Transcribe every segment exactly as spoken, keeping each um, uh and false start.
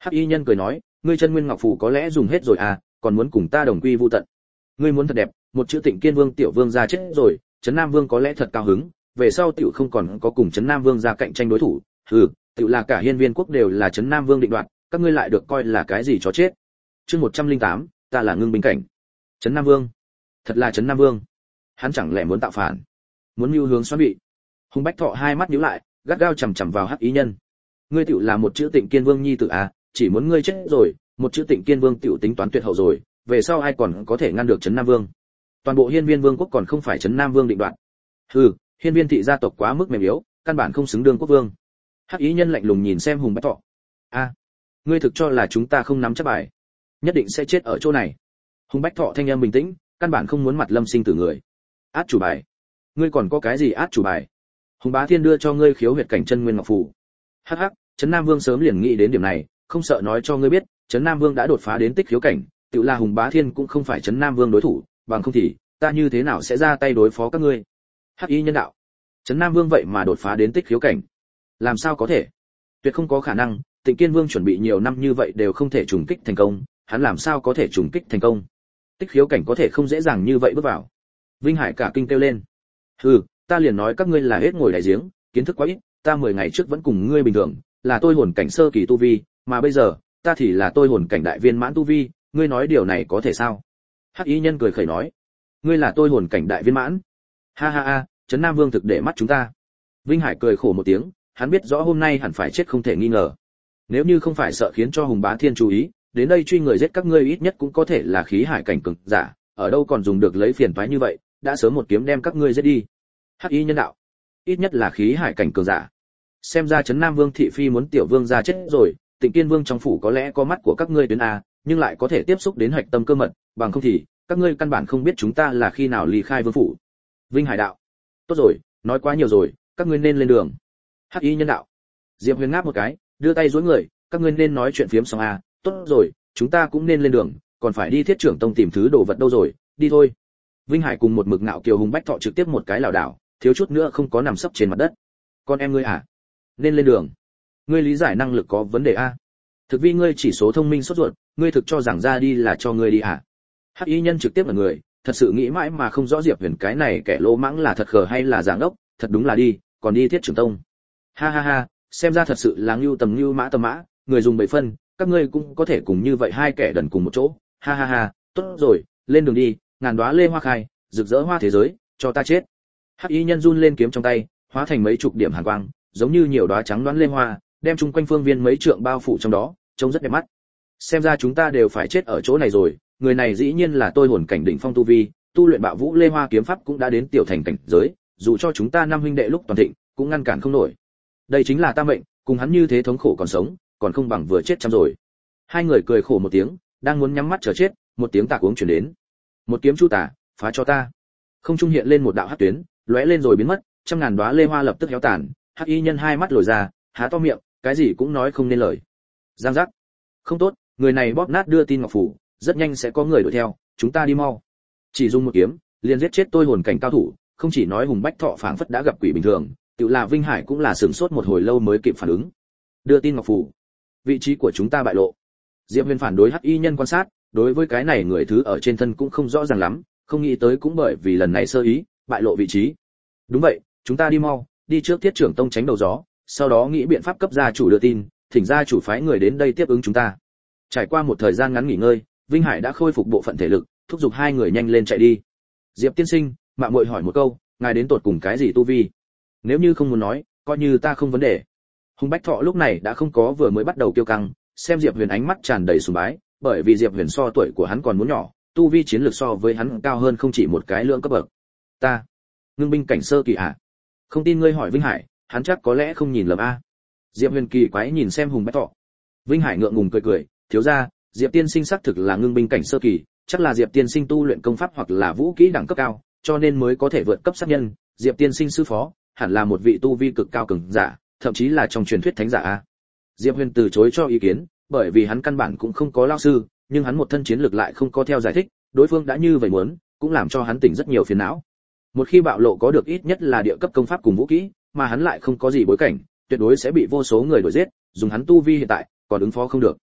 Hắc y nhân cười nói, ngươi chân nguyên ngọc phù có lẽ dùng hết rồi à, còn muốn cùng ta đồng quy vu tận. Ngươi muốn thật đẹp, một chữ Tịnh Kiên Vương tiểu vương gia chết rồi, Trấn Nam Vương có lẽ thật cao hứng, về sau tiểu không còn có cùng Trấn Nam Vương gia cạnh tranh đối thủ. Hừ, tiểu là cả Hiên Viên quốc đều là Trấn Nam Vương định đoạt, các ngươi lại được coi là cái gì chó chết. Chương một trăm lẻ tám, ta là ngưng binh cảnh. Trấn Nam Vương, thật là Trấn Nam Vương. Hắn chẳng lẽ muốn tạo phản, muốn mưu hướng xoắn bị. Hùng Bách Thọ hai mắt nhíu lại, gắt gao chằm chằm vào Hắc ý nhân. Ngươi tiểu là một chữ Tịnh Kiên Vương nhi tử à, chỉ muốn ngươi chết rồi, một chữ Tịnh Kiên Vương tiểu tính toán tuyệt hậu rồi, về sau ai còn có thể ngăn được Trấn Nam Vương? Toàn bộ Hiên Viên Vương quốc còn không phải Trấn Nam Vương định đoạt. Hừ, Hiên Viên thị gia tộc quá mức mềm yếu, căn bản không xứng đương quốc vương. Hắc ý nhân lạnh lùng nhìn xem Hùng Bách Thọ. A, à, ngươi thực cho là chúng ta không nắm chắc bài, nhất định sẽ chết ở chỗ này. Hùng Bách Thọ thanh âm bình tĩnh, căn bản không muốn mặt lâm sinh tử người. Át chủ bài? Ngươi còn có cái gì át chủ bài? Hùng Bá Thiên đưa cho ngươi khiếu huyệt cảnh chân nguyên ngọc phù. Hắc hắc, Trấn Nam Vương sớm liền nghĩ đến điểm này, không sợ nói cho ngươi biết, Trấn Nam Vương đã đột phá đến tích khiếu cảnh, tự là Hùng Bá Thiên cũng không phải Trấn Nam Vương đối thủ, bằng không thì ta như thế nào sẽ ra tay đối phó các ngươi? Hắc y nhân đạo. Trấn Nam Vương vậy mà đột phá đến tích khiếu cảnh, làm sao có thể? Tuyệt không có khả năng, Tịnh Kiên Vương chuẩn bị nhiều năm như vậy đều không thể trùng kích thành công, hắn làm sao có thể trùng kích thành công? Tích khiếu cảnh có thể không dễ dàng như vậy bước vào. Vinh Hải cả kinh kêu lên. Hừ, ta liền nói các ngươi là hết ngồi đại giếng, kiến thức quá ít, ta mười ngày trước vẫn cùng ngươi bình thường, là tôi hồn cảnh sơ kỳ tu vi, mà bây giờ, ta thì là tôi hồn cảnh đại viên mãn tu vi, ngươi nói điều này có thể sao? Hắc y nhân cười khẩy nói, ngươi là tôi hồn cảnh đại viên mãn? Ha ha ha, Trấn Nam Vương thực để mắt chúng ta. Vinh Hải cười khổ một tiếng, hắn biết rõ hôm nay hẳn phải chết không thể nghi ngờ. Nếu như không phải sợ khiến cho Hùng Bá Thiên chú ý, đến đây truy người giết các ngươi ít nhất cũng có thể là khí hải cảnh cường giả, ở đâu còn dùng được lấy phiền toái như vậy, đã sớm một kiếm đem các ngươi giết đi. Hắc y nhân đạo, ít nhất là khí hải cảnh cường giả. Xem ra Trấn Nam Vương thị phi muốn tiểu vương gia chết rồi, Tịnh Kiên Vương trong phủ có lẽ có mắt của các ngươi tuyến a, nhưng lại có thể tiếp xúc đến hạch tâm cơ mật, bằng không thì các ngươi căn bản không biết chúng ta là khi nào ly khai vương phủ. Vinh Hải đạo, tốt rồi, nói quá nhiều rồi, các ngươi nên lên đường. Hắc y nhân đạo. Diệp Huyền ngáp một cái, đưa tay duỗi người, các ngươi nên nói chuyện phiếm xong a, tốt rồi, chúng ta cũng nên lên đường, còn phải đi Thiết Trưởng Tông tìm thứ đồ vật đâu rồi, đi thôi. Vinh Hải cùng một mực ngạo kiều Hùng Bách Thọ trực tiếp một cái lảo đảo, thiếu chút nữa không có nằm sấp trên mặt đất. Con em ngươi à? Nên lên đường. Ngươi lý giải năng lực có vấn đề a? Thực vi ngươi chỉ số thông minh sốt ruột, ngươi thực cho rằng ra đi là cho ngươi đi à? Hắc y nhân trực tiếp là người, thật sự nghĩ mãi mà không rõ Diệp Huyền cái này kẻ lỗ mãng là thật khờ hay là giảng đốc, thật đúng là đi, còn đi Thiết Trưởng Tông. Ha ha ha, xem ra thật sự là ngưu tầm ngưu mã tầm mã, người dùng bảy phân, các ngươi cũng có thể cùng như vậy hai kẻ đần cùng một chỗ. Ha ha ha, tốt rồi, lên đường đi, ngàn đóa lê hoa khai, rực rỡ hoa thế giới, cho ta chết. Hắc y nhân run lên kiếm trong tay, hóa thành mấy chục điểm hàn quang, giống như nhiều đóa trắng đoán lê hoa, đem chung quanh phương viên mấy trượng bao phủ trong đó, trông rất đẹp mắt. Xem ra chúng ta đều phải chết ở chỗ này rồi, người này dĩ nhiên là tôi hồn cảnh đỉnh phong tu vi, tu luyện bạo vũ lê hoa kiếm pháp cũng đã đến tiểu thành cảnh giới, dù cho chúng ta năm huynh đệ lúc toàn thịnh, cũng ngăn cản không nổi. Đây chính là ta mệnh, cùng hắn như thế thống khổ còn sống, còn không bằng vừa chết trăm rồi. Hai người cười khổ một tiếng, đang muốn nhắm mắt chờ chết, một tiếng tạc uống truyền đến. Một kiếm chu tả, phá cho ta. Không trung hiện lên một đạo hắc tuyến, lóe lên rồi biến mất, trăm ngàn đóa lê hoa lập tức héo tàn. Hắc y nhân hai mắt lồi ra, há to miệng, cái gì cũng nói không nên lời. Giang giác. Không tốt, người này bóp nát đưa tin ngọc phủ, rất nhanh sẽ có người đuổi theo, chúng ta đi mau. Chỉ dùng một kiếm, liền giết chết tôi hồn cảnh cao thủ, không chỉ nói Hùng Bách Thọ phảng phất đã gặp quỷ bình thường, tự là Vinh Hải cũng là sửng sốt một hồi lâu mới kịp phản ứng. Đưa tin ngọc phủ, vị trí của chúng ta bại lộ. Diệp Huyền phản đối hắc y nhân quan sát, đối với cái này người thứ ở trên thân cũng không rõ ràng lắm, không nghĩ tới cũng bởi vì lần này sơ ý, bại lộ vị trí. Đúng vậy, chúng ta đi mau, đi trước Thiết Trưởng Tông tránh đầu gió, sau đó nghĩ biện pháp cấp gia chủ đưa tin, thỉnh gia chủ phái người đến đây tiếp ứng chúng ta. Trải qua một thời gian ngắn nghỉ ngơi, Vinh Hải đã khôi phục bộ phận thể lực, thúc giục hai người nhanh lên chạy đi. Diệp tiên sinh, mạng muội hỏi một câu, ngài đến tột cùng cái gì tu vi? Nếu như không muốn nói, coi như ta không vấn đề. Hùng Bách Thọ lúc này đã không có vừa mới bắt đầu kiêu căng, xem Diệp Huyền ánh mắt tràn đầy sùng bái, bởi vì Diệp Huyền so tuổi của hắn còn muốn nhỏ, tu vi chiến lược so với hắn cao hơn không chỉ một cái lượng cấp bậc. Ta, ngưng binh cảnh sơ kỳ à? Không tin ngươi hỏi Vinh Hải, hắn chắc có lẽ không nhìn lầm a. Diệp Huyền kỳ quái nhìn xem Hùng Bách Thọ. Vinh Hải ngượng ngùng cười cười, thiếu gia, Diệp tiên sinh xác thực là ngưng binh cảnh sơ kỳ, chắc là Diệp tiên sinh tu luyện công pháp hoặc là vũ kỹ đẳng cấp cao, cho nên mới có thể vượt cấp sát nhân. Diệp tiên sinh sư phó, hẳn là một vị tu vi cực cao cường giả, thậm chí là trong truyền thuyết thánh giả a. Diệp Huyền từ chối cho ý kiến, bởi vì hắn căn bản cũng không có lao sư, nhưng hắn một thân chiến lược lại không có theo giải thích, đối phương đã như vậy muốn, cũng làm cho hắn tỉnh rất nhiều phiền não. Một khi bạo lộ có được ít nhất là địa cấp công pháp cùng vũ kỹ, mà hắn lại không có gì bối cảnh, tuyệt đối sẽ bị vô số người đuổi giết, dùng hắn tu vi hiện tại, còn ứng phó không được.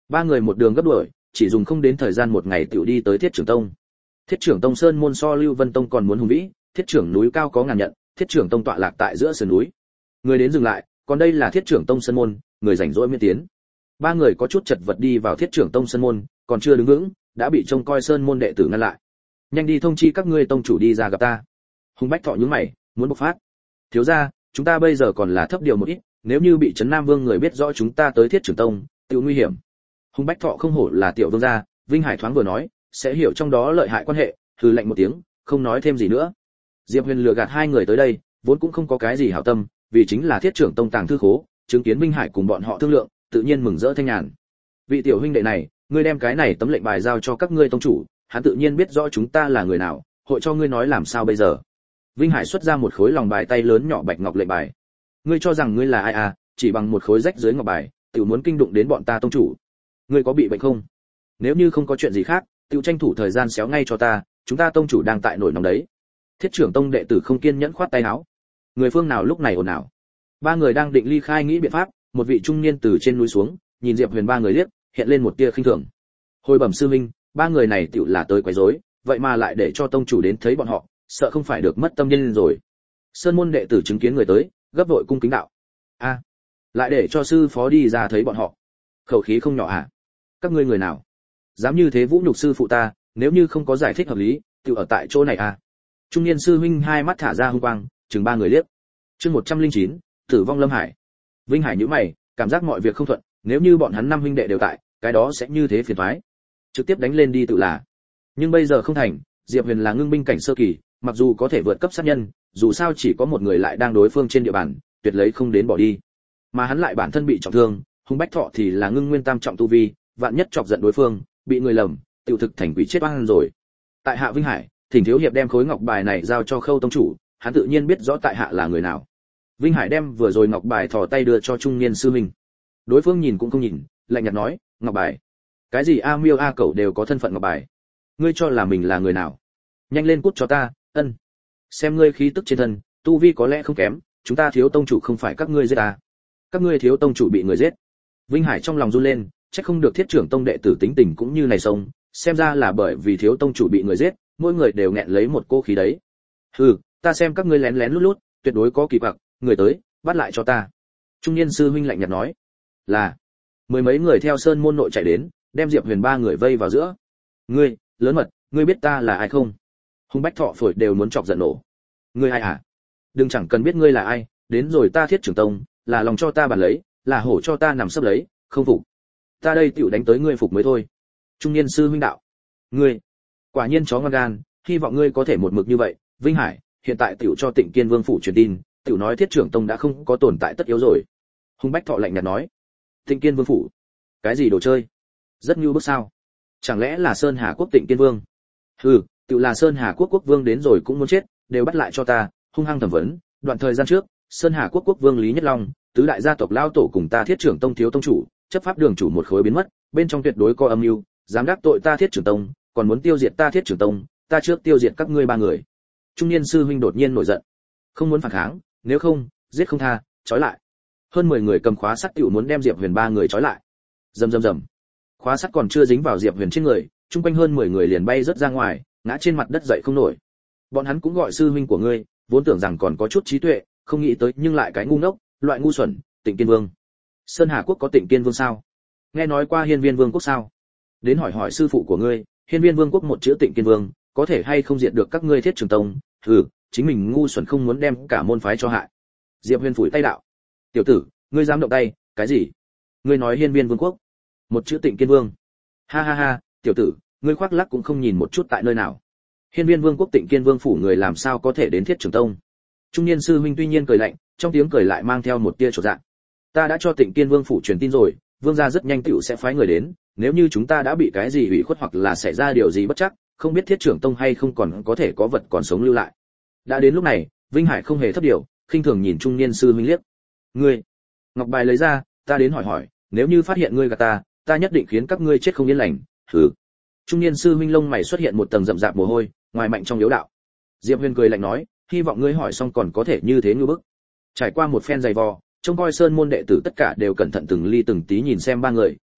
Ba người một đường gấp đuổi, chỉ dùng không đến thời gian một ngày tiểu đi tới Thiết Trưởng Tông. Thiết Trưởng Tông sơn môn so Lưu Vân Tông còn muốn hùng vĩ, Thiết Trưởng núi cao có ngàn nhận, Thiết Trưởng Tông tọa lạc tại giữa sườn núi. Người đến dừng lại, còn đây là Thiết Trưởng Tông sơn môn, người rảnh rỗi miễn tiến. Ba người có chút chật vật đi vào Thiết Trưởng Tông sơn môn, còn chưa đứng vững, đã bị trông coi sơn môn đệ tử ngăn lại. Nhanh đi thông chi các ngươi tông chủ đi ra gặp ta. Hùng Bách Thọ nhướng mày, muốn bộc phát. Thiếu gia, chúng ta bây giờ còn là thấp điều một ít, nếu như bị Trấn Nam Vương người biết rõ chúng ta tới Thiết Trưởng Tông, tự nguy hiểm. Hùng Bách Thọ không hổ là tiểu vương gia, Vinh Hải thoáng vừa nói, sẽ hiểu trong đó lợi hại quan hệ, hừ lạnh một tiếng, không nói thêm gì nữa. Diệp Huyền lừa gạt hai người tới đây, vốn cũng không có cái gì hảo tâm, vì chính là Thiết Trưởng Tông tàng thư khố, chứng kiến Vinh Hải cùng bọn họ thương lượng, tự nhiên mừng rỡ thanh nhàn. Vị tiểu huynh đệ này, ngươi đem cái này tấm lệnh bài giao cho các ngươi tông chủ, hắn tự nhiên biết rõ chúng ta là người nào, hội cho ngươi nói làm sao bây giờ. Vinh Hải xuất ra một khối lòng bài tay lớn nhỏ bạch ngọc lệnh bài. Ngươi cho rằng ngươi là ai à, chỉ bằng một khối rách dưới ngọc bài, tiểu muốn kinh động đến bọn ta tông chủ. Ngươi có bị bệnh không? Nếu như không có chuyện gì khác, tiểu tranh thủ thời gian xéo ngay cho ta, chúng ta tông chủ đang tại nổi nóng đấy. Thiết Trưởng Tông đệ tử không kiên nhẫn khoát tay áo. Người phương nào lúc này ồn ào? Ba người đang định ly khai nghĩ biện pháp, một vị trung niên từ trên núi xuống, nhìn Diệp Huyền ba người liếc, hiện lên một tia khinh thường. Hồi bẩm sư minh, ba người này tiểu là tới quấy rối, vậy mà lại để cho tông chủ đến thấy bọn họ, sợ không phải được mất tâm nhân rồi. Sơn môn đệ tử chứng kiến người tới, gấp vội cung kính đạo: a, lại để cho sư phó đi ra thấy bọn họ, khẩu khí không nhỏ à? Các ngươi người nào dám như thế vũ nhục sư phụ ta, nếu như không có giải thích hợp lý, tự ở tại chỗ này à? Trung niên sư huynh hai mắt thả ra hung quang, chừng ba người liếc. Chương một trăm linh chín, tử vong Lâm Hải. Vinh Hải nhíu mày, cảm giác mọi việc không thuận, nếu như bọn hắn năm huynh đệ đều tại, cái đó sẽ như thế phiền toái. Trực tiếp đánh lên đi tự là. Nhưng bây giờ không thành, Diệp Huyền là ngưng binh cảnh sơ kỳ, mặc dù có thể vượt cấp sát nhân, dù sao chỉ có một người lại đang đối phương trên địa bàn, tuyệt lấy không đến bỏ đi. Mà hắn lại bản thân bị trọng thương, Hùng Bách Thọ thì là ngưng nguyên tam trọng tu vi, vạn nhất chọc giận đối phương, bị người lầm, tiểu thực thành quỷ chết oan rồi. Tại hạ Vinh Hải, thỉnh thiếu hiệp đem khối ngọc bài này giao cho Khâu tông chủ, hắn tự nhiên biết rõ tại hạ là người nào. Vinh Hải đem vừa rồi ngọc bài thò tay đưa cho trung niên sư huynh. Đối phương nhìn cũng không nhìn, lạnh nhạt nói: "Ngọc bài? Cái gì a miêu a cẩu đều có thân phận ngọc bài. Ngươi cho là mình là người nào? Nhanh lên cút cho ta." Ân. Xem ngươi khí tức trên thân, tu vi có lẽ không kém, chúng ta thiếu tông chủ không phải các ngươi giết ta. Các ngươi thiếu tông chủ bị người giết. Vinh Hải trong lòng run lên, chắc không được Thiết Trưởng Tông đệ tử tính tình cũng như này sông, xem ra là bởi vì thiếu tông chủ bị người giết, mỗi người đều nghẹn lấy một cô khí đấy. Hừ, ta xem các ngươi lén lén lút lút, tuyệt đối có kỳ quặc, người tới, bắt lại cho ta. Trung niên sư huynh lạnh nhạt nói. Là. Mười mấy người theo sơn môn nội chạy đến, đem Diệp Huyền ba người vây vào giữa. Ngươi, lớn mật, ngươi biết ta là ai không? Hùng Bách Thọ phổi đều muốn chọc giận nổ. Ngươi ai à? Đừng chẳng cần biết ngươi là ai, đến rồi ta Thiết Trưởng Tông, là lòng cho ta bàn lấy, là hổ cho ta nằm sấp lấy, không phục. Ta đây tiểu đánh tới ngươi phục mới thôi. Trung niên sư huynh đạo. Ngươi, quả nhiên chó ngoan gan, hy vọng ngươi có thể một mực như vậy. Vinh Hải, hiện tại tiểu cho Tịnh Kiên Vương phủ truyền tin, tiểu nói Thiết Trưởng Tông đã không có tồn tại tất yếu rồi. Hùng Bách Thọ lạnh nhạt nói. Tịnh Kiên Vương phủ? Cái gì đồ chơi? Rất nhu bức sao? Chẳng lẽ là Sơn Hà quốc Tịnh Kiên Vương? Hừ, tiểu là Sơn Hà quốc quốc vương đến rồi cũng muốn chết, đều bắt lại cho ta. Hung hăng thẩm vấn. Đoạn thời gian trước, Sơn Hà quốc quốc vương Lý Nhất Long, tứ đại gia tộc lao tổ cùng ta Thiết Trưởng Tông thiếu tông chủ, chấp pháp đường chủ một khối biến mất, bên trong tuyệt đối có âm mưu, dám đắc tội ta Thiết Trưởng Tông, còn muốn tiêu diệt ta Thiết Trưởng Tông, ta trước tiêu diệt các ngươi ba người. Trung niên sư huynh đột nhiên nổi giận, không muốn phản kháng, nếu không, giết không tha, trói lại. Hơn mười người cầm khóa sắt tiểu muốn đem Diệp Huyền ba người trói lại. Rầm rầm rầm. Khóa sắt còn chưa dính vào Diệp Huyền trên người, trung quanh hơn mười người liền bay rất ra ngoài, ngã trên mặt đất dậy không nổi. Bọn hắn cũng gọi sư huynh của ngươi, vốn tưởng rằng còn có chút trí tuệ, không nghĩ tới nhưng lại cái ngu ngốc, loại ngu xuẩn, Tịnh Kiên Vương. Sơn Hà quốc có Tịnh Kiên Vương sao? Nghe nói qua Hiên Viên Vương quốc sao? Đến hỏi hỏi sư phụ của ngươi, Hiên Viên Vương quốc một chữ Tịnh Kiên Vương, có thể hay không diệt được các ngươi Thiết Trưởng Tông? Hừ, chính mình ngu xuẩn không muốn đem cả môn phái cho hại. Diệp Huyền phủi tay đạo. Tiểu tử, ngươi dám động tay, cái gì? Ngươi nói Hiên Viên Vương quốc, một chữ Tịnh Kiên Vương. Ha ha ha, tiểu tử, ngươi khoác lác cũng không nhìn một chút tại nơi nào. Hiên Viên Vương quốc Tịnh Kiên Vương phủ người làm sao có thể đến Thiết Trưởng Tông? Trung niên sư huynh tuy nhiên cười lạnh, trong tiếng cười lại mang theo một tia chột dạ. Ta đã cho Tịnh Kiên Vương phủ truyền tin rồi, vương gia rất nhanh tựu sẽ phái người đến, nếu như chúng ta đã bị cái gì ủy khuất hoặc là xảy ra điều gì bất chắc, không biết Thiết Trưởng Tông hay không còn có thể có vật còn sống lưu lại. Đã đến lúc này, Vinh Hải không hề thấp điều, khinh thường nhìn trung niên sư huynh liếc. Ngươi, ngọc bài lấy ra, ta đến hỏi hỏi, nếu như phát hiện ngươi gạt ta, ta nhất định khiến các ngươi chết không yên lành. Hừ. Trung niên sư huynh lông mày xuất hiện một tầng rậm rạp mồ hôi, ngoài mạnh trong yếu đạo. Diệp Huyền cười lạnh nói, hy vọng ngươi hỏi xong còn có thể như thế như bức. Trải qua một phen dày vò, trông coi sơn môn đệ tử tất cả đều cẩn thận từng ly từng tí nhìn xem ba người,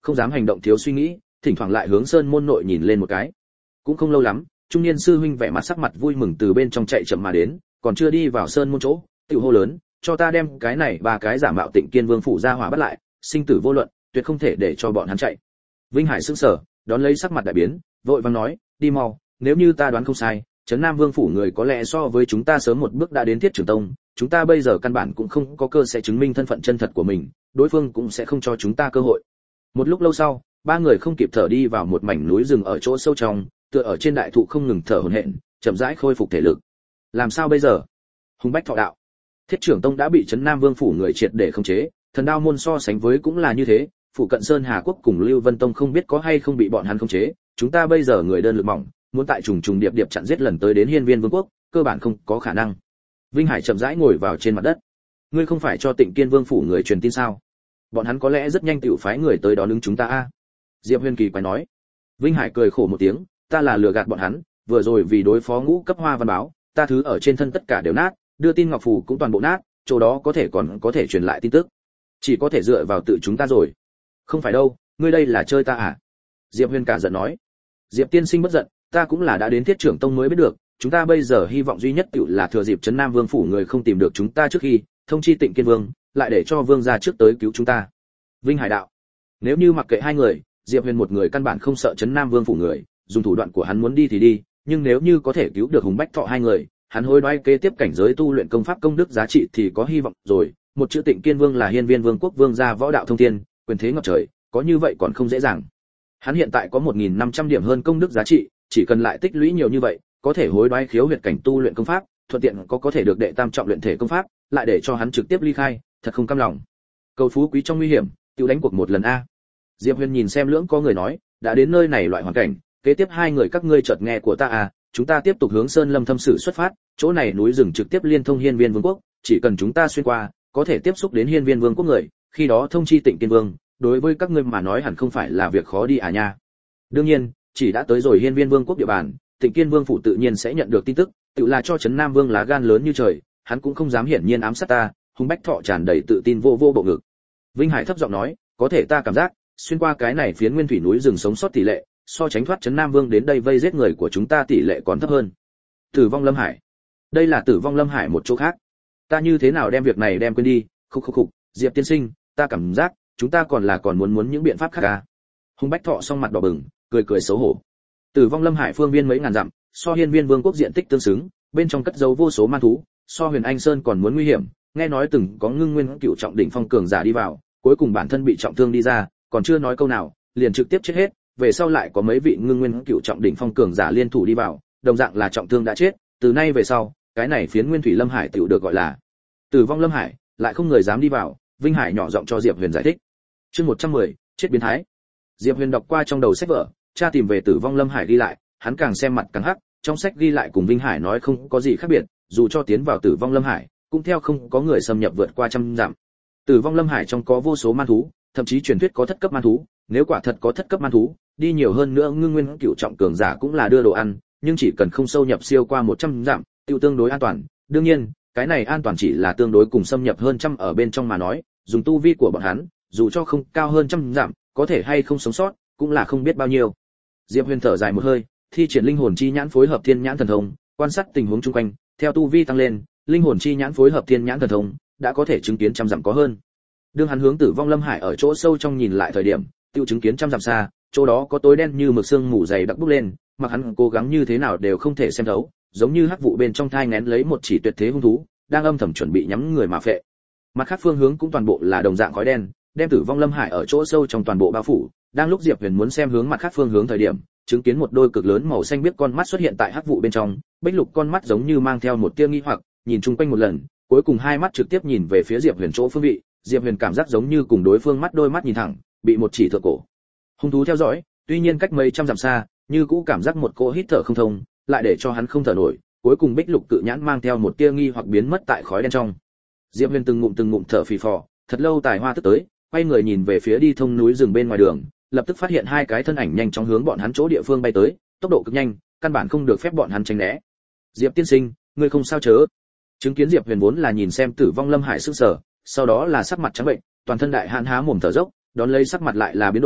không dám hành động thiếu suy nghĩ, thỉnh thoảng lại hướng sơn môn nội nhìn lên một cái. Cũng không lâu lắm, trung niên sư huynh vẻ mặt sắc mặt vui mừng từ bên trong chạy chậm mà đến, còn chưa đi vào sơn môn chỗ, tiểu hô lớn, cho ta đem cái này ba cái giả mạo Tịnh Kiên Vương phủ ra hỏa bắt lại, sinh tử vô luận, tuyệt không thể để cho bọn hắn chạy. Vinh Hải sững sờ, đón lấy sắc mặt đại biến, vội vàng nói, đi mau, nếu như ta đoán không sai, Trấn Nam Vương phủ người có lẽ so với chúng ta sớm một bước đã đến Thiết Trường Tông, chúng ta bây giờ căn bản cũng không có cơ sẽ chứng minh thân phận chân thật của mình, đối phương cũng sẽ không cho chúng ta cơ hội. Một lúc lâu sau, ba người không kịp thở đi vào một mảnh núi rừng ở chỗ sâu trong, tựa ở trên đại thụ không ngừng thở hổn hển, chậm rãi khôi phục thể lực. Làm sao bây giờ? Hùng Bách Thọ đạo. Thiết Trưởng Tông đã bị Trấn Nam Vương phủ người triệt để khống chế, Thần Đao môn so sánh với cũng là như thế, phụ cận Sơn Hà quốc cùng Lưu Vân Tông không biết có hay không bị bọn hắn khống chế, chúng ta bây giờ người đơn lực mỏng, muốn tại trùng trùng điệp điệp chặn giết lần tới đến Hiên Viên Vương quốc, cơ bản không có khả năng. Vinh Hải chậm rãi ngồi vào trên mặt đất. Ngươi không phải cho Tịnh Kiên Vương phủ người truyền tin sao? Bọn hắn có lẽ rất nhanh tiểu phái người tới đó đứng chúng ta a. Diệp Huyền Kỳ quái nói. Vinh Hải cười khổ một tiếng, ta là lừa gạt bọn hắn, vừa rồi vì đối phó ngũ cấp hoa văn báo, ta thứ ở trên thân tất cả đều nát, đưa tin ngọc phù cũng toàn bộ nát, chỗ đó có thể còn có thể truyền lại tin tức. Chỉ có thể dựa vào tự chúng ta rồi. Không phải đâu, ngươi đây là chơi ta à? Diệp Huyền cả giận nói. Diệp tiên sinh bất giận, ta cũng là đã đến Thiết Trưởng Tông mới biết được, chúng ta bây giờ hy vọng duy nhất tiểu là thừa dịp Trấn Nam Vương phủ người không tìm được chúng ta trước khi thông chi Tịnh Kiên Vương, lại để cho Vương gia trước tới cứu chúng ta. Vinh Hải đạo. Nếu như mặc kệ hai người, Diệp Huyền một người căn bản không sợ Trấn Nam Vương phủ người, dùng thủ đoạn của hắn muốn đi thì đi, nhưng nếu như có thể cứu được Hùng Bách Thọ hai người, hắn hối đoái kế tiếp cảnh giới tu luyện công pháp công đức giá trị thì có hy vọng rồi. Một chữ Tịnh Kiên Vương là Hiên Viên Vương quốc vương gia võ đạo thông thiên, quyền thế ngập trời, có như vậy còn không dễ dàng. Hắn hiện tại có một nghìn năm trăm điểm hơn công đức giá trị, chỉ cần lại tích lũy nhiều như vậy, có thể hối đoái khiếu huyệt cảnh tu luyện công pháp, thuận tiện có có thể được đệ tam trọng luyện thể công pháp, lại để cho hắn trực tiếp ly khai, thật không cam lòng. Cầu phú quý trong nguy hiểm, tiêu đánh cuộc một lần a. Diệp Huyền nhìn xem lưỡng có người nói, đã đến nơi này loại hoàn cảnh, kế tiếp hai người các ngươi chợt nghe của ta à, chúng ta tiếp tục hướng Sơn Lâm Thâm Sử xuất phát, chỗ này núi rừng trực tiếp liên thông Hiên Viên Vương quốc, chỉ cần chúng ta xuyên qua, có thể tiếp xúc đến Hiên Viên Vương quốc người, khi đó thông chi Tịnh Kiên Vương, đối với các ngươi mà nói hẳn không phải là việc khó đi à nha. Đương nhiên, chỉ đã tới rồi Hiên Viên Vương quốc địa bàn, Tịnh Kiên Vương phủ tự nhiên sẽ nhận được tin tức, tự là cho Trấn Nam Vương lá gan lớn như trời, hắn cũng không dám hiển nhiên ám sát ta. Hùng Bách Thọ tràn đầy tự tin vô vô bộ ngực. Vinh Hải thấp giọng nói, có thể ta cảm giác, xuyên qua cái này phiến nguyên thủy núi rừng sống sót tỷ lệ, so tránh thoát Trấn Nam Vương đến đây vây giết người của chúng ta tỷ lệ còn thấp hơn. Tử vong Lâm Hải. Đây là Tử vong Lâm Hải một chỗ khác. Ta như thế nào đem việc này đem quên đi, khục khục khục, Diệp tiên sinh, ta cảm giác, chúng ta còn là còn muốn muốn những biện pháp khác à. Hùng Bách Thọ song mặt đỏ bừng, cười cười xấu hổ. Tử vong Lâm Hải phương viên mấy ngàn dặm, so Hiên Viên Vương quốc diện tích tương xứng, bên trong cất giấu vô số man thú, so Huyền Anh Sơn còn muốn nguy hiểm, nghe nói từng có ngưng nguyên cựu trọng đỉnh phong cường giả đi vào, cuối cùng bản thân bị trọng thương đi ra, còn chưa nói câu nào, liền trực tiếp chết hết, về sau lại có mấy vị ngưng nguyên cựu trọng đỉnh phong cường giả liên thủ đi vào, đồng dạng là trọng thương đã chết, từ nay về sau, cái này phiến Nguyên Thủy Lâm Hải tiểu được gọi là Tử vong Lâm Hải, lại không người dám đi vào. Vinh Hải nhỏ giọng cho Diệp Huyền giải thích. Chương một trăm mười, chết biến thái. Diệp Huyền đọc qua trong đầu sách vở, tra tìm về Tử vong Lâm Hải ghi lại, hắn càng xem mặt càng hắc, trong sách ghi lại cùng Vinh Hải nói không có gì khác biệt, dù cho tiến vào Tử vong Lâm Hải, cũng theo không có người xâm nhập vượt qua trăm dặm. Tử vong Lâm Hải trong có vô số man thú, thậm chí truyền thuyết có thất cấp man thú, nếu quả thật có thất cấp man thú, đi nhiều hơn nữa ngưng nguyên cửu trọng cường giả cũng là đưa đồ ăn, nhưng chỉ cần không sâu nhập siêu qua một trăm dặm, tiêu tương đối an toàn. Đương nhiên, cái này an toàn chỉ là tương đối cùng xâm nhập hơn trăm ở bên trong mà nói, dùng tu vi của bọn hắn, dù cho không cao hơn trăm dặm, có thể hay không sống sót, cũng là không biết bao nhiêu. Diệp Huyền thở dài một hơi, thi triển linh hồn chi nhãn phối hợp thiên nhãn thần thông, quan sát tình huống xung quanh, theo tu vi tăng lên, linh hồn chi nhãn phối hợp thiên nhãn thần thông, đã có thể chứng kiến trăm dặm có hơn. Đương hắn hướng Tử vong Lâm Hải ở chỗ sâu trong nhìn lại thời điểm, tiêu chứng kiến trăm dặm xa, chỗ đó có tối đen như mực sương mù dày đặc bốc lên, mặc hắn cố gắng như thế nào đều không thể xem thấu, giống như hắc vụ bên trong thai nghén lấy một chỉ tuyệt thế hung thú, đang âm thầm chuẩn bị nhắm người mà phệ. Mặt khác phương hướng cũng toàn bộ là đồng dạng khói đen, đem Tử vong Lâm Hải ở chỗ sâu trong toàn bộ bao phủ. Đang lúc Diệp Huyền muốn xem hướng mặt khác phương hướng thời điểm, chứng kiến một đôi cực lớn màu xanh biếc con mắt xuất hiện tại hắc vụ bên trong, bích lục con mắt giống như mang theo một tia nghi hoặc, nhìn chung quanh một lần, cuối cùng hai mắt trực tiếp nhìn về phía Diệp Huyền chỗ phương vị. Diệp Huyền cảm giác giống như cùng đối phương mắt đôi mắt nhìn thẳng, bị một chỉ thượng cổ hung thú theo dõi, tuy nhiên cách mấy trăm dặm xa, như cũ cảm giác một cỗ hít thở không thông, lại để cho hắn không thở nổi. Cuối cùng bích lục cự nhãn mang theo một tia nghi hoặc biến mất tại khói đen trong. Diệp Huyền từng ngụm từng ngụm thở phì phò, thật lâu tài hoa tức tới, quay người nhìn về phía đi thông núi rừng bên ngoài đường, lập tức phát hiện hai cái thân ảnh nhanh chóng hướng bọn hắn chỗ địa phương bay tới, tốc độ cực nhanh, căn bản không được phép bọn hắn tránh né. Diệp tiên sinh, ngươi không sao chớ? Chứng kiến Diệp Huyền vốn là nhìn xem Tử vong Lâm Hải sững sờ, sau đó là sắc mặt trắng bệnh, toàn thân đại hãn há mồm thở dốc, đón lấy sắc mặt lại là biến đổi,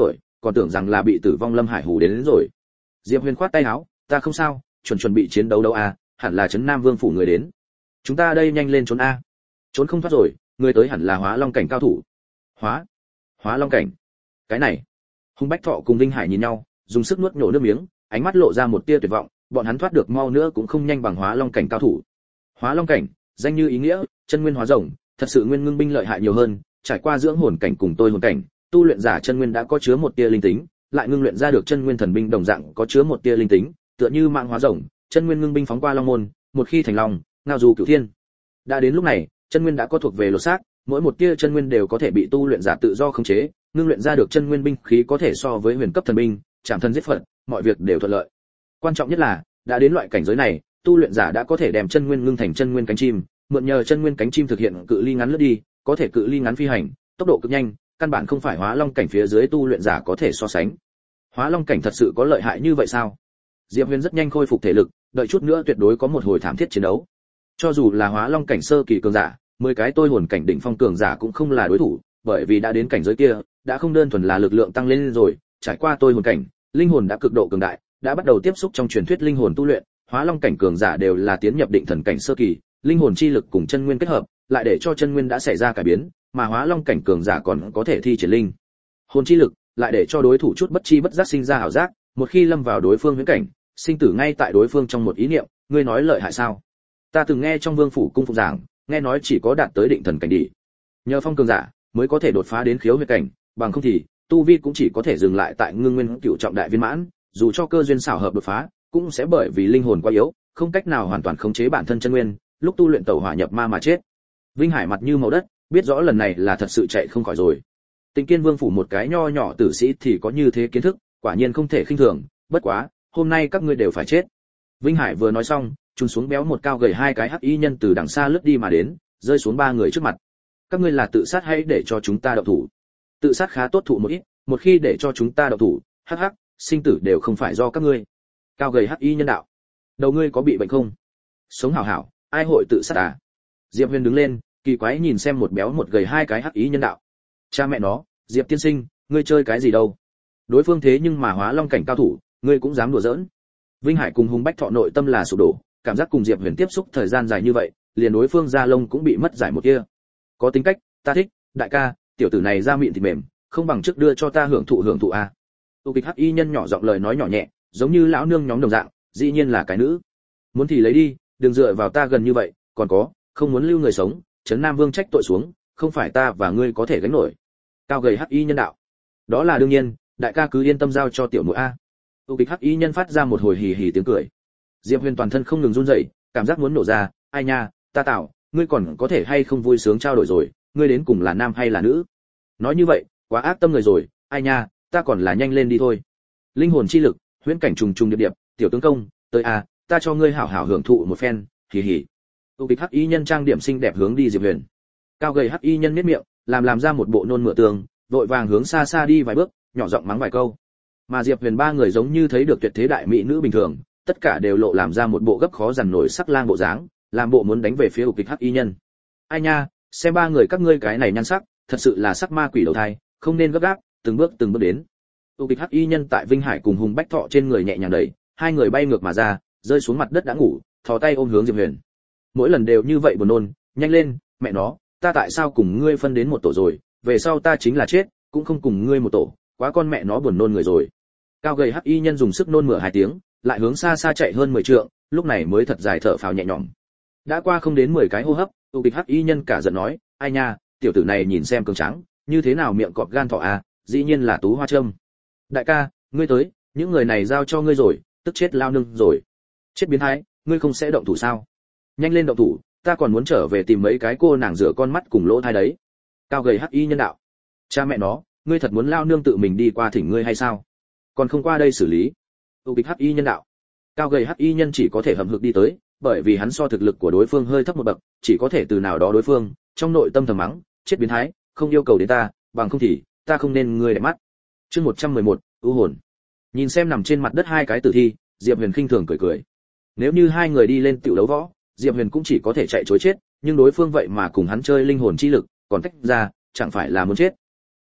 còn tưởng rằng là bị Tử Vong Lâm Hải hù đến, đến rồi. Diệp Huyền khoát tay áo, ta không sao, chuẩn chuẩn bị chiến đấu đâu à, hẳn là Trấn Nam Vương phủ người đến. Chúng ta đây nhanh lên trốn a. Trốn không thoát rồi, người tới hẳn là Hóa Long cảnh cao thủ. Hóa? Hóa Long cảnh? Cái này. Hùng Bách Thọ cùng Vinh Hải nhìn nhau, dùng sức nuốt nhổ nước miếng, ánh mắt lộ ra một tia tuyệt vọng, bọn hắn thoát được mau nữa cũng không nhanh bằng Hóa Long cảnh cao thủ. Hóa Long cảnh, danh như ý nghĩa, chân nguyên hóa rồng, thật sự nguyên ngưng binh lợi hại nhiều hơn, trải qua dưỡng hồn cảnh cùng tôi hồn cảnh, tu luyện giả chân nguyên đã có chứa một tia linh tính, lại ngưng luyện ra được chân nguyên thần binh đồng dạng có chứa một tia linh tính, tựa như mạng hóa rồng, chân nguyên ngưng binh phóng qua long môn, một khi thành long, ngao du cửu thiên. Đã đến lúc này, chân nguyên đã có thuộc về lột xác, mỗi một tia chân nguyên đều có thể bị tu luyện giả tự do khống chế, ngưng luyện ra được chân nguyên binh khí có thể so với huyền cấp thần binh, chạm thân giết phật, mọi việc đều thuận lợi. Quan trọng nhất là, đã đến loại cảnh giới này, tu luyện giả đã có thể đem chân nguyên ngưng thành chân nguyên cánh chim, mượn nhờ chân nguyên cánh chim thực hiện cự ly ngắn lướt đi, có thể cự ly ngắn phi hành, tốc độ cực nhanh, căn bản không phải Hóa Long cảnh phía dưới tu luyện giả có thể so sánh. Hóa Long cảnh thật sự có lợi hại như vậy sao? Diệp Huyền rất nhanh khôi phục thể lực, đợi chút nữa tuyệt đối có một hồi thảm thiết chiến đấu. Cho dù là Hóa Long cảnh sơ kỳ cường giả, mười cái tôi hồn cảnh đỉnh phong cường giả cũng không là đối thủ, bởi vì đã đến cảnh giới kia, đã không đơn thuần là lực lượng tăng lên rồi, trải qua tôi hồn cảnh, linh hồn đã cực độ cường đại, đã bắt đầu tiếp xúc trong truyền thuyết linh hồn tu luyện, Hóa Long cảnh cường giả đều là tiến nhập định thần cảnh sơ kỳ, linh hồn chi lực cùng chân nguyên kết hợp, lại để cho chân nguyên đã xảy ra cải biến, mà Hóa Long cảnh cường giả còn có thể thi triển linh hồn chi lực, lại để cho đối thủ chút bất chi bất giác sinh ra ảo giác, một khi lâm vào đối phương huyễn cảnh, sinh tử ngay tại đối phương trong một ý niệm, ngươi nói lợi hại sao? Ta từng nghe trong Vương phủ cung phục giảng, nghe nói chỉ có đạt tới định thần cảnh đi, nhờ phong cường giả mới có thể đột phá đến khiếu huyệt cảnh, bằng không thì tu vi cũng chỉ có thể dừng lại tại ngưng nguyên cựu trọng đại viên mãn, dù cho cơ duyên xảo hợp đột phá, cũng sẽ bởi vì linh hồn quá yếu, không cách nào hoàn toàn khống chế bản thân chân nguyên, lúc tu luyện tẩu hỏa nhập ma mà chết. Vinh Hải mặt như màu đất, biết rõ lần này là thật sự chạy không khỏi rồi. Tịnh Kiên Vương phủ một cái nho nhỏ tử sĩ thì có như thế kiến thức, quả nhiên không thể khinh thường, bất quá, hôm nay các ngươi đều phải chết. Vinh Hải vừa nói xong, trùng xuống béo một cao gầy hai cái hắc y nhân từ đằng xa lướt đi mà đến, rơi xuống ba người trước mặt. Các ngươi là tự sát hay để cho chúng ta động thủ? Tự sát khá tốt thụ một ít, một khi để cho chúng ta động thủ, hắc hắc, sinh tử đều không phải do các ngươi. Cao gầy hắc y nhân đạo, đầu ngươi có bị bệnh không? Sống hảo hảo, ai hội tự sát à? Diệp Huyền đứng lên, kỳ quái nhìn xem một béo một gầy hai cái hắc y nhân đạo. Cha mẹ nó, Diệp tiên sinh, ngươi chơi cái gì đâu? Đối phương thế nhưng mà Hóa Long cảnh cao thủ, ngươi cũng dám đùa giỡn? Vinh Hải cùng Hùng Bách Thọ nội tâm là sụp đổ, cảm giác cùng Diệp Huyền tiếp xúc thời gian dài như vậy, liền đối phương da lông cũng bị mất giải một kia. Có tính cách, ta thích, đại ca, tiểu tử này da mịn thịt mềm, không bằng trước đưa cho ta hưởng thụ hưởng thụ a. Tu kịch hắc y nhân nhỏ giọng lời nói nhỏ nhẹ, giống như lão nương nhóm đồng dạng, dĩ nhiên là cái nữ. Muốn thì lấy đi, đừng dựa vào ta gần như vậy, còn có, không muốn lưu người sống, Trấn Nam Vương trách tội xuống, không phải ta và ngươi có thể gánh nổi. Cao gầy hắc y nhân đạo, đó là đương nhiên, đại ca cứ yên tâm giao cho tiểu muội a. Tu kịch hắc y nhân phát ra một hồi hì hì tiếng cười. Diệp Huyền toàn thân không ngừng run rẩy, cảm giác muốn nổ ra, ai nha, ta tạo, ngươi còn có thể hay không vui sướng trao đổi rồi, ngươi đến cùng là nam hay là nữ? Nói như vậy, quá ác tâm người rồi, ai nha, ta còn là nhanh lên đi thôi. Linh hồn chi lực, huyễn cảnh trùng trùng điệp điệp, tiểu tướng công, tới a, ta cho ngươi hảo hảo hưởng thụ một phen, hì hì. Tu kịch hắc y nhân trang điểm xinh đẹp hướng đi Diệp Huyền. Cao gầy hắc y nhân nhếch miệng, làm làm ra một bộ nôn mửa tường, vội vàng hướng xa xa đi vài bước, nhỏ giọng mắng vài câu. Mà Diệp Huyền ba người giống như thấy được tuyệt thế đại mỹ nữ bình thường, tất cả đều lộ làm ra một bộ gấp khó dằn nổi sắc lang bộ dáng, làm bộ muốn đánh về phía ục kịch hắc y nhân. Ai nha, xem ba người các ngươi cái này nhan sắc, thật sự là sắc ma quỷ đầu thai, không nên gấp gáp, từng bước từng bước đến. Ục kịch hắc y nhân tại Vinh Hải cùng Hùng Bách Thọ trên người nhẹ nhàng đẩy, hai người bay ngược mà ra, rơi xuống mặt đất đã ngủ, thò tay ôm hướng Diệp Huyền. Mỗi lần đều như vậy buồn nôn, nhanh lên, mẹ nó, ta tại sao cùng ngươi phân đến một tổ rồi, về sau ta chính là chết, cũng không cùng ngươi một tổ, quá con mẹ nó buồn nôn người rồi. Cao gầy hắc y nhân dùng sức nôn mửa hai tiếng, lại hướng xa xa chạy hơn mười trượng, lúc này mới thật dài thở phào nhẹ nhõm. Đã qua không đến mười cái hô hấp, tu kịch hắc y nhân cả giận nói, ai nha, tiểu tử này nhìn xem cường trắng, như thế nào miệng cọp gan thỏ à, dĩ nhiên là Tú Hoa Trâm. Đại ca, ngươi tới, những người này giao cho ngươi rồi, tức chết lao nương rồi. Chết biến thái, ngươi không sẽ động thủ sao? Nhanh lên động thủ, ta còn muốn trở về tìm mấy cái cô nàng rửa con mắt cùng lỗ thai đấy. Cao gầy hắc y nhân đạo, cha mẹ nó, ngươi thật muốn lao nương tự mình đi qua thỉnh ngươi hay sao? Còn không qua đây xử lý. Tu kịch hắc y nhân đạo. Cao gầy hắc y nhân chỉ có thể hậm hực đi tới, bởi vì hắn so thực lực của đối phương hơi thấp một bậc, chỉ có thể từ nào đó đối phương, trong nội tâm thầm mắng, chết biến thái, không yêu cầu đến ta, bằng không thì ta không nên ngươi để mắt. Chương một trăm mười một, ưu hồn. Nhìn xem nằm trên mặt đất hai cái tử thi, Diệp Huyền khinh thường cười cười. Nếu như hai người đi lên tiểu đấu võ, Diệp Huyền cũng chỉ có thể chạy trối chết, nhưng đối phương vậy mà cùng hắn chơi linh hồn chi lực, còn tách ra, chẳng phải là muốn chết.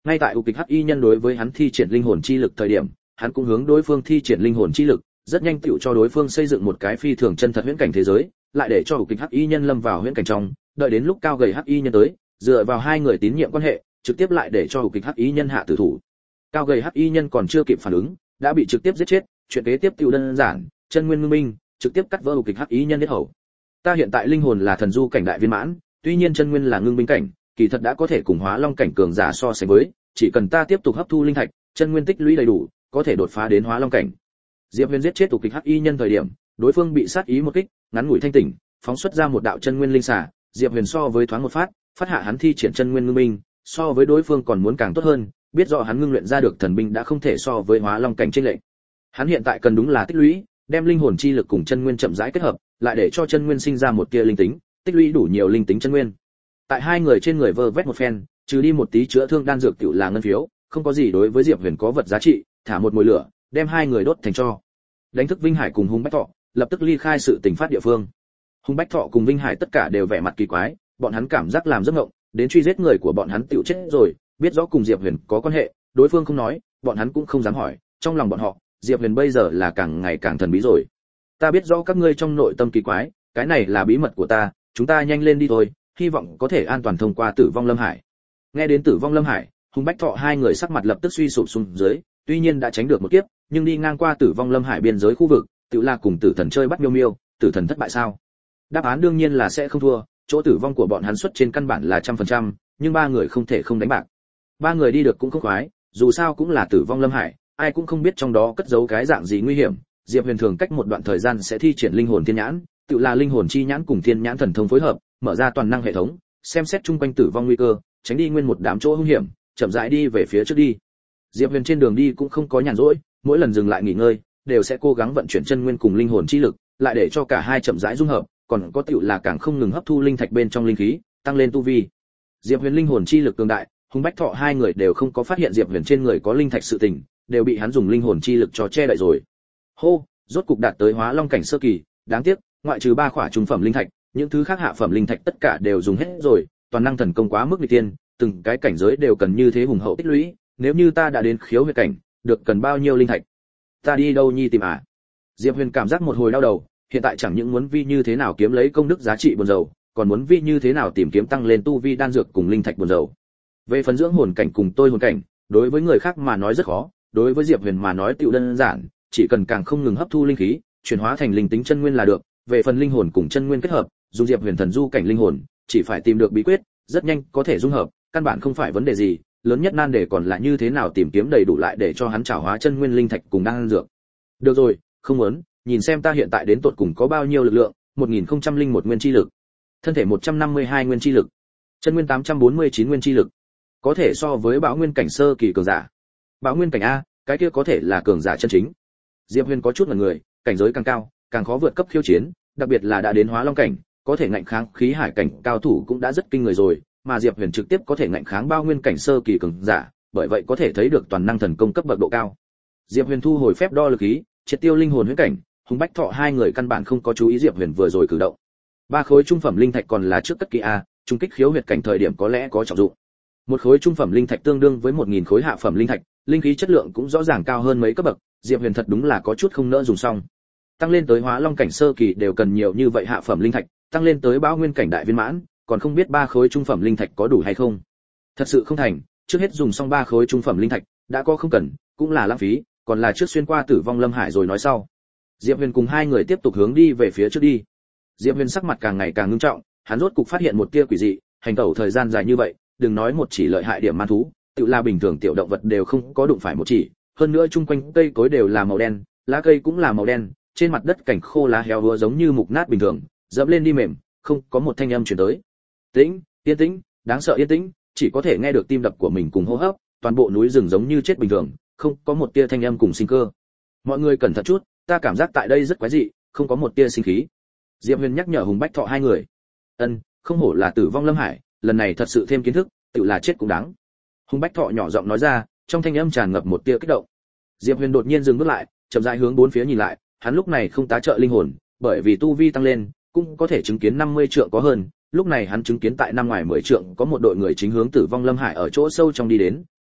Ngay tại ục kịch hắc y nhân đối với hắn thi triển linh hồn chi lực thời điểm, hắn cũng hướng đối phương thi triển linh hồn chi lực, rất nhanh tựu cho đối phương xây dựng một cái phi thường chân thật huyễn cảnh thế giới, lại để cho ục kịch hắc y nhân lâm vào huyễn cảnh trong, đợi đến lúc cao gầy hắc y nhân tới, dựa vào hai người tín nhiệm quan hệ, trực tiếp lại để cho ục kịch hắc y nhân hạ tử thủ. Cao gầy hắc y nhân còn chưa kịp phản ứng, đã bị trực tiếp giết chết, chuyện kế tiếp tựu đơn giản, chân nguyên ngưng minh, trực tiếp cắt vỡ ục kịch hắc y nhân huyết hầu. Ta hiện tại linh hồn là thần du cảnh đại viên mãn, tuy nhiên chân nguyên là ngưng minh cảnh, kỳ thật đã có thể cùng hóa long cảnh cường giả so sánh với, chỉ cần ta tiếp tục hấp thu linh thạch, chân nguyên tích lũy đầy đủ, có thể đột phá đến hóa long cảnh. Diệp Huyền giết chết ục kịch hắc y nhân thời điểm, đối phương bị sát ý một kích, ngắn ngủi thanh tỉnh, phóng xuất ra một đạo chân nguyên linh xả, Diệp Huyền so với thoáng một phát, phát hạ hắn thi triển chân nguyên ngưng minh, so với đối phương còn muốn càng tốt hơn, biết rõ hắn ngưng luyện ra được thần binh đã không thể so với hóa long cảnh trên lệnh. Hắn hiện tại cần đúng là tích lũy, đem linh hồn chi lực cùng chân nguyên chậm rãi kết hợp, lại để cho chân nguyên sinh ra một tia linh tính, tích lũy đủ nhiều linh tính chân nguyên. Tại hai người trên người vơ vét một phen, trừ đi một tí chữa thương đan dược tiểu là ngân phiếu, không có gì đối với Diệp Huyền có vật giá trị, thả một mồi lửa, đem hai người đốt thành tro. Đánh thức Vinh Hải cùng Hùng Bách Thọ, lập tức ly khai sự tình phát địa phương. Hùng Bách Thọ cùng Vinh Hải tất cả đều vẻ mặt kỳ quái, bọn hắn cảm giác làm giấc mộng, đến truy giết người của bọn hắn tiểu chết rồi, biết rõ cùng Diệp Huyền có quan hệ, đối phương không nói, bọn hắn cũng không dám hỏi, trong lòng bọn họ, Diệp Huyền bây giờ là càng ngày càng thần bí rồi. Ta biết rõ các ngươi trong nội tâm kỳ quái, cái này là bí mật của ta, chúng ta nhanh lên đi thôi, hy vọng có thể an toàn thông qua Tử Vong Lâm Hải. Nghe đến Tử Vong Lâm Hải, Hùng Bách Thọ hai người sắc mặt lập tức suy sụp xuống dưới, tuy nhiên đã tránh được một kiếp, nhưng đi ngang qua Tử Vong Lâm Hải biên giới khu vực, tự là cùng Tử Thần chơi bắt miêu miêu, Tử Thần thất bại sao? Đáp án đương nhiên là sẽ không thua, chỗ tử vong của bọn hắn xuất trên căn bản là trăm phần trăm, nhưng ba người không thể không đánh bạc. Ba người đi được cũng không khoái, dù sao cũng là Tử Vong Lâm Hải, ai cũng không biết trong đó cất giấu cái dạng gì nguy hiểm. Diệp Huyền thường cách một đoạn thời gian sẽ thi triển linh hồn thiên nhãn, tự là linh hồn chi nhãn cùng thiên nhãn thần thông phối hợp, mở ra toàn năng hệ thống, xem xét chung quanh tử vong nguy cơ, tránh đi nguyên một đám chỗ hung hiểm, chậm rãi đi về phía trước đi. Diệp Huyền trên đường đi cũng không có nhàn rỗi, mỗi lần dừng lại nghỉ ngơi, đều sẽ cố gắng vận chuyển chân nguyên cùng linh hồn chi lực, lại để cho cả hai chậm rãi dung hợp, còn có tiểu là càng không ngừng hấp thu linh thạch bên trong linh khí, tăng lên tu vi. Diệp Huyền linh hồn chi lực cường đại, Hùng Bách Thọ hai người đều không có phát hiện Diệp Huyền trên người có linh thạch sự tình, đều bị hắn dùng linh hồn chi lực cho che đậy rồi. Hô, rốt cục đạt tới hóa long cảnh sơ kỳ, đáng tiếc, ngoại trừ ba khỏa trung phẩm linh thạch, những thứ khác hạ phẩm linh thạch tất cả đều dùng hết rồi, toàn năng thần công quá mức nghịch tiên, từng cái cảnh giới đều cần như thế hùng hậu tích lũy, nếu như ta đã đến khiếu huyệt cảnh, được cần bao nhiêu linh thạch? Ta đi đâu nhi tìm à? Diệp Huyền cảm giác một hồi đau đầu, hiện tại chẳng những muốn vi như thế nào kiếm lấy công đức giá trị buồn dầu, còn muốn vi như thế nào tìm kiếm tăng lên tu vi đan dược cùng linh thạch buồn dầu. Về phần dưỡng hồn cảnh cùng tôi hồn cảnh, đối với người khác mà nói rất khó, đối với Diệp Huyền mà nói tựu đơn giản, chỉ cần càng không ngừng hấp thu linh khí, chuyển hóa thành linh tính chân nguyên là được. Về phần linh hồn cùng chân nguyên kết hợp, dùng Diệp Huyền thần du cảnh linh hồn, chỉ phải tìm được bí quyết, rất nhanh có thể dung hợp, căn bản không phải vấn đề gì, lớn nhất nan đề còn là như thế nào tìm kiếm đầy đủ lại để cho hắn trảo hóa chân nguyên linh thạch cùng đan dược. Được rồi, không muốn, nhìn xem ta hiện tại đến tột cùng có bao nhiêu lực lượng, một nghìn không trăm lẻ một nguyên chi lực, thân thể một trăm năm mươi hai nguyên chi lực, chân nguyên tám trăm bốn mươi chín nguyên chi lực, có thể so với Bão Nguyên cảnh sơ kỳ cường giả. Bão Nguyên cảnh a, cái kia có thể là cường giả chân chính. Diệp Huyền có chút ngẩn người, cảnh giới càng cao, càng khó vượt cấp khiêu chiến, đặc biệt là đã đến hóa long cảnh, có thể ngạnh kháng khí hải cảnh cao thủ cũng đã rất kinh người rồi, mà Diệp Huyền trực tiếp có thể ngạnh kháng Bão Nguyên cảnh sơ kỳ cường giả, bởi vậy có thể thấy được toàn năng thần công cấp bậc độ cao. Diệp Huyền thu hồi phép đo lực khí, triệt tiêu linh hồn huyễn cảnh, Hùng Bách Thọ hai người căn bản không có chú ý Diệp Huyền vừa rồi cử động. Ba khối trung phẩm linh thạch còn là trước cất kỹ a, trung kích khiếu huyệt cảnh thời điểm có lẽ có trọng dụng. Một khối trung phẩm linh thạch tương đương với một nghìn khối hạ phẩm linh thạch, linh khí chất lượng cũng rõ ràng cao hơn mấy cấp bậc, Diệp Huyền thật đúng là có chút không nỡ dùng xong. Tăng lên tới hóa long cảnh sơ kỳ đều cần nhiều như vậy hạ phẩm linh thạch, tăng lên tới Bão Nguyên cảnh đại viên mãn, còn không biết ba khối trung phẩm linh thạch có đủ hay không. Thật sự không thành, trước hết dùng xong ba khối trung phẩm linh thạch, đã có không cần, cũng là lãng phí, còn là trước xuyên qua Tử Vong Lâm Hải rồi nói sau. Diệp Huyền cùng hai người tiếp tục hướng đi về phía trước đi. Diệp Huyền sắc mặt càng ngày càng ngưng trọng, hắn rốt cục phát hiện một tia quỷ dị, hành tẩu thời gian dài như vậy, đừng nói một chỉ lợi hại điểm man thú, tự là bình thường tiểu động vật đều không có đụng phải một chỉ, hơn nữa chung quanh cây cối đều là màu đen, lá cây cũng là màu đen, trên mặt đất cảnh khô lá héo úa giống như mục nát bình thường, dẫm lên đi mềm, không có một thanh âm truyền tới. Tĩnh, yên tĩnh, đáng sợ yên tĩnh, chỉ có thể nghe được tim đập của mình cùng hô hấp, toàn bộ núi rừng giống như chết bình thường, không có một tia thanh âm cùng sinh cơ. Mọi người cẩn thận chút, ta cảm giác tại đây rất quái dị, không có một tia sinh khí. Diệp Huyền nhắc nhở Hùng Bách Thọ hai người. Ân, không hổ là Tử Vong Lâm Hải, lần này thật sự thêm kiến thức, tự là chết cũng đáng. Hùng Bách Thọ nhỏ giọng nói ra, trong thanh âm tràn ngập một tia kích động. Diệp Huyền đột nhiên dừng bước lại, chậm rãi hướng bốn phía nhìn lại, hắn lúc này không tá trợ linh hồn, bởi vì tu vi tăng lên, cũng có thể chứng kiến năm mươi trượng có hơn, lúc này hắn chứng kiến tại năm ngoài mười trượng có một đội người chính hướng Tử Vong Lâm Hải ở chỗ sâu trong đi đến,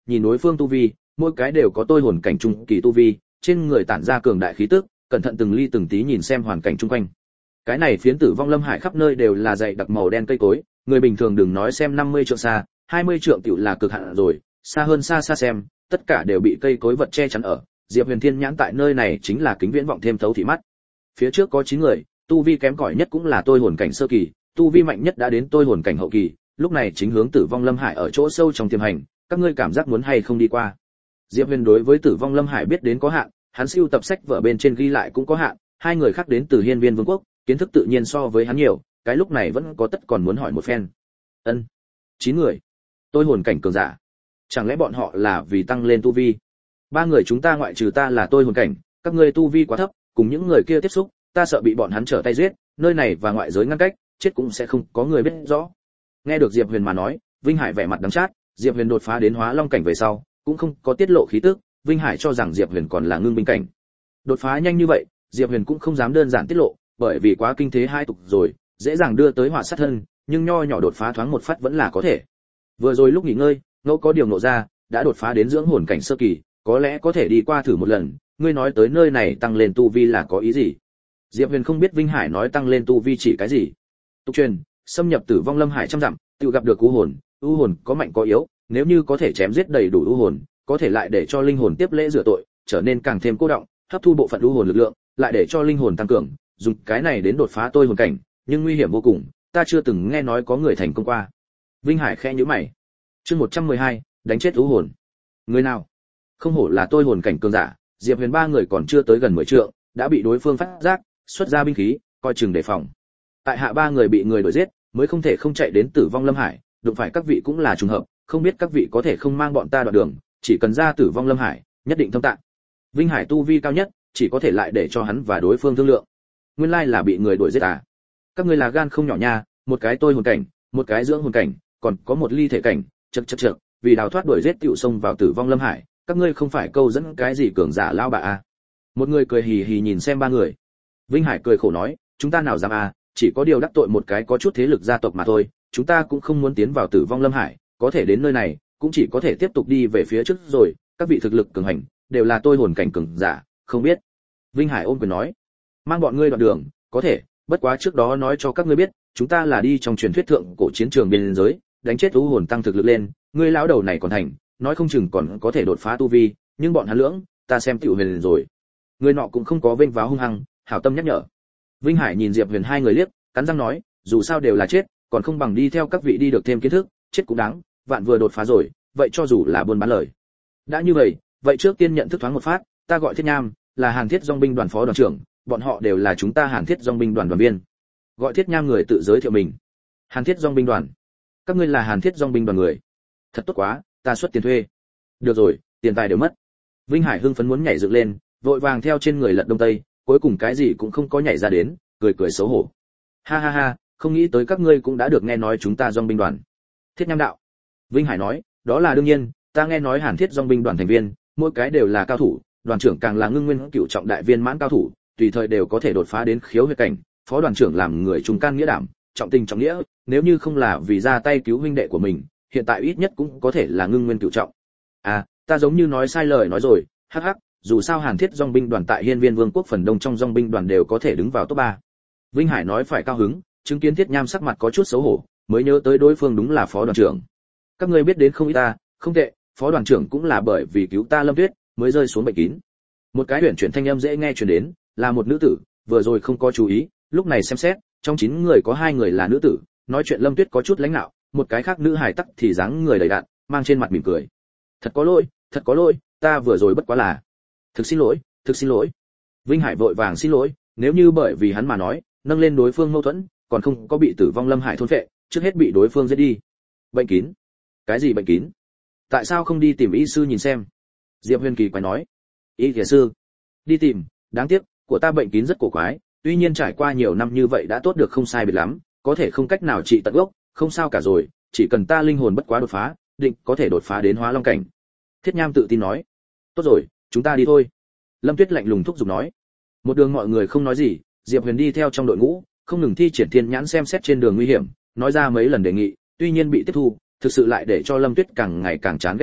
nhìn đối phương tu vi, mỗi cái đều có tôi hồn cảnh trung kỳ tu vi, trên người tản ra cường đại khí tức, cẩn thận từng ly từng tí nhìn xem hoàn cảnh chung quanh. Cái này phiến Tử Vong Lâm Hải khắp nơi đều là dày đặc màu đen cây cối, người bình thường đừng nói xem năm mươi trượng xa, hai mươi trượng tiểu là cực hạn rồi, xa hơn xa xa xem, tất cả đều bị cây cối vật che chắn ở. Diệp Huyền Thiên nhãn tại nơi này chính là kính viễn vọng thêm thấu thị mắt. Phía trước có chín người, tu vi kém cỏi nhất cũng là tôi hồn cảnh sơ kỳ, tu vi mạnh nhất đã đến tôi hồn cảnh hậu kỳ, lúc này chính hướng Tử Vong Lâm Hải ở chỗ sâu trong tiềm hành, các ngươi cảm giác muốn hay không đi qua? Diệp Huyền đối với Tử Vong Lâm Hải biết đến có hạn, hắn siêu tập sách vở bên trên ghi lại cũng có hạn, hai người khác đến từ Hiên Viên Vương quốc, kiến thức tự nhiên so với hắn nhiều, cái lúc này vẫn có tất còn muốn hỏi một phen. Ân, chín người, tôi hồn cảnh cường giả, chẳng lẽ bọn họ là vì tăng lên tu vi? Ba người chúng ta ngoại trừ ta là tôi hồn cảnh, các ngươi tu vi quá thấp, cùng những người kia tiếp xúc, ta sợ bị bọn hắn trở tay giết, nơi này và ngoại giới ngăn cách, chết cũng sẽ không có người biết rõ. Nghe được Diệp Huyền mà nói, Vinh Hải vẻ mặt đắng chát, Diệp Huyền đột phá đến Hóa Long cảnh về sau, cũng không có tiết lộ khí tức, Vinh Hải cho rằng Diệp Huyền còn là ngưng binh cảnh. Đột phá nhanh như vậy, Diệp Huyền cũng không dám đơn giản tiết lộ, bởi vì quá kinh thế hai tục rồi, dễ dàng đưa tới họa sát thân, nhưng nho nhỏ đột phá thoáng một phát vẫn là có thể. Vừa rồi lúc nghỉ ngơi, ngẫu có điều nộ ra, đã đột phá đến dưỡng hồn cảnh sơ kỳ, có lẽ có thể đi qua thử một lần, ngươi nói tới nơi này tăng lên tu vi là có ý gì? Diệp Huyền không biết Vinh Hải nói tăng lên tu vi chỉ cái gì. Tục truyền, xâm nhập Tử Vong Lâm Hải trăm dặm, tự gặp được u hồn, u hồn có mạnh có yếu, nếu như có thể chém giết đầy đủ u hồn, có thể lại để cho linh hồn tiếp lễ rửa tội, trở nên càng thêm cô động, hấp thu bộ phận u hồn lực lượng, lại để cho linh hồn tăng cường, dùng cái này đến đột phá tôi hồn cảnh, nhưng nguy hiểm vô cùng, ta chưa từng nghe nói có người thành công qua. Vinh Hải khẽ nhíu mày. Chương một trăm mười hai, đánh chết u hồn. Người nào? Không hổ là tôi hồn cảnh cường giả, Diệp Huyền ba người còn chưa tới gần mười trượng, đã bị đối phương phát giác, xuất ra binh khí, coi chừng đề phòng. Tại hạ ba người bị người đuổi giết, mới không thể không chạy đến Tử Vong Lâm Hải, đụng phải các vị cũng là trùng hợp, không biết các vị có thể không mang bọn ta đoạn đường, chỉ cần ra Tử Vong Lâm Hải, nhất định thông tạng. Vinh Hải tu vi cao nhất, chỉ có thể lại để cho hắn và đối phương thương lượng. Nguyên lai là bị người đuổi giết à? Các ngươi là gan không nhỏ nha, một cái tôi hồn cảnh, một cái dưỡng hồn cảnh, còn có một ly thể cảnh, chậc chậc chậc, vì đào thoát đuổi giết tiểu xông vào Tử Vong Lâm Hải, các ngươi không phải câu dẫn cái gì cường giả lao bà à? Một người cười hì hì nhìn xem ba người. Vinh Hải cười khổ nói, chúng ta nào dám à, chỉ có điều đắc tội một cái có chút thế lực gia tộc mà thôi, chúng ta cũng không muốn tiến vào Tử Vong Lâm Hải, có thể đến nơi này, cũng chỉ có thể tiếp tục đi về phía trước rồi, các vị thực lực cường hành, đều là tôi hồn cảnh cường giả, không biết. Vinh Hải ôm quyền nói, mang bọn ngươi đoạn đường, có thể, bất quá trước đó nói cho các ngươi biết, chúng ta là đi trong truyền thuyết thượng cổ chiến trường biên giới, đánh chết u hồn tăng thực lực lên, ngươi lão đầu này còn thành, nói không chừng còn có thể đột phá tu vi, nhưng bọn hắn lưỡng, ta xem tiểu huyền rồi. Người nọ cũng không có vênh váo hung hăng, hảo tâm nhắc nhở. Vinh Hải nhìn Diệp Huyền hai người liếc, cắn răng nói, dù sao đều là chết, còn không bằng đi theo các vị đi được thêm kiến thức, chết cũng đáng, vạn vừa đột phá rồi, vậy cho dù là buôn bán lời. Đã như vậy, vậy trước tiên nhận thức thoáng một phát, ta gọi Thiết Nham, là Hàn Thiết Dòng binh đoàn phó đoàn trưởng, bọn họ đều là chúng ta Hàn Thiết Dòng binh đoàn đoàn viên. Gọi Thiết Nham người tự giới thiệu mình. Hàn Thiết Dòng binh đoàn. Các ngươi là Hàn Thiết Dòng binh đoàn người. Thật tốt quá, ta xuất tiền thuê. Được rồi, tiền tài đều mất. Vinh Hải hưng phấn muốn nhảy dựng lên, vội vàng theo trên người lật đông tây, cuối cùng cái gì cũng không có nhảy ra đến, cười cười xấu hổ. Ha ha ha, không nghĩ tới các ngươi cũng đã được nghe nói chúng ta Dòng binh đoàn. Thiết Nham đạo. Vinh Hải nói, đó là đương nhiên, ta nghe nói Hàn Thiết Dòng binh đoàn thành viên, mỗi cái đều là cao thủ, đoàn trưởng càng là ngưng nguyên cựu trọng đại viên mãn cao thủ, tùy thời đều có thể đột phá đến khiếu huyết cảnh, phó đoàn trưởng làm người trung can nghĩa đảm, trọng tình trọng nghĩa, nếu như không là vì ra tay cứu huynh đệ của mình, hiện tại ít nhất cũng có thể là ngưng nguyên cựu trọng. À, ta giống như nói sai lời nói rồi, hắc hắc, dù sao Hàn Thiết Dòng binh đoàn tại Hiên Viên Vương quốc phần đông trong Dòng binh đoàn đều có thể đứng vào top ba. Vinh Hải nói phải cao hứng, chứng kiến Thiết Nham sắc mặt có chút xấu hổ, mới nhớ tới đối phương đúng là phó đoàn trưởng. Các ngươi biết đến không ít ta, không tệ, phó đoàn trưởng cũng là bởi vì cứu ta Lâm Tuyết, mới rơi xuống bệnh kín. Một cái huyền chuyển thanh âm dễ nghe truyền đến, là một nữ tử, vừa rồi không có chú ý, lúc này xem xét, trong chín người có hai người là nữ tử, nói chuyện Lâm Tuyết có chút lãnh nạo, một cái khác nữ hài tắc thì dáng người đầy đặn, mang trên mặt mỉm cười. Thật có lỗi, thật có lỗi, ta vừa rồi bất quá là. Thực xin lỗi, thực xin lỗi. Vinh Hải vội vàng xin lỗi, nếu như bởi vì hắn mà nói, nâng lên đối phương mâu thuẫn, còn không có bị Tử Vong Lâm Hải thôn phệ, trước hết bị đối phương giết đi. Bệnh kín? Cái gì bệnh kín? Tại sao không đi tìm y sư nhìn xem? Diệp Huyền kỳ quái nói. Y y sư? Đi tìm, đáng tiếc, của ta bệnh kín rất cổ quái, tuy nhiên trải qua nhiều năm như vậy đã tốt được không sai biệt lắm, có thể không cách nào trị tận gốc, không sao cả rồi, chỉ cần ta linh hồn bất quá đột phá, định có thể đột phá đến Hóa Long cảnh. Thiết Nham tự tin nói. Tốt rồi, chúng ta đi thôi. Lâm Tuyết lạnh lùng thúc giục nói. Một đường mọi người không nói gì, Diệp Huyền đi theo trong đội ngũ, không ngừng thi triển thiên nhãn xem xét trên đường nguy hiểm, nói ra mấy lần đề nghị, tuy nhiên bị tiếp thu, thực sự lại để cho Lâm Tuyết càng ngày càng chán ghét hắn,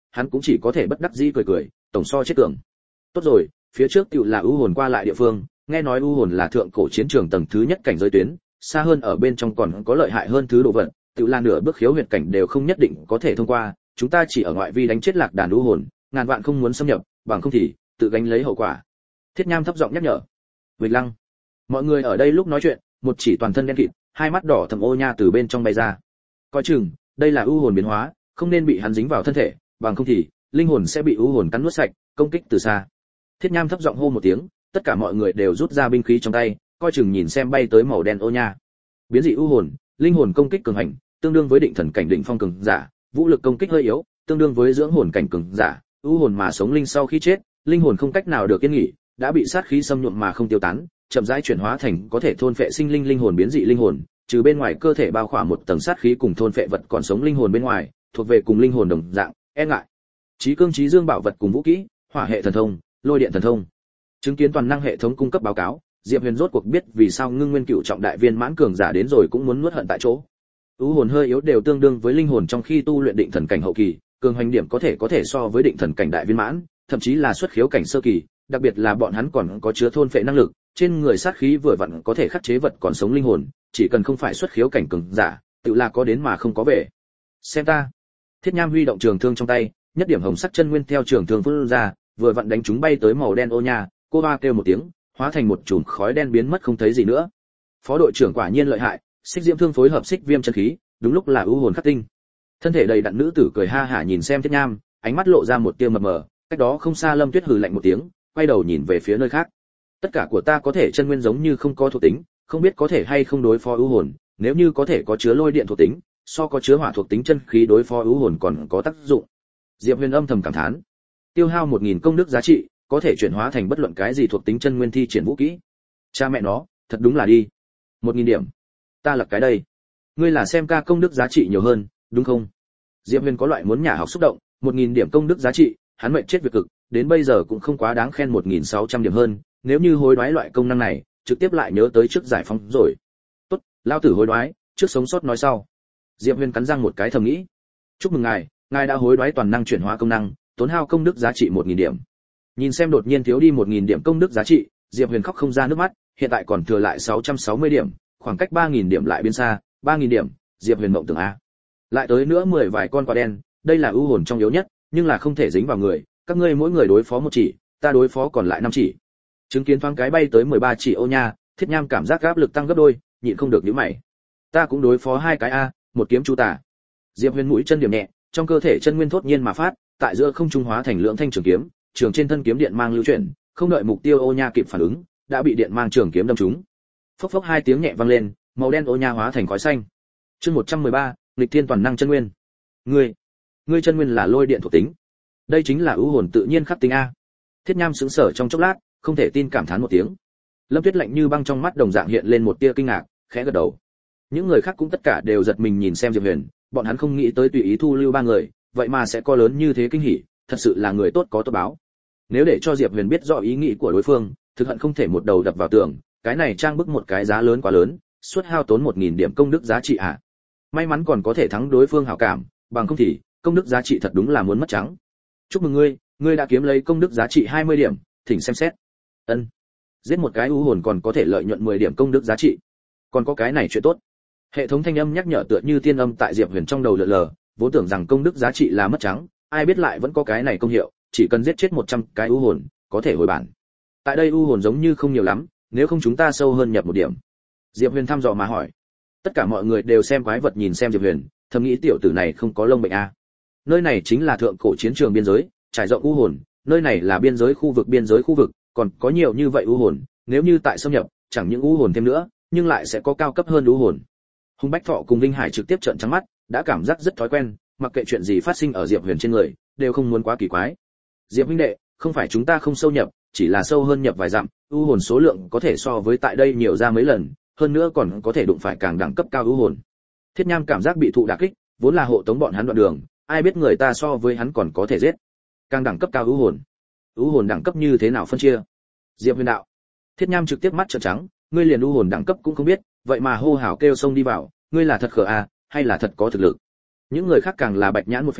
hắn cũng chỉ có thể bất đắc dĩ cười cười, tổng so chết tưởng. Tốt rồi, phía trước tựu là u hồn qua lại địa phương, nghe nói u hồn là thượng cổ chiến trường tầng thứ nhất cảnh giới tuyến, xa hơn ở bên trong còn có lợi hại hơn thứ đồ vật, tựu là nửa bước khiếu huyệt cảnh đều không nhất định có thể thông qua, chúng ta chỉ ở ngoại vi đánh chết lạc đàn u hồn, ngàn vạn không muốn xâm nhập, bằng không thì tự gánh lấy hậu quả. Thiết Nham thấp giọng nhắc nhở. Vịnh Lăng. Mọi người ở đây lúc nói chuyện, một chỉ toàn thân đen kịt, hai mắt đỏ thẫm ô nha từ bên trong bay ra. Coi chừng, đây là u hồn biến hóa, không nên bị hắn dính vào thân thể, bằng không thì linh hồn sẽ bị u hồn cắn nuốt sạch, công kích từ xa. Thiết Nham thấp giọng hô một tiếng, tất cả mọi người đều rút ra binh khí trong tay, coi chừng nhìn xem bay tới màu đen ô nha. Biến dị u hồn, linh hồn công kích cường hành, tương đương với định thần cảnh đỉnh phong cường giả, vũ lực công kích hơi yếu, tương đương với dưỡng hồn cảnh cường giả, u hồn mà sống linh sau khi chết, linh hồn không cách nào được yên nghỉ, đã bị sát khí xâm nhuộm mà không tiêu tán, chậm rãi chuyển hóa thành có thể thôn phệ sinh linh linh hồn biến dị linh hồn, trừ bên ngoài cơ thể bao khỏa một tầng sát khí cùng thôn phệ vật còn sống linh hồn bên ngoài, thuộc về cùng linh hồn đồng dạng, e ngại. Chí cương chí dương bảo vật cùng vũ kỹ, hỏa hệ thần thông, lôi điện thần thông. Chứng kiến toàn năng hệ thống cung cấp báo cáo, Diệp Huyền rốt cuộc biết vì sao Ngưng Nguyên Cựu trọng đại viên mãn cường giả đến rồi cũng muốn nuốt hận tại chỗ. U hồn hơi yếu đều tương đương với linh hồn trong khi tu luyện định thần cảnh hậu kỳ, cường hành điểm có thể có thể so với định thần cảnh đại viên mãn, thậm chí là xuất khiếu cảnh sơ kỳ, đặc biệt là bọn hắn còn có chứa thôn phệ năng lực, trên người sát khí vừa vặn có thể khắc chế vật còn sống linh hồn, chỉ cần không phải xuất khiếu cảnh cường giả, tự là có đến mà không có về. Xem ta. Thiết Nham huy động trường thương trong tay, nhất điểm hồng sắc chân nguyên theo trường thương phun ra, vừa vặn đánh chúng bay tới màu đen ô nha, cô ba kêu một tiếng, hóa thành một chùm khói đen biến mất không thấy gì nữa. Phó đội trưởng quả nhiên lợi hại, xích diễm thương phối hợp xích viêm chân khí, đúng lúc là ưu hồn khắc tinh. Thân thể đầy đặn nữ tử cười ha hả nhìn xem Thiết Nham, ánh mắt lộ ra một tia mập mờ, cách đó không xa Lâm Tuyết hừ lạnh một tiếng, quay đầu nhìn về phía nơi khác. Tất cả của ta có thể chân nguyên giống như không có thuộc tính, không biết có thể hay không đối phó ưu hồn, nếu như có thể có chứa lôi điện thuộc tính, so có chứa hỏa thuộc tính chân khí đối phó ưu hồn còn có tác dụng. Diệp Huyền âm thầm cảm thán, tiêu hao một nghìn công đức giá trị, có thể chuyển hóa thành bất luận cái gì thuộc tính chân nguyên thi triển vũ kỹ. Cha mẹ nó, thật đúng là đi. một nghìn điểm. Ta là cái đây. Ngươi là xem ca công đức giá trị nhiều hơn, đúng không? Diệp Huyền có loại muốn nhả học xúc động, một nghìn điểm công đức giá trị, hắn mệnh chết việc cực, đến bây giờ cũng không quá đáng khen một nghìn sáu trăm điểm hơn, nếu như hối đoái loại công năng này, trực tiếp lại nhớ tới trước giải phóng rồi. Tốt, lao tử hối đoái, trước sống sót nói sau. Diệp Huyền cắn răng một cái thầm nghĩ. Chúc mừng ngài, ngài đã hối đoái toàn năng chuyển hóa công năng, tốn hao công đức giá trị một nghìn điểm. Nhìn xem đột nhiên thiếu đi một nghìn điểm công đức giá trị, Diệp Huyền khóc không ra nước mắt, hiện tại còn thừa lại sáu trăm sáu mươi điểm, khoảng cách ba nghìn điểm lại biến xa, ba nghìn điểm, Diệp Huyền mộng tưởng a. Lại tới nữa mười vài con quả đen, đây là ưu hồn trong yếu nhất, nhưng là không thể dính vào người, các ngươi mỗi người đối phó một chỉ, ta đối phó còn lại năm chỉ. Chứng kiến thoáng cái bay tới mười ba chỉ ô nha, Thiết Nham cảm giác áp lực tăng gấp đôi, nhịn không được nhíu mày. Ta cũng đối phó hai cái a, một kiếm chu tả. Diệp Huyền mũi chân điểm nhẹ, trong cơ thể chân nguyên thốt nhiên mà phát, tại giữa không trung hóa thành lượng thanh trường kiếm, trường trên thân kiếm điện mang lưu chuyển, không đợi mục tiêu ô nha kịp phản ứng, đã bị điện mang trường kiếm đâm trúng. Phốc phốc hai tiếng nhẹ vang lên, màu đen ô nha hóa thành khói xanh. Chương một trăm mười ba, nghịch thiên toàn năng chân nguyên. Ngươi, ngươi chân nguyên là lôi điện thuộc tính. Đây chính là ưu hồn tự nhiên khắc tính a. Thiết Nham sững sờ trong chốc lát, không thể tin cảm thán một tiếng. Lâm Tuyết lạnh như băng trong mắt đồng dạng hiện lên một tia kinh ngạc, khẽ gật đầu. Những người khác cũng tất cả đều giật mình nhìn xem Diệp Huyền, bọn hắn không nghĩ tới tùy ý thu lưu ba người, vậy mà sẽ có lớn như thế kinh hỉ, thật sự là người tốt có tốt báo. Nếu để cho Diệp Huyền biết rõ ý nghĩ của đối phương, thực hận không thể một đầu đập vào tường, cái này trang bức một cái giá lớn quá lớn, suốt hao tốn một nghìn điểm công đức giá trị à. May mắn còn có thể thắng đối phương hảo cảm, bằng không thì công đức giá trị thật đúng là muốn mất trắng. Chúc mừng ngươi, ngươi đã kiếm lấy công đức giá trị hai mươi điểm, thỉnh xem xét. Ân. Giết một cái u hồn còn có thể lợi nhuận mười điểm công đức giá trị. Còn có cái này chuyện tốt. Hệ thống thanh âm nhắc nhở tựa như tiên âm tại Diệp Huyền trong đầu lượn lờ, vốn tưởng rằng công đức giá trị là mất trắng, ai biết lại vẫn có cái này công hiệu, chỉ cần giết chết một trăm cái u hồn, có thể hồi bản. Tại đây u hồn giống như không nhiều lắm, nếu không chúng ta sâu hơn nhập một điểm. Diệp Huyền thăm dò mà hỏi. Tất cả mọi người đều xem quái vật nhìn xem Diệp Huyền, thầm nghĩ tiểu tử này không có lông bệnh a. Nơi này chính là thượng cổ chiến trường biên giới, trải rộng u hồn, nơi này là biên giới khu vực biên giới khu vực, còn có nhiều như vậy u hồn, nếu như tại xâm nhập, chẳng những u hồn thêm nữa, nhưng lại sẽ có cao cấp hơn u hồn. Hùng Bách Thọ cùng Vinh Hải trực tiếp trợn trắng mắt, đã cảm giác rất thói quen, mặc kệ chuyện gì phát sinh ở Diệp Huyền trên người, đều không muốn quá kỳ quái. Diệp huynh đệ, không phải chúng ta không sâu nhập, chỉ là sâu hơn nhập vài dặm, u hồn số lượng có thể so với tại đây nhiều ra mấy lần, hơn nữa còn có thể đụng phải càng đẳng cấp cao u hồn. Thiết Nham cảm giác bị thụ đả kích, vốn là hộ tống bọn hắn đoạn đường, ai biết người ta so với hắn còn có thể giết. Càng đẳng cấp cao u hồn. U hồn đẳng cấp như thế nào phân chia? Diệp Huyền đạo. Thiết Nham trực tiếp mắt trợn trắng, ngươi liền u hồn đẳng cấp cũng không biết, vậy mà hô hào kêu xông đi vào, ngươi là thật khờ à, hay là thật có thực lực? Những người khác càng là bạch nhãn một phen,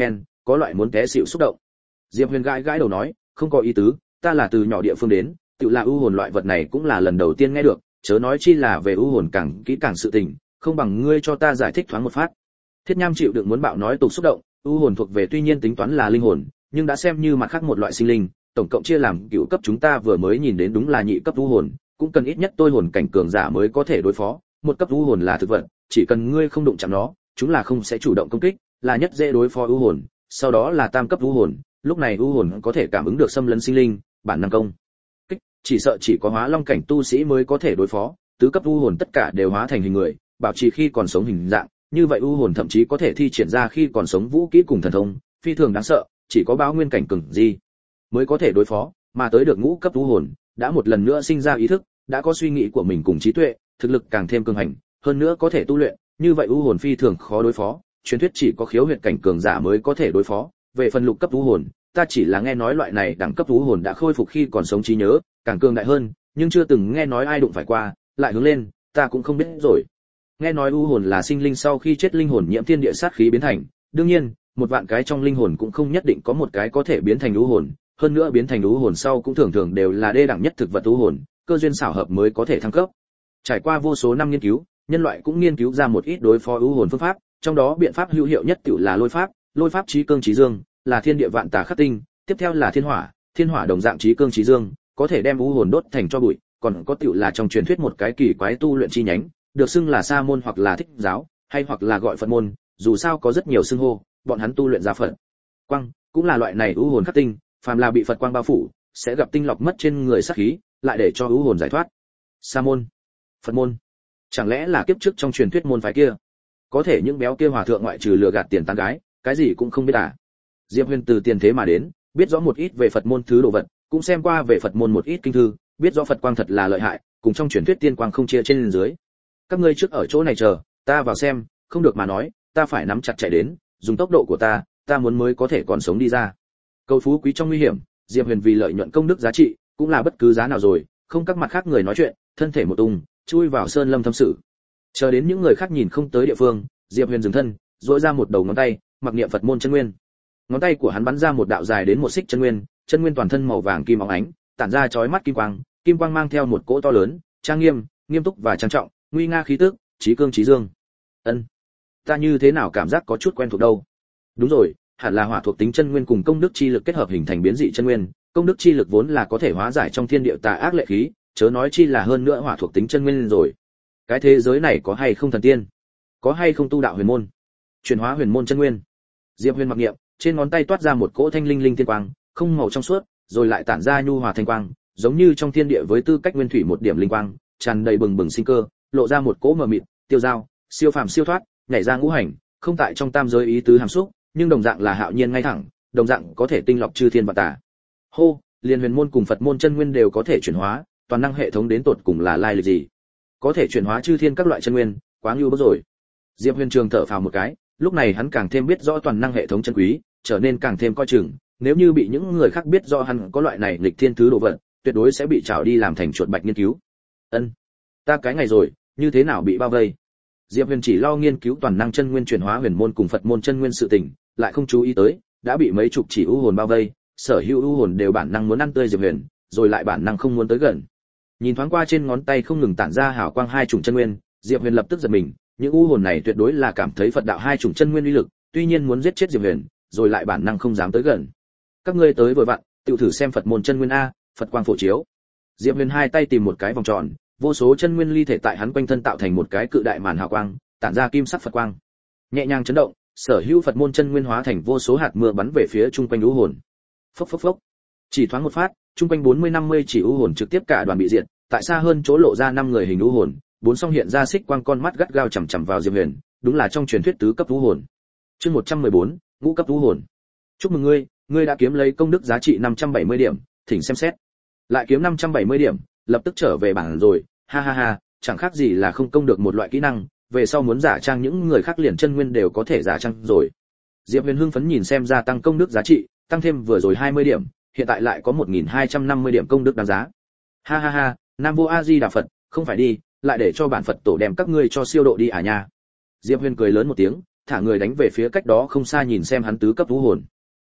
có loại muốn té xỉu xúc động. Diệp Huyền gãi gãi đầu nói, không có ý tứ, ta là từ nhỏ địa phương đến, tự là ưu hồn loại vật này cũng là lần đầu tiên nghe được, chớ nói chi là về ưu hồn càng kỹ càng sự tình, không bằng ngươi cho ta giải thích thoáng một phát. Thiết Nham chịu đựng muốn bạo nói tục xúc động, ưu hồn thuộc về tuy nhiên tính toán là linh hồn, nhưng đã xem như mặt khác một loại sinh linh, tổng cộng chia làm cửu cấp, chúng ta vừa mới nhìn đến đúng là nhị cấp ưu hồn, cũng cần ít nhất tôi hồn cảnh cường giả mới có thể đối phó, một cấp ưu hồn là thực vật, chỉ cần ngươi không đụng chạm nó, chúng là không sẽ chủ động công kích, là nhất dễ đối phó ưu hồn, sau đó là tam cấp ưu hồn, lúc này ưu hồn có thể cảm ứng được xâm lấn sinh linh, bản năng công kích, chỉ sợ chỉ có hóa long cảnh tu sĩ mới có thể đối phó, tứ cấp ưu hồn tất cả đều hóa thành hình người, bảo trì khi còn sống hình dạng, như vậy ưu hồn thậm chí có thể thi triển ra khi còn sống vũ kỹ cùng thần thông, phi thường đáng sợ, chỉ có báo nguyên cảnh cường gì mới có thể đối phó, mà tới được ngũ cấp ưu hồn, đã một lần nữa sinh ra ý thức, đã có suy nghĩ của mình cùng trí tuệ, thực lực càng thêm cường hành, hơn nữa có thể tu luyện, như vậy ưu hồn phi thường khó đối phó, truyền thuyết chỉ có khiếu huyệt cảnh cường giả mới có thể đối phó, về phần lục cấp ưu hồn, ta chỉ là nghe nói loại này đẳng cấp ưu hồn đã khôi phục khi còn sống trí nhớ, càng cường đại hơn, nhưng chưa từng nghe nói ai đụng phải qua, lại hướng lên, ta cũng không biết rồi. Nghe nói ưu hồn là sinh linh sau khi chết linh hồn nhiễm thiên địa sát khí biến thành, đương nhiên, một vạn cái trong linh hồn cũng không nhất định có một cái có thể biến thành ưu hồn, hơn nữa biến thành ưu hồn sau cũng thường thường đều là đê đẳng nhất thực vật ưu hồn, cơ duyên xảo hợp mới có thể thăng cấp. Trải qua vô số năm nghiên cứu, nhân loại cũng nghiên cứu ra một ít đối phó ưu hồn phương pháp, trong đó biện pháp hữu hiệu nhất tựu là lôi pháp, lôi pháp chí cương chí dương, là thiên địa vạn tà khắc tinh, tiếp theo là thiên hỏa, thiên hỏa đồng dạng chí cương chí dương, có thể đem ưu hồn đốt thành tro bụi, còn có tựu là trong truyền thuyết một cái kỳ quái tu luyện chi nhánh, được xưng là sa môn hoặc là thích giáo, hay hoặc là gọi Phật môn, dù sao có rất nhiều xưng hô, bọn hắn tu luyện ra Phật quang, cũng là loại này ưu hồn khắc tinh, phàm là bị Phật quang bao phủ, sẽ gặp tinh lọc mất trên người sát khí, lại để cho ưu hồn giải thoát. Sa môn, Phật môn, chẳng lẽ là kiếp trước trong truyền thuyết môn phái kia? Có thể những béo kia hòa thượng ngoại trừ lừa gạt tiền tán gái, cái gì cũng không biết à? Diệp Huyền từ tiền thế mà đến, biết rõ một ít về Phật môn thứ đồ vật, cũng xem qua về Phật môn một ít kinh thư, biết rõ Phật quang thật là lợi hại, cùng trong truyền thuyết tiên quang không chia trên dưới. Các ngươi trước ở chỗ này chờ, ta vào xem, không được mà nói, ta phải nắm chặt chạy đến, dùng tốc độ của ta, ta muốn mới có thể còn sống đi ra. Cầu phú quý trong nguy hiểm, Diệp Huyền vì lợi nhuận công đức giá trị, cũng là bất cứ giá nào rồi, không các mặt khác người nói chuyện, thân thể một tung, chui vào sơn lâm thâm sự. Chờ đến những người khác nhìn không tới địa phương, Diệp Huyền dừng thân, duỗi ra một đầu ngón tay, mặc niệm Phật môn chân nguyên. Ngón tay của hắn bắn ra một đạo dài đến một xích chân nguyên, chân nguyên toàn thân màu vàng kim óng ánh, tản ra chói mắt kim quang, kim quang mang theo một cỗ to lớn, trang nghiêm, nghiêm túc và trang trọng, nguy nga khí tức, chí cương chí dương. Ân, ta như thế nào cảm giác có chút quen thuộc đâu? Đúng rồi, hẳn là hỏa thuộc tính chân nguyên cùng công đức chi lực kết hợp hình thành biến dị chân nguyên, công đức chi lực vốn là có thể hóa giải trong thiên địa tà ác lệ khí, chớ nói chi là hơn nữa hỏa thuộc tính chân nguyên rồi. Cái thế giới này có hay không thần tiên? Có hay không tu đạo huyền môn? Chuyển hóa huyền môn chân nguyên. Diệp Huyền mặc niệm, trên ngón tay toát ra một cỗ thanh linh linh thiên quang, không màu trong suốt, rồi lại tản ra nhu hòa thanh quang, giống như trong thiên địa với tư cách nguyên thủy một điểm linh quang, tràn đầy bừng bừng sinh cơ, lộ ra một cỗ mờ mịt, tiêu dao, siêu phàm siêu thoát, nhảy ra ngũ hành, không tại trong tam giới ý tứ hàm xúc, nhưng đồng dạng là hạo nhiên ngay thẳng, đồng dạng có thể tinh lọc chư thiên và tà. Hô, liên huyền môn cùng Phật môn chân nguyên đều có thể chuyển hóa, toàn năng hệ thống đến tột cùng là lai lịch gì? Có thể chuyển hóa chư thiên các loại chân nguyên, quá ngưu bức rồi. Diệp Huyền Trường thở phào một cái, lúc này hắn càng thêm biết rõ toàn năng hệ thống chân quý, trở nên càng thêm coi chừng, nếu như bị những người khác biết rõ hắn có loại này nghịch thiên thứ đồ vật, tuyệt đối sẽ bị trảo đi làm thành chuột bạch nghiên cứu. Ân, ta cái ngày rồi, như thế nào bị bao vây? Diệp Huyền chỉ lo nghiên cứu toàn năng chân nguyên chuyển hóa huyền môn cùng Phật môn chân nguyên sự tình, lại không chú ý tới, đã bị mấy chục chỉ u hồn bao vây, sở hữu u hồn đều bản năng muốn ăn tươi Diệp Huyền, rồi lại bản năng không muốn tới gần. Nhìn thoáng qua trên ngón tay không ngừng tản ra hào quang hai chủng chân nguyên, Diệp Huyền lập tức giật mình, những u hồn này tuyệt đối là cảm thấy Phật đạo hai chủng chân nguyên uy lực, tuy nhiên muốn giết chết Diệp Huyền, rồi lại bản năng không dám tới gần. Các ngươi tới vừa vặn, tự thử xem Phật môn chân nguyên a, Phật quang phổ chiếu. Diệp Huyền hai tay tìm một cái vòng tròn, vô số chân nguyên ly thể tại hắn quanh thân tạo thành một cái cự đại màn hào quang, tản ra kim sắc Phật quang. Nhẹ nhàng chấn động, sở hữu Phật môn chân nguyên hóa thành vô số hạt mưa bắn về phía trung quanh u hồn. Phốc phốc phốc. Chỉ thoáng một phát, trung quanh bốn mươi năm mươi chỉ u hồn trực tiếp cả đoàn bị diệt, tại xa hơn chỗ lộ ra năm người hình u hồn, bốn song hiện ra xích quang con mắt gắt gao chằm chằm vào Diệp Huyền, đúng là trong truyền thuyết tứ cấp u hồn. Chương một trăm mười bốn, ngũ cấp u hồn. Chúc mừng ngươi, ngươi đã kiếm lấy công đức giá trị năm trăm bảy mươi điểm, thỉnh xem xét. Lại kiếm năm trăm bảy mươi điểm, lập tức trở về bảng rồi, ha ha ha, chẳng khác gì là không công được một loại kỹ năng, về sau muốn giả trang những người khác liền chân nguyên đều có thể giả trang rồi. Diệp Huyền hưng phấn nhìn xem gia tăng công đức giá trị, tăng thêm vừa rồi hai mươi điểm, hiện tại lại có một nghìn hai trăm năm mươi điểm công đức đáng giá. Ha ha ha, Nam Vô A Di Đà Phật, không phải đi, lại để cho bản Phật tổ đem các ngươi cho siêu độ đi à nha. Diệp Huyền cười lớn một tiếng, thả người đánh về phía cách đó không xa nhìn xem hắn tứ cấp vũ hồn.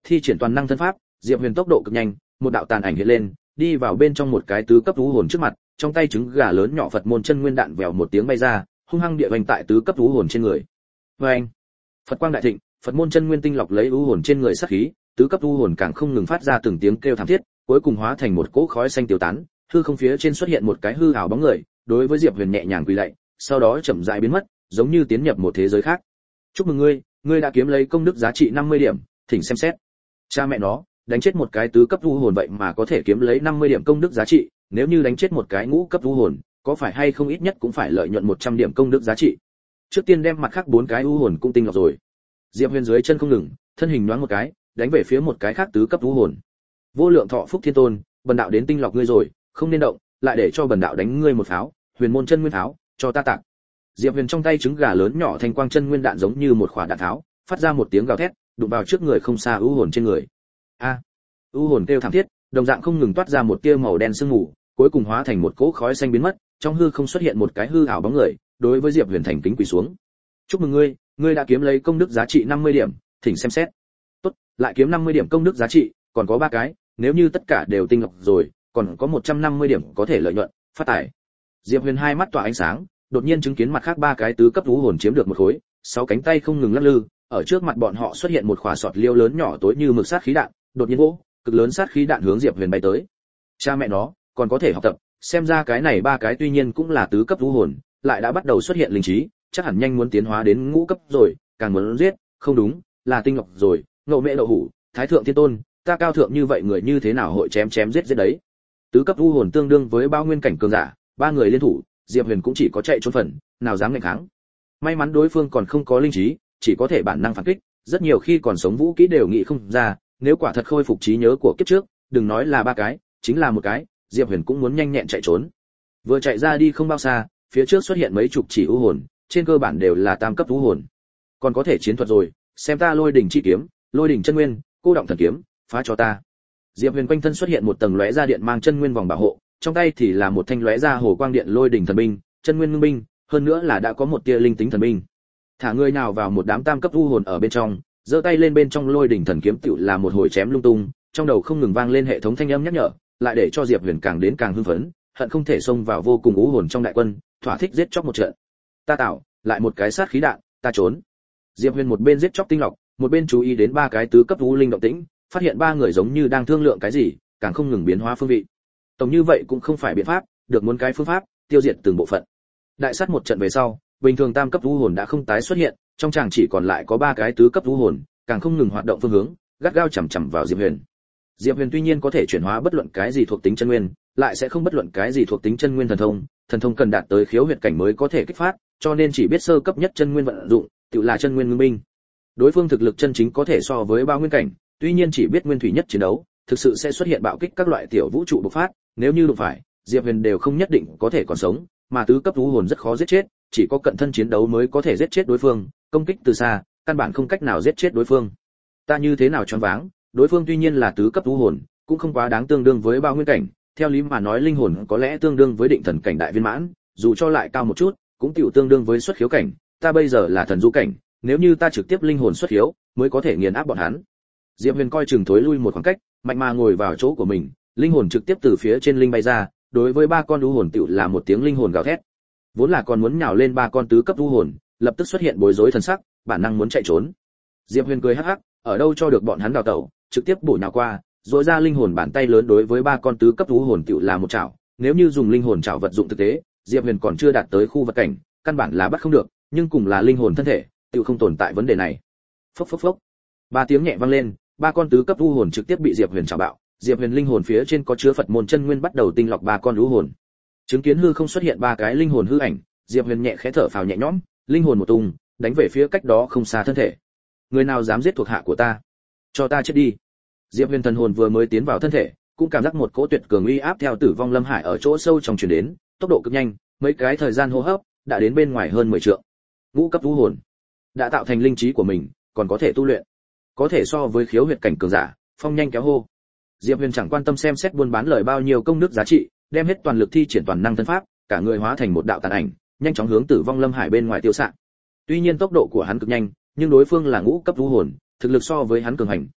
thi triển toàn năng thân pháp, Diệp Huyền tốc độ cực nhanh, một đạo tàn ảnh hiện lên, đi vào bên trong một cái tứ cấp thú hồn trước mặt, trong tay trứng gà lớn nhỏ Phật môn chân nguyên đạn vèo một tiếng bay ra, hung hăng địa vành tại tứ cấp thú hồn trên người. Oeng! Phật quang đại thịnh, Phật môn chân nguyên tinh lọc lấy u hồn trên người sát khí, tứ cấp u hồn càng không ngừng phát ra từng tiếng kêu thảm thiết, cuối cùng hóa thành một cỗ khói xanh tiêu tán, hư không phía trên xuất hiện một cái hư ảo bóng người, đối với Diệp Huyền nhẹ nhàng quỳ lạy, sau đó chậm rãi biến mất, giống như tiến nhập một thế giới khác. Chúc mừng ngươi, ngươi đã kiếm lấy công đức giá trị năm mươi điểm, thỉnh xem xét. Cha mẹ nó, đánh chết một cái tứ cấp u hồn vậy mà có thể kiếm lấy năm mươi điểm công đức giá trị, nếu như đánh chết một cái ngũ cấp u hồn, có phải hay không ít nhất cũng phải lợi nhuận một trăm điểm công đức giá trị. Trước tiên đem mặt khác bốn cái u hồn cũng tinh lọc rồi. Diệp Huyền dưới chân không ngừng, thân hình nhoáng một cái, đánh về phía một cái khác tứ cấp u hồn. Vô lượng thọ phúc thiên tôn, bần đạo đến tinh lọc ngươi rồi, không nên động, lại để cho bần đạo đánh ngươi một pháo, huyền môn chân nguyên pháo, cho ta tạc. Diệp Huyền trong tay trứng gà lớn nhỏ thanh quang chân nguyên đạn giống như một quả đạn tháo, phát ra một tiếng gào thét, đụng vào trước người không xa u hồn trên người. A! À, u hồn kêu thảm thiết, đồng dạng không ngừng toát ra một tia màu đen sương mù, cuối cùng hóa thành một cỗ khói xanh biến mất, trong hư không xuất hiện một cái hư ảo bóng người, đối với Diệp Huyền thành kính quỳ xuống. Chúc mừng ngươi, ngươi đã kiếm lấy công đức giá trị năm mươi điểm, thỉnh xem xét. Tốt, lại kiếm năm mươi điểm công đức giá trị, còn có ba cái, nếu như tất cả đều tinh lọc rồi, còn có một trăm năm mươi điểm có thể lợi nhuận, phát tài. Diệp Huyền hai mắt tỏa ánh sáng, đột nhiên chứng kiến mặt khác ba cái tứ cấp thú hồn chiếm được một khối, sáu cánh tay không ngừng lắc lư, ở trước mặt bọn họ xuất hiện một quả sọt liêu lớn nhỏ tối như mực sát khí đạn, đột nhiên vỗ, cực lớn sát khí đạn hướng Diệp Huyền bay tới. Cha mẹ nó, còn có thể học tập, xem ra cái này ba cái tuy nhiên cũng là tứ cấp thú hồn, lại đã bắt đầu xuất hiện linh trí, chắc hẳn nhanh muốn tiến hóa đến ngũ cấp rồi, càng muốn giết, không đúng, là tinh lọc rồi, ngộ mẹ đậu hủ, thái thượng thiên tôn, ta cao thượng như vậy người như thế nào hội chém chém giết giết đấy. Tứ cấp thú hồn tương đương với bao nguyên cảnh cường giả, ba người liên thủ, Diệp Huyền cũng chỉ có chạy trốn phần, nào dám nghênh kháng. May mắn đối phương còn không có linh trí, chỉ có thể bản năng phản kích, rất nhiều khi còn sống vũ kỹ đều nghĩ không ra, nếu quả thật khôi phục trí nhớ của kiếp trước, đừng nói là ba cái, chính là một cái, Diệp Huyền cũng muốn nhanh nhẹn chạy trốn. Vừa chạy ra đi không bao xa, phía trước xuất hiện mấy chục chỉ u hồn, trên cơ bản đều là tam cấp u hồn. Còn có thể chiến thuật rồi, xem ta Lôi đỉnh chi kiếm, Lôi đỉnh chân nguyên, cô động thần kiếm, phá cho ta. Diệp Huyền quanh thân xuất hiện một tầng lóe ra điện mang chân nguyên vòng bảo hộ, trong tay thì là một thanh lóe ra hồ quang điện Lôi đỉnh thần binh, chân nguyên ngưng binh, hơn nữa là đã có một tia linh tính thần binh. Thả người nào vào một đám tam cấp u hồn ở bên trong, giơ tay lên bên trong Lôi đỉnh thần kiếm tựu là một hồi chém lung tung, trong đầu không ngừng vang lên hệ thống thanh âm nhắc nhở, lại để cho Diệp Huyền càng đến càng hưng phấn, hận không thể xông vào vô cùng u hồn trong đại quân, thỏa thích giết chóc một trận. Ta tạo, lại một cái sát khí đạn, ta trốn. Diệp Huyền một bên giết chóc tinh lọc, một bên chú ý đến ba cái tứ cấp u linh động tĩnh, phát hiện ba người giống như đang thương lượng cái gì, càng không ngừng biến hóa phương vị. Tổng như vậy cũng không phải biện pháp, được muốn cái phương pháp, tiêu diệt từng bộ phận. Đại sát một trận về sau, bình thường tam cấp u hồn đã không tái xuất hiện, trong chàng chỉ còn lại có ba cái tứ cấp u hồn, càng không ngừng hoạt động phương hướng, gắt gao chằm chằm vào Diệp Huyền. Diệp Huyền tuy nhiên có thể chuyển hóa bất luận cái gì thuộc tính chân nguyên, lại sẽ không bất luận cái gì thuộc tính chân nguyên thần thông, thần thông cần đạt tới khiếu huyệt cảnh mới có thể kích phát, cho nên chỉ biết sơ cấp nhất chân nguyên vận dụng, tự là chân nguyên ngưng binh. Đối phương thực lực chân chính có thể so với bao nguyên cảnh, tuy nhiên chỉ biết nguyên thủy nhất chiến đấu, thực sự sẽ xuất hiện bạo kích các loại tiểu vũ trụ bộc phát, nếu như đụng phải, Diệp Huyền đều không nhất định có thể còn sống, mà tứ cấp thú hồn rất khó giết chết, chỉ có cận thân chiến đấu mới có thể giết chết đối phương, công kích từ xa, căn bản không cách nào giết chết đối phương. Ta như thế nào choáng váng, đối phương tuy nhiên là tứ cấp thú hồn, cũng không quá đáng tương đương với bao nguyên cảnh, theo lý mà nói linh hồn có lẽ tương đương với định thần cảnh đại viên mãn, dù cho lại cao một chút, cũng tiểu tương đương với xuất khiếu cảnh, ta bây giờ là thần du cảnh, nếu như ta trực tiếp linh hồn xuất khiếu, mới có thể nghiền áp bọn hắn. Diệp Huyền coi chừng thối lui một khoảng cách, mạnh mà ngồi vào chỗ của mình, linh hồn trực tiếp từ phía trên linh bay ra, đối với ba con u hồn tiểu là một tiếng linh hồn gào thét. Vốn là còn muốn nhào lên ba con tứ cấp u hồn, lập tức xuất hiện bối rối thần sắc, bản năng muốn chạy trốn. Diệp Huyền cười hắc hắc, ở đâu cho được bọn hắn đào tẩu, trực tiếp bổ nhào qua, rồi ra linh hồn bàn tay lớn đối với ba con tứ cấp u hồn tiểu là một chảo, nếu như dùng linh hồn chảo vật dụng thực tế, Diệp Huyền còn chưa đạt tới khu vật cảnh, căn bản là bắt không được, nhưng cùng là linh hồn thân thể, tiểu không tồn tại vấn đề này. Phốc phốc phốc. Ba tiếng nhẹ vang lên, ba con tứ cấp u hồn trực tiếp bị Diệp Huyền chảo bạo, Diệp Huyền linh hồn phía trên có chứa Phật môn chân nguyên bắt đầu tinh lọc ba con u hồn. Chứng kiến hư không xuất hiện ba cái linh hồn hư ảnh, Diệp Huyền nhẹ khẽ thở phào nhẹ nhõm, linh hồn một tung, đánh về phía cách đó không xa thân thể. Người nào dám giết thuộc hạ của ta, cho ta chết đi. Diệp Huyền thần hồn vừa mới tiến vào thân thể, cũng cảm giác một cỗ tuyệt cường uy áp theo Tử Vong Lâm Hải ở chỗ sâu trong truyền đến, tốc độ cực nhanh, mấy cái thời gian hô hấp đã đến bên ngoài hơn mười trượng. Ngũ cấp u hồn đã tạo thành linh trí của mình, còn có thể tu luyện, có thể so với khiếu huyệt cảnh cường giả, phong nhanh kéo hô. Diệp Huyền chẳng quan tâm xem xét buôn bán lời bao nhiêu công đức giá trị, đem hết toàn lực thi triển toàn năng thân pháp, cả người hóa thành một đạo tàn ảnh, nhanh chóng hướng Tử Vong Lâm Hải bên ngoài tiêu xạ. Tuy nhiên tốc độ của hắn cực nhanh, nhưng đối phương là ngũ cấp u hồn, thực lực so với hắn cường hành,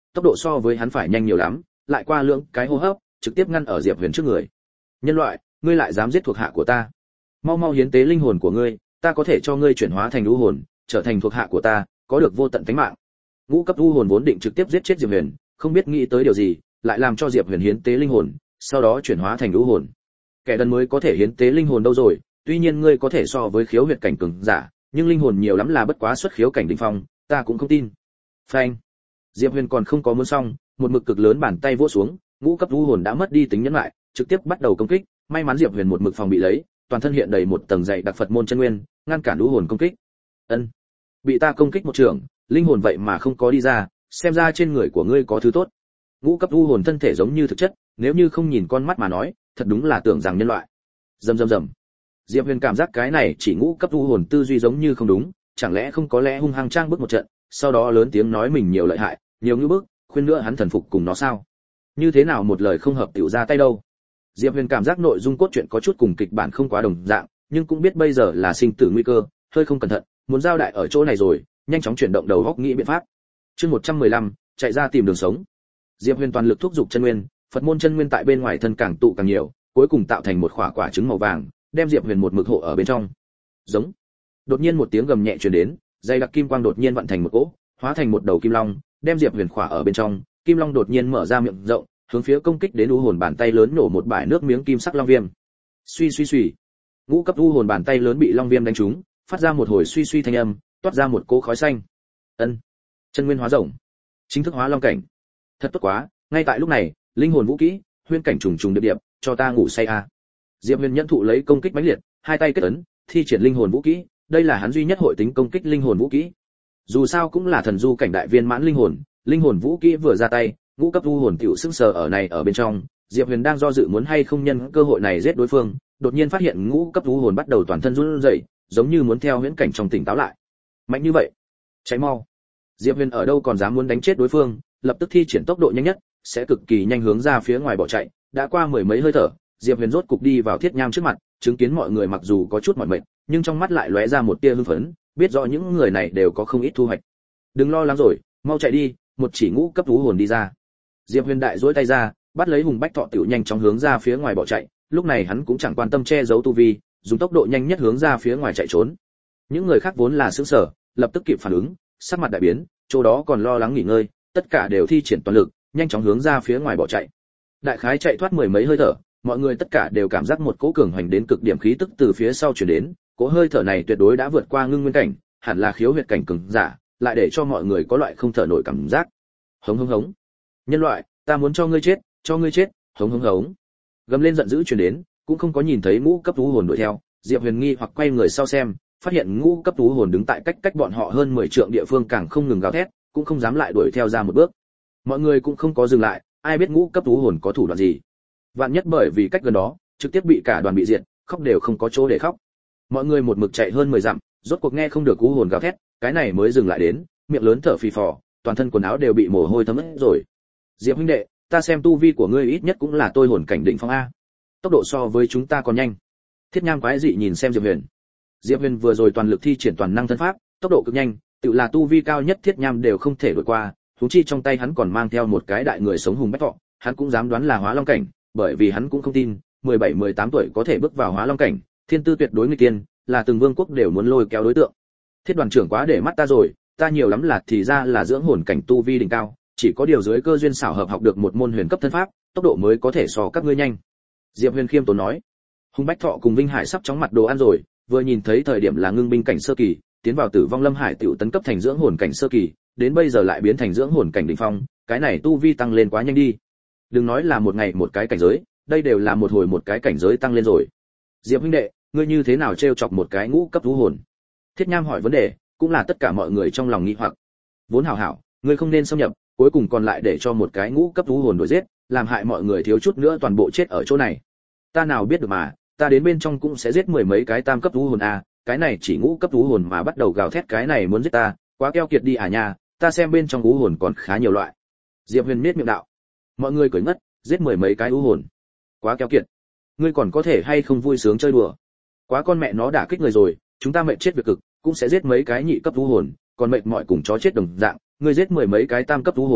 tốc độ so với hắn phải nhanh nhiều lắm, lại qua lưỡng cái hô hấp, trực tiếp ngăn ở Diệp Huyền trước người. Nhân loại, ngươi lại dám giết thuộc hạ của ta? Mau mau hiến tế linh hồn của ngươi, ta có thể cho ngươi chuyển hóa thành u hồn, trở thành thuộc hạ của ta, có được vô tận tánh mạng. Ngũ cấp u hồn vốn định trực tiếp giết chết Diệp Huyền, không biết nghĩ tới điều gì, lại làm cho Diệp Huyền hiến tế linh hồn, sau đó chuyển hóa thành u hồn. Kẻ đần mới có thể hiến tế linh hồn đâu rồi, tuy nhiên ngươi có thể so với khiếu huyệt cảnh cường giả, nhưng linh hồn nhiều lắm là bất quá xuất khiếu cảnh đỉnh phong, ta cũng không tin. Phanh. Diệp Huyền còn không có muốn xong, một mực cực lớn bàn tay vỗ xuống, ngũ cấp u hồn đã mất đi tính nhẫn lại, trực tiếp bắt đầu công kích, may mắn Diệp Huyền một mực phòng bị lấy, toàn thân hiện đầy một tầng dày đặc Phật môn chân nguyên, ngăn cản u hồn công kích. Ân. Bị ta công kích một trường, linh hồn vậy mà không có đi ra, xem ra trên người của ngươi có thứ tốt. Ngũ cấp u hồn thân thể giống như thực chất, nếu như không nhìn con mắt mà nói, thật đúng là tưởng rằng nhân loại. Rầm rầm rầm. Diệp Huyền cảm giác cái này chỉ ngũ cấp u hồn tư duy giống như không đúng, chẳng lẽ không có lẽ hung hăng trang bước một trận, sau đó lớn tiếng nói mình nhiều lợi hại, nhiều như bước, khuyên nữa hắn thần phục cùng nó sao? Như thế nào một lời không hợp tiểu ra tay đâu? Diệp Huyền cảm giác nội dung cốt truyện có chút cùng kịch bản không quá đồng dạng, nhưng cũng biết bây giờ là sinh tử nguy cơ, hơi không cẩn thận, muốn giao đại ở chỗ này rồi, nhanh chóng chuyển động đầu óc nghĩ biện pháp. Chương một trăm mười lăm, chạy ra tìm đường sống. Diệp Huyền toàn lực thúc giục chân nguyên, Phật môn chân nguyên tại bên ngoài thân càng tụ càng nhiều, cuối cùng tạo thành một quả quả trứng màu vàng, đem Diệp Huyền một mực hộ ở bên trong. Giống. Đột nhiên một tiếng gầm nhẹ truyền đến, dây đặc kim quang đột nhiên vận thành một cỗ, hóa thành một đầu kim long, đem Diệp Huyền khỏa ở bên trong. Kim long đột nhiên mở ra miệng rộng, hướng phía công kích đến u hồn bàn tay lớn nổ một bãi nước miếng kim sắc long viêm. Suy suy suy. Ngũ cấp u hồn bàn tay lớn bị long viêm đánh trúng, phát ra một hồi suy suy thanh âm, toát ra một cỗ khói xanh. Ân. Chân nguyên hóa rồng, chính thức hóa long cảnh. Thật tốt quá, ngay tại lúc này, linh hồn vũ kỹ, huyễn cảnh trùng trùng điệp điệp, cho ta ngủ say a. Diệp Huyền nhận thụ lấy công kích mãnh liệt, hai tay kết ấn, thi triển linh hồn vũ kỹ, đây là hắn duy nhất hội tính công kích linh hồn vũ kỹ. Dù sao cũng là thần du cảnh đại viên mãn linh hồn, linh hồn vũ kỹ vừa ra tay, ngũ cấp u hồn tiểu sững sờ ở này ở bên trong, Diệp Huyền đang do dự muốn hay không nhân cơ hội này giết đối phương, đột nhiên phát hiện ngũ cấp u hồn bắt đầu toàn thân run rẩy, giống như muốn theo huyễn cảnh trong tỉnh táo lại. Mạnh như vậy, cháy mau. Diệp Huyền ở đâu còn dám muốn đánh chết đối phương, lập tức thi triển tốc độ nhanh nhất, sẽ cực kỳ nhanh hướng ra phía ngoài bỏ chạy, đã qua mười mấy hơi thở, Diệp Huyền rốt cục đi vào Thiết Nham trước mặt, chứng kiến mọi người mặc dù có chút mỏi mệt, nhưng trong mắt lại lóe ra một tia hưng phấn, biết rõ những người này đều có không ít thu hoạch. Đừng lo lắng rồi, mau chạy đi, một chỉ ngũ cấp thú hồn đi ra. Diệp Huyền đại duỗi tay ra, bắt lấy Hùng Bách Thọ tiểu nhanh chóng hướng ra phía ngoài bỏ chạy, lúc này hắn cũng chẳng quan tâm che giấu tu vi, dùng tốc độ nhanh nhất hướng ra phía ngoài chạy trốn. Những người khác vốn là sững sờ, lập tức kịp phản ứng, sắc mặt đại biến, chỗ đó còn lo lắng nghỉ ngơi, tất cả đều thi triển toàn lực, nhanh chóng hướng ra phía ngoài bỏ chạy. Đại khái chạy thoát mười mấy hơi thở, mọi người tất cả đều cảm giác một cỗ cường hoành đến cực điểm khí tức từ phía sau truyền đến, cỗ hơi thở này tuyệt đối đã vượt qua ngưng nguyên cảnh, hẳn là khiếu huyệt cảnh cường giả, lại để cho mọi người có loại không thở nổi cảm giác. Hống hống hống. Nhân loại, ta muốn cho ngươi chết, cho ngươi chết, hống hống hống. Gầm lên giận dữ truyền đến, cũng không có nhìn thấy ngũ cấp thú hồn đuổi theo, Diệp Huyền nghi hoặc quay người sau xem, phát hiện ngũ cấp thú hồn đứng tại cách cách bọn họ hơn mười trượng địa phương càng không ngừng gào thét, cũng không dám lại đuổi theo ra một bước. Mọi người cũng không có dừng lại, ai biết ngũ cấp thú hồn có thủ đoạn gì. Vạn nhất bởi vì cách gần đó, trực tiếp bị cả đoàn bị diệt, khóc đều không có chỗ để khóc. Mọi người một mực chạy hơn mười dặm, rốt cuộc nghe không được thú hồn gào thét, cái này mới dừng lại đến, miệng lớn thở phì phò, toàn thân quần áo đều bị mồ hôi thấm ướt rồi. Diệp huynh đệ, ta xem tu vi của ngươi ít nhất cũng là tôi hồn cảnh định phong a. Tốc độ so với chúng ta còn nhanh. Thiết Nham quái dị nhìn xem Diệp Huyền. Diệp Huyền vừa rồi toàn lực thi triển toàn năng thân pháp, tốc độ cực nhanh, tự là tu vi cao nhất Thiết Nham đều không thể đuổi qua, huống chi trong tay hắn còn mang theo một cái đại người sống hùng bách thọ, hắn cũng dám đoán là hóa long cảnh, bởi vì hắn cũng không tin, mười bảy mười tám tuổi có thể bước vào hóa long cảnh, thiên tư tuyệt đối nguy tiên, là từng vương quốc đều muốn lôi kéo đối tượng. Thiết đoàn trưởng quá để mắt ta rồi, ta nhiều lắm là thì ra là dưỡng hồn cảnh tu vi đỉnh cao, chỉ có điều dưới cơ duyên xảo hợp học được một môn huyền cấp thân pháp, tốc độ mới có thể so các ngươi nhanh. Diệp Huyền khiêm tốn nói. Hùng Bách Thọ cùng Vinh Hải sắp chóng mặt đồ ăn rồi, vừa nhìn thấy thời điểm là ngưng binh cảnh sơ kỳ, tiến vào Tử Vong Lâm Hải tiểu tấn cấp thành dưỡng hồn cảnh sơ kỳ, đến bây giờ lại biến thành dưỡng hồn cảnh đỉnh phong, cái này tu vi tăng lên quá nhanh đi. Đừng nói là một ngày một cái cảnh giới, đây đều là một hồi một cái cảnh giới tăng lên rồi. Diệp huynh đệ, ngươi như thế nào trêu chọc một cái ngũ cấp thú hồn? Thiết Nham hỏi vấn đề, cũng là tất cả mọi người trong lòng nghi hoặc. Vốn hảo hảo, ngươi không nên xâm nhập, cuối cùng còn lại để cho một cái ngũ cấp thú hồn đuổi giết, làm hại mọi người thiếu chút nữa toàn bộ chết ở chỗ này. Ta nào biết được mà, ta đến bên trong cũng sẽ giết mười mấy cái tam cấp thú hồn a, cái này chỉ ngũ cấp thú hồn mà bắt đầu gào thét cái này muốn giết ta, quá keo kiệt đi à nha, ta xem bên trong thú hồn còn khá nhiều loại. Diệp Huyền miết miệng đạo. Mọi người cười ngất, giết mười mấy cái thú hồn, quá keo kiệt. Ngươi còn có thể hay không vui sướng chơi đùa? Quá con mẹ nó đả kích người rồi, chúng ta mệt chết việc cực, cũng sẽ giết mấy cái nhị cấp thú hồn, còn mệt mỏi cùng chó chết đồng dạng, ngươi giết mười mấy cái tam cấp thú hồn,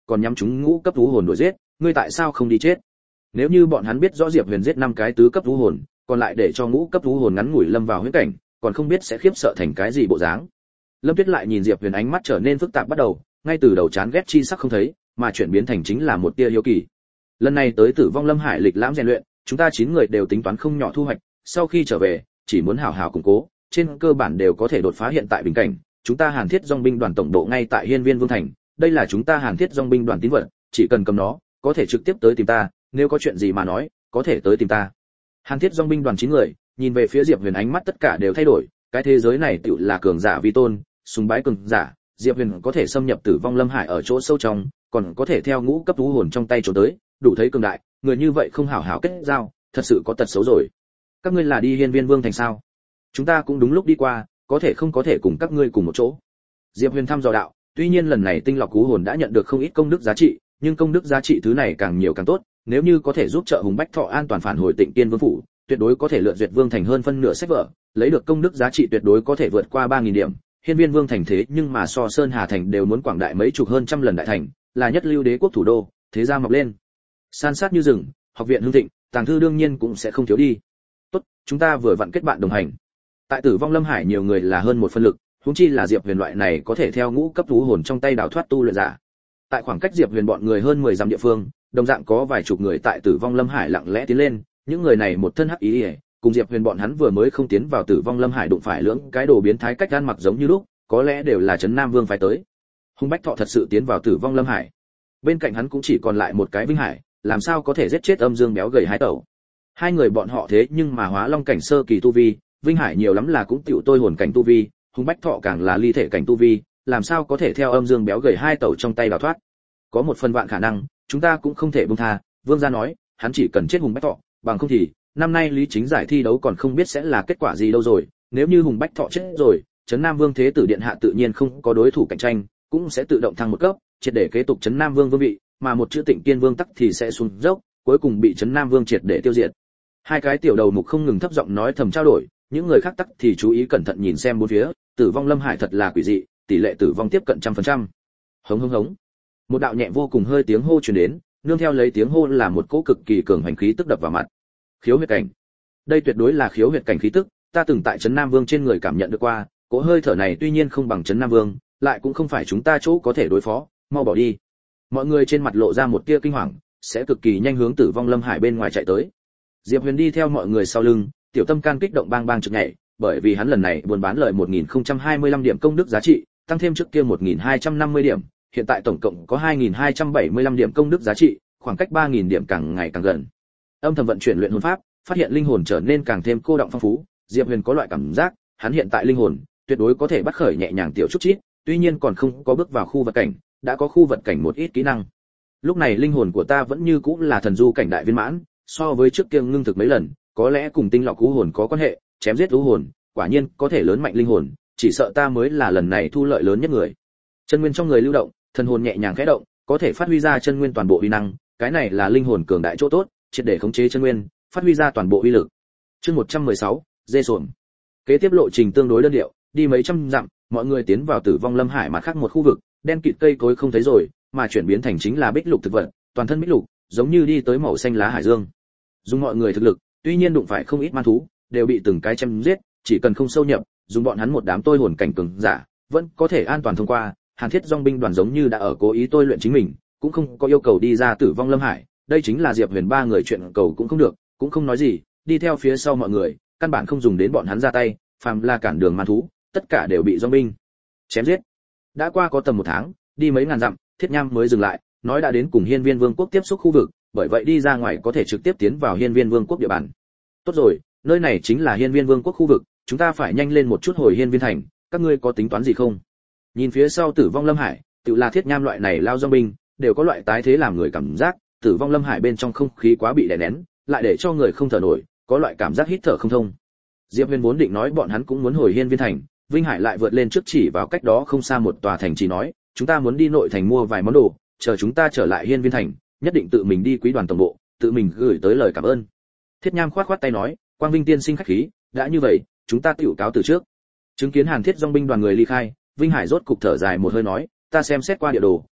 còn nhắm chúng ngũ cấp thú hồn đuổi giết, ngươi tại sao không đi chết? Nếu như bọn hắn biết rõ Diệp Huyền giết năm cái tứ cấp thú hồn, còn lại để cho ngũ cấp thú hồn ngắn ngủi lâm vào huyễn cảnh, còn không biết sẽ khiếp sợ thành cái gì bộ dáng. Lâm Tuyết lại nhìn Diệp Huyền, ánh mắt trở nên phức tạp bắt đầu, ngay từ đầu chán ghét chi sắc không thấy, mà chuyển biến thành chính là một tia hiếu kỳ. Lần này tới Tử Vong Lâm Hải lịch lãm rèn luyện, chúng ta chín người đều tính toán không nhỏ thu hoạch, sau khi trở về, chỉ muốn hảo hảo củng cố, trên cơ bản đều có thể đột phá hiện tại bình cảnh. Chúng ta Hàn Thiết Dòng binh đoàn tổng độ ngay tại Hiên Viên Vương thành, đây là chúng ta Hàn Thiết Dòng binh đoàn tín vật, chỉ cần cầm nó, có thể trực tiếp tới tìm ta, nếu có chuyện gì mà nói, có thể tới tìm ta. Hàn Thiết Dòng binh đoàn chín người, nhìn về phía Diệp Huyền, ánh mắt tất cả đều thay đổi, cái thế giới này tựu là cường giả vi tôn, sùng bái cường giả, Diệp Huyền có thể xâm nhập Tử Vong Lâm Hải ở chỗ sâu trong, còn có thể theo ngũ cấp thú hồn trong tay trốn tới, đủ thấy cường đại, người như vậy không hảo hảo kết giao, thật sự có tật xấu rồi. Các ngươi là đi Hiên Viên Vương thành sao? Chúng ta cũng đúng lúc đi qua, có thể không có thể cùng các ngươi cùng một chỗ. Diệp Huyền thăm dò đạo, tuy nhiên lần này tinh lọc cú hồn đã nhận được không ít công đức giá trị, nhưng công đức giá trị thứ này càng nhiều càng tốt, nếu như có thể giúp trợ Hùng Bách Thọ an toàn phản hồi Tịnh Tiên Vương phủ, tuyệt đối có thể lượn duyệt Vương thành hơn phân nửa sách vở, lấy được công đức giá trị tuyệt đối có thể vượt qua ba nghìn điểm. Hiên Viên Vương thành thế nhưng mà so Sơn Hà thành đều muốn quảng đại mấy chục hơn trăm lần đại thành, là nhất lưu đế quốc thủ đô, thế gia mọc lên, san sát như rừng, học viện hưng thịnh, tàng thư đương nhiên cũng sẽ không thiếu đi. Tốt, chúng ta vừa vặn kết bạn đồng hành. Tại Tử Vong Lâm Hải nhiều người là hơn một phân lực, huống chi là Diệp Huyền loại này có thể theo ngũ cấp thú hồn trong tay đào thoát tu luyện giả. Tại khoảng cách Diệp Huyền bọn người hơn mười dặm địa phương, đồng dạng có vài chục người tại Tử Vong Lâm Hải lặng lẽ tiến lên, những người này một thân hắc ý, ý cùng Diệp Huyền bọn hắn vừa mới không tiến vào Tử Vong Lâm Hải đụng phải lưỡng cái đồ biến thái cách ăn mặc giống như lúc, có lẽ đều là Trấn Nam Vương phái tới. Hùng Bách Thọ thật sự tiến vào Tử Vong Lâm Hải. Bên cạnh hắn cũng chỉ còn lại một cái Vinh Hải, làm sao có thể giết chết Âm Dương béo gầy hai tẩu. Hai người bọn họ thế nhưng mà hóa long cảnh sơ kỳ tu vi, Vinh Hải nhiều lắm là cũng tiểu tôi hồn cảnh tu vi, Hùng Bách Thọ càng là ly thể cảnh tu vi, làm sao có thể theo Âm Dương béo gầy hai tẩu trong tay đào thoát. Có một phần vạn khả năng, chúng ta cũng không thể buông tha, Vương gia nói, hắn chỉ cần chết Hùng Bách Thọ, bằng không thì năm nay Lý Chính giải thi đấu còn không biết sẽ là kết quả gì đâu rồi, nếu như Hùng Bách Thọ chết rồi, Trấn Nam Vương Thế tử điện hạ tự nhiên không có đối thủ cạnh tranh, cũng sẽ tự động thăng một cấp, triệt để kế tục Trấn Nam Vương vương vị, mà một chữ Tịnh Tiên Vương tắc thì sẽ xuống dốc, cuối cùng bị Trấn Nam Vương triệt để tiêu diệt. Hai cái tiểu đầu mục không ngừng thấp giọng nói thầm trao đổi, những người khác tắc thì chú ý cẩn thận nhìn xem bốn phía, Tử Vong Lâm Hải thật là quỷ dị, tỷ lệ tử vong tiếp cận trăm phần trăm. Hống hống hống. Một đạo nhẹ vô cùng hơi tiếng hô truyền đến, nương theo lấy tiếng hô là một cỗ cực kỳ cường hành khí tức đập vào mặt. Khiếu huyệt cảnh. Đây tuyệt đối là khiếu huyệt cảnh khí tức, ta từng tại Trấn Nam Vương trên người cảm nhận được qua, cỗ hơi thở này tuy nhiên không bằng Trấn Nam Vương, lại cũng không phải chúng ta chỗ có thể đối phó, mau bỏ đi. Mọi người trên mặt lộ ra một tia kinh hoàng, sẽ cực kỳ nhanh hướng Tử Vong Lâm Hải bên ngoài chạy tới. Diệp Huyền đi theo mọi người sau lưng, tiểu tâm can kích động bang bang trực nhảy, bởi vì hắn lần này buôn bán lợi một nghìn không trăm hai mươi lăm điểm công đức giá trị, tăng thêm trước kia một nghìn hai trăm năm mươi điểm, hiện tại tổng cộng có hai nghìn hai trăm bảy mươi lăm điểm công đức giá trị, khoảng cách ba nghìn điểm càng ngày càng gần. Âm thầm vận chuyển luyện hồn pháp, phát hiện linh hồn trở nên càng thêm cô đọng phong phú, Diệp Huyền có loại cảm giác, hắn hiện tại linh hồn tuyệt đối có thể bắt khởi nhẹ nhàng tiểu chút chít, tuy nhiên còn không có bước vào khu vật cảnh, đã có khu vật cảnh một ít kỹ năng. Lúc này linh hồn của ta vẫn như cũ là thần du cảnh đại viên mãn, so với trước kia ngưng thực mấy lần, có lẽ cùng tinh lọc cú hồn có quan hệ, chém giết cú hồn, quả nhiên có thể lớn mạnh linh hồn, chỉ sợ ta mới là lần này thu lợi lớn nhất người. Chân nguyên trong người lưu động, thần hồn nhẹ nhàng khẽ động, có thể phát huy ra chân nguyên toàn bộ uy năng, cái này là linh hồn cường đại chỗ tốt, triệt để khống chế chân nguyên, phát huy ra toàn bộ uy lực. Chương một trăm mười sáu, dê xuồng. Kế tiếp lộ trình tương đối đơn điệu, đi mấy trăm dặm, mọi người tiến vào Tử Vong Lâm Hải mặt khác một khu vực, đen kịt cây cối không thấy rồi, mà chuyển biến thành chính là bích lục thực vật, toàn thân bích lục, giống như đi tới màu xanh lá hải dương. Dùng mọi người thực lực, tuy nhiên đụng phải không ít man thú, đều bị từng cái chém giết, chỉ cần không sâu nhập, dùng bọn hắn một đám tôi hồn cảnh cường giả, vẫn có thể an toàn thông qua. Hàn Thiết Dòng binh đoàn giống như đã ở cố ý tôi luyện chính mình, cũng không có yêu cầu đi ra Tử Vong Lâm Hải, đây chính là Diệp Huyền ba người chuyện cầu cũng không được, cũng không nói gì, đi theo phía sau mọi người, căn bản không dùng đến bọn hắn ra tay, phàm là cản đường man thú, tất cả đều bị dòng binh chém giết. Đã qua có tầm một tháng, đi mấy ngàn dặm, Thiết Nham mới dừng lại, nói đã đến cùng Hiên Viên Vương quốc tiếp xúc khu vực, bởi vậy đi ra ngoài có thể trực tiếp tiến vào Hiên Viên Vương quốc địa bàn. Tốt rồi, nơi này chính là Hiên Viên Vương quốc khu vực, chúng ta phải nhanh lên một chút hồi Hiên Viên thành, các ngươi có tính toán gì không? Nhìn phía sau Tử Vong Lâm Hải, tự là Thiết Nham loại này lao dòng binh, đều có loại tái thế làm người cảm giác, Tử Vong Lâm Hải bên trong không khí quá bị đè nén, lại để cho người không thở nổi, có loại cảm giác hít thở không thông. Diệp Huyền vốn định nói bọn hắn cũng muốn hồi Hiên Viên thành, Vinh Hải lại vượt lên trước chỉ vào cách đó không xa một tòa thành trì nói, chúng ta muốn đi nội thành mua vài món đồ, chờ chúng ta trở lại Hiên Viên thành, nhất định tự mình đi quý đoàn tổng bộ, tự mình gửi tới lời cảm ơn. Thiết Nham khoát khoát tay nói, Quang Vinh tiên sinh khách khí, đã như vậy, chúng ta tiểu cáo từ trước. Chứng kiến Hàn Thiết Dòng binh đoàn người ly khai, Vinh Hải rốt cục thở dài một hơi nói, ta xem xét qua địa đồ,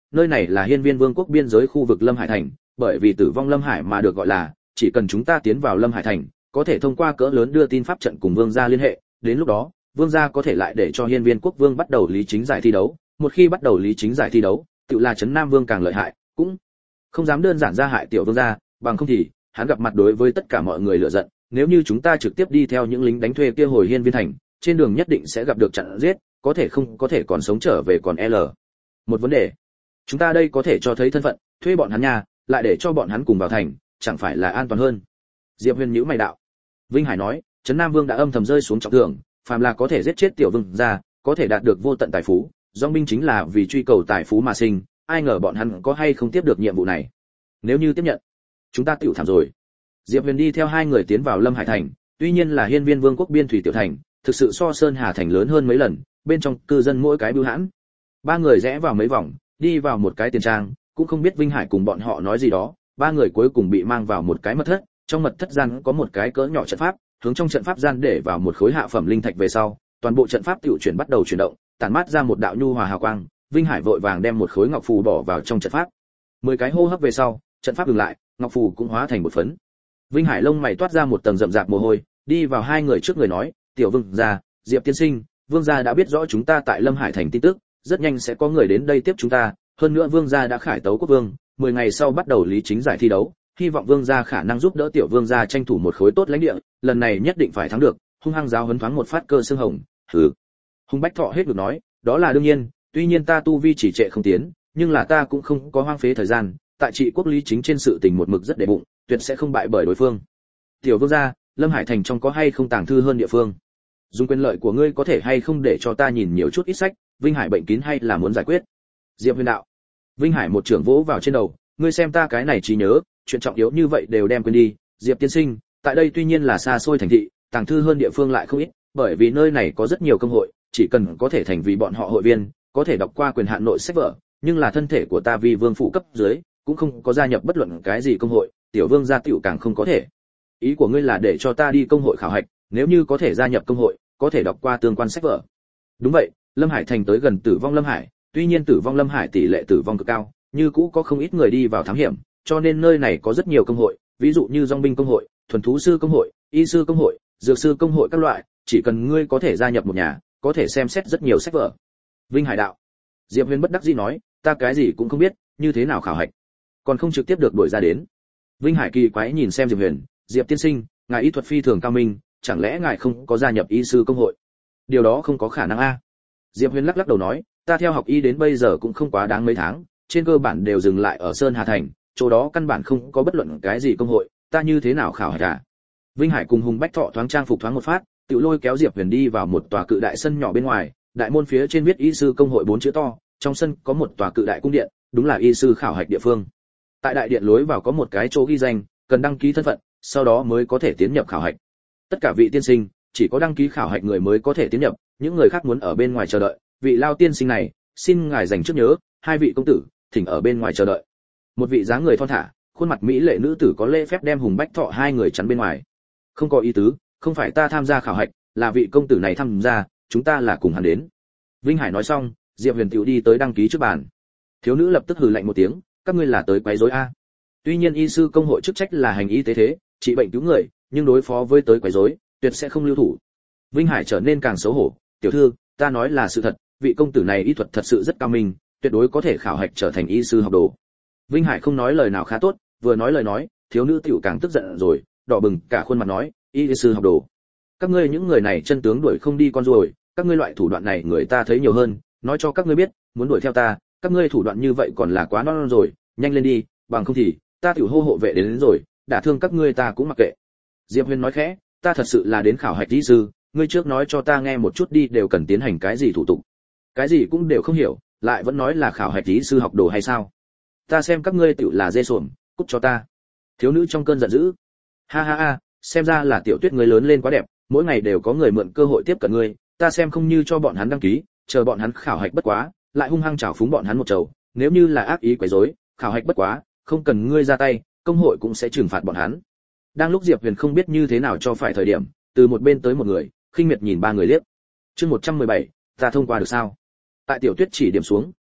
nơi này là Hiên Viên Vương quốc biên giới khu vực Lâm Hải thành, bởi vì Tử vong Lâm Hải mà được gọi là, chỉ cần chúng ta tiến vào Lâm Hải thành, có thể thông qua cỡ lớn đưa tin pháp trận cùng vương gia liên hệ, đến lúc đó, vương gia có thể lại để cho Hiên Viên quốc vương bắt đầu lý chính giải thi đấu, một khi bắt đầu lý chính giải thi đấu, tự là trấn Nam Vương càng lợi hại, cũng không dám đơn giản ra hại tiểu vương gia, bằng không thì, hắn gặp mặt đối với tất cả mọi người lựa giận, nếu như chúng ta trực tiếp đi theo những lính đánh thuê kia hồi Hiên Viên thành, trên đường nhất định sẽ gặp được chặn giết, có thể không có thể còn sống trở về còn L. Một vấn đề, chúng ta đây có thể cho thấy thân phận, thuê bọn hắn nhà, lại để cho bọn hắn cùng vào thành, chẳng phải là an toàn hơn. Diệp Huyền nhíu mày đạo. Vinh Hải nói, trấn Nam Vương đã âm thầm rơi xuống trọng thương, phàm là có thể giết chết tiểu vương gia, có thể đạt được vô tận tài phú, dòng binh chính là vì truy cầu tài phú mà sinh, ai ngờ bọn hắn có hay không tiếp được nhiệm vụ này. Nếu như tiếp nhận, chúng ta tiểu thảm rồi. Diệp Huyền đi theo hai người tiến vào Lâm Hải thành, tuy nhiên là Hiên Viên Vương quốc biên thủy tiểu thành, thực sự so Sơn Hà thành lớn hơn mấy lần, bên trong cư dân mỗi cái bưu hãn. Ba người rẽ vào mấy vòng, đi vào một cái tiền trang, cũng không biết Vinh Hải cùng bọn họ nói gì đó, ba người cuối cùng bị mang vào một cái mật thất, trong mật thất gian có một cái cỡ nhỏ trận pháp, hướng trong trận pháp gian để vào một khối hạ phẩm linh thạch về sau, toàn bộ trận pháp tiểu chuyển bắt đầu chuyển động, tản mát ra một đạo nhu hòa hào quang, Vinh Hải vội vàng đem một khối ngọc phù bỏ vào trong trận pháp. Mười cái hô hấp về sau, trận pháp dừng lại, ngọc phù cũng hóa thành một phấn. Vinh Hải lông mày toát ra một tầng rậm rạp mồ hôi, đi vào hai người trước người nói, "Tiểu Vương gia, Diệp tiên sinh, Vương gia đã biết rõ chúng ta tại Lâm Hải thành tin tức, rất nhanh sẽ có người đến đây tiếp chúng ta, hơn nữa Vương gia đã khải tấu quốc vương, mười ngày sau bắt đầu lý chính giải thi đấu, hy vọng Vương gia khả năng giúp đỡ tiểu Vương gia tranh thủ một khối tốt lãnh địa, lần này nhất định phải thắng được." Hung hăng giáo huấn thoáng một phát cơ xương hồng, "Hừ." Hung Bách Thọ hết được nói, "Đó là đương nhiên, tuy nhiên ta tu vi chỉ trệ không tiến, nhưng là ta cũng không có hoang phế thời gian, tại trị quốc lý chính trên sự tình một mực rất để bụng, tuyệt sẽ không bại bởi đối phương. Tiểu Vương gia, Lâm Hải thành trong có hay không tàng thư hơn địa phương? Dùng quyền lợi của ngươi có thể hay không để cho ta nhìn nhiều chút ít sách, Vinh Hải bệnh kín hay là muốn giải quyết?" Diệp Huyền đạo. Vinh Hải một trưởng vỗ vào trên đầu, "Ngươi xem ta cái này trí nhớ, chuyện trọng yếu như vậy đều đem quên đi, Diệp tiên sinh, tại đây tuy nhiên là xa xôi thành thị, tàng thư hơn địa phương lại không ít, bởi vì nơi này có rất nhiều công hội, chỉ cần có thể thành vì bọn họ hội viên, có thể đọc qua quyền hạn nội sách vở, nhưng là thân thể của ta vì vương phụ cấp dưới, cũng không có gia nhập bất luận cái gì công hội, tiểu Vương gia tiểu càng không có thể. Ý của ngươi là để cho ta đi công hội khảo hạch, nếu như có thể gia nhập công hội, có thể đọc qua tương quan sách vở." Đúng vậy, Lâm Hải thành tới gần Tử vong Lâm Hải, tuy nhiên Tử vong Lâm Hải tỷ lệ tử vong cực cao, như cũ có không ít người đi vào thám hiểm, cho nên nơi này có rất nhiều công hội, ví dụ như dòng binh công hội, thuần thú sư công hội, y sư công hội, dược sư công hội các loại, chỉ cần ngươi có thể gia nhập một nhà, có thể xem xét rất nhiều sách vở. Vinh Hải đạo. Diệp Huyền bất đắc dĩ nói, "Ta cái gì cũng không biết, như thế nào khảo hạch, còn không trực tiếp được đuổi ra đến." Vinh Hải kỳ quái nhìn xem Diệp Huyền, "Diệp tiên sinh, ngài y thuật phi thường cao minh, chẳng lẽ ngài không có gia nhập y sư công hội?" "Điều đó không có khả năng a." Diệp Huyền lắc lắc đầu nói, "Ta theo học y đến bây giờ cũng không quá đáng mấy tháng, trên cơ bản đều dừng lại ở Sơn Hà thành, chỗ đó căn bản không có bất luận cái gì công hội, ta như thế nào khảo hạch à?" Vinh Hải cùng Hùng Bách Thọ thoáng trang phục thoáng một phát, tự lôi kéo Diệp Huyền đi vào một tòa cự đại sân nhỏ bên ngoài, đại môn phía trên viết y sư công hội bốn chữ to, trong sân có một tòa cự đại cung điện, đúng là y sư khảo hạch địa phương. Tại đại điện lối vào có một cái chỗ ghi danh, cần đăng ký thân phận, sau đó mới có thể tiến nhập khảo hạch. Tất cả vị tiên sinh, chỉ có đăng ký khảo hạch người mới có thể tiến nhập, những người khác muốn ở bên ngoài chờ đợi. Vị lao tiên sinh này, xin ngài dành trước nhớ, hai vị công tử, thỉnh ở bên ngoài chờ đợi. Một vị dáng người thon thả, khuôn mặt mỹ lệ nữ tử có lễ phép đem Hùng Bách Thọ hai người chắn bên ngoài. "Không có ý tứ, không phải ta tham gia khảo hạch, là vị công tử này tham gia, chúng ta là cùng hắn đến." Vinh Hải nói xong, Diệp Huyền tiểu đi tới đăng ký trước bàn. Thiếu nữ lập tức hừ lạnh một tiếng, "Các ngươi là tới quấy rối a?" Tuy nhiên y sư công hội chức trách là hành y tế thế, trị bệnh cứu người, nhưng đối phó với tới quấy rối, tuyệt sẽ không lưu thủ. Vinh Hải trở nên càng xấu hổ, "Tiểu thư, ta nói là sự thật, vị công tử này y thuật thật sự rất cao minh, tuyệt đối có thể khảo hạch trở thành y sư học đồ." Vinh Hải không nói lời nào khá tốt, vừa nói lời nói, thiếu nữ tiểu càng tức giận rồi, đỏ bừng cả khuôn mặt nói, "Y sư học đồ, các ngươi những người này chân tướng đuổi không đi con ruồi, các ngươi loại thủ đoạn này người ta thấy nhiều hơn, nói cho các ngươi biết, muốn đuổi theo ta, các ngươi thủ đoạn như vậy còn là quá non, non rồi, nhanh lên đi, bằng không thì ta tiểu hô hộ vệ đến, đến rồi, đả thương các ngươi ta cũng mặc kệ." Diệp Huyền nói khẽ, "Ta thật sự là đến khảo hạch y sư, ngươi trước nói cho ta nghe một chút đi, đều cần tiến hành cái gì thủ tục?" "Cái gì cũng đều không hiểu, lại vẫn nói là khảo hạch y sư học đồ hay sao? Ta xem các ngươi tiểu là dê xuồng, cút cho ta." Thiếu nữ trong cơn giận dữ, "Ha ha ha, xem ra là Tiểu Tuyết ngươi lớn lên quá đẹp, mỗi ngày đều có người mượn cơ hội tiếp cận ngươi, ta xem không như cho bọn hắn đăng ký, chờ bọn hắn khảo hạch bất quá, lại hung hăng trào phúng bọn hắn một trầu, nếu như là ác ý quấy rối, khảo hạch bất quá, không cần ngươi ra tay, công hội cũng sẽ trừng phạt bọn hắn." Đang lúc Diệp Huyền không biết như thế nào cho phải thời điểm, từ một bên tới một người, khinh miệt nhìn ba người liếc. Chương một trăm mười bảy, "Ta thông qua được sao?" Tại Tiểu Tuyết chỉ điểm xuống,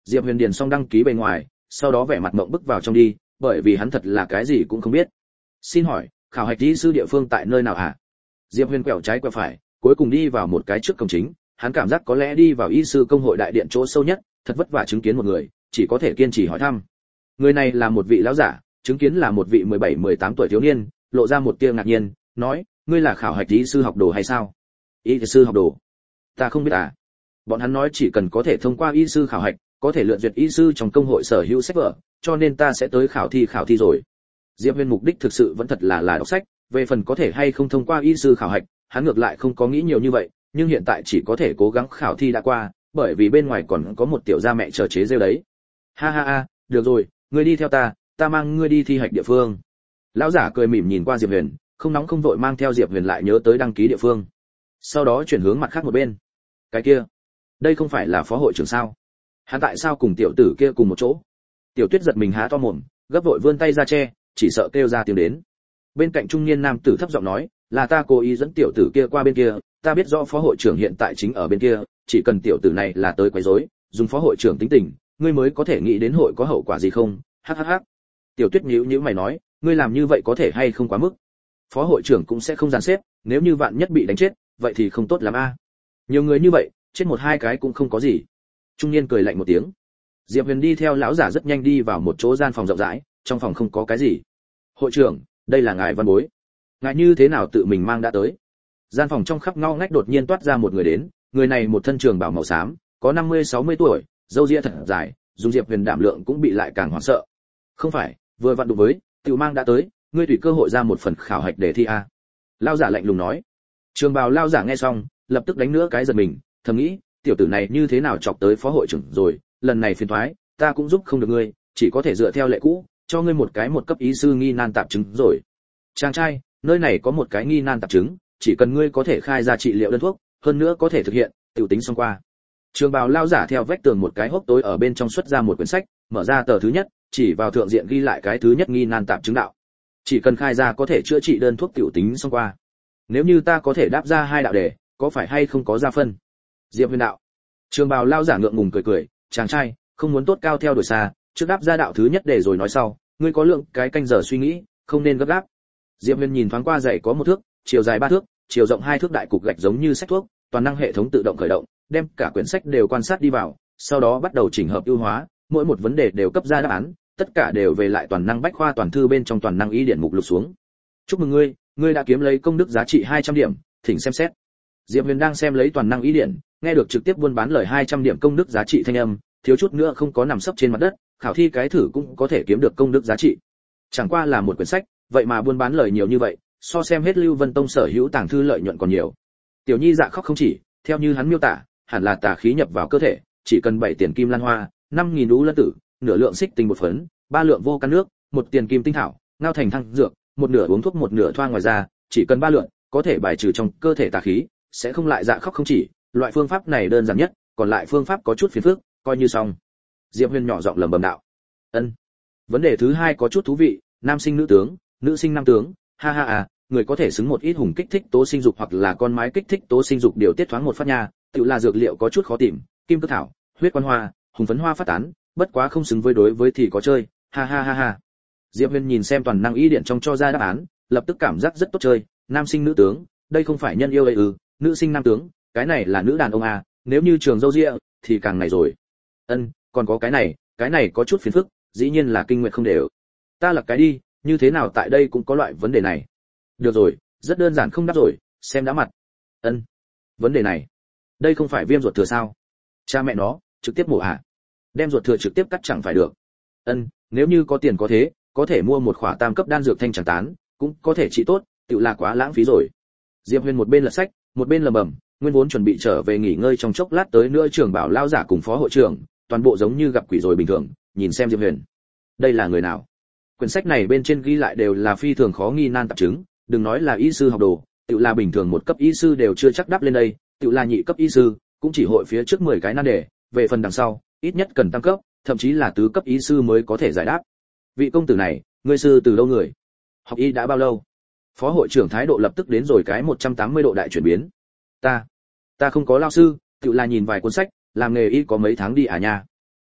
Diệp Huyền điền xong đăng ký bề ngoài, sau đó vẻ mặt mộng bức vào trong đi, bởi vì hắn thật là cái gì cũng không biết. Xin hỏi, khảo hạch y sư địa phương tại nơi nào hả? Diệp Huyền quẹo trái quẹo phải, cuối cùng đi vào một cái trước cổng chính, hắn cảm giác có lẽ đi vào y sư công hội đại điện chỗ sâu nhất, thật vất vả chứng kiến một người, chỉ có thể kiên trì hỏi thăm. Người này là một vị lão giả, chứng kiến là một vị mười bảy mười tám tuổi thiếu niên, lộ ra một tia ngạc nhiên, nói, ngươi là khảo hạch y sư học đồ hay sao? Y sư học đồ? Ta không biết à. Bọn hắn nói chỉ cần có thể thông qua y sư khảo hạch, có thể lựa duyệt y sư trong công hội sở hữu sách vở, cho nên ta sẽ tới khảo thi khảo thi rồi. Diệp Huyền mục đích thực sự vẫn thật là là đọc sách, về phần có thể hay không thông qua y sư khảo hạch, hắn ngược lại không có nghĩ nhiều như vậy, nhưng hiện tại chỉ có thể cố gắng khảo thi đã qua, bởi vì bên ngoài còn có một tiểu gia mẹ chờ chế rêu đấy. Ha ha ha, được rồi, ngươi đi theo ta, ta mang ngươi đi thi hạch địa phương. Lão giả cười mỉm nhìn qua Diệp Huyền, không nóng không vội mang theo Diệp Huyền lại nhớ tới đăng ký địa phương. Sau đó chuyển hướng mặt khác một bên. Cái kia, đây không phải là phó hội trưởng sao? Hắn tại sao cùng tiểu tử kia cùng một chỗ? Tiểu Tuyết giật mình há to mồm, gấp vội vươn tay ra che, chỉ sợ kêu ra tiếng đến. Bên cạnh trung niên nam tử thấp giọng nói, là ta cố ý dẫn tiểu tử kia qua bên kia, ta biết rõ phó hội trưởng hiện tại chính ở bên kia, chỉ cần tiểu tử này là tới quấy rối, dùng phó hội trưởng tính tình, ngươi mới có thể nghĩ đến hội có hậu quả gì không? Hắc hắc hắc. Tiểu Tuyết nhíu nhíu mày nói, ngươi làm như vậy có thể hay không quá mức? Phó hội trưởng cũng sẽ không dàn xếp, nếu như vạn nhất bị đánh chết, vậy thì không tốt lắm a. Nhiều người như vậy, chết một hai cái cũng không có gì. Trung niên cười lạnh một tiếng. Diệp Huyền đi theo lão giả rất nhanh đi vào một chỗ gian phòng rộng rãi, trong phòng không có cái gì. Hội trưởng, đây là ngài văn bối. Ngài như thế nào tự mình mang đã tới? Gian phòng trong khắp ngõ ngách đột nhiên toát ra một người đến, người này một thân trường bào màu xám, có năm mươi sáu mươi tuổi, râu ria thật dài, dùng Diệp Huyền đảm lượng cũng bị lại càng hoảng sợ. Không phải, vừa vặn đụng với, tự mang đã tới, ngươi tùy cơ hội ra một phần khảo hạch để thi a. Lão giả lạnh lùng nói. Trường bào lão giả nghe xong, lập tức đánh nữa cái giật mình, thầm nghĩ, tiểu tử này như thế nào chọc tới phó hội trưởng rồi, lần này phiền toái, ta cũng giúp không được ngươi, chỉ có thể dựa theo lệ cũ, cho ngươi một cái một cấp ý sư nghi nan tạp chứng rồi. Chàng trai, nơi này có một cái nghi nan tạp chứng, chỉ cần ngươi có thể khai ra trị liệu đơn thuốc, hơn nữa có thể thực hiện, tiểu tính xong qua. Trường bào lao giả theo vách tường một cái hốc tối ở bên trong xuất ra một quyển sách, mở ra tờ thứ nhất, chỉ vào thượng diện ghi lại cái thứ nhất nghi nan tạp chứng đạo. Chỉ cần khai ra có thể chữa trị đơn thuốc tiểu tính xong qua. Nếu như ta có thể đáp ra hai đạo đề, có phải hay không có ra phân? Diệp Huyền đạo. Trường bào lao giả ngượng ngùng cười cười, chàng trai, không muốn tốt cao theo đuổi xa, trước đáp ra đạo thứ nhất để rồi nói sau, ngươi có lượng cái canh giờ suy nghĩ, không nên gấp gáp. Diệp Huyền nhìn thoáng qua giày có một thước, chiều dài ba thước, chiều rộng hai thước đại cục gạch giống như sách thuốc, toàn năng hệ thống tự động khởi động, đem cả quyển sách đều quan sát đi vào, sau đó bắt đầu chỉnh hợp ưu hóa, mỗi một vấn đề đều cấp ra đáp án, tất cả đều về lại toàn năng bách khoa toàn thư bên trong toàn năng ý điển mục lục xuống. Chúc mừng ngươi, ngươi đã kiếm lấy công đức giá trị hai trăm điểm, thỉnh xem xét. Diệp Huyền đang xem lấy toàn năng ý điển, nghe được trực tiếp buôn bán lời hai trăm điểm công đức giá trị thanh âm, thiếu chút nữa không có nằm sấp trên mặt đất, khảo thi cái thử cũng có thể kiếm được công đức giá trị. Chẳng qua là một quyển sách, vậy mà buôn bán lời nhiều như vậy, so xem hết Lưu Vân Tông sở hữu tàng thư lợi nhuận còn nhiều. Tiểu Nhi dạ khóc không chỉ, theo như hắn miêu tả, hẳn là tà khí nhập vào cơ thể, chỉ cần bảy tiền kim lan hoa, năm nghìn đú lân tử, nửa lượng xích tinh một phấn, ba lượng vô căn nước, một tiền kim tinh thảo, ngao thành thăng dược, một nửa uống thuốc một nửa thoa ngoài ra, chỉ cần ba lượng, có thể bài trừ trong cơ thể tà khí, sẽ không lại dạ khóc không chỉ, loại phương pháp này đơn giản nhất, còn lại phương pháp có chút phiền phức, coi như xong. Diệp Huyền nhỏ giọng lẩm bẩm đạo. Ân. Vấn đề thứ hai có chút thú vị, nam sinh nữ tướng, nữ sinh nam tướng, ha ha à, người có thể xứng một ít hùng kích thích tố sinh dục hoặc là con mái kích thích tố sinh dục điều tiết thoáng một phát nha, tự là dược liệu có chút khó tìm, kim cương thảo, huyết quan hoa, hùng phấn hoa phát tán, bất quá không xứng với đối với thì có chơi, ha ha ha ha. Diệp Huyền nhìn xem toàn năng ý điện trong cho ra đáp án, lập tức cảm giác rất tốt chơi, nam sinh nữ tướng, đây không phải nhân yêu ấy ư, nữ sinh nam tướng, cái này là nữ đàn ông à, nếu như trường dâu ria thì càng này rồi. Ân, còn có cái này, cái này có chút phiền phức, dĩ nhiên là kinh nguyệt không đều. Ta là cái đi, như thế nào tại đây cũng có loại vấn đề này. Được rồi, rất đơn giản không đáp rồi, xem đã mặt. Ân, vấn đề này, đây không phải viêm ruột thừa sao? Cha mẹ nó, trực tiếp mổ à? Đem ruột thừa trực tiếp cắt chẳng phải được. Ân, nếu như có tiền có thế, có thể mua một khỏa tam cấp đan dược thanh chẳng tán, cũng có thể trị tốt, tự là quá lãng phí rồi. Diệp Huyền một bên lật sách, một bên lẩm bẩm, nguyên vốn chuẩn bị trở về nghỉ ngơi trong chốc lát tới nữa trưởng bảo lao giả cùng phó hội trưởng, toàn bộ giống như gặp quỷ rồi bình thường, nhìn xem Diệp Huyền. Đây là người nào? Quyển sách này bên trên ghi lại đều là phi thường khó nghi nan tạp chứng, đừng nói là y sư học đồ, tự là bình thường một cấp y sư đều chưa chắc đáp lên đây, tự là nhị cấp y sư, cũng chỉ hội phía trước mười cái nan đề, về phần đằng sau, ít nhất cần tăng cấp, thậm chí là tứ cấp y sư mới có thể giải đáp. Vị công tử này, ngươi sư từ lâu người? Học y đã bao lâu? Phó hội trưởng thái độ lập tức đến rồi cái một trăm tám mươi độ đại chuyển biến. Ta, ta không có lao sư, tự là nhìn vài cuốn sách, làm nghề y có mấy tháng đi à nha.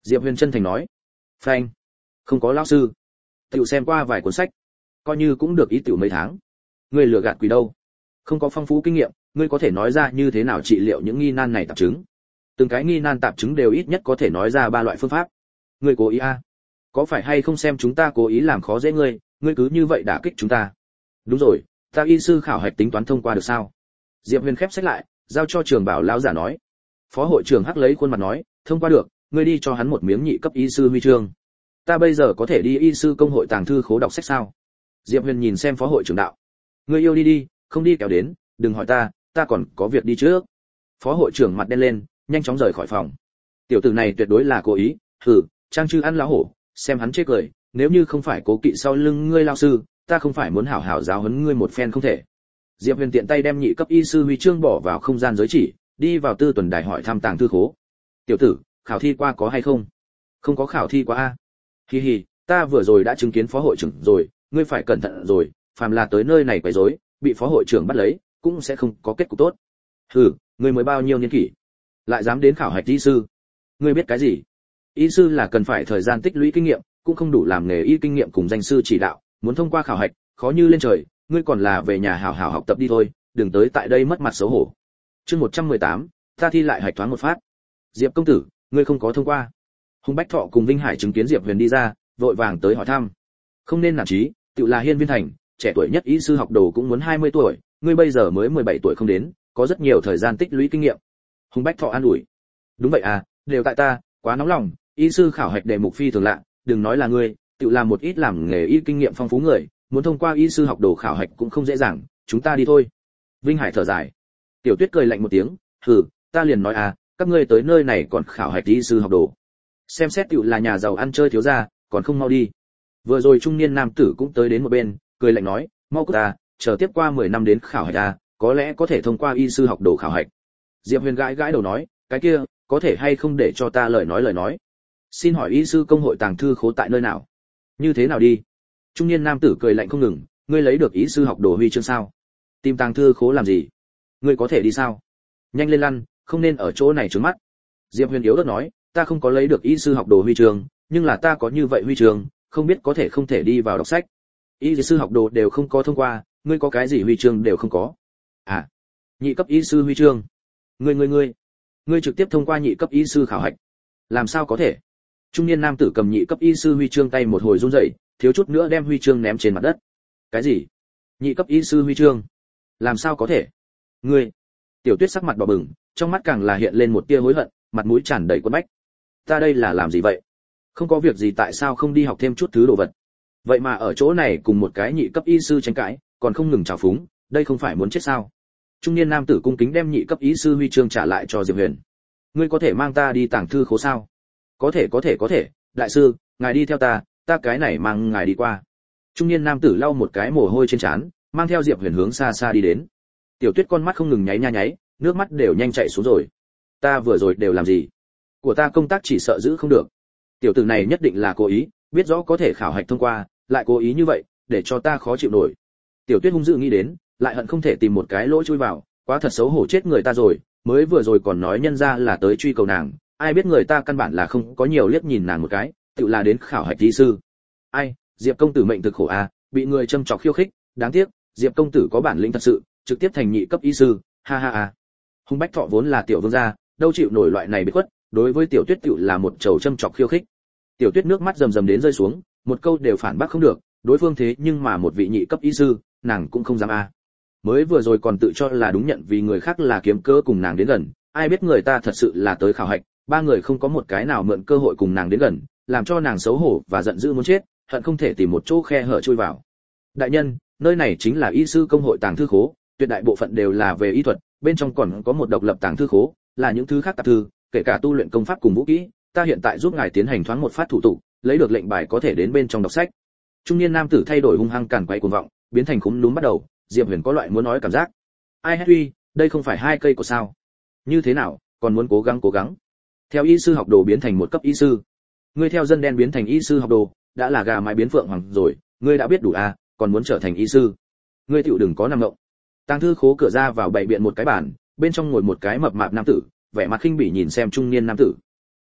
Diệp Huyền chân thành nói. Phanh, không có lão sư, tiểu xem qua vài cuốn sách, coi như cũng được ý tiểu mấy tháng. Ngươi lừa gạt quỷ đâu? Không có phong phú kinh nghiệm, ngươi có thể nói ra như thế nào trị liệu những nghi nan này tạp chứng? Từng cái nghi nan tạp chứng đều ít nhất có thể nói ra ba loại phương pháp. Ngươi cố ý a? À? Có phải hay không xem chúng ta cố ý làm khó dễ ngươi, ngươi cứ như vậy đả kích chúng ta? Đúng rồi, ta y sư khảo hạch tính toán thông qua được sao? Diệp Huyền khép sách lại, giao cho Trường Bảo lão giả nói. Phó hội trưởng hắc lấy khuôn mặt nói, thông qua được, ngươi đi cho hắn một miếng nhị cấp y sư huy chương. Ta bây giờ có thể đi y sư công hội tàng thư khố đọc sách sao? Diệp Huyền nhìn xem phó hội trưởng đạo. Ngươi yêu đi đi, không đi kéo đến, đừng hỏi ta, ta còn có việc đi trước. Phó hội trưởng mặt đen lên, nhanh chóng rời khỏi phòng. Tiểu tử này tuyệt đối là cố ý, hừ, trang chư ăn lão hổ, xem hắn chê cười, nếu như không phải cố kỵ sau lưng ngươi lão sư, ta không phải muốn hảo hảo giáo huấn ngươi một phen không thể. Diệp Huyền tiện tay đem nhị cấp y sư huy chương bỏ vào không gian giới chỉ, đi vào tư tuần đài hỏi thăm tàng thư khố. Tiểu tử, khảo thi qua có hay không? Không có khảo thi qua a. Hi hi, ta vừa rồi đã chứng kiến phó hội trưởng rồi, ngươi phải cẩn thận rồi, phàm là tới nơi này quấy rối, bị phó hội trưởng bắt lấy, cũng sẽ không có kết cục tốt. Hừ, ngươi mới bao nhiêu niên kỷ, lại dám đến khảo hạch y sư? Ngươi biết cái gì? Y sư là cần phải thời gian tích lũy kinh nghiệm, cũng không đủ làm nghề y kinh nghiệm cùng danh sư chỉ đạo, muốn thông qua khảo hạch, khó như lên trời, ngươi còn là về nhà hảo hảo học tập đi thôi, đừng tới tại đây mất mặt xấu hổ. Chương một trăm mười tám, ta thi lại hạch thoáng một phát. Diệp công tử, ngươi không có thông qua. Hùng Bách Thọ cùng Vinh Hải chứng kiến Diệp Huyền đi ra, vội vàng tới hỏi thăm. Không nên nản chí, tự là Hiên Viên Thành, trẻ tuổi nhất y sư học đồ cũng muốn hai mươi tuổi, ngươi bây giờ mới mười bảy tuổi không đến, có rất nhiều thời gian tích lũy kinh nghiệm. Hùng Bách Thọ an ủi. Đúng vậy à, đều tại ta, quá nóng lòng, y sư khảo hạch đề mục phi thường lạ, đừng nói là ngươi, tự làm một ít làm nghề y kinh nghiệm phong phú người, muốn thông qua y sư học đồ khảo hạch cũng không dễ dàng, chúng ta đi thôi. Vinh Hải thở dài. Tiểu Tuyết cười lạnh một tiếng, hừ, ta liền nói à, các ngươi tới nơi này còn khảo hạch y sư học đồ. Xem xét tiểu là nhà giàu ăn chơi thiếu gia, còn không mau đi. Vừa rồi trung niên nam tử cũng tới đến một bên, cười lạnh nói, mau cút ta, chờ tiếp qua mười năm đến khảo hạch ta, có lẽ có thể thông qua y sư học đồ khảo hạch. Diệp Huyền gãi gãi đầu nói, cái kia, có thể hay không để cho ta lời nói lời nói. Xin hỏi y sư công hội tàng thư khố tại nơi nào? Như thế nào đi? Trung niên nam tử cười lạnh không ngừng, ngươi lấy được y sư học đồ huy chương sao? Tìm tàng thư khố làm gì? Ngươi có thể đi sao? Nhanh lên lăn, không nên ở chỗ này trướng mắt. Diệp Huyền yếu ớt nói, ta không có lấy được y sư học đồ huy chương, nhưng là ta có như vậy huy chương, không biết có thể không thể đi vào đọc sách. Y sư học đồ đều không có thông qua, ngươi có cái gì huy chương đều không có. À, nhị cấp y sư huy chương. Ngươi ngươi ngươi, ngươi trực tiếp thông qua nhị cấp y sư khảo hạch. Làm sao có thể? Trung niên nam tử cầm nhị cấp y sư huy chương tay một hồi run rẩy, thiếu chút nữa đem huy chương ném trên mặt đất. Cái gì? Nhị cấp y sư huy chương? Làm sao có thể? Ngươi? Tiểu Tuyết sắc mặt đỏ bừng, trong mắt càng là hiện lên một tia hối hận, mặt mũi tràn đầy quẫn bách. Ta đây là làm gì vậy? Không có việc gì tại sao không đi học thêm chút thứ đồ vật? Vậy mà ở chỗ này cùng một cái nhị cấp y sư tranh cãi, còn không ngừng trào phúng, đây không phải muốn chết sao? Trung niên nam tử cung kính đem nhị cấp y sư huy chương trả lại cho Diệp Huyền. Ngươi có thể mang ta đi tàng thư khố sao? Có thể có thể có thể, đại sư, ngài đi theo ta, ta cái này mang ngài đi qua. Trung niên nam tử lau một cái mồ hôi trên trán, mang theo Diệp Huyền hướng xa xa đi đến. Tiểu Tuyết con mắt không ngừng nháy nha nháy, nước mắt đều nhanh chảy xuống rồi. Ta vừa rồi đều làm gì? Của ta công tác chỉ sợ giữ không được. Tiểu tử này nhất định là cố ý, biết rõ có thể khảo hạch thông qua, lại cố ý như vậy, để cho ta khó chịu nổi. Tiểu Tuyết hung dữ nghĩ đến, lại hận không thể tìm một cái lỗ chui vào, quá thật xấu hổ chết người ta rồi, mới vừa rồi còn nói nhân ra là tới truy cầu nàng, ai biết người ta căn bản là không có nhiều liếc nhìn nàng một cái, tự là đến khảo hạch y sư. Ai, Diệp công tử mệnh thực khổ à, bị người châm chọc khiêu khích, đáng tiếc, Diệp công tử có bản lĩnh thật sự, trực tiếp thành nhị cấp y sư, ha ha ha. Hùng Bách Thọ vốn là tiểu vương gia, đâu chịu nổi loại này bị khuất, đối với Tiểu Tuyết tựu là một trầu châm chọc khiêu khích. Tiểu Tuyết nước mắt rầm rầm đến rơi xuống, một câu đều phản bác không được, đối phương thế nhưng mà một vị nhị cấp y sư, nàng cũng không dám a. Mới vừa rồi còn tự cho là đúng nhận vì người khác là kiếm cớ cùng nàng đến gần, ai biết người ta thật sự là tới khảo hạch, ba người không có một cái nào mượn cơ hội cùng nàng đến gần, làm cho nàng xấu hổ và giận dữ muốn chết, hận không thể tìm một chỗ khe hở chui vào. Đại nhân, nơi này chính là y sư công hội tàng thư khố, tuyệt đại bộ phận đều là về y thuật, bên trong còn có một độc lập tàng thư khố, là những thứ khác tạp thư, kể cả tu luyện công pháp cùng vũ kỹ, ta hiện tại giúp ngài tiến hành thoáng một phát thủ tục, lấy được lệnh bài có thể đến bên trong đọc sách. Trung niên nam tử thay đổi hung hăng càn quay cuồng vọng, biến thành khúm núm bắt đầu, Diệp Huyền có loại muốn nói cảm giác. Ai hết uy, đây không phải hai cây của sao? Như thế nào, còn muốn cố gắng cố gắng. Theo y sư học đồ biến thành một cấp y sư, ngươi theo dân đen biến thành y sư học đồ, đã là gà mái biến phượng hoàng rồi, ngươi đã biết đủ à, còn muốn trở thành y sư. Ngươi tiểu đừng có nằm ngộng. Tàng thư khố cửa ra vào bày biện một cái bàn, bên trong ngồi một cái mập mạp nam tử, vẻ mặt khinh bỉ nhìn xem trung niên nam tử.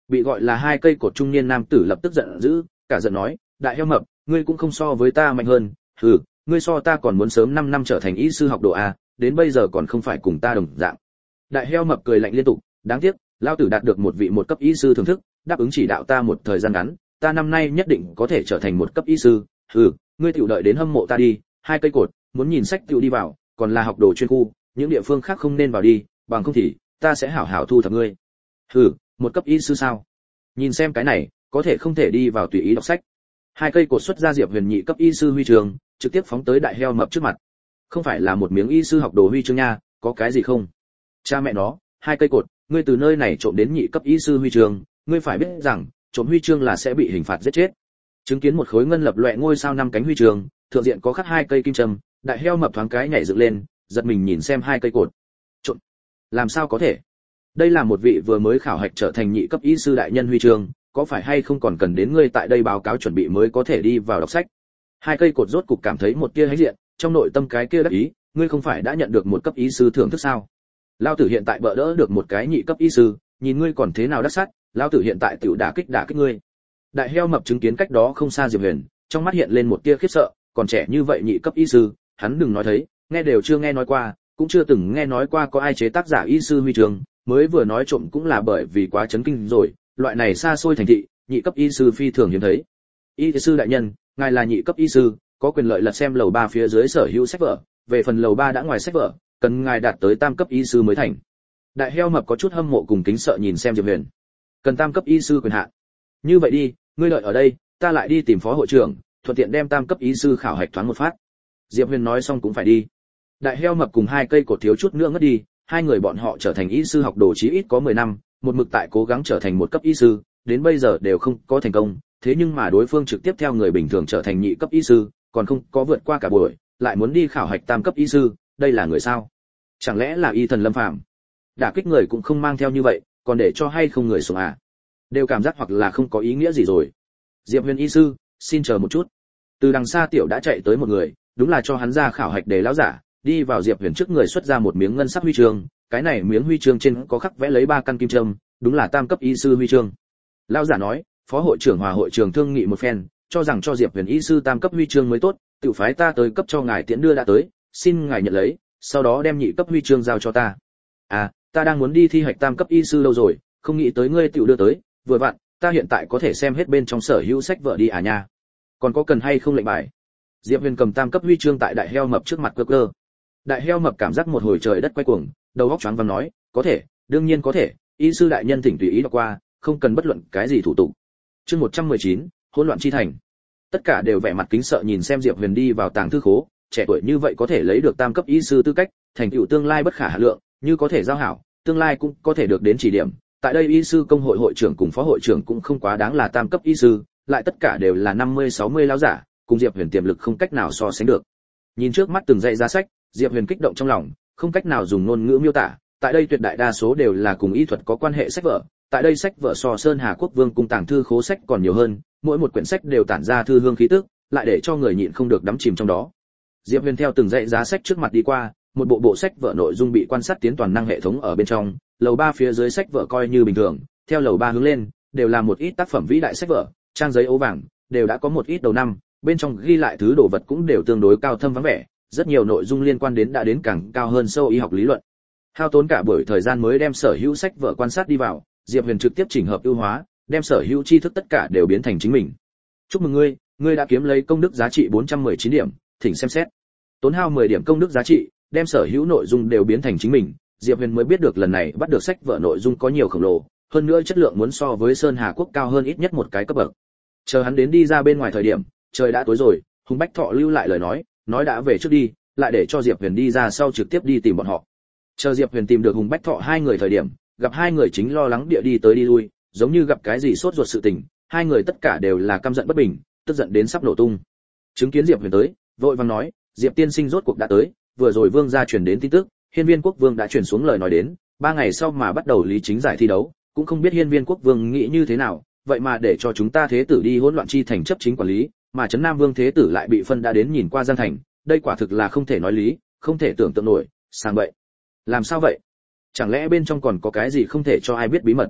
Bị gọi là hai cây cột trung niên nam tử lập tức giận dữ, cả giận nói, đại heo mập, ngươi cũng không so với ta mạnh hơn, hừ, ngươi so ta còn muốn sớm năm năm trở thành y sư học đồ a, đến bây giờ còn không phải cùng ta đồng dạng. Đại heo mập cười lạnh liên tục, đáng tiếc, lão tử đạt được một vị một cấp y sư thưởng thức, đáp ứng chỉ đạo ta một thời gian ngắn, ta năm nay nhất định có thể trở thành một cấp y sư, hừ, ngươi tiểu đợi đến hâm mộ ta đi, hai cây cột, muốn nhìn sách tiểu đi vào, còn là học đồ chuyên khu, những địa phương khác không nên vào đi, bằng không thì ta sẽ hảo hảo thu thập ngươi. Hừ, một cấp y sư sao? Nhìn xem cái này, có thể không thể đi vào tùy ý đọc sách. Hai cây cột xuất ra Diệp Huyền nhị cấp y sư huy chương, trực tiếp phóng tới đại heo mập trước mặt. Không phải là một miếng y sư học đồ huy chương nha, có cái gì không? Cha mẹ nó, hai cây cột, ngươi từ nơi này trộm đến nhị cấp y sư huy chương, ngươi phải biết rằng, trộm huy chương là sẽ bị hình phạt giết chết. Chứng kiến một khối ngân lập loè ngôi sao năm cánh huy chương, thượng diện có khắc hai cây kim châm, đại heo mập thoáng cái nhảy dựng lên, giật mình nhìn xem hai cây cột. Trộm? Làm sao có thể? Đây là một vị vừa mới khảo hạch trở thành nhị cấp y sư đại nhân huy chương, có phải hay không còn cần đến ngươi tại đây báo cáo chuẩn bị mới có thể đi vào đọc sách? Hai cây cột rốt cục cảm thấy một tia hãnh diện, trong nội tâm cái kia đắc ý, ngươi không phải đã nhận được một cấp y sư thưởng thức sao? Lão tử hiện tại bỡ đỡ được một cái nhị cấp y sư, nhìn ngươi còn thế nào đắc sát, lão tử hiện tại tiểu đả kích đả kích ngươi. Đại heo mập chứng kiến cách đó không xa Diệp Huyền, trong mắt hiện lên một tia khiếp sợ, còn trẻ như vậy nhị cấp y sư, hắn đừng nói thấy, nghe đều chưa nghe nói qua, cũng chưa từng nghe nói qua có ai chế tác giả y sư huy chương, mới vừa nói trộm cũng là bởi vì quá chấn kinh rồi, loại này xa xôi thành thị, nhị cấp y sư phi thường hiếm thấy. Y sư đại nhân, ngài là nhị cấp y sư, có quyền lợi lật xem lầu ba phía dưới sở hữu sách vở, về phần lầu ba đã ngoài sách vở, cần ngài đạt tới tam cấp y sư mới thành. Đại heo mập có chút hâm mộ cùng kính sợ nhìn xem Diệp Huyền. Cần tam cấp y sư quyền hạn. Như vậy đi, ngươi đợi ở đây, ta lại đi tìm phó hội trưởng, thuận tiện đem tam cấp y sư khảo hạch thoáng một phát. Diệp Huyền nói xong cũng phải đi. Đại heo mập cùng hai cây cột thiếu chút nữa ngất đi, hai người bọn họ trở thành y sư học đồ chí ít có mười năm, một mực tại cố gắng trở thành một cấp y sư, đến bây giờ đều không có thành công, thế nhưng mà đối phương trực tiếp theo người bình thường trở thành nhị cấp y sư, còn không có vượt qua cả buổi, lại muốn đi khảo hạch tam cấp y sư, đây là người sao? Chẳng lẽ là y thần Lâm Phàm? Đả kích người cũng không mang theo như vậy, còn để cho hay không người sống à? Đều cảm giác hoặc là không có ý nghĩa gì rồi. Diệp Huyền y sư, xin chờ một chút. Từ đằng xa tiểu đã chạy tới một người, đúng là cho hắn ra khảo hạch để lão giả, đi vào Diệp Huyền trước người xuất ra một miếng ngân sắc huy chương, cái này miếng huy chương trên có khắc vẽ lấy ba căn kim châm, đúng là tam cấp y sư huy chương. Lão giả nói, phó hội trưởng hòa hội trưởng thương nghị một phen, cho rằng cho Diệp Huyền y sư tam cấp huy chương mới tốt, tự phái ta tới cấp cho ngài tiễn đưa đã tới, xin ngài nhận lấy, sau đó đem nhị cấp huy chương giao cho ta. À, ta đang muốn đi thi hạch tam cấp y sư lâu rồi, không nghĩ tới ngươi tự đưa tới, vừa vặn, ta hiện tại có thể xem hết bên trong sở hữu sách vở đi à nha. Còn có cần hay không lệnh bài? Diệp Huyền cầm tam cấp huy chương tại đại heo mập trước mặt cơ cơ. Đại heo mập cảm giác một hồi trời đất quay cuồng, đầu óc choáng váng nói, có thể, đương nhiên có thể, y sư đại nhân thỉnh tùy ý đọc qua, không cần bất luận cái gì thủ tục. Chương một trăm mười chín, hỗn loạn chi thành. Tất cả đều vẻ mặt kính sợ nhìn xem Diệp Huyền đi vào tàng thư khố, trẻ tuổi như vậy có thể lấy được tam cấp y sư tư cách, thành tựu tương lai bất khả hạn lượng, như có thể giao hảo, tương lai cũng có thể được đến chỉ điểm. Tại đây y sư công hội hội trưởng cùng phó hội trưởng cũng không quá đáng là tam cấp y sư, lại tất cả đều là năm mươi sáu mươi lão giả, cùng Diệp Huyền tiềm lực không cách nào so sánh được. Nhìn trước mắt từng dãy giá sách, Diệp Huyền kích động trong lòng, không cách nào dùng ngôn ngữ miêu tả, tại đây tuyệt đại đa số đều là cùng y thuật có quan hệ sách vở, tại đây sách vở so Sơn Hà Quốc Vương cung tàng thư khố sách còn nhiều hơn, mỗi một quyển sách đều tản ra thư hương khí tức, lại để cho người nhịn không được đắm chìm trong đó. Diệp Huyền theo từng dãy giá sách trước mặt đi qua, một bộ bộ sách vở nội dung bị quan sát tiến toàn năng hệ thống ở bên trong, lầu ba phía dưới sách vở coi như bình thường, theo lầu ba hướng lên, đều là một ít tác phẩm vĩ đại sách vở, trang giấy ố vàng, đều đã có một ít đầu năm, bên trong ghi lại thứ đồ vật cũng đều tương đối cao thâm vắng vẻ, rất nhiều nội dung liên quan đến đã đến càng cao hơn sâu y học lý luận. Hao tốn cả buổi thời gian mới đem sở hữu sách vở quan sát đi vào, Diệp Huyền trực tiếp chỉnh hợp ưu hóa, đem sở hữu tri thức tất cả đều biến thành chính mình. Chúc mừng ngươi, ngươi đã kiếm lấy công đức giá trị bốn trăm mười chín điểm, thỉnh xem xét. Tốn hao mười điểm công đức giá trị, đem sở hữu nội dung đều biến thành chính mình, Diệp Huyền mới biết được lần này bắt được sách vở nội dung có nhiều khổng lồ, hơn nữa chất lượng muốn so với Sơn Hà Quốc cao hơn ít nhất một cái cấp bậc. Chờ hắn đến đi ra bên ngoài thời điểm, trời đã tối rồi, Hùng Bách Thọ lưu lại lời nói, nói đã về trước đi, lại để cho Diệp Huyền đi ra sau trực tiếp đi tìm bọn họ. Chờ Diệp Huyền tìm được Hùng Bách Thọ hai người thời điểm, gặp hai người chính lo lắng địa đi tới đi lui, giống như gặp cái gì sốt ruột sự tình, hai người tất cả đều là căm giận bất bình, tức giận đến sắp nổ tung. Chứng kiến Diệp Huyền tới, vội vàng nói, Diệp tiên sinh rốt cuộc đã tới, vừa rồi Vương gia truyền đến tin tức, Hiên Viên Quốc Vương đã truyền xuống lời nói đến, ba ngày sau mà bắt đầu lý chính giải thi đấu, cũng không biết Hiên Viên Quốc Vương nghĩ như thế nào, vậy mà để cho chúng ta thế tử đi hỗn loạn chi thành chấp chính quản lý, mà Trấn Nam Vương thế tử lại bị phân đã đến nhìn qua Giang Thành, đây quả thực là không thể nói lý, không thể tưởng tượng nổi, sang vậy. Làm sao vậy? Chẳng lẽ bên trong còn có cái gì không thể cho ai biết bí mật?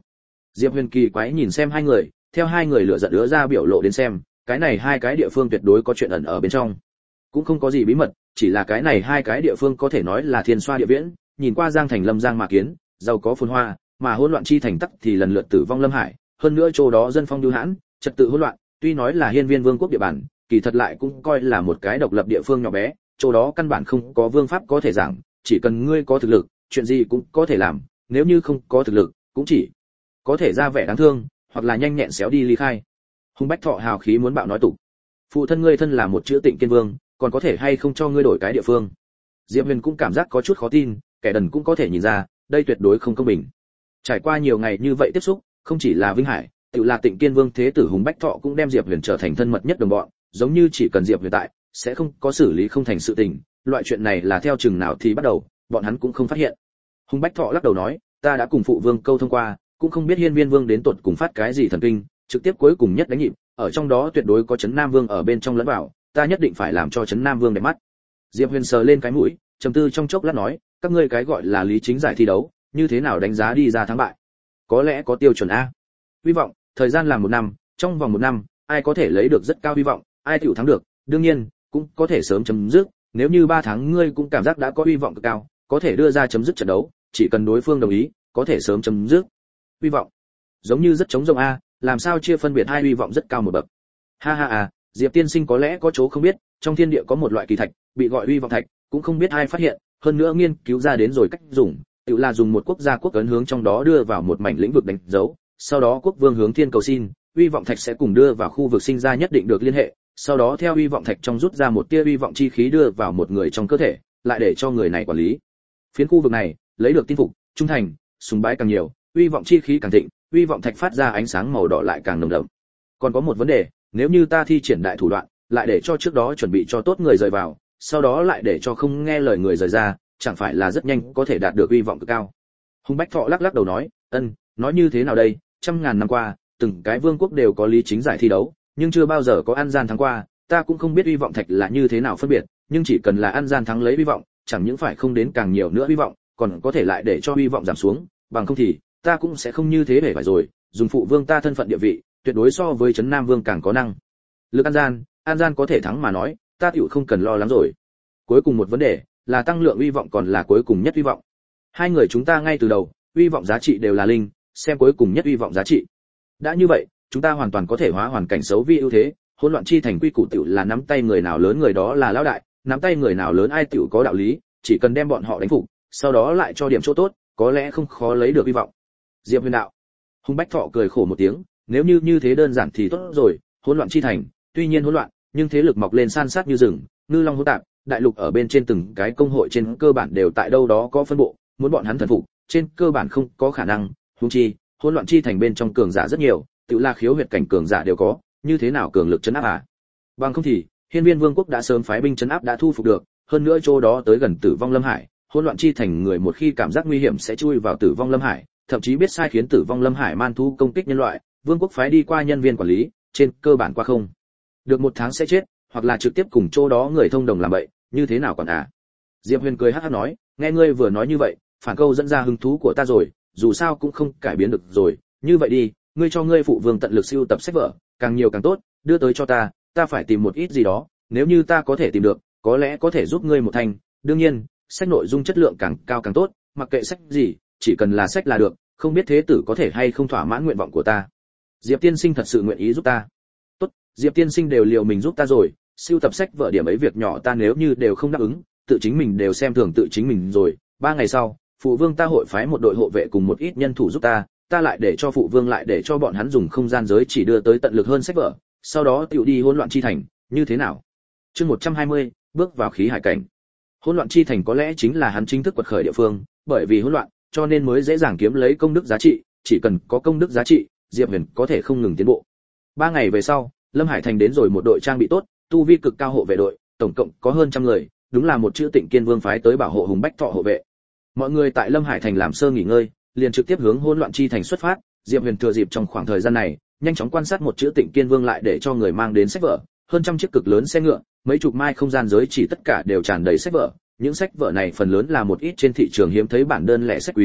Diệp Huyền kỳ quái nhìn xem hai người, theo hai người lửa giận ứa ra biểu lộ đến xem, cái này hai cái địa phương tuyệt đối có chuyện ẩn ở bên trong. Cũng không có gì bí mật, chỉ là cái này hai cái địa phương có thể nói là thiên xoa địa viễn, nhìn qua Giang Thành Lâm Giang mà kiến, giàu có phồn hoa, mà hỗn loạn chi thành tắc thì lần lượt tử vong lâm hải, hơn nữa chỗ đó dân phong lưu hãn, trật tự hỗn loạn, tuy nói là Hiên Viên Vương quốc địa bàn, kỳ thật lại cũng coi là một cái độc lập địa phương nhỏ bé, chỗ đó căn bản không có vương pháp có thể giảng, chỉ cần ngươi có thực lực, chuyện gì cũng có thể làm, nếu như không có thực lực, cũng chỉ có thể ra vẻ đáng thương, hoặc là nhanh nhẹn xéo đi ly khai. Hùng Bách Thọ hào khí muốn bạo nói tục. Phụ thân ngươi thân là một chữ Tịnh Kiên Vương, còn có thể hay không cho ngươi đổi cái địa phương? Diệp Huyền cũng cảm giác có chút khó tin, kẻ đần cũng có thể nhìn ra, đây tuyệt đối không công bình. Trải qua nhiều ngày như vậy tiếp xúc, không chỉ là Vinh Hải, tự là Tịnh Kiên Vương thế tử Hùng Bách Thọ cũng đem Diệp Huyền trở thành thân mật nhất đồng bọn, giống như chỉ cần Diệp Huyền tại, sẽ không có xử lý không thành sự tình, loại chuyện này là theo chừng nào thì bắt đầu, bọn hắn cũng không phát hiện. Hùng Bách Thọ lắc đầu nói, ta đã cùng phụ vương câu thông qua, cũng không biết Hiên Viên Vương đến tột cùng phát cái gì thần kinh, trực tiếp cuối cùng nhất đánh nhịp, ở trong đó tuyệt đối có Trấn Nam Vương ở bên trong lẫn vào, ta nhất định phải làm cho Trấn Nam Vương đẹp mắt. Diệp Huyền sờ lên cái mũi, trầm tư trong chốc lát nói, các ngươi cái gọi là lý chính giải thi đấu, như thế nào đánh giá đi ra thắng bại? Có lẽ có tiêu chuẩn a. Hy vọng, thời gian làm một năm, trong vòng một năm, ai có thể lấy được rất cao hy vọng, ai tiểu thắng được, đương nhiên, cũng có thể sớm chấm dứt, nếu như ba tháng ngươi cũng cảm giác đã có hy vọng cực cao, có thể đưa ra chấm dứt trận đấu, chỉ cần đối phương đồng ý, có thể sớm chấm dứt. Hy vọng, giống như rất trống rỗng a, làm sao chia phân biệt hai hy vọng rất cao một bậc. Ha ha à, Diệp tiên sinh có lẽ có chỗ không biết, trong thiên địa có một loại kỳ thạch, bị gọi hy vọng thạch, cũng không biết ai phát hiện, hơn nữa nghiên cứu ra đến rồi cách dùng, tự là dùng một quốc gia quốc ấn hướng trong đó đưa vào một mảnh lĩnh vực đánh dấu, sau đó quốc vương hướng thiên cầu xin, hy vọng thạch sẽ cùng đưa vào khu vực sinh ra nhất định được liên hệ, sau đó theo hy vọng thạch trong rút ra một tia hy vọng chi khí đưa vào một người trong cơ thể, lại để cho người này quản lý phiến khu vực này, lấy được tin phục, trung thành, sùng bái càng nhiều, hy vọng chi khí càng thịnh, hy vọng thạch phát ra ánh sáng màu đỏ lại càng nồng đậm. Còn có một vấn đề, nếu như ta thi triển đại thủ đoạn, lại để cho trước đó chuẩn bị cho tốt người rời vào, sau đó lại để cho không nghe lời người rời ra, chẳng phải là rất nhanh có thể đạt được hy vọng cực cao. Hùng Bách Thọ lắc lắc đầu nói, ân, nói như thế nào đây, trăm ngàn năm qua, từng cái vương quốc đều có lý chính giải thi đấu, nhưng chưa bao giờ có ăn gian thắng qua, ta cũng không biết hy vọng thạch là như thế nào phân biệt, nhưng chỉ cần là ăn gian thắng lấy hy vọng, chẳng những phải không đến càng nhiều nữa hy vọng, còn có thể lại để cho hy vọng giảm xuống, bằng không thì ta cũng sẽ không như thế để phải rồi, dùng phụ vương ta thân phận địa vị, tuyệt đối so với Trấn Nam Vương càng có năng lực ăn gian, ăn gian có thể thắng mà nói, ta tiểu không cần lo lắng rồi. Cuối cùng một vấn đề là tăng lượng hy vọng còn là cuối cùng nhất hy vọng. Hai người chúng ta ngay từ đầu, hy vọng giá trị đều là linh, xem cuối cùng nhất hy vọng giá trị. Đã như vậy, chúng ta hoàn toàn có thể hóa hoàn cảnh xấu vi ưu thế, hỗn loạn chi thành quy củ tiểu là nắm tay người nào lớn người đó là lão đại, nắm tay người nào lớn ai tiểu có đạo lý, chỉ cần đem bọn họ đánh phục, sau đó lại cho điểm chỗ tốt, có lẽ không khó lấy được hy vọng. Diệp Huyền đạo. Hùng Bách Thọ cười khổ một tiếng, nếu như như thế đơn giản thì tốt rồi, hỗn loạn chi thành, tuy nhiên hỗn loạn, nhưng thế lực mọc lên san sát như rừng, ngư long hỗn tạp, đại lục ở bên trên từng cái công hội trên cơ bản đều tại đâu đó có phân bộ, muốn bọn hắn thần phục, trên cơ bản không có khả năng, huống chi, hỗn loạn chi thành bên trong cường giả rất nhiều, tự là khiếu huyệt cảnh cường giả đều có, như thế nào cường lực trấn áp à? Bằng không thì, Hiên Viên Vương quốc đã sớm phái binh trấn áp đã thu phục được, hơn nữa chỗ đó tới gần Tử Vong Lâm Hải, hỗn loạn chi thành người một khi cảm giác nguy hiểm sẽ chui vào Tử Vong Lâm Hải, thậm chí biết sai khiến Tử Vong Lâm Hải man thú công kích nhân loại, vương quốc phái đi qua nhân viên quản lý, trên cơ bản qua không được một tháng sẽ chết, hoặc là trực tiếp cùng chỗ đó người thông đồng làm bậy, như thế nào còn à? Diệp Huyền cười hắc hắc nói, nghe ngươi vừa nói như vậy, phản câu dẫn ra hứng thú của ta rồi, dù sao cũng không cải biến được rồi, như vậy đi, ngươi cho ngươi phụ vương tận lực sưu tập sách vở, càng nhiều càng tốt, đưa tới cho ta, ta phải tìm một ít gì đó, nếu như ta có thể tìm được, có lẽ có thể giúp ngươi một thành, đương nhiên, sách nội dung chất lượng càng cao càng tốt, mặc kệ sách gì, chỉ cần là sách là được, không biết thế tử có thể hay không thỏa mãn nguyện vọng của ta. Diệp tiên sinh thật sự nguyện ý giúp ta. Tốt, Diệp tiên sinh đều liều mình giúp ta rồi, sưu tập sách vở điểm ấy việc nhỏ ta nếu như đều không đáp ứng, tự chính mình đều xem thường tự chính mình rồi. Ba ngày sau, phụ vương ta hội phái một đội hộ vệ cùng một ít nhân thủ giúp ta, ta lại để cho phụ vương lại để cho bọn hắn dùng không gian giới chỉ đưa tới tận lực hơn sách vở, sau đó tiểu đi hỗn loạn chi thành, như thế nào? Chương một trăm hai mươi, bước vào khí hải cảnh. Hỗn loạn chi thành có lẽ chính là hắn chính thức quật khởi địa phương, bởi vì hỗn loạn, cho nên mới dễ dàng kiếm lấy công đức giá trị, chỉ cần có công đức giá trị, Diệp Huyền có thể không ngừng tiến bộ. Ba ngày về sau, Lâm Hải thành đến rồi một đội trang bị tốt, tu vi cực cao hộ vệ đội, tổng cộng có hơn trăm người, đúng là một chữ Tịnh Kiên Vương phái tới bảo hộ Hùng Bách Thọ hộ vệ. Mọi người tại Lâm Hải thành làm sơ nghỉ ngơi, liền trực tiếp hướng hỗn loạn chi thành xuất phát. Diệp Huyền thừa dịp trong khoảng thời gian này, nhanh chóng quan sát một chữ Tịnh Kiên Vương lại để cho người mang đến sách vở, hơn trăm chiếc cực lớn xe ngựa, mấy chục mai không gian giới chỉ tất cả đều tràn đầy sách vở. Những sách vở này phần lớn là một ít trên thị trường hiếm thấy bản đơn lẻ sách quý,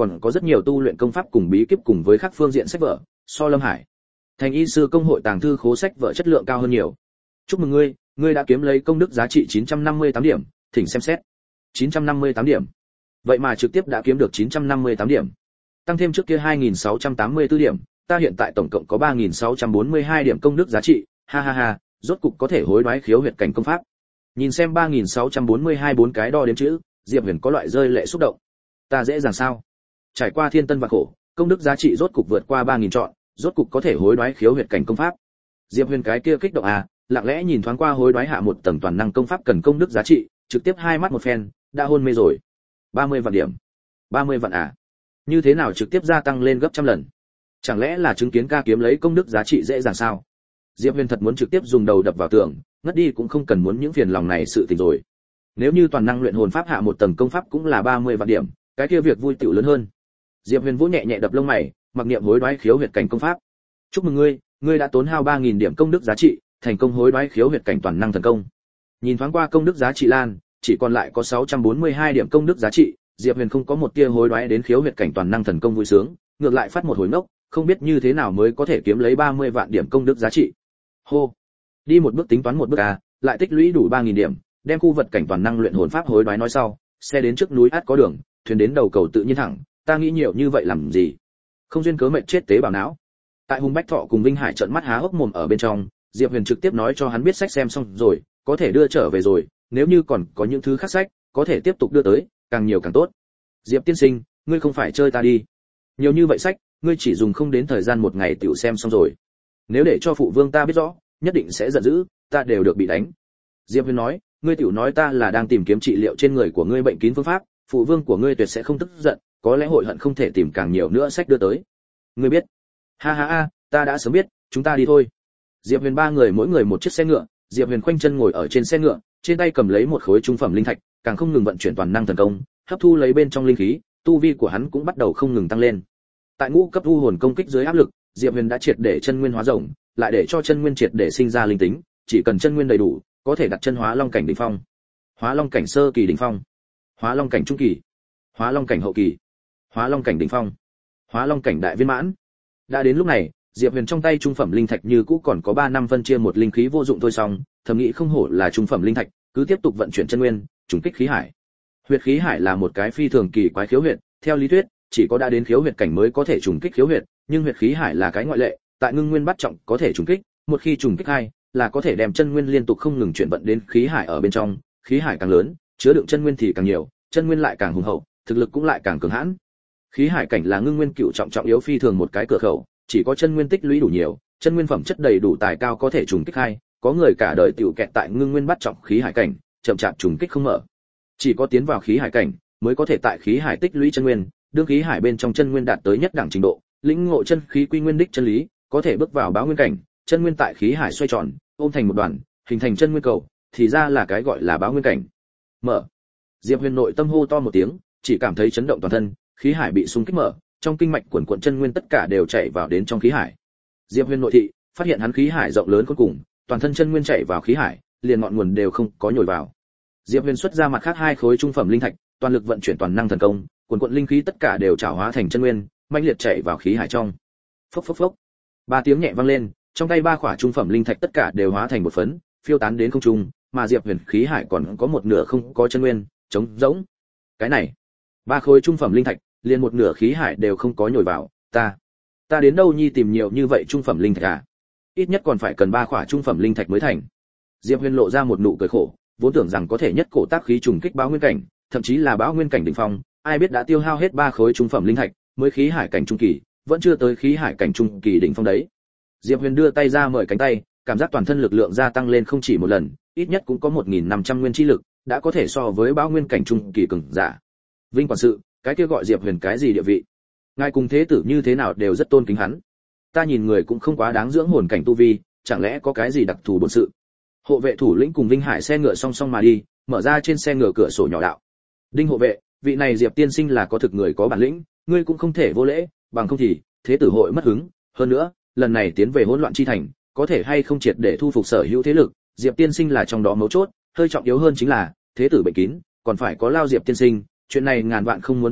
còn có rất nhiều tu luyện công pháp cùng bí kíp cùng với các phương diện sách vở, so Lâm Hải thành y sư công hội tàng thư khố sách vở chất lượng cao hơn nhiều. Chúc mừng ngươi, ngươi đã kiếm lấy công đức giá trị chín trăm năm mươi tám điểm, thỉnh xem xét. chín trăm năm mươi tám điểm. Vậy mà trực tiếp đã kiếm được chín trăm năm mươi tám điểm. Tăng thêm trước kia hai nghìn sáu trăm tám mươi tư điểm, ta hiện tại tổng cộng có ba nghìn sáu trăm bốn mươi hai điểm công đức giá trị, ha ha ha, rốt cục có thể hối đoái khiếu huyệt cảnh công pháp. Nhìn xem ba nghìn sáu trăm bốn mươi hai bốn cái đo đếm chữ, Diệp Huyền có loại rơi lệ xúc động. Ta dễ dàng sao? Trải qua thiên tân và khổ, công đức giá trị rốt cục vượt qua ba nghìn chọn, rốt cục có thể hối đoái khiếu huyệt cảnh công pháp. Diệp Huyền cái kia kích động à, lặng lẽ nhìn thoáng qua hối đoái hạ một tầng toàn năng công pháp cần công đức giá trị, trực tiếp hai mắt một phen, đã hôn mê rồi. ba mươi vạn điểm. ba mươi vạn à? Như thế nào trực tiếp gia tăng lên gấp trăm lần? Chẳng lẽ là chứng kiến ca kiếm lấy công đức giá trị dễ dàng sao? Diệp Huyền thật muốn trực tiếp dùng đầu đập vào tường, ngất đi cũng không cần muốn những phiền lòng này sự tình rồi. Nếu như toàn năng luyện hồn pháp hạ một tầng công pháp cũng là ba mươi vạn điểm, cái kia việc vui tiểu lớn hơn. Diệp Huyền vỗ nhẹ nhẹ đập lông mày, mặc niệm hối đoái khiếu huyệt cảnh công pháp. Chúc mừng ngươi, ngươi đã tốn hao ba nghìn điểm công đức giá trị, thành công hối đoái khiếu huyệt cảnh toàn năng thần công. Nhìn thoáng qua công đức giá trị lan, chỉ còn lại có sáu trăm bốn mươi hai điểm công đức giá trị, Diệp Huyền không có một tia hối đoái đến khiếu huyệt cảnh toàn năng thần công vui sướng, ngược lại phát một hồi ngốc, không biết như thế nào mới có thể kiếm lấy ba mươi vạn điểm công đức giá trị. Hô, đi một bước tính toán một bước à, lại tích lũy đủ ba nghìn điểm, đem khu vật cảnh toàn năng luyện hồn pháp hối đoái nói sau, xe đến trước núi át có đường, thuyền đến đầu cầu tự nhiên thẳng, ta nghĩ nhiều như vậy làm gì? Không duyên cớ mệt chết tế bào não. Tại Hùng Bách Thọ cùng Vinh Hải trợn mắt há hốc mồm ở bên trong, Diệp Huyền trực tiếp nói cho hắn biết sách xem xong rồi, có thể đưa trở về rồi, nếu như còn có những thứ khác sách, có thể tiếp tục đưa tới, càng nhiều càng tốt. Diệp tiên sinh, ngươi không phải chơi ta đi? Nhiều như vậy sách, ngươi chỉ dùng không đến thời gian một ngày tiểu xem xong rồi. Nếu để cho phụ vương ta biết rõ, nhất định sẽ giận dữ, ta đều được bị đánh. Diệp Huyền nói, ngươi tiểu nói ta là đang tìm kiếm trị liệu trên người của ngươi bệnh kín phương pháp, phụ vương của ngươi tuyệt sẽ không tức giận, có lẽ hội hận không thể tìm càng nhiều nữa sách đưa tới. Ngươi biết? Ha ha ha, ta đã sớm biết, chúng ta đi thôi. Diệp Huyền ba người mỗi người một chiếc xe ngựa, Diệp Huyền khoanh chân ngồi ở trên xe ngựa, trên tay cầm lấy một khối trung phẩm linh thạch, càng không ngừng vận chuyển toàn năng thần công, hấp thu lấy bên trong linh khí, tu vi của hắn cũng bắt đầu không ngừng tăng lên. Tại ngũ cấp u hồn công kích dưới áp lực, Diệp Huyền đã triệt để chân nguyên hóa rộng, lại để cho chân nguyên triệt để sinh ra linh tính, chỉ cần chân nguyên đầy đủ, có thể đặt chân hóa long cảnh đỉnh phong, hóa long cảnh sơ kỳ đỉnh phong, hóa long cảnh trung kỳ, hóa long cảnh hậu kỳ, hóa long cảnh đỉnh phong, hóa long cảnh đại viên mãn. Đã đến lúc này, Diệp Huyền trong tay trung phẩm linh thạch như cũ còn có ba năm phân chia một linh khí vô dụng thôi xong, thầm nghĩ không hổ là trung phẩm linh thạch, cứ tiếp tục vận chuyển chân nguyên, trùng kích khí hải. Huyệt khí hải là một cái phi thường kỳ quái khiếu huyệt, theo lý thuyết, chỉ có đã đến khiếu huyệt cảnh mới có thể trùng kích khiếu huyệt, nhưng huyệt khí hải là cái ngoại lệ, tại ngưng nguyên bắt trọng có thể trùng kích, một khi trùng kích hai, là có thể đem chân nguyên liên tục không ngừng chuyển vận đến khí hải ở bên trong, khí hải càng lớn, chứa đựng chân nguyên thì càng nhiều, chân nguyên lại càng hùng hậu, thực lực cũng lại càng cường hãn. Khí hải cảnh là ngưng nguyên cựu trọng trọng yếu phi thường một cái cửa khẩu, chỉ có chân nguyên tích lũy đủ nhiều, chân nguyên phẩm chất đầy đủ tài cao có thể trùng kích hai, có người cả đời tiểu kẹt tại ngưng nguyên bắt trọng khí hải cảnh, chậm chạp trùng kích không mở. Chỉ có tiến vào khí hải cảnh, mới có thể tại khí hải tích lũy chân nguyên, đương khí hải bên trong chân nguyên đạt tới nhất đẳng trình độ, lĩnh ngộ chân khí quy nguyên đích chân lý, có thể bước vào báo nguyên cảnh, chân nguyên tại khí hải xoay tròn, ôm thành một đoàn, hình thành chân nguyên cầu, thì ra là cái gọi là báo nguyên cảnh. Mở. Diệp Huyền nội tâm hô to một tiếng, chỉ cảm thấy chấn động toàn thân, khí hải bị xung kích mở, trong kinh mạch quần quần chân nguyên tất cả đều chảy vào đến trong khí hải. Diệp Huyền nội thị, phát hiện hắn khí hải rộng lớn cuối cùng, toàn thân chân nguyên chảy vào khí hải, liền ngọn nguồn đều không có nhồi vào. Diệp Huyền xuất ra mặt khác hai khối trung phẩm linh thạch, toàn lực vận chuyển toàn năng thần công, quần quần linh khí tất cả đều trảo hóa thành chân nguyên, mãnh liệt chảy vào khí hải trong. Phốc phốc phốc. Ba tiếng nhẹ vang lên, trong tay ba khỏa trung phẩm linh thạch tất cả đều hóa thành một phấn, phiêu tán đến không trung, mà Diệp Huyền khí hải còn có một nửa không có chân nguyên, trống rỗng. Cái này, ba khối trung phẩm linh thạch, liền một nửa khí hải đều không có nhồi vào, ta, ta đến đâu nhi tìm nhiều như vậy trung phẩm linh thạch à? Ít nhất còn phải cần ba khỏa trung phẩm linh thạch mới thành. Diệp Huyền lộ ra một nụ cười khổ, vốn tưởng rằng có thể nhất cổ tác khí trùng kích báo nguyên cảnh, thậm chí là báo nguyên cảnh đỉnh phong, ai biết đã tiêu hao hết ba khối trung phẩm linh thạch, mới khí hải cảnh trung kỳ, vẫn chưa tới khí hải cảnh trung kỳ đỉnh phong đấy. Diệp Huyền đưa tay ra mời cánh tay, cảm giác toàn thân lực lượng gia tăng lên không chỉ một lần, ít nhất cũng có một nghìn năm trăm nguyên chi lực, đã có thể so với báo nguyên cảnh trung kỳ cường giả. Vinh quản sự, cái kia gọi Diệp Huyền cái gì địa vị? Ngài cùng thế tử như thế nào đều rất tôn kính hắn. Ta nhìn người cũng không quá đáng dưỡng hồn cảnh tu vi, chẳng lẽ có cái gì đặc thù bổn sự? Hộ vệ thủ lĩnh cùng Vinh Hải xe ngựa song song mà đi, mở ra trên xe ngựa cửa sổ nhỏ đạo. Đinh hộ vệ, vị này Diệp tiên sinh là có thực người có bản lĩnh, ngươi cũng không thể vô lễ, bằng không thì thế tử hội mất hứng. Hơn nữa, lần này tiến về hỗn loạn chi thành, có thể hay không triệt để thu phục sở hữu thế lực, Diệp tiên sinh là trong đó mấu chốt, hơi trọng yếu hơn chính là thế tử bệnh kín, còn phải có lao Diệp tiên sinh, chuyện này ngàn vạn không muốn tiết lộ,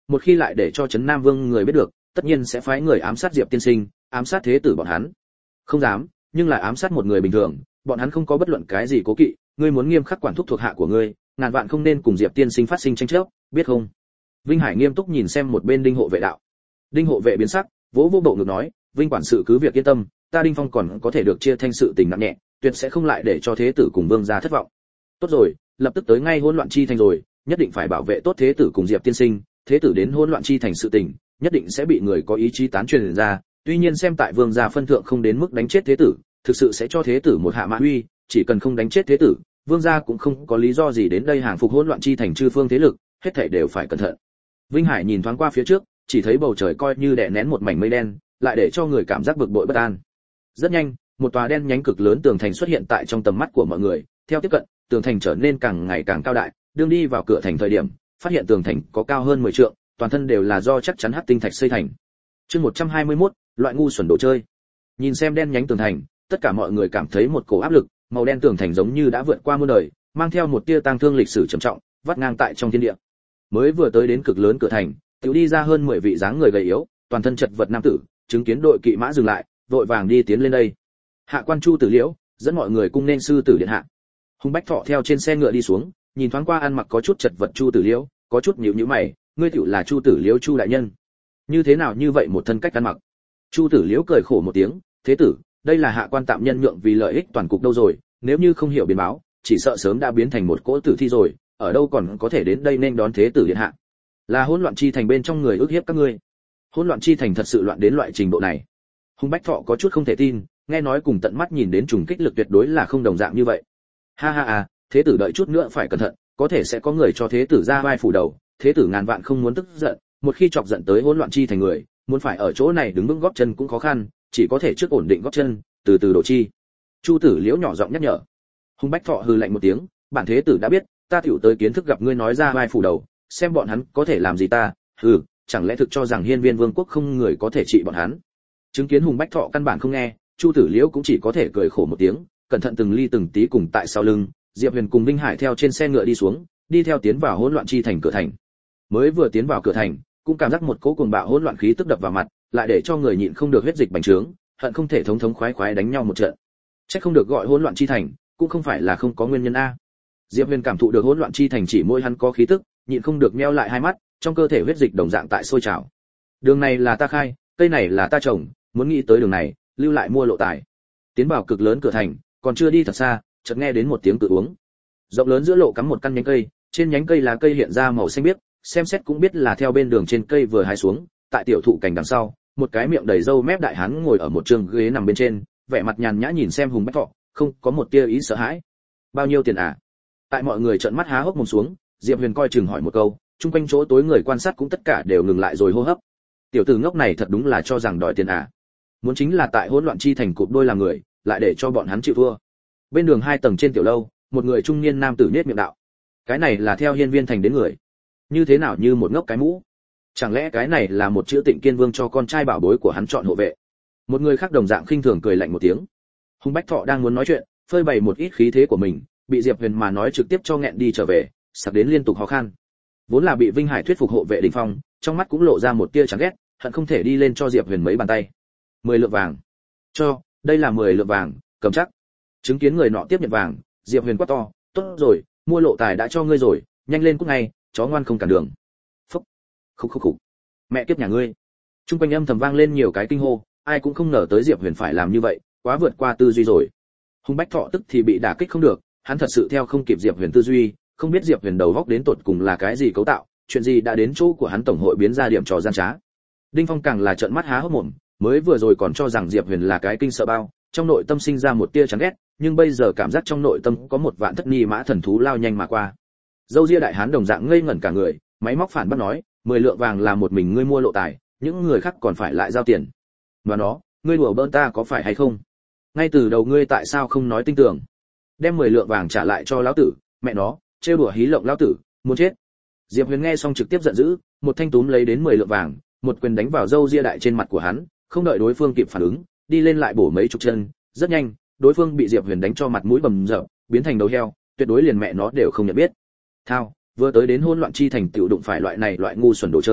một khi lại để cho trấn Nam Vương người biết được, tất nhiên sẽ phái người ám sát Diệp tiên sinh, ám sát thế tử bọn hắn. Không dám, nhưng là ám sát một người bình thường, bọn hắn không có bất luận cái gì cố kỵ, ngươi muốn nghiêm khắc quản thúc thuộc hạ của ngươi, ngàn vạn không nên cùng Diệp tiên sinh phát sinh tranh chấp, biết không? Vinh Hải nghiêm túc nhìn xem một bên Đinh hộ vệ đạo. Đinh hộ vệ biến sắc, vỗ vỗ bộ ngực nói, Vinh quản sự cứ việc yên tâm, ta Đinh Phong còn có thể được chia thanh sự tình nặng nhẹ, tuyệt sẽ không lại để cho thế tử cùng vương gia thất vọng. Tốt rồi, lập tức tới ngay hỗn loạn chi thành rồi, nhất định phải bảo vệ tốt thế tử cùng Diệp tiên sinh, thế tử đến hỗn loạn chi thành sự tình, nhất định sẽ bị người có ý chí tán truyền ra, tuy nhiên xem tại vương gia phân thượng không đến mức đánh chết thế tử, thực sự sẽ cho thế tử một hạ mã uy, chỉ cần không đánh chết thế tử, vương gia cũng không có lý do gì đến đây hàng phục hỗn loạn chi thành chư phương thế lực, hết thảy đều phải cẩn thận. Vinh Hải nhìn thoáng qua phía trước, chỉ thấy bầu trời coi như đè nén một mảnh mây đen, lại để cho người cảm giác bực bội bất an. Rất nhanh, một tòa đen nhánh cực lớn tường thành xuất hiện tại trong tầm mắt của mọi người, theo tiếp cận, tường thành trở nên càng ngày càng cao đại, đương đi vào cửa thành thời điểm, phát hiện tường thành có cao hơn mười trượng, toàn thân đều là do chắc chắn hắc tinh thạch xây thành. Chương một trăm hai mươi mốt, loại ngu xuẩn đồ chơi. Nhìn xem đen nhánh tường thành, tất cả mọi người cảm thấy một cổ áp lực, màu đen tường thành giống như đã vượt qua muôn đời, mang theo một tia tang thương lịch sử trầm trọng, vắt ngang tại trong thiên địa. Mới vừa tới đến cực lớn cửa thành, tiểu đi ra hơn mười vị dáng người gầy yếu, toàn thân chật vật nam tử, chứng kiến đội kỵ mã dừng lại, vội vàng đi tiến lên đây. Hạ quan Chu Tử Liễu, dẫn mọi người cung nên sư tử điện hạ. Hùng Bách Thọ theo trên xe ngựa đi xuống, nhìn thoáng qua ăn mặc có chút chật vật Chu Tử Liễu, có chút nhíu nhíu mày, ngươi tiểu là Chu Tử Liễu Chu đại nhân? Như thế nào như vậy một thân cách ăn mặc? Chu Tử Liễu cười khổ một tiếng, thế tử, đây là hạ quan tạm nhân nhượng vì lợi ích toàn cục đâu rồi, nếu như không hiểu biến báo, chỉ sợ sớm đã biến thành một cỗ tử thi rồi, ở đâu còn có thể đến đây nên đón thế tử điện hạ. Là hỗn loạn chi thành bên trong người ức hiếp các ngươi. Hỗn loạn chi thành thật sự loạn đến loại trình độ này. Hùng Bách Thọ có chút không thể tin, nghe nói cùng tận mắt nhìn đến trùng kích lực tuyệt đối là không đồng dạng như vậy. Ha ha à, thế tử đợi chút nữa phải cẩn thận, có thể sẽ có người cho thế tử ra vai phủ đầu, thế tử ngàn vạn không muốn tức giận, một khi chọc giận tới hỗn loạn chi thành người, muốn phải ở chỗ này đứng vững gót chân cũng khó khăn, chỉ có thể trước ổn định gót chân, từ từ đổ chi. Chu Tử Liễu nhỏ giọng nhắc nhở. Hùng Bách Thọ hừ lạnh một tiếng, bản thế tử đã biết, ta tiểu tới kiến thức gặp ngươi nói ra vai phủ đầu, xem bọn hắn có thể làm gì ta, hừ, chẳng lẽ thực cho rằng Hiên Viên Vương quốc không người có thể trị bọn hắn. Chứng kiến Hùng Bách Thọ căn bản không nghe, Chu Tử Liễu cũng chỉ có thể cười khổ một tiếng, cẩn thận từng ly từng tí cùng tại sau lưng, Diệp Huyền cùng Vinh Hải theo trên xe ngựa đi xuống, đi theo tiến vào hỗn loạn chi thành cửa thành. Mới vừa tiến vào cửa thành, cũng cảm giác một cỗ cuồng bạo hỗn loạn khí tức đập vào mặt, lại để cho người nhịn không được huyết dịch bành trướng, hận không thể thống thống khoái khoái đánh nhau một trận. Chắc không được gọi hỗn loạn chi thành, cũng không phải là không có nguyên nhân a. Diệp Huyền cảm thụ được hỗn loạn chi thành chỉ môi hắn có khí tức, nhịn không được meo lại hai mắt, trong cơ thể huyết dịch đồng dạng tại sôi trào. Đường này là ta khai, cây này là ta trồng, muốn nghĩ tới đường này, lưu lại mua lộ tài. Tiến vào cực lớn cửa thành, còn chưa đi thật xa, chợt nghe đến một tiếng cự uống. Rộng lớn giữa lộ cắm một căn nhánh cây, trên nhánh cây lá cây hiện ra màu xanh biếc, xem xét cũng biết là theo bên đường trên cây vừa hái xuống. Tại tiểu thụ cành đằng sau, một cái miệng đầy râu mép đại hán ngồi ở một trường ghế nằm bên trên, vẻ mặt nhàn nhã nhìn xem Hùng Bách Thọ, không có một tia ý sợ hãi. Bao nhiêu tiền à? Tại mọi người trợn mắt há hốc mồm xuống, Diệp Huyền coi chừng hỏi một câu, chung quanh chỗ tối người quan sát cũng tất cả đều ngừng lại rồi hô hấp. Tiểu tử ngốc này thật đúng là cho rằng đòi tiền à? Muốn chính là tại hỗn loạn chi thành cụp đôi làm người, lại để cho bọn hắn chịu thua. Bên đường hai tầng trên tiểu lâu, một người trung niên nam tử nhếch miệng đạo, cái này là theo Hiên Viên thành đến người, như thế nào như một ngốc cái mũ? Chẳng lẽ cái này là một chữ Tịnh Kiên Vương cho con trai bảo bối của hắn chọn hộ vệ? Một người khác đồng dạng khinh thường cười lạnh một tiếng. Hùng Bách Thọ đang muốn nói chuyện, phơi bày một ít khí thế của mình, bị Diệp Huyền mà nói trực tiếp cho nghẹn đi trở về, sặc đến liên tục khó khăn. Vốn là bị Vinh Hải thuyết phục hộ vệ Đỉnh Phong, trong mắt cũng lộ ra một tia chán ghét, hận không thể đi lên cho Diệp Huyền mấy bàn tay. Mười lượng vàng. Cho, đây là mười lượng vàng, cầm chắc. Chứng kiến người nọ tiếp nhận vàng, Diệp Huyền quát to, tốt rồi, mua lộ tài đã cho ngươi rồi, nhanh lên cút ngay, chó ngoan không cản đường. Phúc. Khúc khúc khúc. Mẹ kiếp nhà ngươi. Trung quanh âm thầm vang lên nhiều cái kinh hô, ai cũng không ngờ tới Diệp Huyền phải làm như vậy, quá vượt qua tư duy rồi. Hùng Bách Thọ tức thì bị đả kích không được, hắn thật sự theo không kịp Diệp Huyền tư duy, không biết Diệp Huyền đầu góc đến tột cùng là cái gì cấu tạo, chuyện gì đã đến chỗ của hắn tổng hội biến ra điểm trò gian trá. Đinh Phong càng là trợn mắt há hốc mồm, mới vừa rồi còn cho rằng Diệp Huyền là cái kinh sợ bao, trong nội tâm sinh ra một tia chán ghét, nhưng bây giờ cảm giác trong nội tâm có một vạn thất ni mã thần thú lao nhanh mà qua. Dâu ria đại hán đồng dạng ngây ngẩn cả người, máy móc phản bác nói, mười lượng vàng là một mình ngươi mua lộ tài, những người khác còn phải lại giao tiền. Và nó, ngươi đùa bỡn ta có phải hay không? Ngay từ đầu ngươi tại sao không nói tin tưởng? Đem mười lượng vàng trả lại cho lão tử, mẹ nó, trêu đùa hí lộng lão tử, muốn chết. Diệp Huyền nghe xong trực tiếp giận dữ, một thanh túm lấy đến mười lượng vàng, một quyền đánh vào râu ria đại trên mặt của hắn, không đợi đối phương kịp phản ứng, đi lên lại bổ mấy chục chân, rất nhanh, đối phương bị Diệp Huyền đánh cho mặt mũi bầm dập, biến thành đầu heo, tuyệt đối liền mẹ nó đều không nhận biết. Thao, vừa tới đến hỗn loạn chi thành tiểu đụng phải loại này loại ngu xuẩn đồ chơi,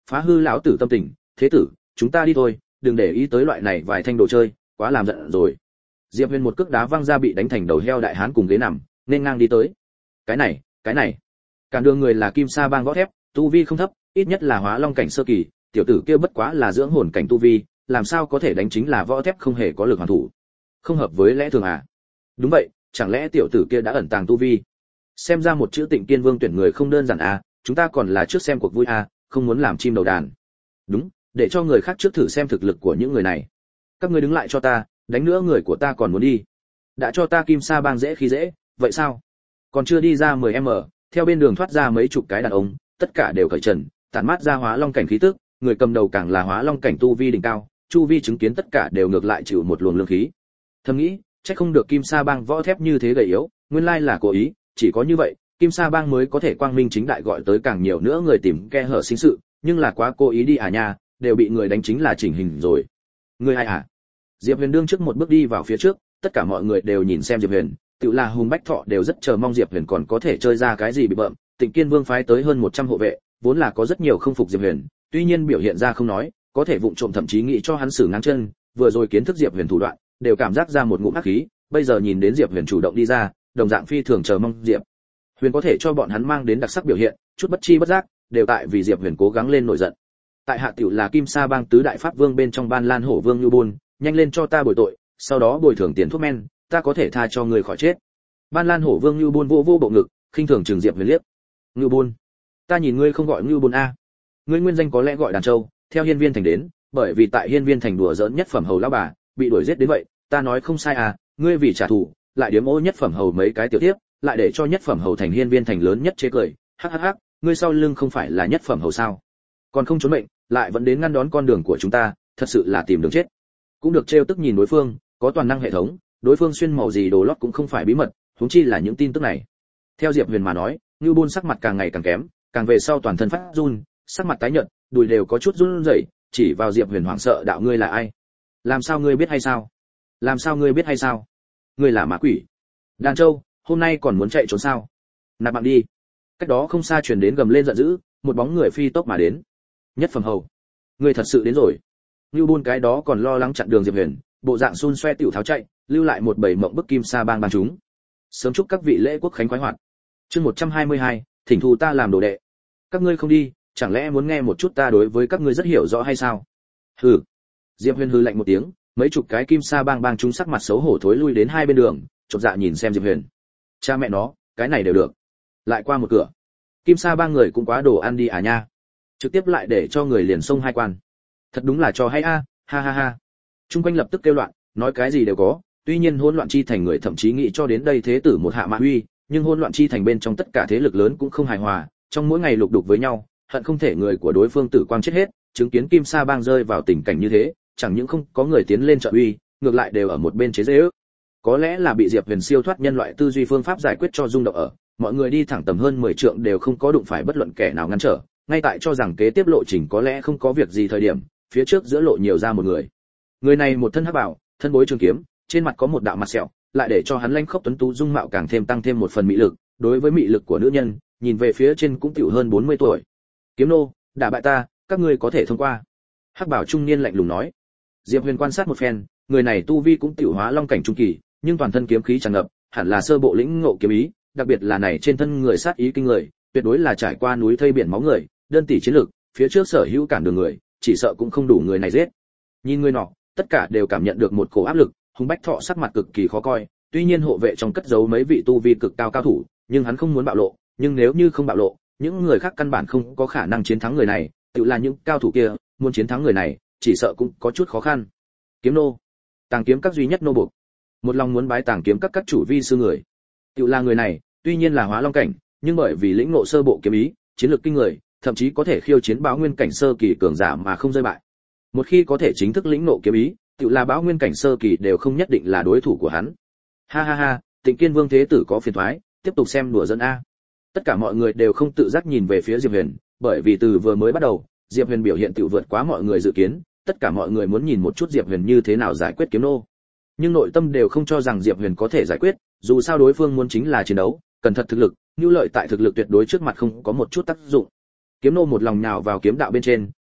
phá hư lão tử tâm tình. Thế tử, chúng ta đi thôi, đừng để ý tới loại này vài thanh đồ chơi, quá làm giận rồi. Diệp Huyền một cước đá văng ra bị đánh thành đầu heo đại hán cùng ghế nằm, nên ngang đi tới. Cái này, cái này, cản đường người là Kim Sa Bang võ thép, tu vi không thấp, ít nhất là hóa long cảnh sơ kỳ, tiểu tử kia bất quá là dưỡng hồn cảnh tu vi, làm sao có thể đánh chính là võ thép không hề có lực hoàn thủ. Không hợp với lẽ thường à? Đúng vậy, chẳng lẽ tiểu tử kia đã ẩn tàng tu vi? Xem ra một chữ Tịnh Kiên Vương tuyển người không đơn giản à, chúng ta còn là trước xem cuộc vui à, không muốn làm chim đầu đàn. Đúng, để cho người khác trước thử xem thực lực của những người này. Các ngươi đứng lại cho ta, đánh nữa người của ta còn muốn đi. Đã cho ta Kim Sa Bang dễ khi dễ, vậy sao? Còn chưa đi ra mười mét, theo bên đường thoát ra mấy chục cái đàn ông, tất cả đều cởi trần, tản mát ra hóa long cảnh khí tức, người cầm đầu càng là hóa long cảnh tu vi đỉnh cao, chu vi chứng kiến tất cả đều ngược lại chịu một luồng lương khí. Thầm nghĩ, chắc không được Kim Sa Bang võ thép như thế gầy yếu, nguyên lai là cố ý, chỉ có như vậy, Kim Sa Bang mới có thể quang minh chính đại gọi tới càng nhiều nữa người tìm khe hở sinh sự, nhưng là quá cố ý đi à nha, đều bị người đánh chính là chỉnh hình rồi. Người ai à? Diệp Huyền đương trước một bước đi vào phía trước, tất cả mọi người đều nhìn xem Diệp Huyền, tự là Hùng Bách Thọ đều rất chờ mong Diệp Huyền còn có thể chơi ra cái gì bị bợm. Tịnh Kiên Vương phái tới hơn một trăm hộ vệ, vốn là có rất nhiều không phục Diệp Huyền, tuy nhiên biểu hiện ra không nói, có thể vụng trộm thậm chí nghĩ cho hắn xử ngang chân, vừa rồi kiến thức Diệp Huyền thủ đoạn, đều cảm giác ra một ngụm ác khí, bây giờ nhìn đến Diệp Huyền chủ động đi ra, đồng dạng phi thường chờ mong Diệp Huyền có thể cho bọn hắn mang đến đặc sắc biểu hiện, chút bất chi bất giác, đều tại vì Diệp Huyền cố gắng lên nổi giận. Tại hạ tiểu là Kim Sa Bang tứ đại pháp vương bên trong Ban Lan Hổ Vương Nưu Bôn, nhanh lên cho ta bồi tội, sau đó bồi thường tiền thuốc men, ta có thể tha cho người khỏi chết. Ban Lan Hổ Vương Nưu Bôn vô vô bộ ngực, khinh thường trừng Diệp Huyền liếc. Nưu Bôn, ta nhìn ngươi không gọi Nưu Bôn a, ngươi nguyên danh có lẽ gọi Đàn Châu, theo Hiên Viên thành đến, bởi vì tại Hiên Viên thành đùa giỡn nhất phẩm hầu lão bà, bị đuổi giết đến vậy, ta nói không sai à, ngươi vì trả thù, lại điếm ô nhất phẩm hầu mấy cái tiểu tiếp, lại để cho nhất phẩm hầu thành Hiên Viên thành lớn nhất chế cười, hắc hắc hắc, ngươi sau lưng không phải là nhất phẩm hầu sao? Còn không trốn mệnh, lại vẫn đến ngăn đón con đường của chúng ta, thật sự là tìm đường chết. Cũng được trêu tức nhìn đối phương, có toàn năng hệ thống, đối phương xuyên màu gì đồ lót cũng không phải bí mật, huống chi là những tin tức này. Theo Diệp Huyền mà nói, Nưu Bôn sắc mặt càng ngày càng kém, càng về sau toàn thân phát run, sắc mặt tái nhợt, đùi đều có chút run rẩy, chỉ vào Diệp Huyền hoảng sợ đạo ngươi là ai? Làm sao ngươi biết hay sao? Làm sao ngươi biết hay sao? Ngươi là ma quỷ. Đàn Châu, hôm nay còn muốn chạy trốn sao? Nạp mạng đi. Cách đó không xa truyền đến gầm lên giận dữ, một bóng người phi tốc mà đến. Nhất phẩm hầu, ngươi thật sự đến rồi. Nưu Bôn cái đó còn lo lắng chặn đường Diệp Huyền, bộ dạng xun xoe tiểu tháo chạy, lưu lại một bầy mộng bức Kim Sa Bang bang chúng. Sớm chúc các vị lễ quốc khánh khoái hoạt. Chương một trăm hai mươi hai, thỉnh thu ta làm đồ đệ. Các ngươi không đi, chẳng lẽ muốn nghe một chút ta đối với các ngươi rất hiểu rõ hay sao? Hừ. Diệp Huyền hừ lạnh một tiếng, mấy chục cái Kim Sa Bang bang chúng sắc mặt xấu hổ thối lui đến hai bên đường, chột dạ nhìn xem Diệp Huyền. Cha mẹ nó, cái này đều được. Lại qua một cửa. Kim Sa Bang người cũng quá đồ ăn đi à nha. Trực tiếp lại để cho người liền xông hai quan. Thật đúng là cho hay a, ha ha ha. Trung quanh lập tức kêu loạn, nói cái gì đều có, tuy nhiên hỗn loạn chi thành người thậm chí nghĩ cho đến đây thế tử một hạ mạ huy, nhưng hỗn loạn chi thành bên trong tất cả thế lực lớn cũng không hài hòa, trong mỗi ngày lục đục với nhau, hận không thể người của đối phương tử quang chết hết, chứng kiến Kim Sa Bang rơi vào tình cảnh như thế, chẳng những không có người tiến lên trợ uy, ngược lại đều ở một bên chế giễu. Có lẽ là bị Diệp Huyền siêu thoát nhân loại tư duy phương pháp giải quyết cho rung động ở, mọi người đi thẳng tầm hơn mười trượng đều không có đụng phải bất luận kẻ nào ngăn trở, ngay tại cho rằng kế tiếp lộ trình có lẽ không có việc gì thời điểm, phía trước giữa lộ nhiều ra một người. Người này một thân hắc bào, thân bối trường kiếm, trên mặt có một đạo mặt sẹo, lại để cho hắn lanh khốc tuấn tú dung mạo càng thêm tăng thêm một phần mị lực, đối với mị lực của nữ nhân, nhìn về phía trên cũng tiểu hơn bốn mươi tuổi. Kiếm nô, đả bại ta, các ngươi có thể thông qua. Hắc bào trung niên lạnh lùng nói. Diệp Huyền quan sát một phen, người này tu vi cũng tiểu hóa long cảnh trung kỳ, nhưng toàn thân kiếm khí tràn ngập, hẳn là sơ bộ lĩnh ngộ kiếm ý, đặc biệt là này trên thân người sát ý kinh người, tuyệt đối là trải qua núi thây biển máu người, đơn tỷ chiến lược, phía trước sở hữu cản đường người, chỉ sợ cũng không đủ người này giết. Nhìn người nọ, tất cả đều cảm nhận được một cổ áp lực, Hùng Bách Thọ sắc mặt cực kỳ khó coi, tuy nhiên hộ vệ trong cất giấu mấy vị tu vi cực cao cao thủ, nhưng hắn không muốn bạo lộ, nhưng nếu như không bạo lộ, những người khác căn bản không có khả năng chiến thắng người này, tự là những cao thủ kia, muốn chiến thắng người này, chỉ sợ cũng có chút khó khăn. Kiếm nô, Tàng kiếm các duy nhất nô buộc, một lòng muốn bái Tàng kiếm các các chủ vi sư người, tự là người này, tuy nhiên là hóa long cảnh, nhưng bởi vì lĩnh ngộ sơ bộ kiếm ý, chiến lược kinh người, thậm chí có thể khiêu chiến báo nguyên cảnh sơ kỳ cường giả mà không rơi bại. Một khi có thể chính thức lĩnh ngộ kiếm ý, tự là báo nguyên cảnh sơ kỳ đều không nhất định là đối thủ của hắn. Ha ha ha, Tịnh Kiên Vương thế tử có phiền toái, tiếp tục xem đùa dẫn a. Tất cả mọi người đều không tự giác nhìn về phía Diệp Huyền, bởi vì từ vừa mới bắt đầu, Diệp Huyền biểu hiện tự vượt quá mọi người dự kiến, tất cả mọi người muốn nhìn một chút Diệp Huyền như thế nào giải quyết kiếm nô. Nhưng nội tâm đều không cho rằng Diệp Huyền có thể giải quyết, dù sao đối phương muốn chính là chiến đấu, cần thật thực lực, nhu lợi tại thực lực tuyệt đối trước mặt không có một chút tác dụng. Kiếm nô một lòng nhào vào kiếm đạo bên trên,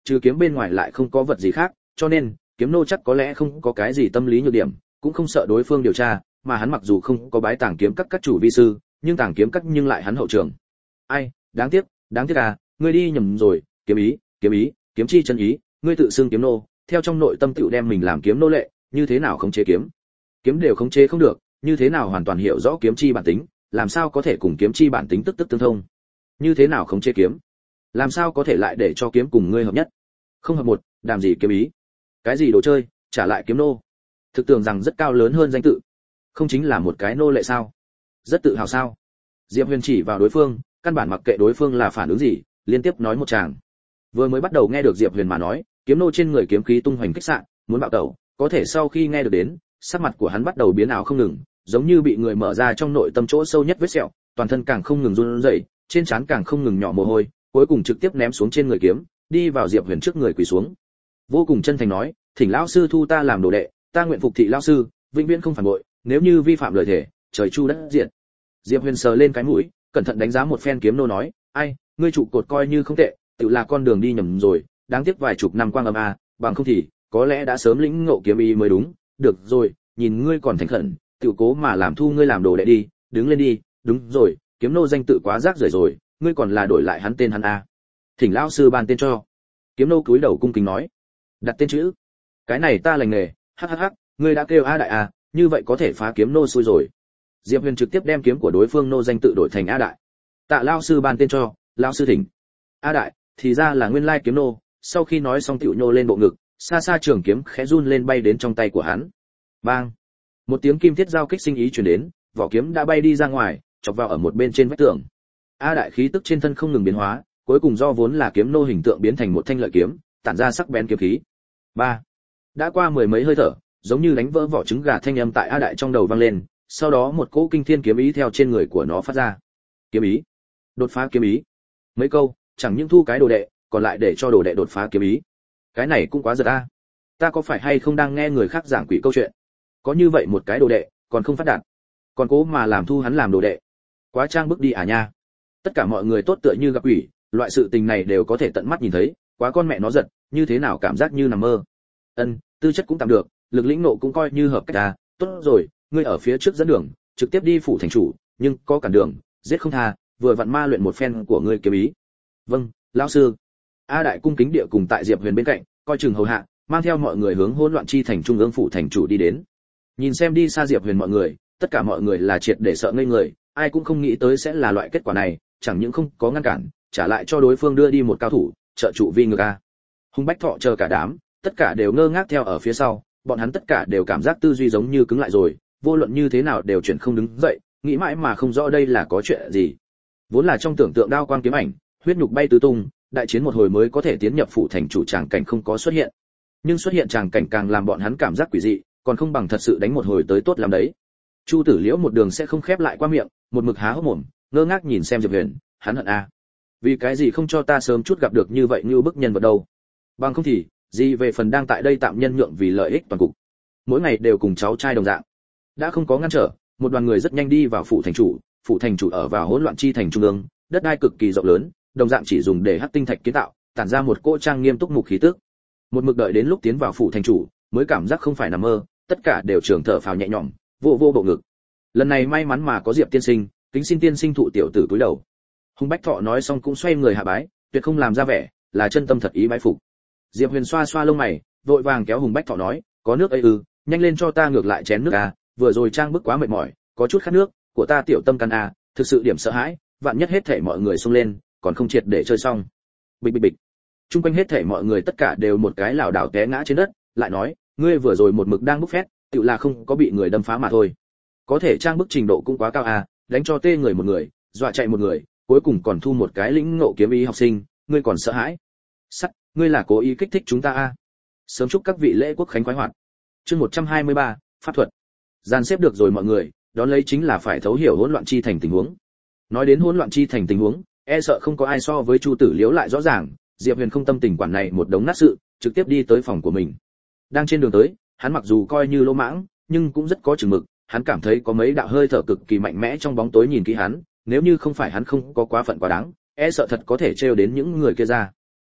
trừ kiếm bên ngoài lại không có vật gì khác, cho nên kiếm nô chắc có lẽ không có cái gì tâm lý nhược điểm, cũng không sợ đối phương điều tra, mà hắn mặc dù không có bái tàng kiếm các các chủ vi sư, nhưng tàng kiếm các nhưng lại hắn hậu trường. Ai, đáng tiếc, đáng tiếc à, ngươi đi nhầm rồi, kiếm ý, kiếm ý, kiếm chi chân ý, ngươi tự xưng kiếm nô, theo trong nội tâm tựu đem mình làm kiếm nô lệ, như thế nào khống chế kiếm? Kiếm đều khống chế không được, như thế nào hoàn toàn hiểu rõ kiếm chi bản tính, làm sao có thể cùng kiếm chi bản tính tức tức tương thông? Như thế nào khống chế kiếm? Làm sao có thể lại để cho kiếm cùng ngươi hợp nhất? Không hợp một, làm gì kiếm ý? Cái gì đồ chơi, trả lại kiếm nô? Thực tưởng rằng rất cao lớn hơn danh tự, không chính là một cái nô lệ sao? Rất tự hào sao? Diệp Huyền chỉ vào đối phương, căn bản mặc kệ đối phương là phản ứng gì, liên tiếp nói một tràng. Vừa mới bắt đầu nghe được Diệp Huyền mà nói, kiếm nô trên người kiếm khí tung hoành kích xạ, muốn bạo tẩu, có thể sau khi nghe được đến, sắc mặt của hắn bắt đầu biến ảo không ngừng, giống như bị người mở ra trong nội tâm chỗ sâu nhất vết sẹo, toàn thân càng không ngừng run rẩy, trên trán càng không ngừng nhỏ mồ hôi, cuối cùng trực tiếp ném xuống trên người kiếm, đi vào Diệp Huyền trước người quỳ xuống. Vô cùng chân thành nói, thỉnh lão sư thu ta làm đồ đệ, ta nguyện phục thị lão sư, vĩnh viễn không phản bội, nếu như vi phạm lời thề, trời chu đất diệt. Diệp Huyền sờ lên cái mũi, cẩn thận đánh giá một phen kiếm nô nói, ai, ngươi trụ cột coi như không tệ, tự là con đường đi nhầm rồi, đáng tiếc vài chục năm quang âm a, bằng không thì có lẽ đã sớm lĩnh ngộ kiếm ý mới đúng. Được rồi, nhìn ngươi còn thành khẩn, tự cố mà làm thu ngươi làm đồ đệ đi, đứng lên đi, đúng rồi, kiếm nô danh tự quá rác rưởi rồi, ngươi còn là đổi lại hắn tên hắn a. Thỉnh lão sư ban tên cho. Kiếm nô cúi đầu cung kính nói, đặt tên chữ, cái này ta lành nghề, hắc hắc hắc, ngươi đã kêu a đại a, như vậy có thể phá kiếm nô xui rồi. Diệp Huyền trực tiếp đem kiếm của đối phương nô danh tự đổi thành a đại. Tạ lão sư ban tên cho, lão sư thỉnh. A đại, thì ra là nguyên lai kiếm nô. Sau khi nói xong tiểu nhô lên bộ ngực, xa xa trường kiếm khẽ run lên bay đến trong tay của hắn. Bang! Một tiếng kim thiết giao kích sinh ý truyền đến, vỏ kiếm đã bay đi ra ngoài, chọc vào ở một bên trên vách tường. A đại khí tức trên thân không ngừng biến hóa, cuối cùng do vốn là kiếm nô hình tượng biến thành một thanh lợi kiếm, tản ra sắc bén kiếm khí. Ba! Đã qua mười mấy hơi thở, giống như đánh vỡ vỏ trứng gà thanh âm tại A đại trong đầu vang lên, sau đó một cỗ kinh thiên kiếm ý theo trên người của nó phát ra. Kiếm ý, đột phá kiếm ý. Mấy câu, chẳng những thu cái đồ đệ, còn lại để cho đồ đệ đột phá kiếm ý. Cái này cũng quá giật a. Ta có phải hay không đang nghe người khác giảng quỷ câu chuyện? Có như vậy một cái đồ đệ, còn không phát đạt, còn cố mà làm thu hắn làm đồ đệ. Quá trang bức đi à nha. Tất cả mọi người tốt tựa như gặp quỷ, loại sự tình này đều có thể tận mắt nhìn thấy, quá con mẹ nó giật, như thế nào cảm giác như nằm mơ. Ân, tư chất cũng tạm được, lực lĩnh nộ cũng coi như hợp cách à, tốt rồi, ngươi ở phía trước dẫn đường, trực tiếp đi phủ thành chủ, nhưng có cản đường, giết không tha, vừa vặn ma luyện một phen của ngươi kiếm ý. Vâng, lão sư. A đại cung kính địa cùng tại Diệp Huyền bên cạnh, coi chừng hầu hạ, mang theo mọi người hướng hỗn loạn chi thành trung ương phủ thành chủ đi đến. Nhìn xem đi xa Diệp Huyền mọi người, tất cả mọi người là triệt để sợ ngây người, ai cũng không nghĩ tới sẽ là loại kết quả này, chẳng những không có ngăn cản, trả lại cho đối phương đưa đi một cao thủ, trợ trụ vi ngược a. Hùng Bách Thọ chờ cả đám, tất cả đều ngơ ngác theo ở phía sau, bọn hắn tất cả đều cảm giác tư duy giống như cứng lại rồi, vô luận như thế nào đều chuyển không đứng dậy, nghĩ mãi mà không rõ đây là có chuyện gì. Vốn là trong tưởng tượng đao quang kiếm ảnh, huyết nhục bay tứ tung, đại chiến một hồi mới có thể tiến nhập phủ thành chủ, tràng cảnh không có xuất hiện. Nhưng xuất hiện tràng cảnh càng làm bọn hắn cảm giác quỷ dị, còn không bằng thật sự đánh một hồi tới tốt lắm đấy. Chu Tử Liễu một đường sẽ không khép lại qua miệng, một mực há hốc mồm, ngơ ngác nhìn xem Diệp Huyền, hắn hận a. Vì cái gì không cho ta sớm chút gặp được như vậy như bức nhân vật đâu? Bằng không thì, gì về phần đang tại đây tạm nhân nhượng vì lợi ích toàn cục. Mỗi ngày đều cùng cháu trai đồng dạng. Đã không có ngăn trở, một đoàn người rất nhanh đi vào phủ thành chủ, phủ thành chủ ở vào hỗn loạn chi thành trung ương, đất đai cực kỳ rộng lớn, đồng dạng chỉ dùng để hắc tinh thạch kiến tạo, tản ra một cỗ trang nghiêm túc mục khí tức. Một mực đợi đến lúc tiến vào phủ thành chủ, mới cảm giác không phải nằm mơ, tất cả đều trường thở phào nhẹ nhõm, vô vô bộ ngực. Lần này may mắn mà có Diệp tiên sinh, kính xin tiên sinh thụ tiểu tử cúi đầu. Hùng Bách Thọ nói xong cũng xoay người hạ bái, tuyệt không làm ra vẻ, là chân tâm thật ý bái phục. Diệp Huyền xoa xoa lông mày, vội vàng kéo Hùng Bách Thọ nói, có nước ấy ư, nhanh lên cho ta ngược lại chén nước a, vừa rồi trang bức quá mệt mỏi, có chút khát nước, của ta tiểu tâm can a, thực sự điểm sợ hãi, vạn nhất hết thảy mọi người xông lên, còn không triệt để chơi xong. Bịch bịch bịch. Trung quanh hết thảy mọi người tất cả đều một cái lảo đảo té ngã trên đất, lại nói, ngươi vừa rồi một mực đang bức phét, tự là không có bị người đâm phá mà thôi. Có thể trang bức trình độ cũng quá cao a, đánh cho tê người một người, dọa chạy một người, cuối cùng còn thu một cái lĩnh ngộ kiếm ý học sinh, ngươi còn sợ hãi? Sắt, ngươi là cố ý kích thích chúng ta a. Sớm chúc các vị lễ quốc khánh khoái hoạt. Chương một trăm hai mươi ba, pháp thuật. Dàn xếp được rồi mọi người, đón lấy chính là phải thấu hiểu hỗn loạn chi thành tình huống. Nói đến hỗn loạn chi thành tình huống, e sợ không có ai so với Chu Tử Liễu lại rõ ràng, Diệp Huyền không tâm tình quản này một đống nát sự, trực tiếp đi tới phòng của mình. Đang trên đường tới, hắn mặc dù coi như lỗ mãng, nhưng cũng rất có chừng mực, hắn cảm thấy có mấy đạo hơi thở cực kỳ mạnh mẽ trong bóng tối nhìn kỹ hắn, nếu như không phải hắn không có quá phận quá đáng, e sợ thật có thể trêu đến những người kia ra.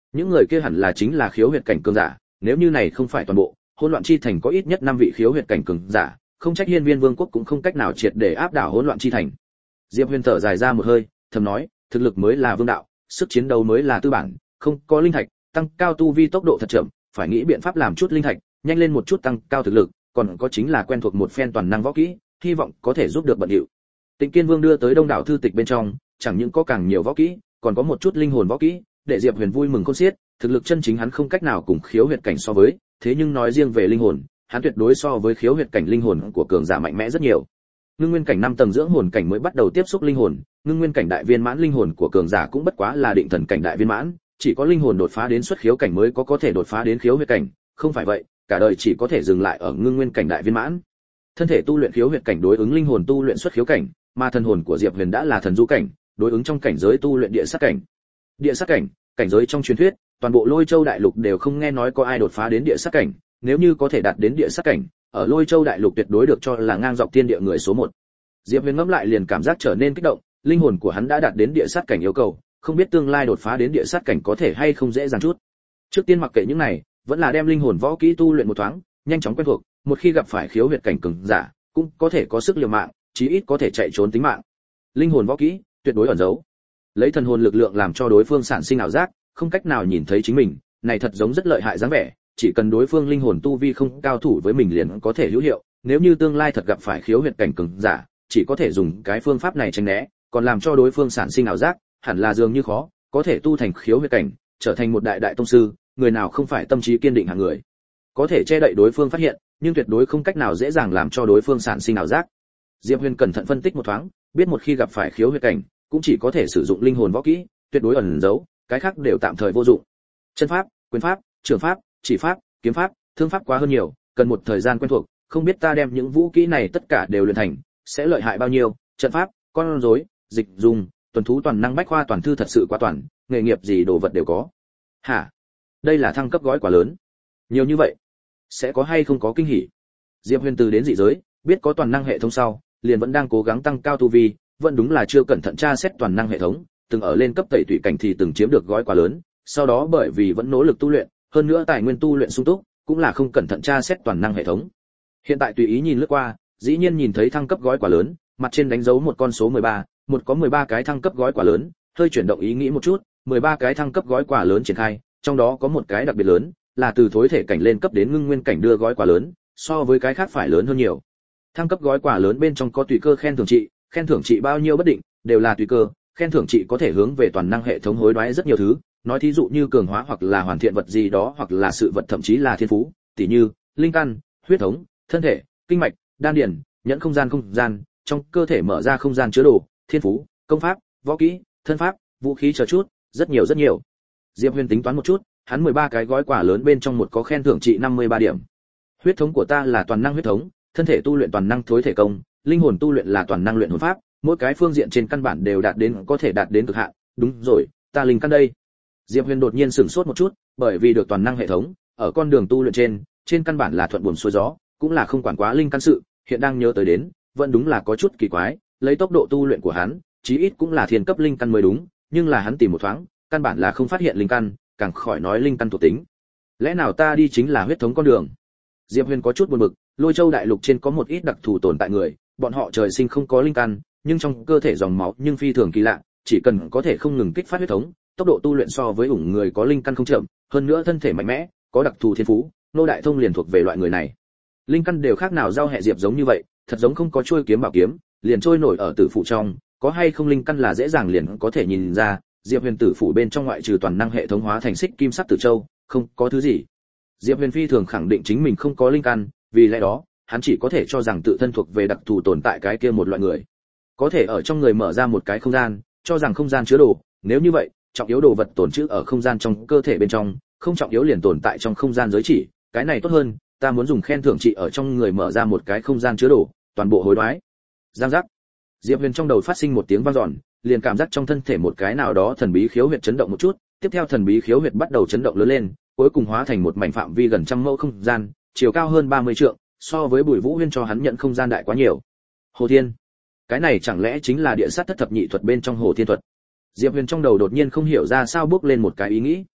Những người kia hẳn là chính là khiếu huyệt cảnh cường giả, nếu như này không phải toàn bộ, hỗn loạn chi thành có ít nhất năm vị khiếu huyệt cảnh cường giả, không trách Hiên Viên Vương quốc cũng không cách nào triệt để áp đảo hỗn loạn chi thành. Diệp Huyền thở dài ra một hơi, thầm nói, thực lực mới là vương đạo, sức chiến đấu mới là tư bản, không có linh thạch, tăng cao tu vi tốc độ thật chậm, phải nghĩ biện pháp làm chút linh thạch, nhanh lên một chút tăng cao thực lực, còn có chính là quen thuộc một phen toàn năng võ kỹ, hy vọng có thể giúp được bận điệu. Tịnh Kiên Vương đưa tới đông đảo thư tịch bên trong, chẳng những có càng nhiều võ kỹ, còn có một chút linh hồn võ kỹ, để Diệp Huyền vui mừng khôn xiết, thực lực chân chính hắn không cách nào cùng khiếu huyệt cảnh so với, thế nhưng nói riêng về linh hồn, hắn tuyệt đối so với khiếu huyệt cảnh linh hồn của cường giả mạnh mẽ rất nhiều. Ngưng nguyên cảnh năm tầng dưỡng hồn cảnh mới bắt đầu tiếp xúc linh hồn, ngưng nguyên cảnh đại viên mãn linh hồn của cường giả cũng bất quá là định thần cảnh đại viên mãn, chỉ có linh hồn đột phá đến xuất khiếu cảnh mới có có thể đột phá đến khiếu huyệt cảnh, không phải vậy, cả đời chỉ có thể dừng lại ở ngưng nguyên cảnh đại viên mãn. Thân thể tu luyện khiếu huyệt cảnh đối ứng linh hồn tu luyện xuất khiếu cảnh, mà thần hồn của Diệp Huyền đã là thần du cảnh, đối ứng trong cảnh giới tu luyện địa sát cảnh. Địa sát cảnh, cảnh giới trong truyền thuyết, toàn bộ Lôi Châu đại lục đều không nghe nói có ai đột phá đến địa sát cảnh, nếu như có thể đạt đến địa sát cảnh, ở Lôi Châu đại lục tuyệt đối được cho là ngang dọc thiên địa người số một. Diệp Huyền ngẫm lại liền cảm giác trở nên kích động, linh hồn của hắn đã đạt đến địa sát cảnh yêu cầu, không biết tương lai đột phá đến địa sát cảnh có thể hay không dễ dàng chút. Trước tiên mặc kệ những này, vẫn là đem linh hồn võ kỹ tu luyện một thoáng, nhanh chóng quen thuộc, một khi gặp phải khiếu huyệt cảnh cường giả, cũng có thể có sức liều mạng, chí ít có thể chạy trốn tính mạng. Linh hồn võ kỹ, tuyệt đối ẩn giấu. Lấy thần hồn lực lượng làm cho đối phương sản sinh ảo giác, không cách nào nhìn thấy chính mình, này thật giống rất lợi hại dáng vẻ, chỉ cần đối phương linh hồn tu vi không cao thủ với mình liền có thể hữu hiệu, nếu như tương lai thật gặp phải khiếu huyệt cảnh cường giả, chỉ có thể dùng cái phương pháp này tránh né, còn làm cho đối phương sản sinh ảo giác, hẳn là dường như khó, có thể tu thành khiếu huyệt cảnh, trở thành một đại đại tông sư, người nào không phải tâm trí kiên định hạng người. Có thể che đậy đối phương phát hiện, nhưng tuyệt đối không cách nào dễ dàng làm cho đối phương sản sinh ảo giác. Diệp Huyền cẩn thận phân tích một thoáng, biết một khi gặp phải khiếu huyệt cảnh, cũng chỉ có thể sử dụng linh hồn võ kỹ, tuyệt đối ẩn giấu, cái khác đều tạm thời vô dụng. Chân pháp, quyền pháp, trường pháp, chỉ pháp, kiếm pháp, thương pháp quá hơn nhiều, cần một thời gian quen thuộc, không biết ta đem những vũ kỹ này tất cả đều luyện thành, sẽ lợi hại bao nhiêu. Trận pháp, con rối, dịch dùng, tuần thú toàn năng bách khoa toàn thư thật sự quá toàn, nghề nghiệp gì đồ vật đều có. Hả? Đây là thăng cấp gói quá lớn. Nhiều như vậy, sẽ có hay không có kinh hỉ? Diệp Huyền từ đến dị giới, biết có toàn năng hệ thống sau, liền vẫn đang cố gắng tăng cao tu vi, vẫn đúng là chưa cẩn thận tra xét toàn năng hệ thống, từng ở lên cấp tẩy tùy cảnh thì từng chiếm được gói quá lớn, sau đó bởi vì vẫn nỗ lực tu luyện, hơn nữa tài nguyên tu luyện sung túc, cũng là không cẩn thận tra xét toàn năng hệ thống. Hiện tại tùy ý nhìn lướt qua, dĩ nhiên nhìn thấy thăng cấp gói quá lớn, mặt trên đánh dấu một con số mười ba, một có mười ba cái thăng cấp gói quá lớn, hơi chuyển động ý nghĩ một chút, mười ba cái thăng cấp gói quá lớn triển khai, trong đó có một cái đặc biệt lớn, là từ thối thể cảnh lên cấp đến ngưng nguyên cảnh đưa gói quá lớn, so với cái khác phải lớn hơn nhiều. Thăng cấp gói quà lớn bên trong có tùy cơ khen thưởng trị, khen thưởng trị bao nhiêu bất định, đều là tùy cơ, khen thưởng trị có thể hướng về toàn năng hệ thống hối đoái rất nhiều thứ, nói thí dụ như cường hóa hoặc là hoàn thiện vật gì đó, hoặc là sự vật thậm chí là thiên phú, tỉ như linh căn, huyết thống, thân thể, kinh mạch, đan điền, nhẫn không gian không gian, trong cơ thể mở ra không gian chứa đồ, thiên phú, công pháp, võ kỹ, thân pháp, vũ khí chờ chút, rất nhiều rất nhiều. Diệp Huyền tính toán một chút, hắn mười ba cái gói quà lớn bên trong một có khen thưởng trị năm mươi ba điểm. Huyết thống của ta là toàn năng huyết thống, thân thể tu luyện toàn năng thối thể công, linh hồn tu luyện là toàn năng luyện hồn pháp, mỗi cái phương diện trên căn bản đều đạt đến có thể đạt đến cực hạn. Đúng rồi, ta linh căn đây. Diệp Huyền đột nhiên sửng sốt một chút, bởi vì được toàn năng hệ thống, ở con đường tu luyện trên, trên căn bản là thuận buồm xuôi gió, cũng là không quản quá linh căn sự, hiện đang nhớ tới đến, vẫn đúng là có chút kỳ quái, lấy tốc độ tu luyện của hắn, chí ít cũng là thiên cấp linh căn mới đúng, nhưng là hắn tìm một thoáng, căn bản là không phát hiện linh căn, càng khỏi nói linh căn thuộc tính. Lẽ nào ta đi chính là huyết thống con đường? Diệp Huyền có chút buồn bực, Lôi Châu đại lục trên có một ít đặc thù tồn tại người, bọn họ trời sinh không có linh căn, nhưng trong cơ thể dòng máu nhưng phi thường kỳ lạ, chỉ cần có thể không ngừng kích phát huyết thống, tốc độ tu luyện so với ủng người có linh căn không chậm, hơn nữa thân thể mạnh mẽ, có đặc thù thiên phú, Nô Đại Thông liền thuộc về loại người này. Linh căn đều khác nào giao hệ diệp giống như vậy, thật giống không có trôi kiếm bảo kiếm, liền trôi nổi ở tử phụ trong, có hay không linh căn là dễ dàng liền có thể nhìn ra. Diệp Huyền tử phủ bên trong ngoại trừ toàn năng hệ thống hóa thành xích kim sắc tử châu, không có thứ gì. Diệp Huyền phi thường khẳng định chính mình không có linh căn, vì lẽ đó, hắn chỉ có thể cho rằng tự thân thuộc về đặc thù tồn tại cái kia một loại người. Có thể ở trong người mở ra một cái không gian, cho rằng không gian chứa đồ, nếu như vậy, trọng yếu đồ vật tồn trữ ở không gian trong cơ thể bên trong, không trọng yếu liền tồn tại trong không gian giới chỉ, cái này tốt hơn, ta muốn dùng khen thưởng trị ở trong người mở ra một cái không gian chứa đồ, toàn bộ hối đoái. Giang giác. Diệp Huyền trong đầu phát sinh một tiếng vang dọn, liền cảm giác trong thân thể một cái nào đó thần bí khiếu huyệt chấn động một chút, tiếp theo thần bí khiếu huyệt bắt đầu chấn động lớn lên, cuối cùng hóa thành một mảnh phạm vi gần trăm mẫu không gian, chiều cao hơn ba mươi trượng, so với Bùi Vũ Huyên cho hắn nhận không gian đại quá nhiều. Hồ Thiên, cái này chẳng lẽ chính là địa sát thất thập nhị thuật bên trong Hồ Thiên thuật? Diệp Huyền trong đầu đột nhiên không hiểu ra sao bước lên một cái ý nghĩ.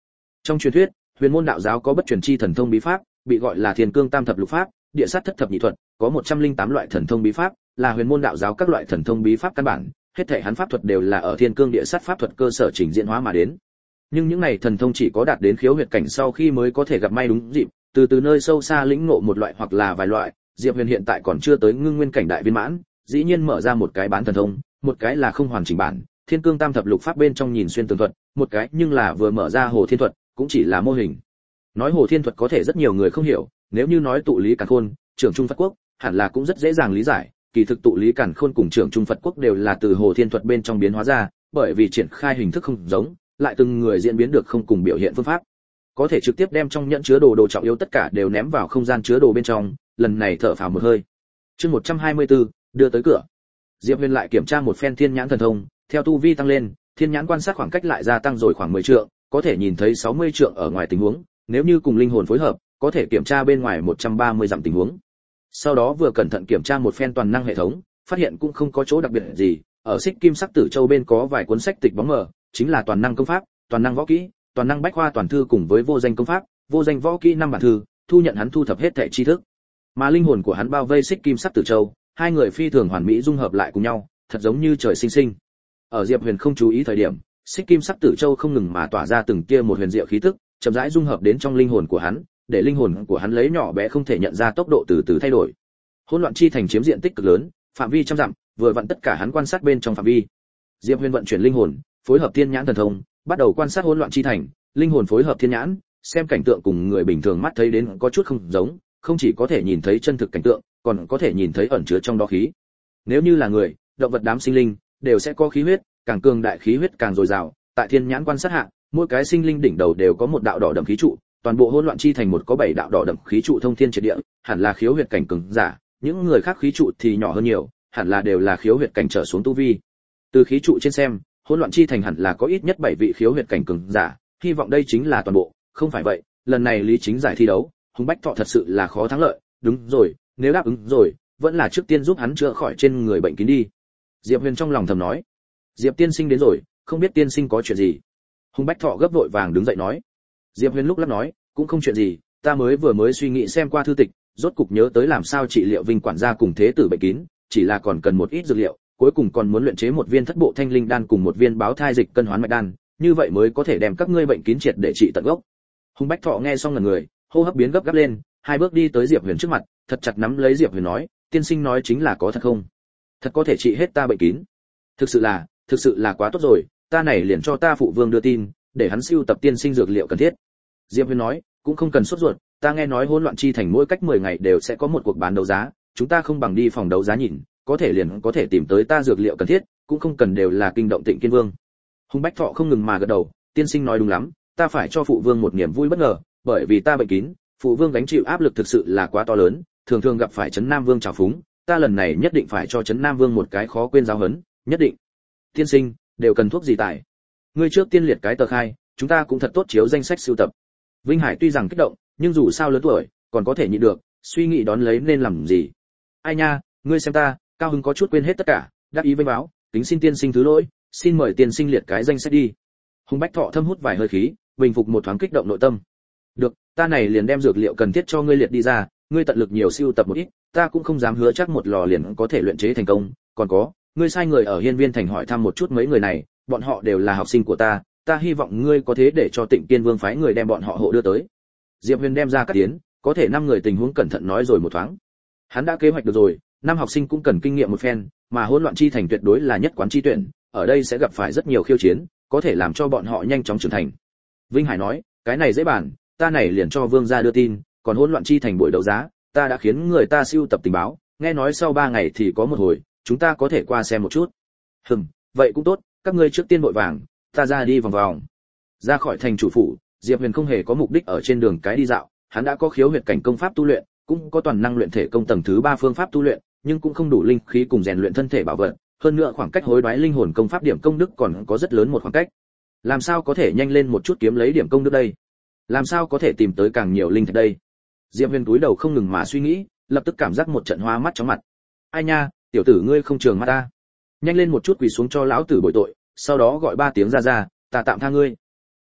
Trong truyền thuyết, huyền môn đạo giáo có bất truyền chi thần thông bí pháp, bị gọi là Thiên Cương Tam Thập Lục Pháp, Địa Sát Thất Thập Nhị Thuật, có một trăm linh tám loại thần thông bí pháp, là huyền môn đạo giáo các loại thần thông bí pháp căn bản, hết thảy hắn pháp thuật đều là ở Thiên Cương Địa Sát pháp thuật cơ sở chỉnh diễn hóa mà đến. Nhưng những này thần thông chỉ có đạt đến khiếu huyệt cảnh sau khi mới có thể gặp may đúng dịp, từ từ nơi sâu xa lĩnh ngộ một loại hoặc là vài loại, Diệp Huyền hiện tại còn chưa tới ngưng nguyên cảnh đại viên mãn, dĩ nhiên mở ra một cái bán thần thông, một cái là không hoàn chỉnh bản, Thiên Cương Tam Thập Lục Pháp bên trong nhìn xuyên tường thuật, một cái nhưng là vừa mở ra Hồ Thiên thuật, cũng chỉ là mô hình. Nói Hồ Thiên thuật có thể rất nhiều người không hiểu, nếu như nói tụ lý càn khôn, trưởng trung Phật quốc, hẳn là cũng rất dễ dàng lý giải, kỳ thực tụ lý càn khôn cùng trưởng trung Phật quốc đều là từ Hồ Thiên thuật bên trong biến hóa ra, bởi vì triển khai hình thức không giống, lại từng người diễn biến được không cùng biểu hiện phương pháp. Có thể trực tiếp đem trong nhẫn chứa đồ đồ trọng yếu tất cả đều ném vào không gian chứa đồ bên trong, lần này thở phào một hơi. Chương một trăm hai mươi tư, đưa tới cửa. Diệp Huyền lại kiểm tra một phen thiên nhãn thần thông, theo tu vi tăng lên, thiên nhãn quan sát khoảng cách lại gia tăng rồi khoảng mười trượng, có thể nhìn thấy sáu mươi trượng ở ngoài tình huống, nếu như cùng linh hồn phối hợp, có thể kiểm tra bên ngoài một trăm ba mươi dặm tình huống. Sau đó vừa cẩn thận kiểm tra một phen toàn năng hệ thống, phát hiện cũng không có chỗ đặc biệt gì, ở xích kim sắc tử châu bên có vài cuốn sách tịch bóng mờ, chính là toàn năng công pháp, toàn năng võ kỹ, toàn năng bách khoa toàn thư cùng với vô danh công pháp, vô danh võ kỹ năm bản thư, thu nhận hắn thu thập hết thảy tri thức. Mà linh hồn của hắn bao vây xích kim sắc tử châu, hai người phi thường hoàn mỹ dung hợp lại cùng nhau, thật giống như trời sinh sinh. Ở Diệp Huyền không chú ý thời điểm, xích kim sắc tử châu không ngừng mà tỏa ra từng tia một huyền diệu khí tức, chậm rãi dung hợp đến trong linh hồn của hắn, để linh hồn của hắn lấy nhỏ bé không thể nhận ra tốc độ từ từ thay đổi. Hỗn loạn chi thành chiếm diện tích cực lớn, phạm vi trăm dặm, vừa vặn tất cả hắn quan sát bên trong phạm vi. Diệp Huyền vận chuyển linh hồn, phối hợp thiên nhãn thần thông, bắt đầu quan sát hỗn loạn chi thành, linh hồn phối hợp thiên nhãn, xem cảnh tượng cùng người bình thường mắt thấy đến có chút không giống, không chỉ có thể nhìn thấy chân thực cảnh tượng, còn có thể nhìn thấy ẩn chứa trong đó khí. Nếu như là người, động vật đám sinh linh đều sẽ có khí huyết, càng cường đại khí huyết càng dồi dào, tại thiên nhãn quan sát hạ, mỗi cái sinh linh đỉnh đầu đều có một đạo đỏ đậm khí trụ, toàn bộ hỗn loạn chi thành một có bảy đạo đỏ đậm khí trụ thông thiên triệt địa, hẳn là khiếu huyệt cảnh cường giả, những người khác khí trụ thì nhỏ hơn nhiều, hẳn là đều là khiếu huyệt cảnh trở xuống tu vi. Từ khí trụ trên xem, hỗn loạn chi thành hẳn là có ít nhất bảy vị khiếu huyệt cảnh cường giả, hy vọng đây chính là toàn bộ, không phải vậy, lần này Lý Chính giải thi đấu, Hùng Bách Thọ thật sự là khó thắng lợi, đúng rồi, nếu đáp ứng rồi, vẫn là trước tiên giúp hắn chữa khỏi trên người bệnh kín đi. Diệp Huyền trong lòng thầm nói. Diệp tiên sinh đến rồi, không biết tiên sinh có chuyện gì. Hùng Bách Thọ gấp vội vàng đứng dậy nói. Diệp Huyền lúc lắc nói, cũng không chuyện gì, ta mới vừa mới suy nghĩ xem qua thư tịch, rốt cục nhớ tới làm sao trị liệu Vinh quản gia cùng thế tử bệnh kín, chỉ là còn cần một ít dược liệu, cuối cùng còn muốn luyện chế một viên thất bộ thanh linh đan cùng một viên báo thai dịch cân hoán mạch đan, như vậy mới có thể đem các ngươi bệnh kín triệt để trị tận gốc. Hùng Bách Thọ nghe xong ngẩn người, hô hấp biến gấp gáp lên, hai bước đi tới Diệp Huyền trước mặt, thật chặt nắm lấy Diệp Huyền nói, tiên sinh nói chính là có thật không? Thật có thể trị hết ta bệnh kín? Thực sự là, thực sự là quá tốt rồi, ta này liền cho ta phụ vương đưa tin, để hắn siêu tập tiên sinh dược liệu cần thiết. Diệp Huyền nói, cũng không cần sốt ruột, ta nghe nói hỗn loạn chi thành mỗi cách mười ngày đều sẽ có một cuộc bán đấu giá, chúng ta không bằng đi phòng đấu giá nhìn, có thể liền có thể tìm tới ta dược liệu cần thiết, cũng không cần đều là kinh động Tịnh Kiên Vương. Hùng Bách Thọ không ngừng mà gật đầu, tiên sinh nói đúng lắm, ta phải cho phụ vương một niềm vui bất ngờ, bởi vì ta bệnh kín, phụ vương gánh chịu áp lực thực sự là quá to lớn, thường thường gặp phải Trấn Nam Vương trào phúng, ta lần này nhất định phải cho Trấn Nam Vương một cái khó quên giáo huấn, nhất định. Tiên sinh, đều cần thuốc gì tài? Ngươi trước tiên liệt cái tờ khai, chúng ta cũng thật tốt chiếu danh sách sưu tập. Vinh Hải tuy rằng kích động, nhưng dù sao lớn tuổi, còn có thể nhịn được, suy nghĩ đón lấy nên làm gì. Ai nha, ngươi xem ta, cao hứng có chút quên hết tất cả, đáp ý vênh báo, kính xin tiên sinh thứ lỗi, xin mời tiên sinh liệt cái danh sách đi. Hùng Bách Thọ thâm hút vài hơi khí, bình phục một thoáng kích động nội tâm. Được, ta này liền đem dược liệu cần thiết cho ngươi liệt đi ra, ngươi tận lực nhiều sưu tập một ít, ta cũng không dám hứa chắc một lò liền có thể luyện chế thành công, còn có, ngươi sai người ở Hiên Viên thành hỏi thăm một chút mấy người này, bọn họ đều là học sinh của ta, ta hy vọng ngươi có thế để cho Tịnh Kiên Vương phái người đem bọn họ hộ đưa tới. Diệp Huyền đem ra các tiến, có thể năm người tình huống cẩn thận nói rồi một thoáng. Hắn đã kế hoạch được rồi, năm học sinh cũng cần kinh nghiệm một phen, mà hỗn loạn chi thành tuyệt đối là nhất quán chi tuyển, ở đây sẽ gặp phải rất nhiều khiêu chiến, có thể làm cho bọn họ nhanh chóng trưởng thành. Vinh Hải nói, cái này dễ bàn, ta này liền cho Vương gia đưa tin, còn hỗn loạn chi thành buổi đấu giá, ta đã khiến người ta siêu tập tình báo, nghe nói sau ba ngày thì có một hồi, chúng ta có thể qua xem một chút. Hừm, vậy cũng tốt, các ngươi trước tiên vội vàng, ta ra đi vòng vòng. Ra khỏi thành chủ phủ, Diệp Huyền không hề có mục đích ở trên đường cái đi dạo, hắn đã có khiếu huyệt cảnh công pháp tu luyện, cũng có toàn năng luyện thể công tầng thứ ba phương pháp tu luyện, nhưng cũng không đủ linh khí cùng rèn luyện thân thể bảo vật, hơn nữa khoảng cách hối đoái linh hồn công pháp điểm công đức còn có rất lớn một khoảng cách. Làm sao có thể nhanh lên một chút kiếm lấy điểm công đức đây? Làm sao có thể tìm tới càng nhiều linh thạch đây? Diệp Huyền cúi đầu không ngừng mà suy nghĩ, lập tức cảm giác một trận hoa mắt chóng mặt. Ai nha, tiểu tử ngươi không trường mắt ta. Nhanh lên một chút quỳ xuống cho lão tử bồi tội, sau đó gọi ba tiếng ra ra, ta tạm tha ngươi.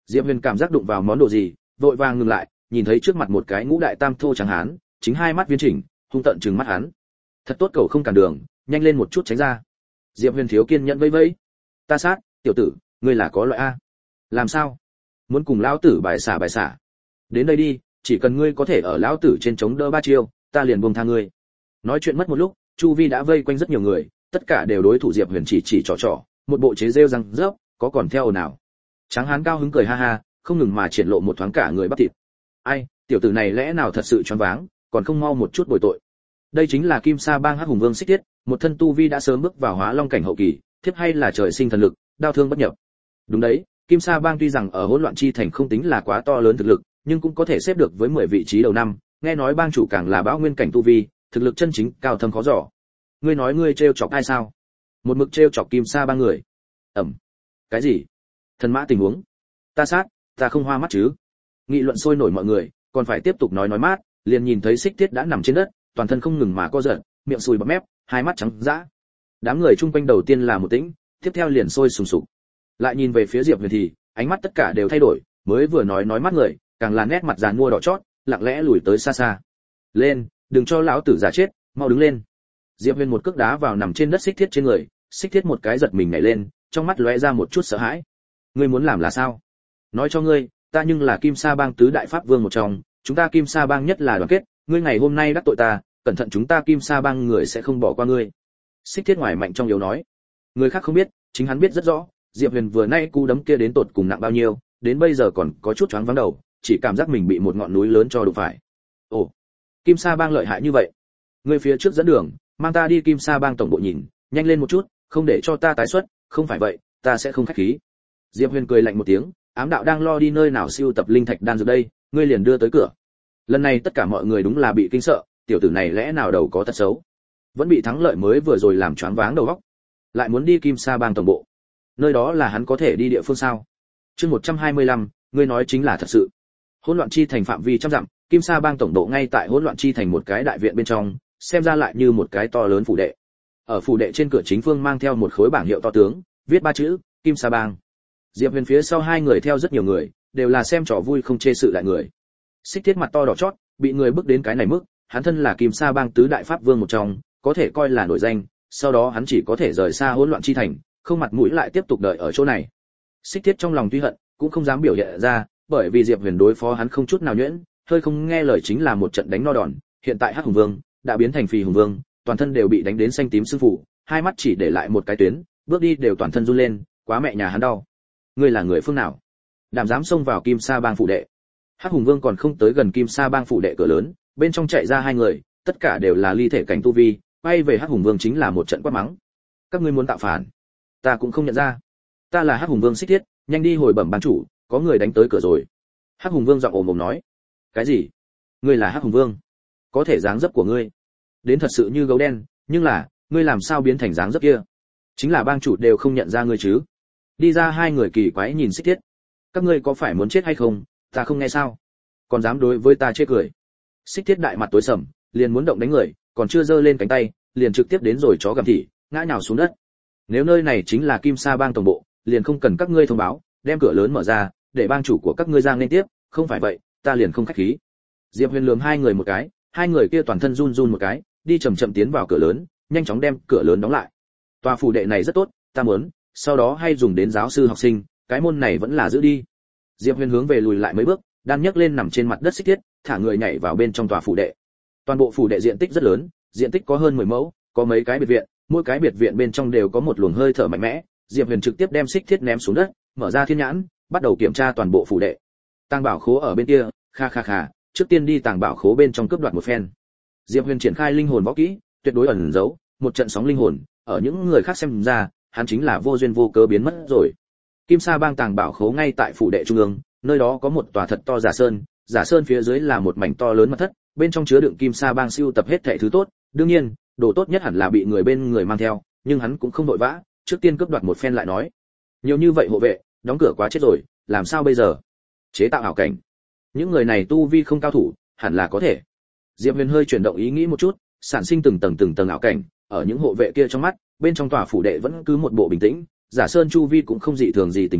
Diệp Huyền cảm giác đụng vào món đồ gì, vội vàng ngừng lại, nhìn thấy trước mặt một cái ngũ đại tam thô trắng hán, chính hai mắt viên chỉnh, hung tợn trừng mắt hắn. Thật tốt cậu không cản đường, nhanh lên một chút tránh ra. Diệp Huyền thiếu kiên nhẫn vẫy vẫy. Ta sát, tiểu tử, ngươi là có loại a? Làm sao? Muốn cùng lão tử bài xả bài xả? Đến đây đi, chỉ cần ngươi có thể ở lão tử trên chống đỡ ba chiêu, ta liền buông tha ngươi. Nói chuyện mất một lúc, chu vi đã vây quanh rất nhiều người, tất cả đều đối thủ Diệp Huyền chỉ chỉ trò trò, một bộ chế rêu răng rớp, có còn theo ồn nào. Tráng hán cao hứng cười ha ha, không ngừng mà triển lộ một thoáng cả người bắp thịt. Ai, tiểu tử này lẽ nào thật sự choáng váng, còn không mau một chút bồi tội. Đây chính là Kim Sa Bang Hắc Hùng Vương Xích Tiết, một thân tu vi đã sớm bước vào Hóa Long cảnh hậu kỳ, thiếp hay là trời sinh thần lực, đao thương bất nhập. Đúng đấy, Kim Sa Bang tuy rằng ở hỗn loạn chi thành không tính là quá to lớn thực lực, nhưng cũng có thể xếp được với mười vị trí đầu năm, nghe nói bang chủ càng là bão nguyên cảnh tu vi, thực lực chân chính cao thâm khó dò. Ngươi nói ngươi trêu chọc ai sao? Một mực trêu chọc Kim Sa Bang người. Ẩm. Cái gì? Thần mã tình huống. Ta sát, ta không hoa mắt chứ? Nghị luận sôi nổi mọi người, còn phải tiếp tục nói nói mát, liền nhìn thấy Xích Tiết đã nằm trên đất, toàn thân không ngừng mà co giật, miệng sùi bọt mép, hai mắt trắng dã. Đám người chung quanh đầu tiên là một tĩnh, tiếp theo liền sôi sùng sục. Lại nhìn về phía Diệp Huyền thì, ánh mắt tất cả đều thay đổi, mới vừa nói nói mắt người, càng là nét mặt giàn mua đỏ chót, lặng lẽ lùi tới xa xa. Lên, đừng cho lão tử giả chết, mau đứng lên. Diệp Huyền một cước đá vào nằm trên đất Xích Thiết trên người, Xích Thiết một cái giật mình nhảy lên, trong mắt lóe ra một chút sợ hãi. Ngươi muốn làm là sao? Nói cho ngươi, ta nhưng là Kim Sa Bang tứ đại pháp vương một trong, chúng ta Kim Sa Bang nhất là đoàn kết, ngươi ngày hôm nay đắc tội ta, cẩn thận chúng ta Kim Sa Bang người sẽ không bỏ qua ngươi. Xích Thiết ngoài mạnh trong yếu nói. Người khác không biết, chính hắn biết rất rõ, Diệp Huyền vừa nay cú đấm kia đến tột cùng nặng bao nhiêu, đến bây giờ còn có chút choáng váng đầu, chỉ cảm giác mình bị một ngọn núi lớn cho đụng phải. Ồ, Kim Sa Bang lợi hại như vậy. Ngươi phía trước dẫn đường, mang ta đi Kim Sa Bang tổng bộ nhìn, nhanh lên một chút, không để cho ta tái xuất, không phải vậy, ta sẽ không khách khí. Diệp Huyền cười lạnh một tiếng, ám đạo đang lo đi nơi nào siêu tập linh thạch đan dược đây, ngươi liền đưa tới cửa. Lần này tất cả mọi người đúng là bị kinh sợ, tiểu tử này lẽ nào đầu có tật xấu, vẫn bị thắng lợi mới vừa rồi làm choáng váng đầu óc, lại muốn đi Kim Sa Bang tổng bộ. Nơi đó là hắn có thể đi địa phương sao? Chương một trăm hai mươi lăm, ngươi nói chính là thật sự. Hỗn loạn chi thành phạm vi trăm dặm, Kim Sa Bang tổng bộ ngay tại hỗn loạn chi thành một cái đại viện bên trong, xem ra lại như một cái to lớn phủ đệ. Ở phủ đệ trên cửa chính phương mang theo một khối bảng hiệu to tướng, viết ba chữ Kim Sa Bang. Diệp Huyền phía sau hai người theo rất nhiều người, đều là xem trò vui không chê sự đại người. Xích Thiết mặt to đỏ chót, bị người bước đến cái này mức, hắn thân là Kim Sa Bang tứ đại pháp vương một trong, có thể coi là nổi danh, sau đó hắn chỉ có thể rời xa hỗn loạn chi thành, không mặt mũi lại tiếp tục đợi ở chỗ này. Xích Thiết trong lòng tuy hận, cũng không dám biểu hiện ra, bởi vì Diệp Huyền đối phó hắn không chút nào nhuyễn, hơi không nghe lời chính là một trận đánh no đòn, hiện tại Hắc Hùng Vương đã biến thành Phì Hùng Vương, toàn thân đều bị đánh đến xanh tím sưng phù, hai mắt chỉ để lại một cái tuyến, bước đi đều toàn thân run lên, quá mẹ nhà hắn đau. Ngươi là người phương nào? Đảm dám xông vào Kim Sa Bang phủ đệ? Hắc Hùng Vương còn không tới gần Kim Sa Bang phủ đệ cửa lớn, bên trong chạy ra hai người, tất cả đều là ly thể cảnh tu vi, quay về Hắc Hùng Vương chính là một trận quát mắng. Các ngươi muốn tạo phản? Ta cũng không nhận ra. Ta là Hắc Hùng Vương Xích Thiết, nhanh đi hồi bẩm ban chủ, có người đánh tới cửa rồi. Hắc Hùng Vương giọng ồm ồm nói. Cái gì? Ngươi là Hắc Hùng Vương? Có thể dáng dấp của ngươi đến thật sự như gấu đen, nhưng là, ngươi làm sao biến thành dáng dấp kia? Chính là bang chủ đều không nhận ra ngươi chứ? Đi ra hai người kỳ quái nhìn Xích Thiết. Các ngươi có phải muốn chết hay không? Ta không nghe sao? Còn dám đối với ta chê cười? Xích Thiết đại mặt tối sầm, liền muốn động đánh người, còn chưa giơ lên cánh tay, liền trực tiếp đến rồi chó gầm thỉ, ngã nhào xuống đất. Nếu nơi này chính là Kim Sa Bang tổng bộ, liền không cần các ngươi thông báo, đem cửa lớn mở ra, để bang chủ của các ngươi ra nên tiếp, không phải vậy, ta liền không khách khí. Diệp Huyền lườm hai người một cái, hai người kia toàn thân run run một cái, đi chậm chậm tiến vào cửa lớn, nhanh chóng đem cửa lớn đóng lại. Tòa phủ đệ này rất tốt, ta muốn, sau đó hay dùng đến giáo sư học sinh, cái môn này vẫn là giữ đi. Diệp Huyền hướng về lùi lại mấy bước, đan nhấc lên nằm trên mặt đất Xích Thiết, thả người nhảy vào bên trong tòa phủ đệ. Toàn bộ phủ đệ diện tích rất lớn, diện tích có hơn mười mẫu, có mấy cái biệt viện, mỗi cái biệt viện bên trong đều có một luồng hơi thở mạnh mẽ. Diệp Huyền trực tiếp đem Xích Thiết ném xuống đất, mở ra thiên nhãn, bắt đầu kiểm tra toàn bộ phủ đệ. Tàng bảo khố ở bên kia, kha kha kha, trước tiên đi tàng bảo khố bên trong cướp đoạt một phen. Diệp Huyền triển khai linh hồn võ kỹ, tuyệt đối ẩn giấu, một trận sóng linh hồn, ở những người khác xem ra, hắn chính là vô duyên vô cớ biến mất rồi. Kim Sa Bang tàng bảo khố ngay tại phủ đệ trung ương, nơi đó có một tòa thật to giả sơn, giả sơn phía dưới là một mảnh to lớn mật thất, bên trong chứa đựng Kim Sa Bang siêu tập hết thảy thứ tốt, đương nhiên, đồ tốt nhất hẳn là bị người bên người mang theo, nhưng hắn cũng không vội vã, trước tiên cướp đoạt một phen lại nói. Nhiều như vậy hộ vệ, đóng cửa quá chết rồi, làm sao bây giờ? Chế tạo ảo cảnh. Những người này tu vi không cao thủ, hẳn là có thể. Diệp Huyền hơi chuyển động ý nghĩ một chút, sản sinh từng tầng từng tầng ảo cảnh, ở những hộ vệ kia trong mắt, bên trong tòa phủ đệ vẫn cứ một bộ bình tĩnh, giả sơn chu vi cũng không dị thường gì tình huống,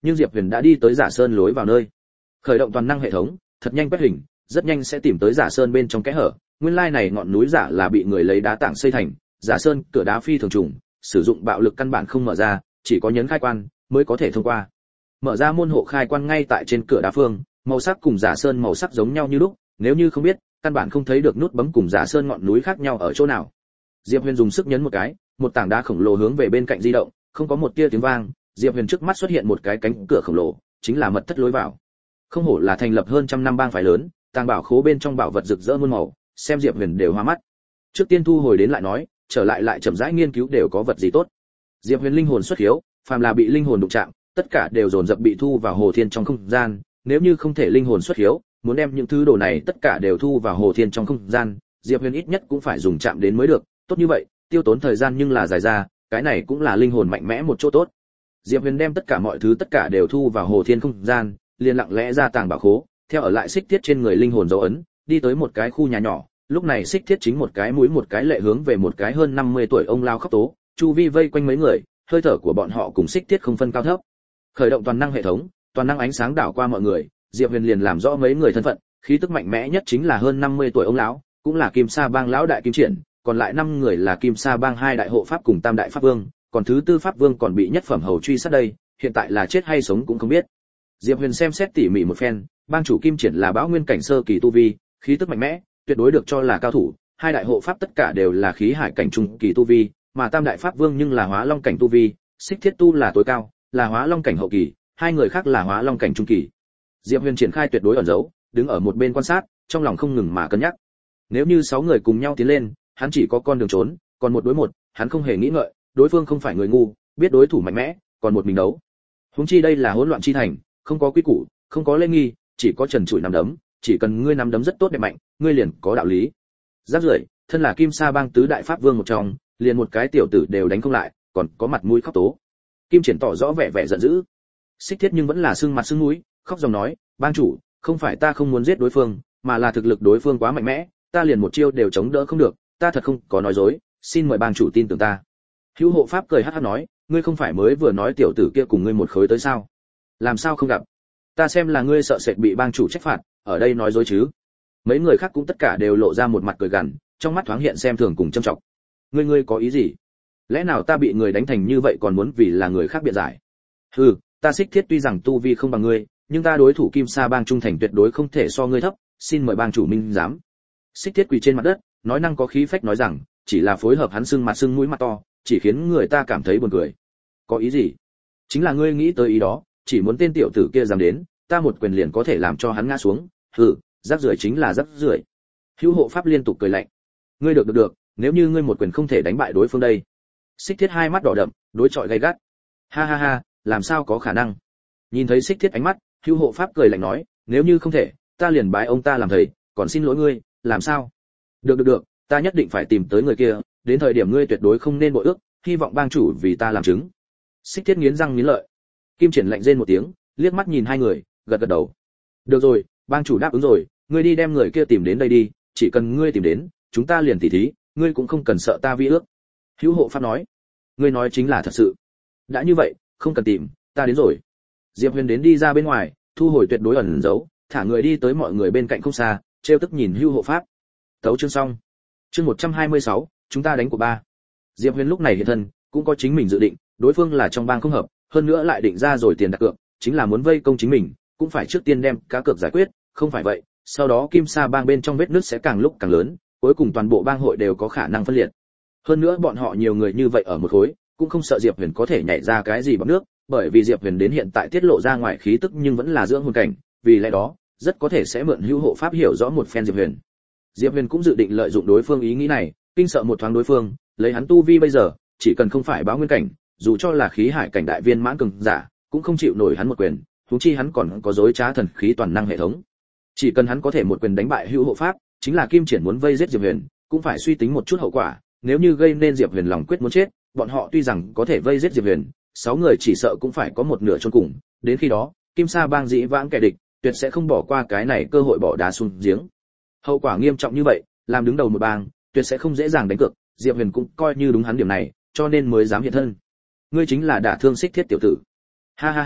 nhưng Diệp Huyền đã đi tới Giả Sơn lối vào nơi. Khởi động toàn năng hệ thống, thật nhanh quét hình, rất nhanh sẽ tìm tới Giả Sơn bên trong kẽ hở. Nguyên lai này ngọn núi giả là bị người lấy đá tảng xây thành, Giả Sơn cửa đá phi thường trùng, sử dụng bạo lực căn bản không mở ra, chỉ có nhấn khai quan mới có thể thông qua. Mở ra môn hộ khai quan ngay tại trên cửa đá phương, màu sắc cùng Giả Sơn màu sắc giống nhau như lúc, nếu như không biết, căn bản không thấy được nút bấm cùng Giả Sơn ngọn núi khác nhau ở chỗ nào. Diệp Huyền dùng sức nhấn một cái, một tảng đá khổng lồ hướng về bên cạnh di động, không có một tia tiếng vang, Diệp Huyền trước mắt xuất hiện một cái cánh cửa khổng lồ, chính là mật thất lối vào. Không hổ là thành lập hơn trăm năm bang phái lớn, tàng bảo khố bên trong bảo vật rực rỡ muôn màu, xem Diệp Huyền đều hoa mắt. Trước tiên thu hồi đến lại nói, trở lại lại chậm rãi nghiên cứu đều có vật gì tốt. Diệp Huyền linh hồn xuất hiếu, phàm là bị linh hồn đụng chạm, tất cả đều dồn dập bị thu vào hồ thiên trong không gian, nếu như không thể linh hồn xuất hiếu, muốn đem những thứ đồ này tất cả đều thu vào hồ thiên trong không gian, Diệp Huyền ít nhất cũng phải dùng chạm đến mới được, tốt như vậy, tiêu tốn thời gian nhưng là dài ra, cái này cũng là linh hồn mạnh mẽ một chỗ tốt. Diệp Huyền đem tất cả mọi thứ tất cả đều thu vào hồ thiên không gian, liền lặng lẽ ra tàng bảo khố, theo ở lại xích thiết trên người linh hồn dấu ấn, đi tới một cái khu nhà nhỏ, lúc này xích thiết chính một cái mũi một cái lệ hướng về một cái hơn năm mươi tuổi ông lao khóc tố, chu vi vây quanh mấy người, hơi thở của bọn họ cùng xích thiết không phân cao thấp. Khởi động toàn năng hệ thống, toàn năng ánh sáng đảo qua mọi người, Diệp Huyền liền làm rõ mấy người thân phận, khí tức mạnh mẽ nhất chính là hơn năm mươi tuổi ông lão, cũng là Kim Sa Bang lão đại Kim Triển, còn lại năm người là Kim Sa Bang hai đại hộ pháp cùng tam đại pháp vương, còn thứ tư pháp vương còn bị nhất phẩm hầu truy sát đây, hiện tại là chết hay sống cũng không biết. Diệp Huyền xem xét tỉ mỉ một phen, bang chủ Kim Triển là bão nguyên cảnh sơ kỳ tu vi, khí tức mạnh mẽ, tuyệt đối được cho là cao thủ, hai đại hộ pháp tất cả đều là khí hải cảnh trung kỳ tu vi, mà tam đại pháp vương nhưng là hóa long cảnh tu vi, xích thiết tu là tối cao, là hóa long cảnh hậu kỳ, hai người khác là hóa long cảnh trung kỳ. Diệp Huyền triển khai tuyệt đối ẩn giấu, đứng ở một bên quan sát, trong lòng không ngừng mà cân nhắc. Nếu như sáu người cùng nhau tiến lên, hắn chỉ có con đường trốn, còn một đối một, hắn không hề nghĩ ngợi, đối phương không phải người ngu, biết đối thủ mạnh mẽ, còn một mình đấu. Huống chi đây là hỗn loạn chi thành, không có quy củ, không có lễ nghi, chỉ có trần trụi nắm đấm, chỉ cần ngươi nắm đấm rất tốt đẹp mạnh, ngươi liền có đạo lý. Giáp rưởi, thân là Kim Sa Bang tứ đại pháp vương một trong, liền một cái tiểu tử đều đánh không lại, còn có mặt mũi khóc tố. Kim Triển tỏ rõ vẻ vẻ giận dữ. Xích Thiết nhưng vẫn là sưng mặt sưng mũi, khóc dòng nói, bang chủ, không phải ta không muốn giết đối phương, mà là thực lực đối phương quá mạnh mẽ, ta liền một chiêu đều chống đỡ không được, ta thật không có nói dối, xin mời bang chủ tin tưởng ta. Hữu hộ pháp cười hắc hắc nói, ngươi không phải mới vừa nói tiểu tử kia cùng ngươi một khối tới sao? Làm sao không gặp? Ta xem là ngươi sợ sệt bị bang chủ trách phạt, ở đây nói dối chứ? Mấy người khác cũng tất cả đều lộ ra một mặt cười gằn, trong mắt thoáng hiện xem thường cùng châm trọng. Ngươi ngươi có ý gì? Lẽ nào ta bị người đánh thành như vậy còn muốn vì là người khác biện giải? Hừ, ta Xích Thiết tuy rằng tu vi không bằng ngươi, nhưng ta đối thủ Kim Sa Bang trung thành tuyệt đối không thể so ngươi thấp, xin mời bang chủ minh giám. Xích Thiết quỳ trên mặt đất, nói năng có khí phách nói rằng, chỉ là phối hợp hắn sưng mặt sưng mũi mặt to, chỉ khiến người ta cảm thấy buồn cười. Có ý gì? Chính là ngươi nghĩ tới ý đó, chỉ muốn tên tiểu tử kia dám đến, ta một quyền liền có thể làm cho hắn ngã xuống. Hừ, rác rưởi chính là rác rưởi. Hữu hộ pháp liên tục cười lạnh. Ngươi được được được, nếu như ngươi một quyền không thể đánh bại đối phương đây. Xích Thiết hai mắt đỏ đậm, đối chọi gay gắt. Ha ha ha, làm sao có khả năng? Nhìn thấy Xích Thiết ánh mắt, Hữu hộ pháp cười lạnh nói, nếu như không thể, ta liền bái ông ta làm thầy, còn xin lỗi ngươi, làm sao? Được được được, ta nhất định phải tìm tới người kia, đến thời điểm ngươi tuyệt đối không nên bội ước, hy vọng bang chủ vì ta làm chứng. Xích Thiết nghiến răng nghiến lợi. Kim Triển lạnh rên một tiếng, liếc mắt nhìn hai người, gật gật đầu. Được rồi, bang chủ đáp ứng rồi, ngươi đi đem người kia tìm đến đây đi, chỉ cần ngươi tìm đến, chúng ta liền tỉ thí, ngươi cũng không cần sợ ta vi ước. Hữu hộ pháp nói. Ngươi nói chính là thật sự. Đã như vậy, không cần tìm, ta đến rồi. Diệp Huyền đến đi ra bên ngoài, thu hồi tuyệt đối ẩn giấu, thả người đi tới mọi người bên cạnh không xa, trêu tức nhìn Hữu hộ pháp. Tấu chương xong. Chương một trăm hai mươi sáu, chúng ta đánh của ba. Diệp Huyền lúc này hiện thân, cũng có chính mình dự định, đối phương là trong bang không hợp, hơn nữa lại định ra rồi tiền đặt cược, chính là muốn vây công chính mình, cũng phải trước tiên đem cá cược giải quyết, không phải vậy, sau đó Kim Sa Bang bên trong vết nứt sẽ càng lúc càng lớn, cuối cùng toàn bộ bang hội đều có khả năng phân liệt. Hơn nữa bọn họ nhiều người như vậy ở một khối, cũng không sợ Diệp Huyền có thể nhảy ra cái gì bằng nước, bởi vì Diệp Huyền đến hiện tại tiết lộ ra ngoài khí tức nhưng vẫn là dưỡng hồn cảnh, vì lẽ đó, rất có thể sẽ mượn Hữu hộ pháp hiểu rõ một phen Diệp Huyền. Diệp Huyền cũng dự định lợi dụng đối phương ý nghĩ này, kinh sợ một thoáng đối phương, lấy hắn tu vi bây giờ, chỉ cần không phải báo nguyên cảnh, dù cho là khí hải cảnh đại viên mãn cường giả, cũng không chịu nổi hắn một quyền, huống chi hắn còn có dối trá thần khí toàn năng hệ thống. Chỉ cần hắn có thể một quyền đánh bại Hữu hộ pháp, chính là Kim Triển muốn vây giết Diệp Huyền, cũng phải suy tính một chút hậu quả, nếu như gây nên Diệp Huyền lòng quyết muốn chết, bọn họ tuy rằng có thể vây giết Diệp Huyền, sáu người chỉ sợ cũng phải có một nửa chôn cùng, đến khi đó, Kim Sa Bang dĩ vãng kẻ địch, tuyệt sẽ không bỏ qua cái này cơ hội bỏ đá xuống giếng. Hậu quả nghiêm trọng như vậy, làm đứng đầu một bang, tuyệt sẽ không dễ dàng đánh cược, Diệp Huyền cũng coi như đúng hắn điểm này, cho nên mới dám hiện thân. Ngươi chính là đả thương Xích Thiết tiểu tử. Ha ha ha,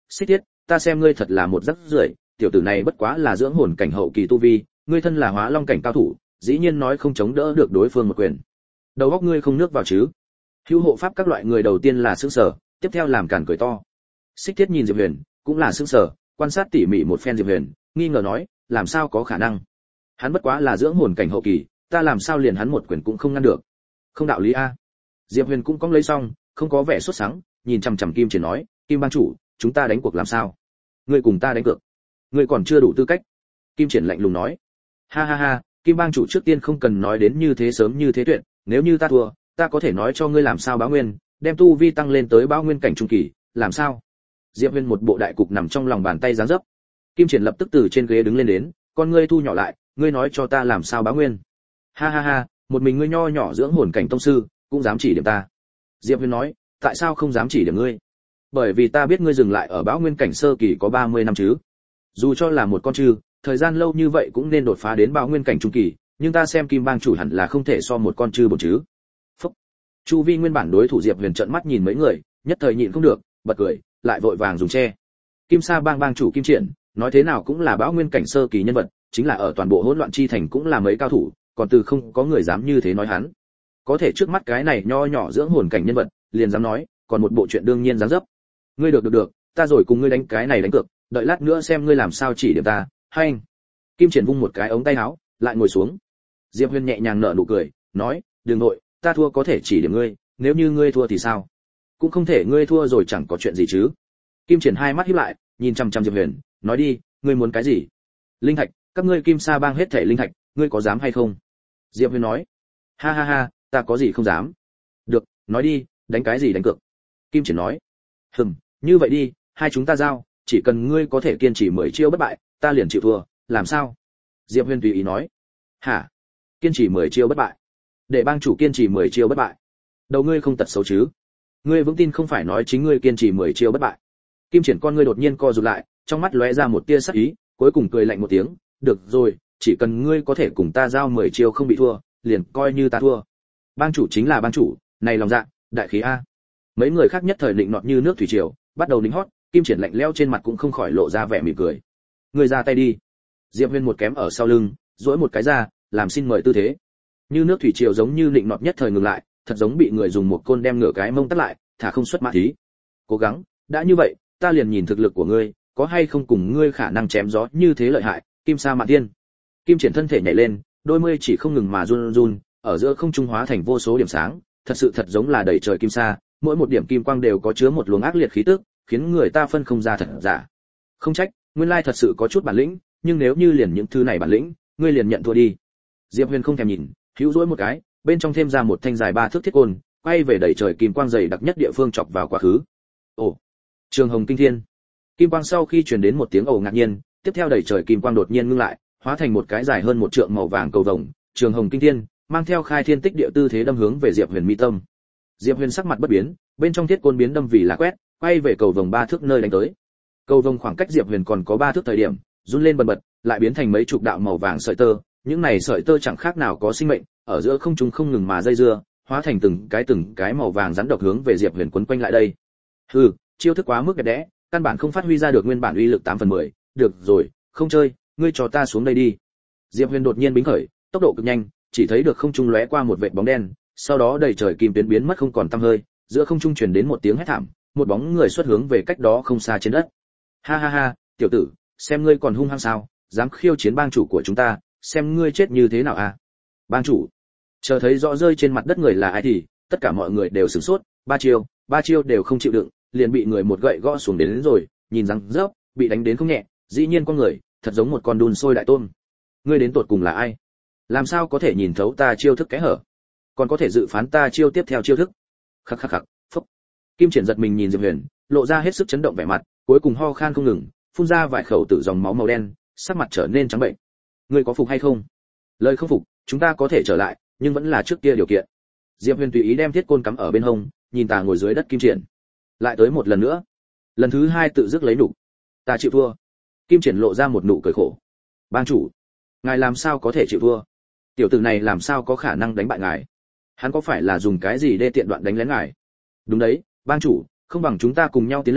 Xích Tiết, ta xem ngươi thật là một rắc rưởi, tiểu tử này bất quá là dưỡng hồn cảnh hậu kỳ tu vi, ngươi thân là hóa long cảnh cao thủ, dĩ nhiên nói không chống đỡ được đối phương một quyền. Đầu óc ngươi không nước vào chứ? Hữu hộ pháp các loại người đầu tiên là sững sờ, tiếp theo làm cản cười to. Xích Tiết nhìn Diệp Huyền, cũng là sững sờ, quan sát tỉ mỉ một phen Diệp Huyền, nghi ngờ nói, làm sao có khả năng? Hắn bất quá là dưỡng hồn cảnh hậu kỳ, ta làm sao liền hắn một quyền cũng không ngăn được? Không đạo lý a. Diệp Huyền cũng cong lấy xong, không có vẻ sốt sắng, nhìn chằm chằm Kim Triển nói, Kim bang chủ, chúng ta đánh cuộc làm sao? Ngươi cùng ta đánh cược? Ngươi còn chưa đủ tư cách. Kim Triển lạnh lùng nói. Ha ha ha, Kim bang chủ trước tiên không cần nói đến như thế sớm như thế tuyệt, nếu như ta thua, ta có thể nói cho ngươi làm sao báo nguyên, đem tu vi tăng lên tới báo nguyên cảnh trung kỳ, làm sao? Diệp Huyền một bộ đại cục nằm trong lòng bàn tay giáng dấp. Kim Triển lập tức từ trên ghế đứng lên đến, con ngươi thu nhỏ lại, ngươi nói cho ta làm sao báo nguyên? Ha ha ha, một mình ngươi nho nhỏ dưỡng hồn cảnh tông sư, cũng dám chỉ điểm ta. Diệp Huyền nói, tại sao không dám chỉ điểm ngươi? Bởi vì ta biết ngươi dừng lại ở báo nguyên cảnh sơ kỳ có ba mươi năm chứ. Dù cho là một con trư, thời gian lâu như vậy cũng nên đột phá đến báo nguyên cảnh trung kỳ, nhưng ta xem Kim bang chủ hẳn là không thể so một con trư bổn chứ. Phúc. Chu vi nguyên bản đối thủ Diệp Huyền trợn mắt nhìn mấy người, nhất thời nhịn không được, bật cười, lại vội vàng dùng che. Kim Sa bang bang chủ Kim Triển, nói thế nào cũng là báo nguyên cảnh sơ kỳ nhân vật, chính là ở toàn bộ hỗn loạn chi thành cũng là mấy cao thủ, còn từ không có người dám như thế nói hắn. Có thể trước mắt cái này nho nhỏ dưỡng hồn cảnh nhân vật, liền dám nói, còn một bộ chuyện đương nhiên dám dấp. Ngươi được được được, ta rồi cùng ngươi đánh cái này đánh cược, đợi lát nữa xem ngươi làm sao chỉ điểm ta. Hay anh. Kim Triển vung một cái ống tay áo, lại ngồi xuống. Diệp Huyền nhẹ nhàng nở nụ cười, nói, đừng nội, ta thua có thể chỉ điểm ngươi, nếu như ngươi thua thì sao? Cũng không thể ngươi thua rồi chẳng có chuyện gì chứ. Kim Triển hai mắt híp lại, nhìn chăm chăm Diệp Huyền, nói đi, ngươi muốn cái gì? Linh thạch, các ngươi Kim Sa bang hết thảy linh thạch, ngươi có dám hay không? Diệp Huyền nói, ha ha ha, ta có gì không dám. Được, nói đi, đánh cái gì đánh cược? Kim Triển nói, hừm, như vậy đi, hai chúng ta giao, chỉ cần ngươi có thể kiên trì mười chiêu bất bại, ta liền chịu thua, làm sao? Diệp Huyền tùy ý nói, hả? Kiên trì mười chiêu bất bại? Để bang chủ kiên trì mười chiêu bất bại? Đầu ngươi không tật xấu chứ? Ngươi vững tin không phải nói chính ngươi kiên trì mười chiêu bất bại? Kim Triển con ngươi đột nhiên co rụt lại, trong mắt lóe ra một tia sắc ý, cuối cùng cười lạnh một tiếng, được rồi, chỉ cần ngươi có thể cùng ta giao mười chiêu không bị thua, liền coi như ta thua. Bang chủ chính là bang chủ, này lòng dạ, đại khí a. Mấy người khác nhất thời định nọt như nước thủy triều, bắt đầu đính hót, Kim Triển lạnh lẽo trên mặt cũng không khỏi lộ ra vẻ mỉm cười. Ngươi ra tay đi. Diệp Huyền một kém ở sau lưng, duỗi một cái ra, làm xin mời tư thế. Như nước thủy triều giống như định nọt nhất thời ngừng lại, thật giống bị người dùng một côn đem ngửa cái mông tắt lại, thả không xuất mã thí. Cố gắng, đã như vậy, ta liền nhìn thực lực của ngươi, có hay không cùng ngươi khả năng chém gió như thế lợi hại, Kim Sa Mạn Tiên. Kim Triển thân thể nhảy lên, đôi mươi chỉ không ngừng mà run run, ở giữa không trung hóa thành vô số điểm sáng, thật sự thật giống là đầy trời kim sa, mỗi một điểm kim quang đều có chứa một luồng ác liệt khí tức, khiến người ta phân không ra thật giả. Không trách, nguyên lai thật sự có chút bản lĩnh, nhưng nếu như liền những thứ này bản lĩnh, ngươi liền nhận thua đi. Diệp Huyền không thèm nhìn, hữu dỗi một cái, bên trong thêm ra một thanh dài ba thước thiết côn, quay về đầy trời kim quang dày đặc nhất địa phương chọc vào quá khứ. Ồ, Trường Hồng Kinh Thiên. Kim quang sau khi truyền đến một tiếng ồ ngạc nhiên, tiếp theo đầy trời kim quang đột nhiên ngưng lại, hóa thành một cái dài hơn một trượng màu vàng cầu vồng, Trường Hồng Kinh Thiên, mang theo khai thiên tích địa tư thế đâm hướng về Diệp Huyền mi tâm. Diệp Huyền sắc mặt bất biến, bên trong thiết côn biến đâm vì là quét, quay về cầu vồng ba thước nơi đánh tới. Cầu vồng khoảng cách Diệp Huyền còn có ba thước thời điểm, run lên bần bật, lại biến thành mấy chục đạo màu vàng sợi tơ, những này sợi tơ chẳng khác nào có sinh mệnh, ở giữa không trung không ngừng mà dây dưa, hóa thành từng cái từng cái màu vàng rắn độc hướng về Diệp Huyền quấn quanh lại đây. Hừ, chiêu thức quá mức đẹp đẽ, căn bản không phát huy ra được nguyên bản uy lực tám phần mười, được rồi, không chơi, ngươi cho ta xuống đây đi. Diệp Huyền đột nhiên bính khởi, tốc độ cực nhanh, chỉ thấy được không trung lóe qua một vệt bóng đen, sau đó đầy trời kim tuyến biến mất không còn tăm hơi, giữa không trung truyền đến một tiếng hét thảm, một bóng người xuất hướng về cách đó không xa trên đất. Ha ha ha, tiểu tử, xem ngươi còn hung hăng sao, dám khiêu chiến bang chủ của chúng ta, xem ngươi chết như thế nào à? Bang chủ. Chờ thấy rõ rơi trên mặt đất người là ai thì, tất cả mọi người đều sửng sốt, ba chiêu, ba chiêu đều không chịu đựng, liền bị người một gậy gõ xuống đến, đến rồi, nhìn rằng rớp, bị đánh đến không nhẹ, dĩ nhiên con người, thật giống một con đun sôi đại tôm. Ngươi đến tột cùng là ai? Làm sao có thể nhìn thấu ta chiêu thức kẽ hở? Còn có thể dự phán ta chiêu tiếp theo chiêu thức? Khắc khắc khắc, phốc. Kim Triển giật mình nhìn Diệp Huyền, lộ ra hết sức chấn động vẻ mặt, cuối cùng ho khan không ngừng, phun ra vài khẩu tử dòng máu màu đen, sắc mặt trở nên trắng bệnh. Ngươi có phục hay không? Lời không phục, chúng ta có thể trở lại, nhưng vẫn là trước kia điều kiện. Diệp Huyền tùy ý đem thiết côn cắm ở bên hông, nhìn tà ngồi dưới đất Kim Triển. Lại tới một lần nữa. Lần thứ hai tự dứt lấy nụ. Ta chịu thua. Kim Triển lộ ra một nụ cười khổ. Bang chủ, ngài làm sao có thể chịu thua? Tiểu tử này làm sao có khả năng đánh bại ngài? Hắn có phải là dùng cái gì đê tiện đoạn đánh lén ngài? Đúng đấy, bang chủ, không bằng chúng ta cùng nhau tiến lên,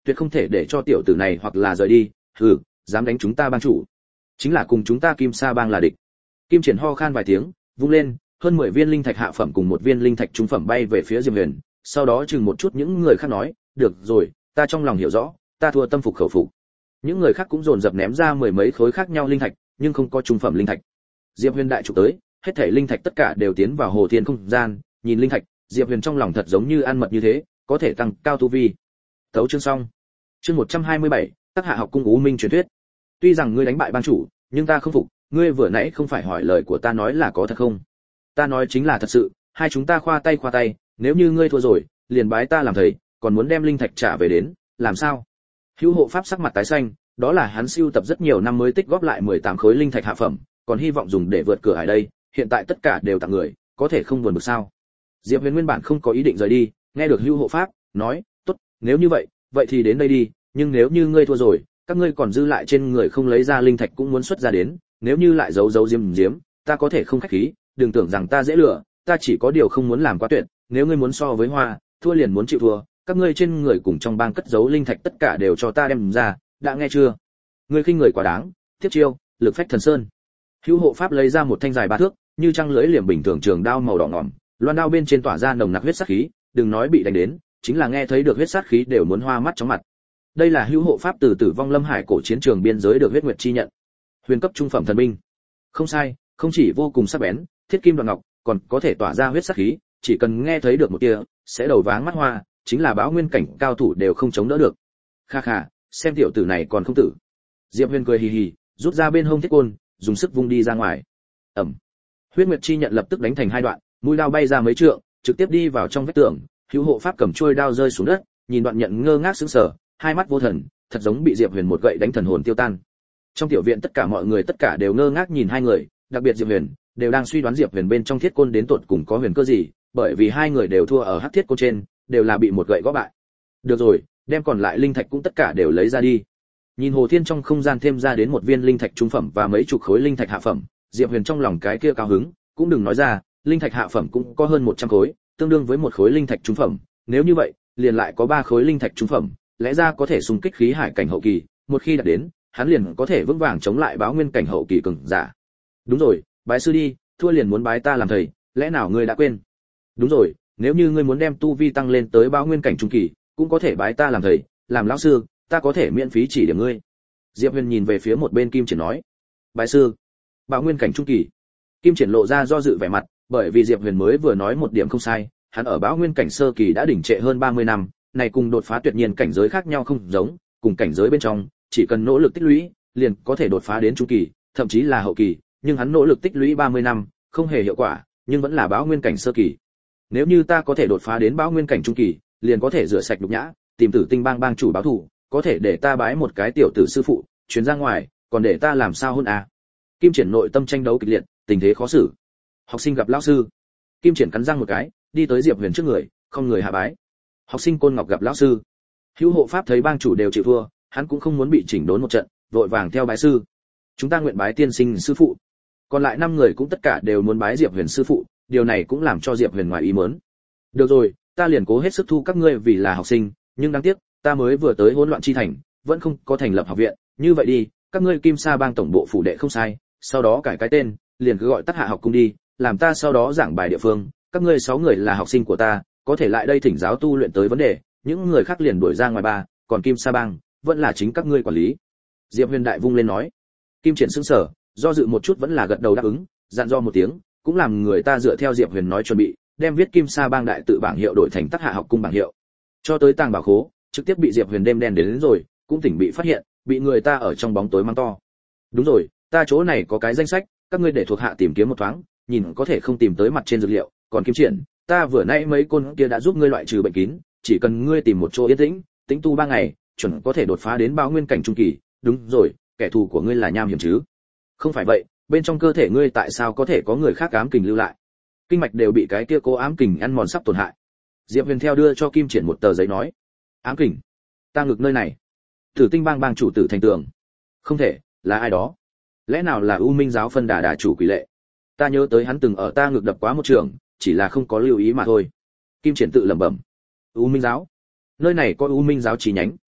tuyệt không thể để cho tiểu tử này hoặc là rời đi. Hừ, dám đánh chúng ta bang chủ, chính là cùng chúng ta Kim Sa bang là địch. Kim Triển ho khan vài tiếng, vung lên, hơn mười viên linh thạch hạ phẩm cùng một viên linh thạch trung phẩm bay về phía Diệp Huyền, sau đó chừng một chút những người khác nói, "Được rồi, ta trong lòng hiểu rõ, ta thua tâm phục khẩu phục." Những người khác cũng dồn dập ném ra mười mấy khối khác nhau linh thạch, nhưng không có trung phẩm linh thạch. Diệp Huyền đại chụp tới, hết thảy linh thạch tất cả đều tiến vào hồ thiên không gian, nhìn linh thạch, Diệp Huyền trong lòng thật giống như ăn mật như thế, có thể tăng cao tu vi. Tấu chương xong. Chương một trăm hai mươi bảy, Tác Hạ học cung U Minh truyền thuyết. Tuy rằng ngươi đánh bại bang chủ, nhưng ta không phục, ngươi vừa nãy không phải hỏi lời của ta nói là có thật không? Ta nói chính là thật sự, hai chúng ta khoa tay khoa tay, nếu như ngươi thua rồi, liền bái ta làm thầy, còn muốn đem linh thạch trả về đến, làm sao? Hữu hộ pháp sắc mặt tái xanh, đó là hắn sưu tập rất nhiều năm mới tích góp lại mười tám khối linh thạch hạ phẩm, còn hy vọng dùng để vượt cửa hải đây, hiện tại tất cả đều tặng người, có thể không buồn bực sao? Diệp Huyền nguyên bản không có ý định rời đi, nghe được Hữu hộ pháp nói, "Tốt, nếu như vậy, vậy thì đến đây đi, nhưng nếu như ngươi thua rồi, các ngươi còn dư lại trên người không lấy ra linh thạch cũng muốn xuất ra đến, nếu như lại giấu giấu diếm diếm, ta có thể không khách khí, đừng tưởng rằng ta dễ lừa, ta chỉ có điều không muốn làm quá tuyệt, nếu ngươi muốn so với Hoa, thua liền muốn chịu thua, các ngươi trên người cùng trong bang cất giấu linh thạch tất cả đều cho ta đem ra, đã nghe chưa?" Ngươi khinh người quá đáng, tiếp chiêu, lực phách thần sơn. Hữu hộ pháp lấy ra một thanh dài ba thước, như trăng lưỡi liềm bình thường trường đao màu đỏ ngòm, loan đao bên trên tỏa ra nồng nặc huyết sát khí, đừng nói bị đánh đến, chính là nghe thấy được huyết sát khí đều muốn hoa mắt chóng mặt. Đây là Hữu hộ pháp từ Tử Vong Lâm Hải cổ chiến trường biên giới được huyết nguyệt chi nhận. Huyền cấp trung phẩm thần binh. Không sai, không chỉ vô cùng sắc bén, thiết kim đoạn ngọc, còn có thể tỏa ra huyết sát khí, chỉ cần nghe thấy được một tia, sẽ đầu váng mắt hoa, chính là báo nguyên cảnh cao thủ đều không chống đỡ được. Kha kha, xem tiểu tử này còn không tử. Diệp Huyền cười hì hì, rút ra bên hông thiết côn, dùng sức vung đi ra ngoài. Ầm. Huyết nguyệt chi nhận lập tức đánh thành hai đoạn, mũi đao bay ra mấy trượng, trực tiếp đi vào trong vách tường. Hữu hộ pháp cầm chuôi đao rơi xuống đất, nhìn đoạn nhận ngơ ngác sững sờ, hai mắt vô thần, thật giống bị Diệp Huyền một gậy đánh thần hồn tiêu tan. Trong tiểu viện tất cả mọi người tất cả đều ngơ ngác nhìn hai người, đặc biệt Diệp Huyền, đều đang suy đoán Diệp Huyền bên trong thiết côn đến tột cùng có huyền cơ gì, bởi vì hai người đều thua ở hắc thiết côn trên, đều là bị một gậy gõ bại. Được rồi, đem còn lại linh thạch cũng tất cả đều lấy ra đi. Nhìn Hồ Thiên trong không gian thêm ra đến một viên linh thạch trung phẩm và mấy chục khối linh thạch hạ phẩm, Diệp Huyền trong lòng cái kia cao hứng, cũng đừng nói ra, linh thạch hạ phẩm cũng có hơn một trăm khối, tương đương với một khối linh thạch trung phẩm, nếu như vậy, liền lại có ba khối linh thạch trung phẩm, lẽ ra có thể xung kích khí hải cảnh hậu kỳ, một khi đạt đến, hắn liền có thể vững vàng chống lại báo nguyên cảnh hậu kỳ cường giả. Đúng rồi, bái sư đi, thua liền muốn bái ta làm thầy, lẽ nào ngươi đã quên? Đúng rồi, nếu như ngươi muốn đem tu vi tăng lên tới báo nguyên cảnh trung kỳ, cũng có thể bái ta làm thầy, làm lão sư, ta có thể miễn phí chỉ điểm ngươi. Diệp Huyền nhìn về phía một bên Kim Triển nói, bái sư, báo nguyên cảnh trung kỳ. Kim Triển lộ ra do dự vẻ mặt, bởi vì Diệp Huyền mới vừa nói một điểm không sai, hắn ở báo nguyên cảnh sơ kỳ đã đỉnh trệ hơn ba mươi năm, này cùng đột phá tuyệt nhiên cảnh giới khác nhau không giống, cùng cảnh giới bên trong, chỉ cần nỗ lực tích lũy, liền có thể đột phá đến trung kỳ, thậm chí là hậu kỳ, nhưng hắn nỗ lực tích lũy ba mươi năm, không hề hiệu quả, nhưng vẫn là báo nguyên cảnh sơ kỳ. Nếu như ta có thể đột phá đến báo nguyên cảnh trung kỳ, liền có thể rửa sạch nhục nhã, tìm Tử Tinh bang bang chủ báo thù, có thể để ta bái một cái tiểu tử sư phụ, chuyến ra ngoài, còn để ta làm sao hôn à? Kim Triển nội tâm tranh đấu kịch liệt, tình thế khó xử. Học sinh gặp lão sư. Kim Triển cắn răng một cái, đi tới Diệp Huyền trước người, không người hạ bái. Học sinh Côn Ngọc gặp lão sư. Hữu hộ pháp thấy bang chủ đều chịu thua, hắn cũng không muốn bị chỉnh đốn một trận, vội vàng theo bái sư. Chúng ta nguyện bái tiên sinh sư phụ. Còn lại năm người cũng tất cả đều muốn bái Diệp Huyền sư phụ, điều này cũng làm cho Diệp Huyền ngoài ý muốn. Được rồi, ta liền cố hết sức thu các ngươi vì là học sinh, nhưng đáng tiếc, ta mới vừa tới hỗn loạn chi thành, vẫn không có thành lập học viện, như vậy đi, các ngươi Kim Sa bang tổng bộ phủ đệ không sai, sau đó cải cái tên, liền cứ gọi Tác Hạ học cung đi, làm ta sau đó giảng bài địa phương, các ngươi sáu người là học sinh của ta, có thể lại đây thỉnh giáo tu luyện tới vấn đề, những người khác liền đuổi ra ngoài ba, còn Kim Sa bang vẫn là chính các ngươi quản lý. Diệp Huyền đại vung lên nói. Kim Triển sững sờ, do dự một chút vẫn là gật đầu đáp ứng, dặn dò một tiếng, cũng làm người ta dựa theo Diệp Huyền nói chuẩn bị, đem viết Kim Sa bang đại tự bảng hiệu đổi thành Tác Hạ học cung bảng hiệu. Cho tới tàng bảo khố, trực tiếp bị Diệp Huyền đêm đen đến, đến rồi, cũng tỉnh bị phát hiện, bị người ta ở trong bóng tối mang to. Đúng rồi, ta chỗ này có cái danh sách, các ngươi để thuộc hạ tìm kiếm một thoáng, nhìn có thể không tìm tới mặt trên dược liệu, còn Kim Triển, ta vừa nãy mấy côn kia đã giúp ngươi loại trừ bệnh kín, chỉ cần ngươi tìm một chỗ yên tĩnh, tĩnh tu ba ngày, chuẩn có thể đột phá đến báo nguyên cảnh trung kỳ. Đúng rồi, kẻ thù của ngươi là nham hiểm chứ? Không phải vậy, bên trong cơ thể ngươi tại sao có thể có người khác ám kình lưu lại? Kinh mạch đều bị cái kia cố ám kình ăn mòn sắp tổn hại. Diệp Huyền theo đưa cho Kim Triển một tờ giấy nói, ám kình, ta ngực nơi này. Tử Tinh bang bang chủ Tử Thành Tường. Không thể, là ai đó? Lẽ nào là U Minh giáo phân đà đà chủ Quỷ Lệ? Ta nhớ tới hắn từng ở ta ngực đập quá một trường, chỉ là không có lưu ý mà thôi. Kim Triển tự lẩm bẩm. U Minh giáo? Nơi này có U Minh giáo chi nhánh?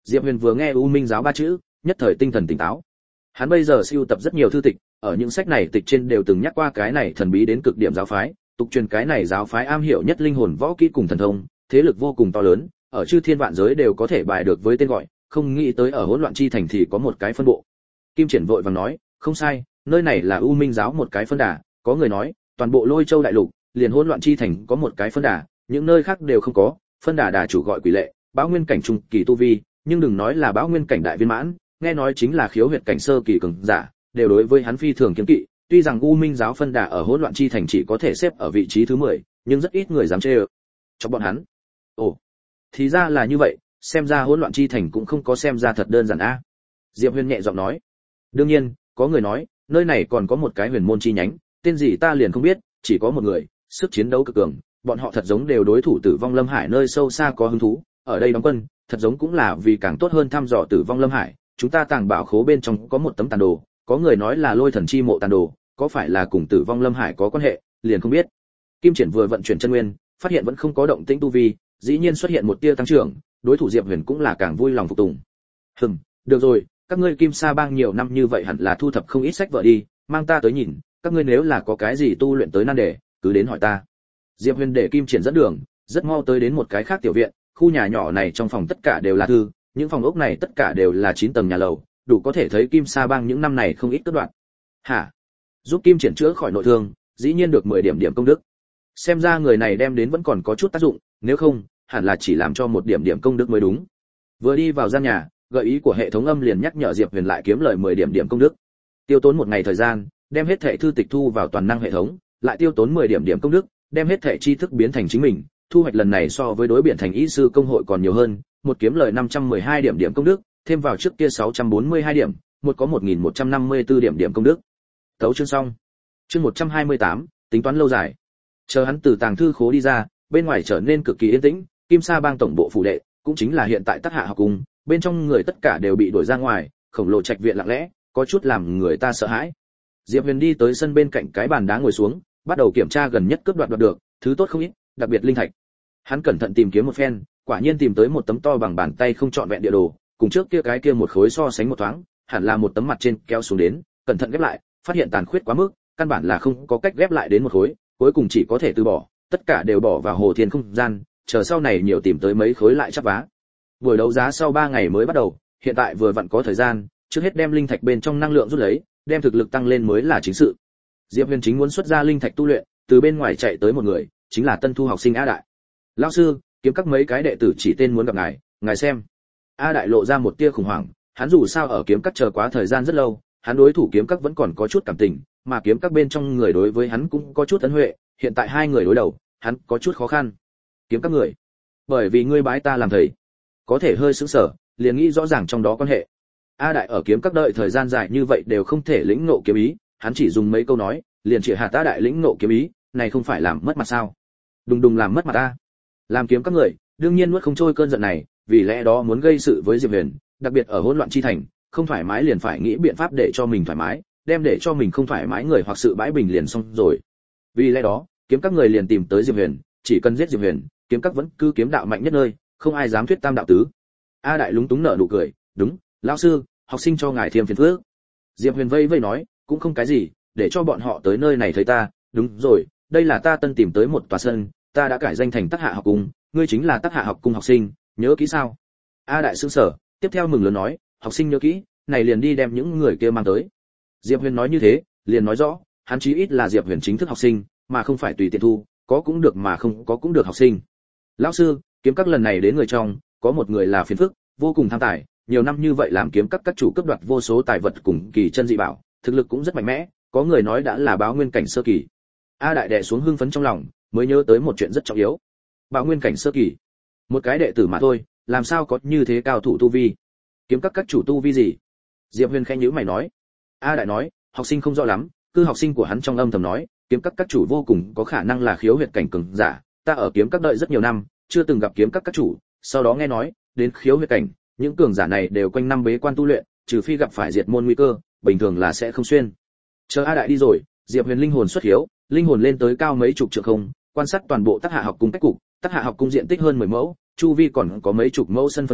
Diệp Huyền vừa nghe U Minh giáo ba chữ, nhất thời tinh thần tỉnh táo. Hắn bây giờ sưu tập rất nhiều thư tịch, ở những sách này tịch trên đều từng nhắc qua cái này thần bí đến cực điểm giáo phái, tục truyền cái này giáo phái am hiểu nhất linh hồn võ kỹ cùng thần thông, thế lực vô cùng to lớn, ở chư thiên vạn giới đều có thể bài được với tên gọi, không nghĩ tới ở hỗn loạn chi thành thì có một cái phân bộ. Kim Triển vội vàng nói, không sai, nơi này là U Minh giáo một cái phân đà, có người nói, toàn bộ Lôi Châu đại lục, liền hỗn loạn chi thành có một cái phân đà, những nơi khác đều không có, phân đà đà chủ gọi Quỷ Lệ, Bão Nguyên cảnh trung kỳ tu vi, nhưng đừng nói là Bão Nguyên cảnh đại viên mãn, nghe nói chính là khiếu huyệt cảnh sơ kỳ cường giả, đều đối với hắn phi thường kiêng kỵ, tuy rằng U Minh giáo phân đà ở hỗn loạn chi thành chỉ có thể xếp ở vị trí thứ mười, nhưng rất ít người dám chê ơ cho bọn hắn. Ồ, thì ra là như vậy, xem ra hỗn loạn chi thành cũng không có xem ra thật đơn giản a. Diệp Huyền nhẹ giọng nói. Đương nhiên, có người nói, nơi này còn có một cái huyền môn chi nhánh, tên gì ta liền không biết, chỉ có một người, sức chiến đấu cực cường, bọn họ thật giống đều đối thủ Tử Vong Lâm Hải nơi sâu xa có hứng thú, ở đây đóng quân, thật giống cũng là vì càng tốt hơn thăm dò Tử Vong Lâm Hải, chúng ta tàng bảo khố bên trong có một tấm tàn đồ, có người nói là Lôi Thần chi mộ tàn đồ, có phải là cùng Tử Vong Lâm Hải có quan hệ, liền không biết. Kim Triển vừa vận chuyển chân nguyên, phát hiện vẫn không có động tĩnh tu vi, dĩ nhiên xuất hiện một tia tăng trưởng, đối thủ Diệp Huyền cũng là càng vui lòng phục tùng. Hừm, được rồi, các ngươi Kim Sa Bang nhiều năm như vậy hẳn là thu thập không ít sách vở đi, mang ta tới nhìn, các ngươi nếu là có cái gì tu luyện tới nan đề, cứ đến hỏi ta. Diệp Huyền để Kim Triển dẫn đường, rất mau tới đến một cái khác tiểu viện, khu nhà nhỏ này trong phòng tất cả đều là thư, những phòng ốc này tất cả đều là chín tầng nhà lầu, đủ có thể thấy Kim Sa Bang những năm này không ít cướp đoạt. Hả? Giúp Kim Triển chữa khỏi nội thương, dĩ nhiên được mười điểm điểm công đức. Xem ra người này đem đến vẫn còn có chút tác dụng, nếu không, hẳn là chỉ làm cho một điểm điểm công đức mới đúng. Vừa đi vào gian nhà, gợi ý của hệ thống âm liền nhắc nhở Diệp Huyền lại kiếm lời mười điểm điểm công đức. Tiêu tốn một ngày thời gian, đem hết thảy thư tịch thu vào toàn năng hệ thống, lại tiêu tốn mười điểm điểm công đức, đem hết thảy tri thức biến thành chính mình, thu hoạch lần này so với đối biển thành y sư công hội còn nhiều hơn, một kiếm lời năm trăm mười hai điểm điểm công đức, thêm vào trước kia sáu trăm bốn mươi hai điểm, một có một nghìn một trăm năm mươi tư điểm điểm công đức. Tấu chương xong. Chương một trăm hai mươi tám, tính toán lâu dài. Chờ hắn từ tàng thư khố đi ra, bên ngoài trở nên cực kỳ yên tĩnh, Kim Sa Bang tổng bộ phủ đệ, cũng chính là hiện tại Tắc Hạ học cung, bên trong người tất cả đều bị đuổi ra ngoài, khổng lồ trạch viện lặng lẽ, có chút làm người ta sợ hãi. Diệp Huyền đi tới sân bên cạnh cái bàn đá ngồi xuống, bắt đầu kiểm tra gần nhất cướp đoạt đoạt được, thứ tốt không ít, đặc biệt linh thạch. Hắn cẩn thận tìm kiếm một phen, quả nhiên tìm tới một tấm to bằng bàn tay không trọn vẹn địa đồ, cùng trước kia cái kia một khối so sánh một thoáng, hẳn là một tấm mặt trên kéo xuống đến, cẩn thận ghép lại, phát hiện tàn khuyết quá mức, căn bản là không có cách ghép lại đến một khối, cuối cùng chỉ có thể từ bỏ, tất cả đều bỏ vào hồ thiên không gian, chờ sau này nhiều tìm tới mấy khối lại chắp vá. Buổi đấu giá sau ba ngày mới bắt đầu, hiện tại vừa vặn có thời gian, trước hết đem linh thạch bên trong năng lượng rút lấy, đem thực lực tăng lên mới là chính sự. Diệp Huyền chính muốn xuất ra linh thạch tu luyện, từ bên ngoài chạy tới một người, chính là tân thu học sinh A Đại. Lão sư, kiếm các mấy cái đệ tử chỉ tên muốn gặp ngài, ngài xem. A Đại lộ ra một tia khủng hoảng, hắn dù sao ở kiếm các chờ quá thời gian rất lâu, hắn đối thủ kiếm các vẫn còn có chút cảm tình, mà kiếm các bên trong người đối với hắn cũng có chút ấn huệ, hiện tại hai người đối đầu, hắn có chút khó khăn. Kiếm các người, bởi vì ngươi bái ta làm thầy, có thể hơi sững sờ, liền nghĩ rõ ràng trong đó quan hệ. A Đại ở kiếm các đợi thời gian dài như vậy đều không thể lĩnh ngộ kiếm ý, hắn chỉ dùng mấy câu nói, liền chỉ hạ ta Đại lĩnh ngộ kiếm ý, này không phải làm mất mặt sao? Đùng đùng làm mất mặt ta. Làm kiếm các người, đương nhiên nuốt không trôi cơn giận này, vì lẽ đó muốn gây sự với Diệp Huyền, đặc biệt ở hỗn loạn chi thành, không thoải mái liền phải nghĩ biện pháp để cho mình thoải mái, đem để cho mình không thoải mái người hoặc sự bãi bình liền xong rồi. Vì lẽ đó, kiếm các người liền tìm tới Diệp Huyền, chỉ cần giết Diệp Huyền, kiếm các vẫn cứ kiếm đạo mạnh nhất nơi, không ai dám thuyết tam đạo tứ. A Đại lúng túng nở nụ cười, đúng, lão sư, học sinh cho ngài thêm phiền phức. Diệp Huyền vây vây nói, cũng không cái gì, để cho bọn họ tới nơi này thấy ta, đúng rồi, đây là ta tân tìm tới một tòa sân, ta đã cải danh thành Tắc Hạ học cung, ngươi chính là Tắc Hạ học cung học sinh, nhớ kỹ sao? A Đại sững sờ, tiếp theo mừng lớn nói, học sinh nhớ kỹ, này liền đi đem những người kia mang tới. Diệp Huyền nói như thế, liền nói rõ, hắn chí ít là Diệp Huyền chính thức học sinh, mà không phải tùy tiện thu, có cũng được mà không có cũng được học sinh. Lão sư, kiếm các lần này đến người trong, có một người là phiền phức, vô cùng tham tài, nhiều năm như vậy làm kiếm các các chủ cướp đoạt vô số tài vật cùng kỳ chân dị bảo, thực lực cũng rất mạnh mẽ, có người nói đã là báo nguyên cảnh sơ kỳ. A Đại đè xuống hưng phấn trong lòng, mới nhớ tới một chuyện rất trọng yếu. Báo nguyên cảnh sơ kỳ, một cái đệ tử mà thôi, làm sao có như thế cao thủ tu vi? Kiếm các các chủ tu vi gì? Diệp Huyền khẽ nhíu mày nói. A Đại nói, học sinh không rõ lắm, cư học sinh của hắn trong âm thầm nói, kiếm các các chủ vô cùng có khả năng là khiếu huyệt cảnh cường giả, ta ở kiếm các đợi rất nhiều năm, chưa từng gặp kiếm các các chủ, sau đó nghe nói, đến khiếu huyệt cảnh, những cường giả này đều quanh năm bế quan tu luyện, trừ phi gặp phải diệt môn nguy cơ, bình thường là sẽ không xuyên. Chờ A Đại đi rồi, Diệp Huyền linh hồn xuất hiếu, linh hồn lên tới cao mấy chục trượng không, quan sát toàn bộ Tắc Hạ học cung cách cục, Tắc Hạ học cung diện tích hơn mười mẫu, chu vi còn có mấy chục mẫu sân phân bố,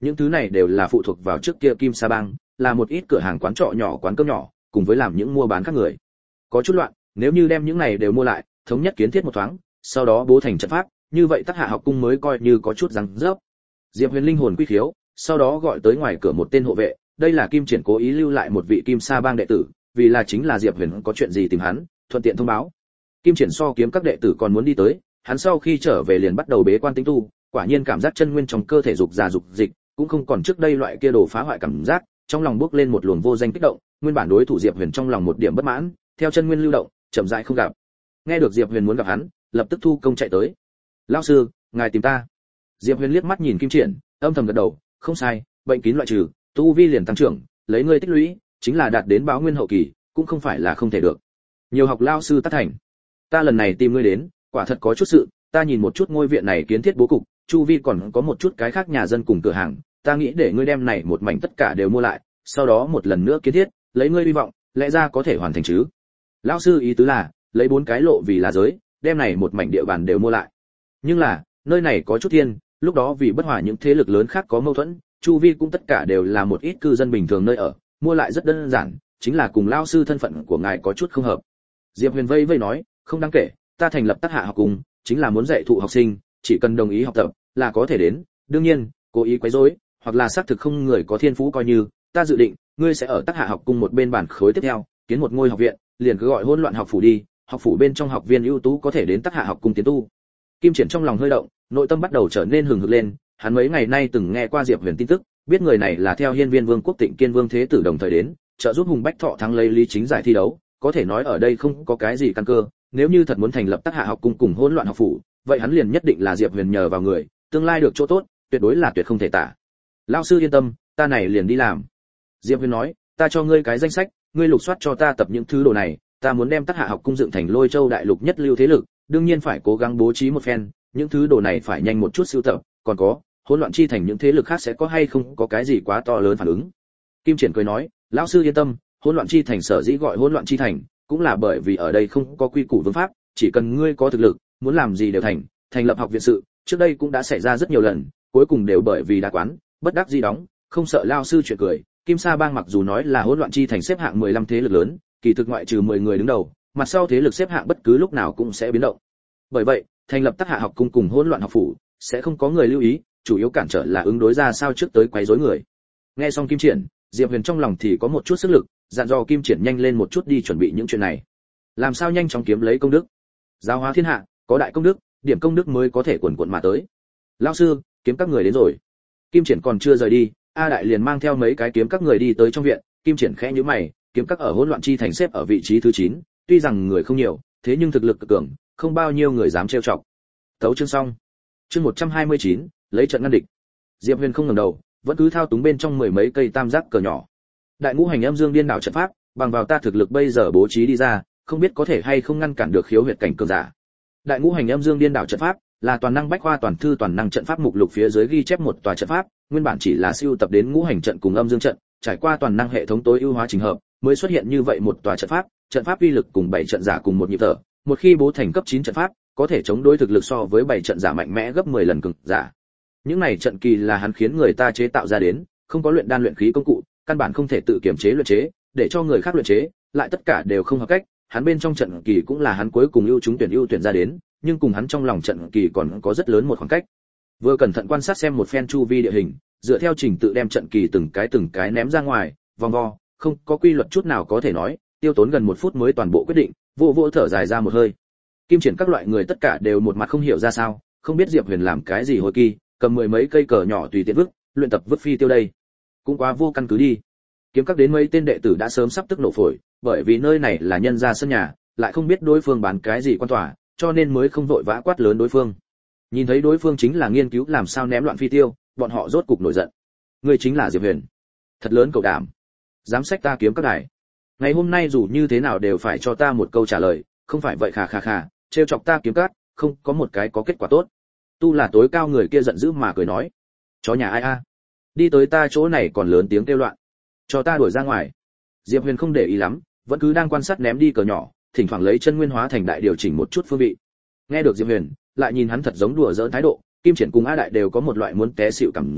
những thứ này đều là phụ thuộc vào trước kia Kim Sa Bang, là một ít cửa hàng quán trọ nhỏ, quán cơm nhỏ, cùng với làm những mua bán khác người. Có chút loạn, nếu như đem những này đều mua lại, thống nhất kiến thiết một thoáng, sau đó bố thành trận pháp, như vậy Tắc Hạ học cung mới coi như có chút răng rớp. Diệp Huyền linh hồn quy khiếu, sau đó gọi tới ngoài cửa một tên hộ vệ, đây là Kim Triển cố ý lưu lại một vị Kim Sa Bang đệ tử, vì là chính là Diệp Huyền có chuyện gì tìm hắn, thuận tiện thông báo. Kim Triển so kiếm các đệ tử còn muốn đi tới, hắn sau khi trở về liền bắt đầu bế quan tĩnh tu, quả nhiên cảm giác chân nguyên trong cơ thể dục già dục dịch, cũng không còn trước đây loại kia đồ phá hoại cảm giác, trong lòng bước lên một luồng vô danh kích động, nguyên bản đối thủ Diệp Huyền trong lòng một điểm bất mãn, theo chân nguyên lưu động, chậm rãi không gặp. Nghe được Diệp Huyền muốn gặp hắn, lập tức thu công chạy tới. "Lão sư, ngài tìm ta?" Diệp Huyền liếc mắt nhìn Kim Triển, âm thầm gật đầu, "Không sai, bệnh kín loại trừ, tu vi liền tăng trưởng, lấy ngươi tích lũy, chính là đạt đến báo nguyên hậu kỳ, cũng không phải là không thể được. Nhiều học lão sư tác thành. Ta lần này tìm ngươi đến, quả thật có chút sự, ta nhìn một chút ngôi viện này kiến thiết bố cục, chu vi còn có một chút cái khác nhà dân cùng cửa hàng, ta nghĩ để ngươi đem này một mảnh tất cả đều mua lại, sau đó một lần nữa kiến thiết, lấy ngươi hy vọng, lẽ ra có thể hoàn thành chứ?" Lão sư ý tứ là, lấy bốn cái lộ vì là giới, đem này một mảnh địa bàn đều mua lại. Nhưng là, nơi này có chút thiên, lúc đó vì bất hòa những thế lực lớn khác có mâu thuẫn, chu vi cũng tất cả đều là một ít cư dân bình thường nơi ở, mua lại rất đơn giản, chính là cùng lão sư thân phận của ngài có chút không hợp. Diệp Huyền vây vây nói, "Không đáng kể, ta thành lập Tắc Hạ học cung, chính là muốn dạy thụ học sinh, chỉ cần đồng ý học tập là có thể đến, đương nhiên, cố ý quấy rối, hoặc là xác thực không người có thiên phú coi như, ta dự định, ngươi sẽ ở Tắc Hạ học cung một bên bản khối tiếp theo, kiến một ngôi học viện, liền cứ gọi Hỗn Loạn học phủ đi, học phủ bên trong học viên ưu tú có thể đến Tắc Hạ học cung tiến tu." Kim Triển trong lòng hơi động, nội tâm bắt đầu trở nên hừng hực lên, hắn mấy ngày nay từng nghe qua Diệp Huyền tin tức, biết người này là theo Hiên Viên Vương quốc Tịnh Kiên Vương thế tử đồng thời đến, trợ giúp Hùng Bách Thọ thắng lấy Lý Chính giải thi đấu, có thể nói ở đây không có cái gì căn cơ, nếu như thật muốn thành lập Tắc Hạ học cung cùng Hỗn Loạn học phủ, vậy hắn liền nhất định là Diệp Huyền nhờ vào người, tương lai được chỗ tốt, tuyệt đối là tuyệt không thể tả. "Lão sư yên tâm, ta này liền đi làm." Diệp Huyền nói, "Ta cho ngươi cái danh sách, ngươi lục soát cho ta tập những thứ đồ này, ta muốn đem Tắc Hạ học cung dựng thành Lôi Châu đại lục nhất lưu thế lực, đương nhiên phải cố gắng bố trí một phen, những thứ đồ này phải nhanh một chút sưu tập, còn có, Hỗn Loạn chi thành những thế lực khác sẽ có hay không có cái gì quá to lớn phản ứng." Kim Triển cười nói, "Lão sư yên tâm, Hỗn Loạn chi thành sở dĩ gọi Hỗn Loạn chi thành, cũng là bởi vì ở đây không có quy củ vương pháp, chỉ cần ngươi có thực lực, muốn làm gì đều thành, thành lập học viện sự, trước đây cũng đã xảy ra rất nhiều lần, cuối cùng đều bởi vì đa quán, bất đắc dĩ đóng, không sợ lão sư chuyện cười." Kim Sa Bang mặc dù nói là Hỗn Loạn chi thành xếp hạng mười lăm thế lực lớn, kỳ thực ngoại trừ mười người đứng đầu, mặt sau thế lực xếp hạng bất cứ lúc nào cũng sẽ biến động. Bởi vậy, thành lập Tắc Hạ học cung cùng Hỗn Loạn học phủ, sẽ không có người lưu ý, chủ yếu cản trở là ứng đối ra sao trước tới quấy rối người. Nghe xong Kim Triển, Diệp Huyền trong lòng thì có một chút sức lực, dặn dò Kim Triển nhanh lên một chút đi chuẩn bị những chuyện này. Làm sao nhanh chóng kiếm lấy công đức? Giáo hóa thiên hạ, có đại công đức, điểm công đức mới có thể quần quần mà tới. "Lão sư, kiếm các người đến rồi." Kim Triển còn chưa rời đi, A Đại liền mang theo mấy cái kiếm các người đi tới trong viện. Kim Triển khẽ nhíu mày, kiếm các ở Hỗn Loạn chi thành xếp ở vị trí thứ chín, tuy rằng người không nhiều, thế nhưng thực lực cực cường, không bao nhiêu người dám trêu chọc. Tấu chương xong. Chương một trăm hai mươi chín, lấy trận ngăn địch. Diệp Huyền không ngẩng đầu, vẫn cứ thao túng bên trong mười mấy cây tam giác cờ nhỏ. Đại ngũ hành âm dương điên đảo trận pháp, bằng vào ta thực lực bây giờ bố trí đi ra, không biết có thể hay không ngăn cản được khiếu huyệt cảnh cường giả. Đại ngũ hành âm dương điên đảo trận pháp là toàn năng bách khoa toàn thư toàn năng trận pháp mục lục phía dưới ghi chép một tòa trận pháp, nguyên bản chỉ là siêu tập đến ngũ hành trận cùng âm dương trận, trải qua toàn năng hệ thống tối ưu hóa trình hợp, mới xuất hiện như vậy một tòa trận pháp, trận pháp uy lực cùng bảy trận giả cùng một nhịp thở, một khi bố thành cấp chín trận pháp, có thể chống đối thực lực so với bảy trận giả mạnh mẽ gấp mười lần cường giả. Những này trận kỳ là hắn khiến người ta chế tạo ra đến, không có luyện đan luyện khí công cụ, căn bản không thể tự kiểm chế luyện chế, để cho người khác luyện chế, lại tất cả đều không hợp cách, hắn bên trong trận kỳ cũng là hắn cuối cùng ưu chúng tuyển ưu tuyển ra đến, nhưng cùng hắn trong lòng trận kỳ còn có rất lớn một khoảng cách. Vừa cẩn thận quan sát xem một phen chu vi địa hình, dựa theo trình tự đem trận kỳ từng cái từng cái ném ra ngoài, vòng vo, không có quy luật chút nào có thể nói, tiêu tốn gần một phút mới toàn bộ quyết định, vô vô thở dài ra một hơi. Kim Triển các loại người tất cả đều một mặt không hiểu ra sao, không biết Diệp Huyền làm cái gì hồi kỳ, cầm mười mấy cây cờ nhỏ tùy tiện vứt, luyện tập vứt phi tiêu đây, cũng quá vô căn cứ đi. Kiếm các đến mấy tên đệ tử đã sớm sắp tức nổ phổi, bởi vì nơi này là nhân gia sân nhà, lại không biết đối phương bán cái gì quan tòa, cho nên mới không vội vã quát lớn đối phương. Nhìn thấy đối phương chính là nghiên cứu làm sao ném loạn phi tiêu, bọn họ rốt cục nổi giận. Ngươi chính là Diệp Huyền, thật lớn cầu đảm, dám xách ta kiếm các đài. Ngày hôm nay dù như thế nào đều phải cho ta một câu trả lời, không phải vậy khà khà khà, trêu chọc ta kiếm các, không có một cái có kết quả tốt. Tu là tối cao người kia giận dữ mà cười nói, chó nhà ai a, đi tới ta chỗ này còn lớn tiếng kêu loạn, cho ta đuổi ra ngoài. Diệp Huyền không để ý lắm, vẫn cứ đang quan sát ném đi cờ nhỏ, thỉnh thoảng lấy chân nguyên hóa thành đại điều chỉnh một chút phương vị. Nghe được Diệp Huyền, lại nhìn hắn thật giống đùa giỡn thái độ, Kim Triển cùng A Đại đều có một loại muốn té xỉu cảm giác,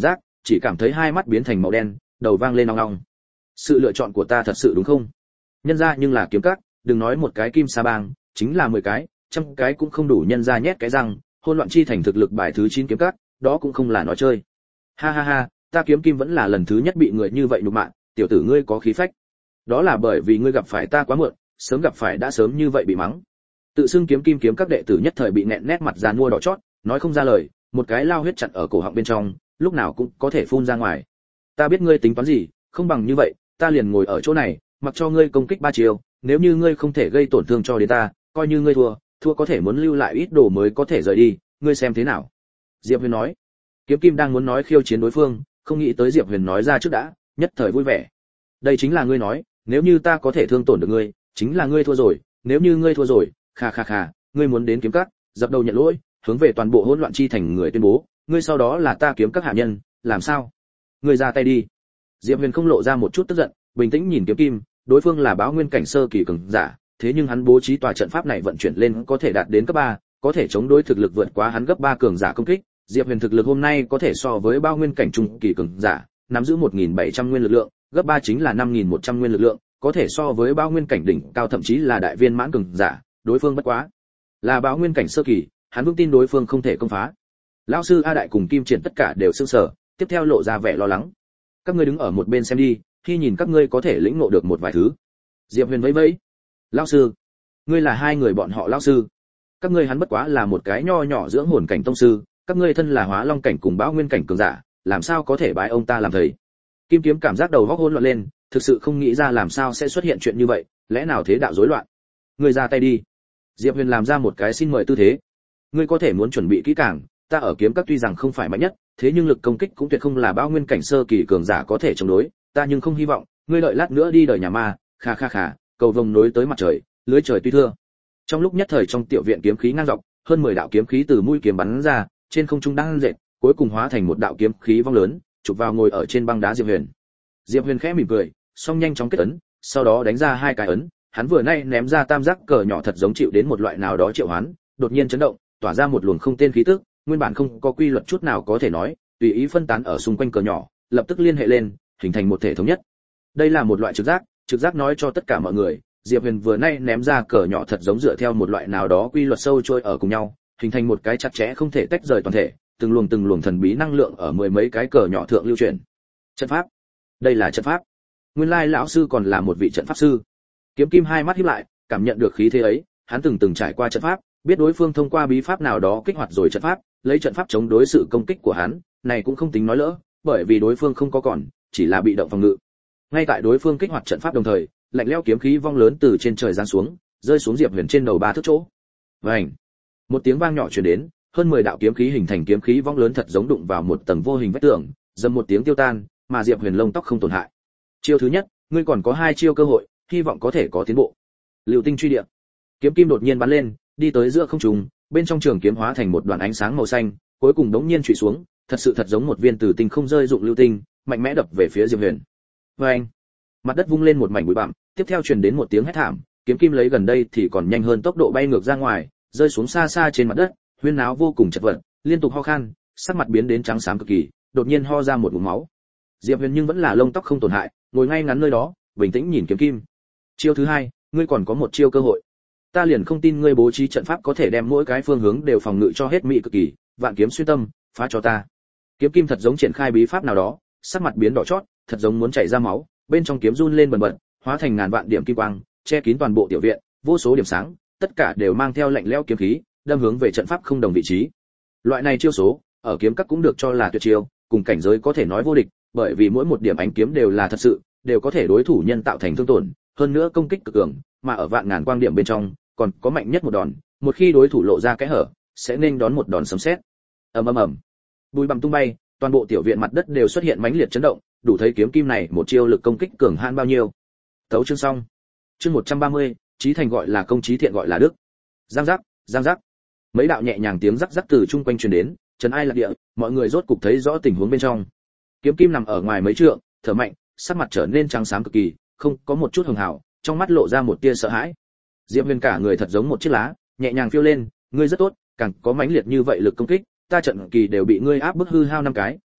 chỉ cảm thấy hai mắt biến thành màu đen, đầu vang lên ong ong. Sự lựa chọn của ta thật sự đúng không? Nhân ra nhưng là kiếm các, đừng nói một cái kim sa bang, chính là mười cái, trăm cái cũng không đủ nhân ra nhét cái răng, hôn loạn chi thành thực lực bài thứ chín kiếm các, đó cũng không là nói chơi. Ha ha ha, ta kiếm kim vẫn là lần thứ nhất bị người như vậy nhục mạ, tiểu tử ngươi có khí phách. Đó là bởi vì ngươi gặp phải ta quá muộn, sớm gặp phải đã sớm như vậy bị mắng. Tự xưng kiếm kim kiếm các đệ tử nhất thời bị nẹn nét mặt già mua đỏ chót, nói không ra lời, một cái lao huyết chặn ở cổ họng bên trong, lúc nào cũng có thể phun ra ngoài. Ta biết ngươi tính toán gì, không bằng như vậy, ta liền ngồi ở chỗ này, mặc cho ngươi công kích ba chiều, nếu như ngươi không thể gây tổn thương cho đến ta, coi như ngươi thua, thua có thể muốn lưu lại ít đồ mới có thể rời đi, ngươi xem thế nào? Diệp Huyền nói. Kiếm Kim đang muốn nói khiêu chiến đối phương, không nghĩ tới Diệp Huyền nói ra trước đã, nhất thời vui vẻ. Đây chính là ngươi nói, nếu như ta có thể thương tổn được ngươi, chính là ngươi thua rồi, nếu như ngươi thua rồi, kha kha kha, ngươi muốn đến kiếm các, dập đầu nhận lỗi, hướng về toàn bộ hỗn loạn chi thành người tuyên bố, ngươi sau đó là ta kiếm các hạ nhân, làm sao? Ngươi ra tay đi. Diệp Huyền không lộ ra một chút tức giận, bình tĩnh nhìn Kiếm Kim, đối phương là báo nguyên cảnh sơ kỳ cường giả, thế nhưng hắn bố trí tòa trận pháp này vận chuyển lên có thể đạt đến cấp ba, có thể chống đối thực lực vượt quá hắn gấp ba cường giả công kích. Diệp Huyền thực lực hôm nay có thể so với báo nguyên cảnh trung kỳ cường giả, nắm giữ một nghìn bảy trăm nguyên lực lượng, gấp ba chính là năm nghìn một trăm nguyên lực lượng, có thể so với báo nguyên cảnh đỉnh cao thậm chí là đại viên mãn cường giả, đối phương bất quá là báo nguyên cảnh sơ kỳ, hắn vững tin đối phương không thể công phá. Lão sư A Đại cùng Kim Triển tất cả đều sững sờ, tiếp theo lộ ra vẻ lo lắng. Các ngươi đứng ở một bên xem đi, khi nhìn các ngươi có thể lĩnh ngộ được một vài thứ. Diệp Huyền vẫy vẫy. Lão sư, ngươi là hai người bọn họ lão sư. Các ngươi hắn bất quá là một cái nho nhỏ dưỡng hồn cảnh tông sư, các ngươi thân là hóa long cảnh cùng bão nguyên cảnh cường giả, làm sao có thể bái ông ta làm thầy? Kim Kiếm cảm giác đầu óc hỗn loạn lên, thực sự không nghĩ ra làm sao sẽ xuất hiện chuyện như vậy, lẽ nào thế đạo rối loạn? Ngươi ra tay đi. Diệp Huyền làm ra một cái xin mời tư thế. Ngươi có thể muốn chuẩn bị kỹ càng, ta ở kiếm các tuy rằng không phải mạnh nhất, thế nhưng lực công kích cũng tuyệt không là bão nguyên cảnh sơ kỳ cường giả có thể chống đối, ta nhưng không hy vọng ngươi đợi lát nữa đi đời nhà ma, kha kha kha, cầu vồng nối tới mặt trời, lưới trời tuy thưa. Trong lúc nhất thời trong tiểu viện kiếm khí ngang dọc, hơn mười đạo kiếm khí từ mũi kiếm bắn ra, trên không trung đang dệt, cuối cùng hóa thành một đạo kiếm khí vong lớn, chụp vào ngồi ở trên băng đá Diệp Huyền. Diệp Huyền khẽ mỉm cười, song nhanh chóng kết ấn, sau đó đánh ra hai cái ấn, hắn vừa nay ném ra tam giác cờ nhỏ thật giống chịu đến một loại nào đó triệu hoán, đột nhiên chấn động, tỏa ra một luồng không tên khí tức, nguyên bản không có quy luật chút nào có thể nói, tùy ý phân tán ở xung quanh cờ nhỏ, lập tức liên hệ lên, hình thành một thể thống nhất. Đây là một loại trực giác, trực giác nói cho tất cả mọi người, Diệp Huyền vừa nay ném ra cờ nhỏ thật giống dựa theo một loại nào đó quy luật sâu trôi ở cùng nhau, hình thành một cái chặt chẽ không thể tách rời toàn thể, từng luồng từng luồng thần bí năng lượng ở mười mấy cái cờ nhỏ thượng lưu chuyển. Trận pháp, đây là trận pháp. Nguyên lai lão sư còn là một vị trận pháp sư. Kiếm Kim hai mắt híp lại, cảm nhận được khí thế ấy, hắn từng từng trải qua trận pháp, biết đối phương thông qua bí pháp nào đó kích hoạt rồi trận pháp, lấy trận pháp chống đối sự công kích của hắn, này cũng không tính nói lỡ, bởi vì đối phương không có còn, chỉ là bị động phòng ngự. Ngay tại đối phương kích hoạt trận pháp đồng thời, lạnh lẽo kiếm khí vong lớn từ trên trời giáng xuống, rơi xuống Diệp Huyền trên đầu ba thước chỗ. Vành, một tiếng vang nhỏ truyền đến, hơn mười đạo kiếm khí hình thành kiếm khí vong lớn thật giống đụng vào một tầng vô hình vách tường, dầm một tiếng tiêu tan, mà Diệp Huyền lông tóc không tổn hại. Chiêu thứ nhất, ngươi còn có hai chiêu cơ hội, hy vọng có thể có tiến bộ. Lưu tinh truy điệp. Kiếm kim đột nhiên bắn lên, đi tới giữa không trung, bên trong trường kiếm hóa thành một đoàn ánh sáng màu xanh, cuối cùng đống nhiên chụy xuống, thật sự thật giống một viên từ tinh không rơi dụng lưu tinh, mạnh mẽ đập về phía Diệp Huyền. Oeng! Mặt đất vung lên một mảnh bụi bặm, tiếp theo truyền đến một tiếng hét thảm, kiếm kim lấy gần đây thì còn nhanh hơn tốc độ bay ngược ra ngoài, rơi xuống xa xa trên mặt đất, huyên náo vô cùng chật vật, liên tục ho khan, sắc mặt biến đến trắng xám cực kỳ, đột nhiên ho ra một ngụm máu. Diệp Huyền nhưng vẫn là lông tóc không tổn hại, ngồi ngay ngắn nơi đó, bình tĩnh nhìn kiếm kim. Chiêu thứ hai, ngươi còn có một chiêu cơ hội. Ta liền không tin ngươi bố trí trận pháp có thể đem mỗi cái phương hướng đều phòng ngự cho hết mỹ cực kỳ, vạn kiếm xuyên tâm, phá cho ta. Kiếm kim thật giống triển khai bí pháp nào đó, sắc mặt biến đỏ chót, thật giống muốn chảy ra máu, bên trong kiếm run lên bần bật, hóa thành ngàn vạn điểm kim quang, che kín toàn bộ tiểu viện, vô số điểm sáng, tất cả đều mang theo lạnh lẽo kiếm khí, đâm hướng về trận pháp không đồng vị trí. Loại này chiêu số, ở kiếm các cũng được cho là tuyệt chiêu, cùng cảnh giới có thể nói vô địch, bởi vì mỗi một điểm ánh kiếm đều là thật sự, đều có thể đối thủ nhân tạo thành thương tổn, hơn nữa công kích cực cường, mà ở vạn ngàn quang điểm bên trong, còn có mạnh nhất một đòn, một khi đối thủ lộ ra kẽ hở, sẽ nên đón một đòn sấm sét. Ầm ầm ầm. Bụi bặm tung bay, toàn bộ tiểu viện mặt đất đều xuất hiện mãnh liệt chấn động, đủ thấy kiếm kim này một chiêu lực công kích cường hãn bao nhiêu. Tấu chương xong. Chương một trăm ba mươi, chí thành gọi là công, chí thiện gọi là đức. Giang giác, giang giác. Mấy đạo nhẹ nhàng tiếng rắc rắc từ chung quanh truyền đến, trấn ai lạc địa, mọi người rốt cục thấy rõ tình huống bên trong. Kiếm kim nằm ở ngoài mấy trượng, thở mạnh, sắc mặt trở nên trắng xám cực kỳ, không có một chút hường hào, trong mắt lộ ra một tia sợ hãi. Diệp Huyền cả người thật giống một chiếc lá, nhẹ nhàng phiêu lên, ngươi rất tốt, càng có mãnh liệt như vậy lực công kích, ta trận kỳ đều bị ngươi áp bức hư hao năm cái,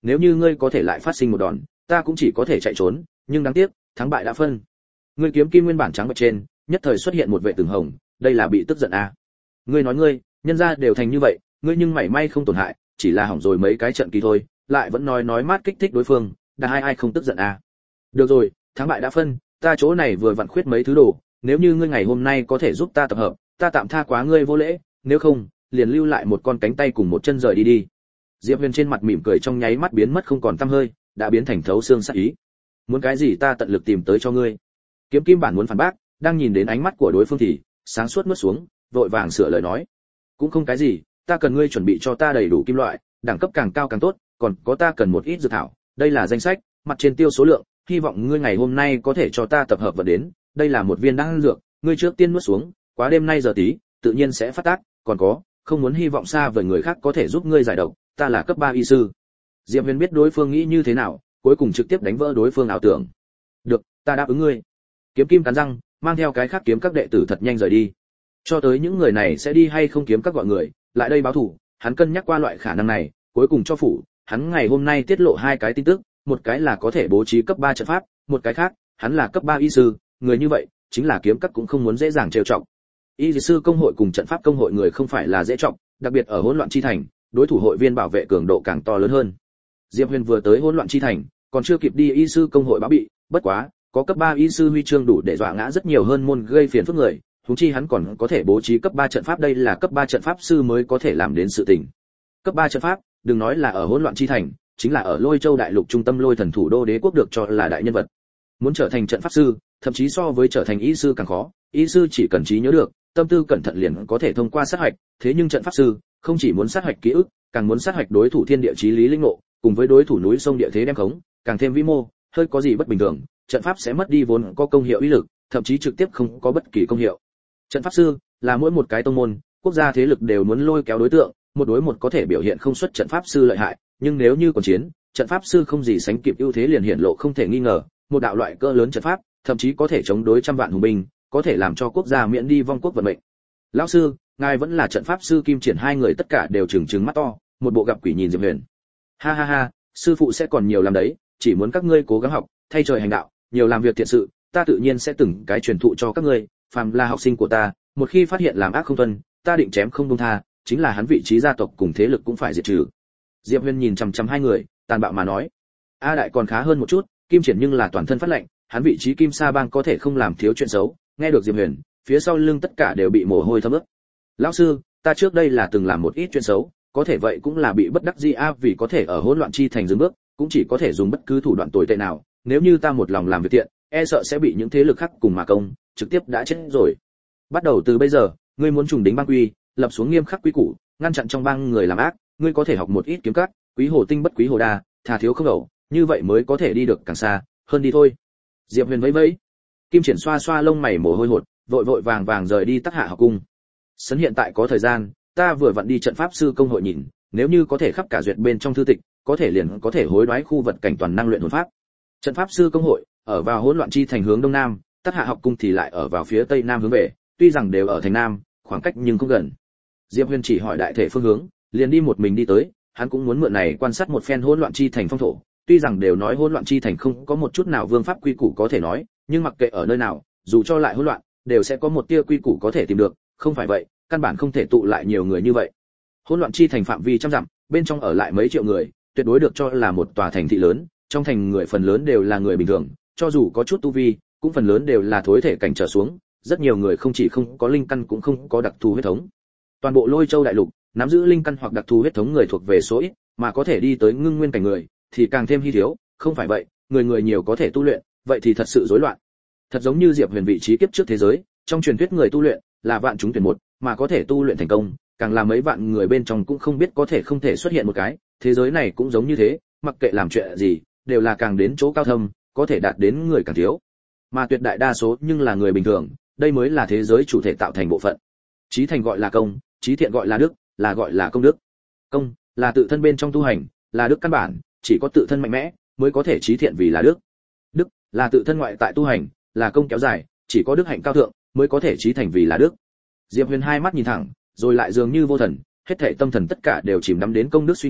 nếu như ngươi có thể lại phát sinh một đòn, ta cũng chỉ có thể chạy trốn, nhưng đáng tiếc, thắng bại đã phân. Ngươi kiếm kim nguyên bản trắng bạch trên, nhất thời xuất hiện một vệ tường hồng, đây là bị tức giận à? Ngươi nói ngươi, nhân gia đều thành như vậy, ngươi nhưng mảy may không tổn hại, chỉ là hỏng rồi mấy cái trận kỳ thôi, lại vẫn nói nói mát kích thích đối phương, đã ai ai không tức giận à? Được rồi, thắng bại đã phân, ta chỗ này vừa vặn khuyết mấy thứ đồ, nếu như ngươi ngày hôm nay có thể giúp ta tập hợp, ta tạm tha quá ngươi vô lễ, nếu không, liền lưu lại một con cánh tay cùng một chân rời đi đi. Diệp Huyền trên mặt mỉm cười trong nháy mắt biến mất không còn tăm hơi, đã biến thành thấu xương sắc ý. Muốn cái gì ta tận lực tìm tới cho ngươi. Kiếm Kim bản muốn phản bác, đang nhìn đến ánh mắt của đối phương thì sáng suốt nuốt xuống, vội vàng sửa lời nói, cũng không cái gì, ta cần ngươi chuẩn bị cho ta đầy đủ kim loại, đẳng cấp càng cao càng tốt, còn có ta cần một ít dược thảo, đây là danh sách, mặt trên tiêu số lượng, hy vọng ngươi ngày hôm nay có thể cho ta tập hợp vật đến, đây là một viên đan dược, ngươi trước tiên nuốt xuống, quá đêm nay giờ tí, tự nhiên sẽ phát tác, còn có, không muốn hy vọng xa vời người khác có thể giúp ngươi giải độc, ta là cấp ba y sư. Diệp Huyền biết đối phương nghĩ như thế nào, cuối cùng trực tiếp đánh vỡ đối phương ảo tưởng. Được, ta đáp ứng ngươi. Kiếm Kim cắn răng, mang theo cái khác kiếm các đệ tử thật nhanh rời đi. Cho tới những người này sẽ đi hay không kiếm các gọi người, lại đây báo thủ, hắn cân nhắc qua loại khả năng này, cuối cùng cho phủ, hắn ngày hôm nay tiết lộ hai cái tin tức, một cái là có thể bố trí cấp ba trận pháp, một cái khác, hắn là cấp ba y sư, người như vậy, chính là kiếm các cũng không muốn dễ dàng trêu chọc. Y sư công hội cùng trận pháp công hội người không phải là dễ trọng, đặc biệt ở hỗn loạn chi thành, đối thủ hội viên bảo vệ cường độ càng to lớn hơn. Diệp Huyền vừa tới hỗn loạn chi thành, còn chưa kịp đi y sư công hội báo bị, bất quá, có cấp ba y sư huy chương đủ để dọa ngã rất nhiều hơn môn gây phiền phức người, huống chi hắn còn có thể bố trí cấp ba trận pháp, đây là cấp ba trận pháp sư mới có thể làm đến sự tình. Cấp ba trận pháp, đừng nói là ở hỗn loạn chi thành, chính là ở Lôi Châu đại lục trung tâm Lôi Thần thủ đô đế quốc được cho là đại nhân vật. Muốn trở thành trận pháp sư, thậm chí so với trở thành y sư càng khó, y sư chỉ cần trí nhớ được, tâm tư cẩn thận liền có thể thông qua sát hạch, thế nhưng trận pháp sư không chỉ muốn sát hạch ký ức, càng muốn sát hạch đối thủ thiên địa chí lý linh ngộ, cùng với đối thủ núi sông địa thế đem khống, càng thêm vĩ mô, hơi có gì bất bình thường, trận pháp sẽ mất đi vốn có công hiệu uy lực, thậm chí trực tiếp không có bất kỳ công hiệu. Trận pháp sư là mỗi một cái tông môn, quốc gia thế lực đều muốn lôi kéo đối tượng, một đối một có thể biểu hiện không xuất trận pháp sư lợi hại, nhưng nếu như còn chiến, trận pháp sư không gì sánh kịp ưu thế liền hiện lộ không thể nghi ngờ, một đạo loại cỡ lớn trận pháp, thậm chí có thể chống đối trăm vạn hùng binh, có thể làm cho quốc gia miễn đi vong quốc vận mệnh. Lão sư, ngài vẫn là trận pháp sư Kim Triển, hai người tất cả đều trừng trừng mắt to, một bộ gặp quỷ nhìn Diệp Huyền. Ha ha ha, sư phụ sẽ còn nhiều làm đấy, chỉ muốn các ngươi cố gắng học, thay trời hành đạo, nhiều làm việc thiện sự, ta tự nhiên sẽ từng cái truyền thụ cho các ngươi, phàm là học sinh của ta, một khi phát hiện làm ác không tuân, ta định chém không buông tha, chính là hắn vị trí gia tộc cùng thế lực cũng phải diệt trừ. Diệp Huyền nhìn chằm chằm hai người, tàn bạo mà nói. A đại còn khá hơn một chút, Kim Triển nhưng là toàn thân phát lệnh, hắn vị trí Kim Sa Bang có thể không làm thiếu chuyện xấu, nghe được Diệp Huyền, phía sau lưng tất cả đều bị mồ hôi thấm ướt. Lão sư, ta trước đây là từng làm một ít chuyện xấu, có thể vậy cũng là bị bất đắc dĩ a, vì có thể ở hỗn loạn chi thành dừng bước, cũng chỉ có thể dùng bất cứ thủ đoạn tồi tệ nào, nếu như ta một lòng làm việc thiện, e sợ sẽ bị những thế lực khác cùng mà công, trực tiếp đã chết rồi. Bắt đầu từ bây giờ, ngươi muốn trùng đính bang quy, lập xuống nghiêm khắc quy củ, ngăn chặn trong bang người làm ác, ngươi có thể học một ít kiếm cắt, quý hồ tinh bất quý hồ đa, thà thiếu không ẩu, như vậy mới có thể đi được càng xa, hơn đi thôi. Diệp Huyền vẫy vẫy. Kim Triển xoa xoa lông mày mồ hôi hột, vội vội vàng vàng rời đi Tắc Hạ học cung. Sấn hiện tại có thời gian, ta vừa vặn đi trận pháp sư công hội nhìn, nếu như có thể khắp cả duyệt bên trong thư tịch, có thể liền có thể hối đoái khu vật cảnh toàn năng luyện hồn pháp. Trận pháp sư công hội ở vào hỗn loạn chi thành hướng đông nam, Tắc Hạ học cung thì lại ở vào phía tây nam hướng về, tuy rằng đều ở thành nam, khoảng cách nhưng không gần. Diệp Huyền chỉ hỏi đại thể phương hướng, liền đi một mình đi tới, hắn cũng muốn mượn này quan sát một phen hỗn loạn chi thành phong thổ. Tuy rằng đều nói hỗn loạn chi thành không có một chút nào vương pháp quy củ có thể nói, nhưng mặc kệ ở nơi nào, dù cho lại hỗn loạn, đều sẽ có một tia quy củ có thể tìm được, không phải vậy, căn bản không thể tụ lại nhiều người như vậy. Hỗn loạn chi thành phạm vi trăm dặm, bên trong ở lại mấy triệu người, tuyệt đối được cho là một tòa thành thị lớn, trong thành người phần lớn đều là người bình thường, cho dù có chút tu vi, cũng phần lớn đều là thối thể cảnh trở xuống, rất nhiều người không chỉ không có linh căn cũng không có đặc thù huyết thống. Toàn bộ Lôi Châu đại lục, nắm giữ linh căn hoặc đặc thù huyết thống người thuộc về số ít, mà có thể đi tới ngưng nguyên cảnh người thì càng thêm hi thiếu, không phải vậy, người người nhiều có thể tu luyện, vậy thì thật sự rối loạn. Thật giống như Diệp Huyền vị trí kiếp trước thế giới, trong truyền thuyết người tu luyện là vạn chúng tuyển một, mà có thể tu luyện thành công, càng là mấy vạn người bên trong cũng không biết có thể không thể xuất hiện một cái, thế giới này cũng giống như thế, mặc kệ làm chuyện gì, đều là càng đến chỗ cao thâm, có thể đạt đến người càng thiếu. Mà tuyệt đại đa số nhưng là người bình thường, đây mới là thế giới chủ thể tạo thành bộ phận. Chí thành gọi là công, chí thiện gọi là đức, là gọi là công đức. Công là tự thân bên trong tu hành, là đức căn bản, chỉ có tự thân mạnh mẽ mới có thể chí thiện vì là đức. Đức là tự thân ngoại tại tu hành, là công kéo dài, chỉ có đức hạnh cao thượng mới có thể chí thành vì là đức. Diệp Huyền hai mắt nhìn thẳng, rồi lại dường như vô thần, hết thảy tâm thần tất cả đều chìm đắm đến công đức suy nghĩ,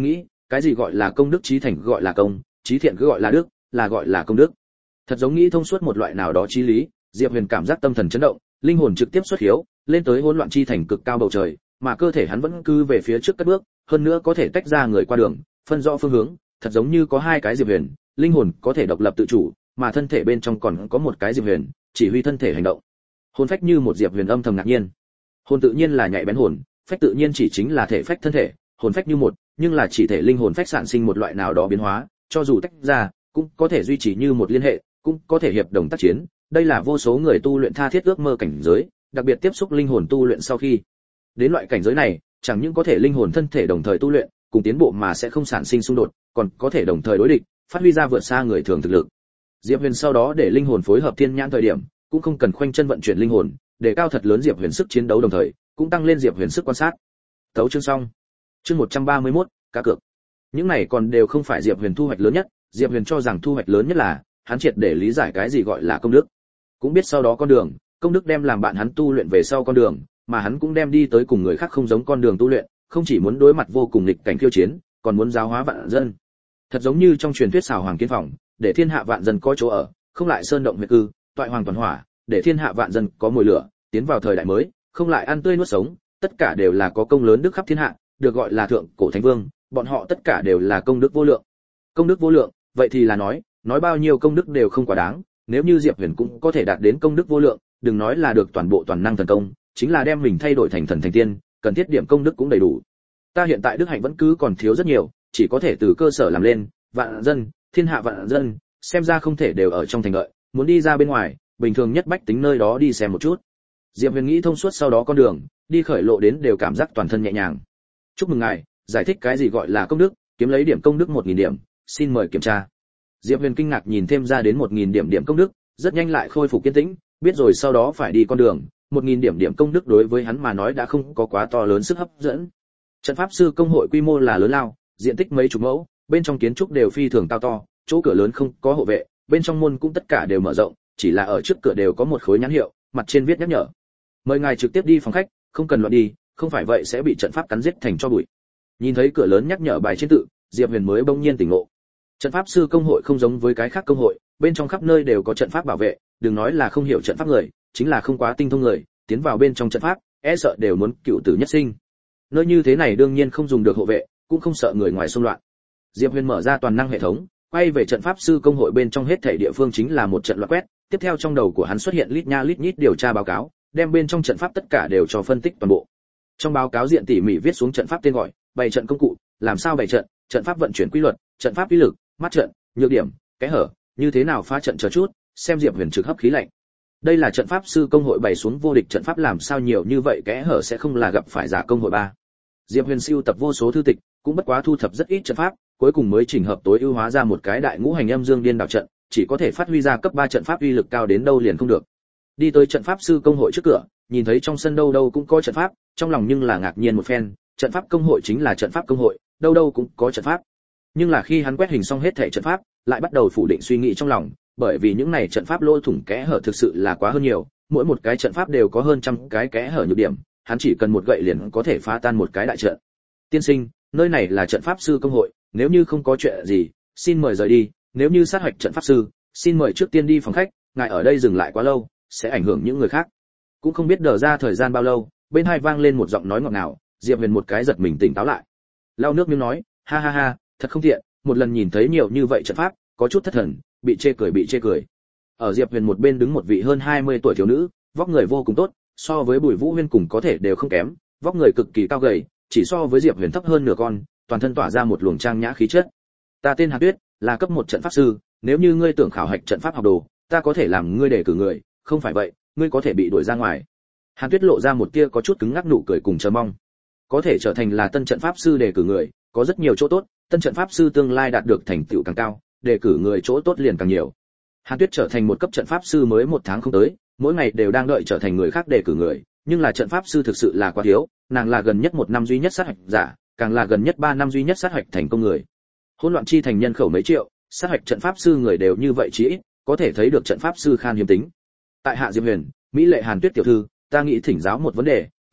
cái gì gọi là công đức trí thành gọi là công, trí thiện cứ gọi là đức, là gọi là công đức. Thật giống nghĩ thông suốt một loại nào đó chí lý, Diệp Huyền cảm giác tâm thần chấn động, linh hồn trực tiếp xuất hiếu, lên tới hỗn loạn chi thành cực cao bầu trời, mà cơ thể hắn vẫn cứ về phía trước cất bước, hơn nữa có thể tách ra người qua đường, phân rõ phương hướng, thật giống như có hai cái Diệp Huyền, linh hồn có thể độc lập tự chủ, mà thân thể bên trong còn có một cái Diệp Huyền, chỉ huy thân thể hành động. Hồn phách như một Diệp Huyền âm thầm ngạc nhiên. Hồn tự nhiên là nhạy bén hồn, phách tự nhiên chỉ chính là thể phách thân thể, hồn phách như một, nhưng là chỉ thể linh hồn phách sản sinh một loại nào đó biến hóa, cho dù tách ra, cũng có thể duy trì như một liên hệ, cũng có thể hiệp đồng tác chiến. Đây là vô số người tu luyện tha thiết ước mơ cảnh giới, đặc biệt tiếp xúc linh hồn tu luyện sau khi đến loại cảnh giới này, chẳng những có thể linh hồn thân thể đồng thời tu luyện, cùng tiến bộ mà sẽ không sản sinh xung đột, còn có thể đồng thời đối địch, phát huy ra vượt xa người thường thực lực. Diệp Huyền sau đó để linh hồn phối hợp thiên nhãn thời điểm, cũng không cần khoanh chân vận chuyển linh hồn, để cao thật lớn Diệp Huyền sức chiến đấu đồng thời, cũng tăng lên Diệp Huyền sức quan sát. Tấu chương xong. Chương một trăm ba mươi mốt, cá cược. Những này còn đều không phải Diệp Huyền thu hoạch lớn nhất, Diệp Huyền cho rằng thu hoạch lớn nhất là hắn triệt để lý giải cái gì gọi là công đức. Cũng biết sau đó con đường, công đức đem làm bạn hắn tu luyện về sau con đường, mà hắn cũng đem đi tới cùng người khác không giống con đường tu luyện, không chỉ muốn đối mặt vô cùng nghịch cảnh khiêu chiến, còn muốn giáo hóa vạn dân. Thật giống như trong truyền thuyết xào hoàng kiến phòng, để thiên hạ vạn dân có chỗ ở, không lại sơn động huyệt cư, toại hoàng toàn hỏa, để thiên hạ vạn dân có mồi lửa, tiến vào thời đại mới, không lại ăn tươi nuốt sống, tất cả đều là có công lớn đức khắp thiên hạ, được gọi là thượng cổ thánh vương, bọn họ tất cả đều là công đức vô lượng. Công đức vô lượng, vậy thì là nói, nói bao nhiêu công đức đều không quá đáng, nếu như Diệp Huyền cũng có thể đạt đến công đức vô lượng, đừng nói là được toàn bộ toàn năng thần công, chính là đem mình thay đổi thành thần thành tiên, cần thiết điểm công đức cũng đầy đủ. Ta hiện tại đức hạnh vẫn cứ còn thiếu rất nhiều, chỉ có thể từ cơ sở làm lên, vạn dân, thiên hạ vạn dân, xem ra không thể đều ở trong thành lợi, muốn đi ra bên ngoài, bình thường nhất bách tính nơi đó đi xem một chút. Diệp Huyền nghĩ thông suốt sau đó con đường, đi khởi lộ đến đều cảm giác toàn thân nhẹ nhàng. Chúc mừng ngài, giải thích cái gì gọi là công đức, kiếm lấy điểm công đức một nghìn điểm, xin mời kiểm tra. Diệp Huyền kinh ngạc nhìn thêm ra đến một nghìn điểm điểm công đức, rất nhanh lại khôi phục kiên tĩnh, biết rồi sau đó phải đi con đường, một nghìn điểm điểm công đức đối với hắn mà nói đã không có quá to lớn sức hấp dẫn. Trận pháp sư công hội quy mô là lớn lao, diện tích mấy chục mẫu, bên trong kiến trúc đều phi thường cao to, chỗ cửa lớn không có hộ vệ, bên trong môn cũng tất cả đều mở rộng, chỉ là ở trước cửa đều có một khối nhãn hiệu, mặt trên viết nhắc nhở. Mời ngài trực tiếp đi phòng khách, không cần loạn đi, không phải vậy sẽ bị trận pháp cắn giết thành tro bụi. Nhìn thấy cửa lớn nhắc nhở bài trên tự, Diệp Huyền mới bỗng nhiên tỉnh ngộ. Trận pháp sư công hội không giống với cái khác công hội, bên trong khắp nơi đều có trận pháp bảo vệ, đừng nói là không hiểu trận pháp người, chính là không quá tinh thông người, tiến vào bên trong trận pháp, e sợ đều muốn cựu tử nhất sinh. Nơi như thế này đương nhiên không dùng được hộ vệ, cũng không sợ người ngoài xung loạn. Diệp Huyền mở ra toàn năng hệ thống, quay về trận pháp sư công hội bên trong hết thảy địa phương chính là một trận loạt quét, tiếp theo trong đầu của hắn xuất hiện lít nha lít nhít điều tra báo cáo, đem bên trong trận pháp tất cả đều cho phân tích toàn bộ. Trong báo cáo diện tỉ mỉ viết xuống trận pháp tên gọi, bày trận công cụ, làm sao bày trận, trận pháp vận chuyển quy luật, trận pháp uy lực, mắt trận, nhược điểm, kẽ hở, như thế nào phá trận chờ chút, xem Diệp Huyền trực hấp khí lạnh. Đây là trận pháp sư công hội bày xuống vô địch trận pháp, làm sao nhiều như vậy kẽ hở sẽ không là gặp phải giả công hội ba. Diệp Huyền siêu tập vô số thư tịch, cũng bất quá thu thập rất ít trận pháp, cuối cùng mới chỉnh hợp tối ưu hóa ra một cái đại ngũ hành âm dương điên đảo trận, chỉ có thể phát huy ra cấp ba trận pháp uy lực cao đến đâu liền không được. Đi tới trận pháp sư công hội trước cửa, nhìn thấy trong sân đâu đâu cũng có trận pháp, trong lòng nhưng là ngạc nhiên một phen, trận pháp công hội chính là trận pháp công hội, đâu đâu cũng có trận pháp. Nhưng là khi hắn quét hình xong hết thảy trận pháp, lại bắt đầu phủ định suy nghĩ trong lòng, bởi vì những này trận pháp lỗ thủng kẽ hở thực sự là quá hơn nhiều, mỗi một cái trận pháp đều có hơn trăm cái kẽ hở nhược điểm, hắn chỉ cần một gậy liền có thể phá tan một cái đại trận. Tiên sinh, nơi này là trận pháp sư công hội, nếu như không có chuyện gì, xin mời rời đi, nếu như sát hoạch trận pháp sư, xin mời trước tiên đi phòng khách, ngài ở đây dừng lại quá lâu, sẽ ảnh hưởng những người khác. Cũng không biết đờ ra thời gian bao lâu, bên hai vang lên một giọng nói ngọt ngào, Diệp Huyền một cái giật mình tỉnh táo lại. Lau nước miếng nói, ha ha ha, thật không tiện, một lần nhìn thấy nhiều như vậy trận pháp, có chút thất thần, bị chê cười bị chê cười. Ở Diệp Huyền một bên đứng một vị hơn hai mươi tuổi thiếu nữ, vóc người vô cùng tốt, so với Bùi Vũ Huyên cùng có thể đều không kém, vóc người cực kỳ cao gầy, chỉ so với Diệp Huyền thấp hơn nửa con, toàn thân tỏa ra một luồng trang nhã khí chất. Ta tên Hàn Tuyết, là cấp một trận pháp sư, nếu như ngươi tưởng khảo hạch trận pháp học đồ, ta có thể làm ngươi đề cử người, không phải vậy, ngươi có thể bị đuổi ra ngoài. Hàn Tuyết lộ ra một tia có chút cứng ngắc nụ cười cùng chờ mong. Có thể trở thành là tân trận pháp sư đề cử người, có rất nhiều chỗ tốt, tân trận pháp sư tương lai đạt được thành tựu càng cao, đề cử người chỗ tốt liền càng nhiều. Hàn Tuyết trở thành một cấp trận pháp sư mới một tháng không tới, mỗi ngày đều đang đợi trở thành người khác đề cử người, nhưng là trận pháp sư thực sự là quá thiếu, nàng là gần nhất một năm duy nhất sát hạch giả, càng là gần nhất ba năm duy nhất sát hạch thành công người. Hỗn loạn chi thành nhân khẩu mấy triệu, sát hạch trận pháp sư người đều như vậy chí ít, có thể thấy được trận pháp sư khan hiếm tính. Tại hạ Diệp Huyền, mỹ lệ Hàn Tuyết tiểu thư, ta nghĩ thỉnh giáo một vấn đề,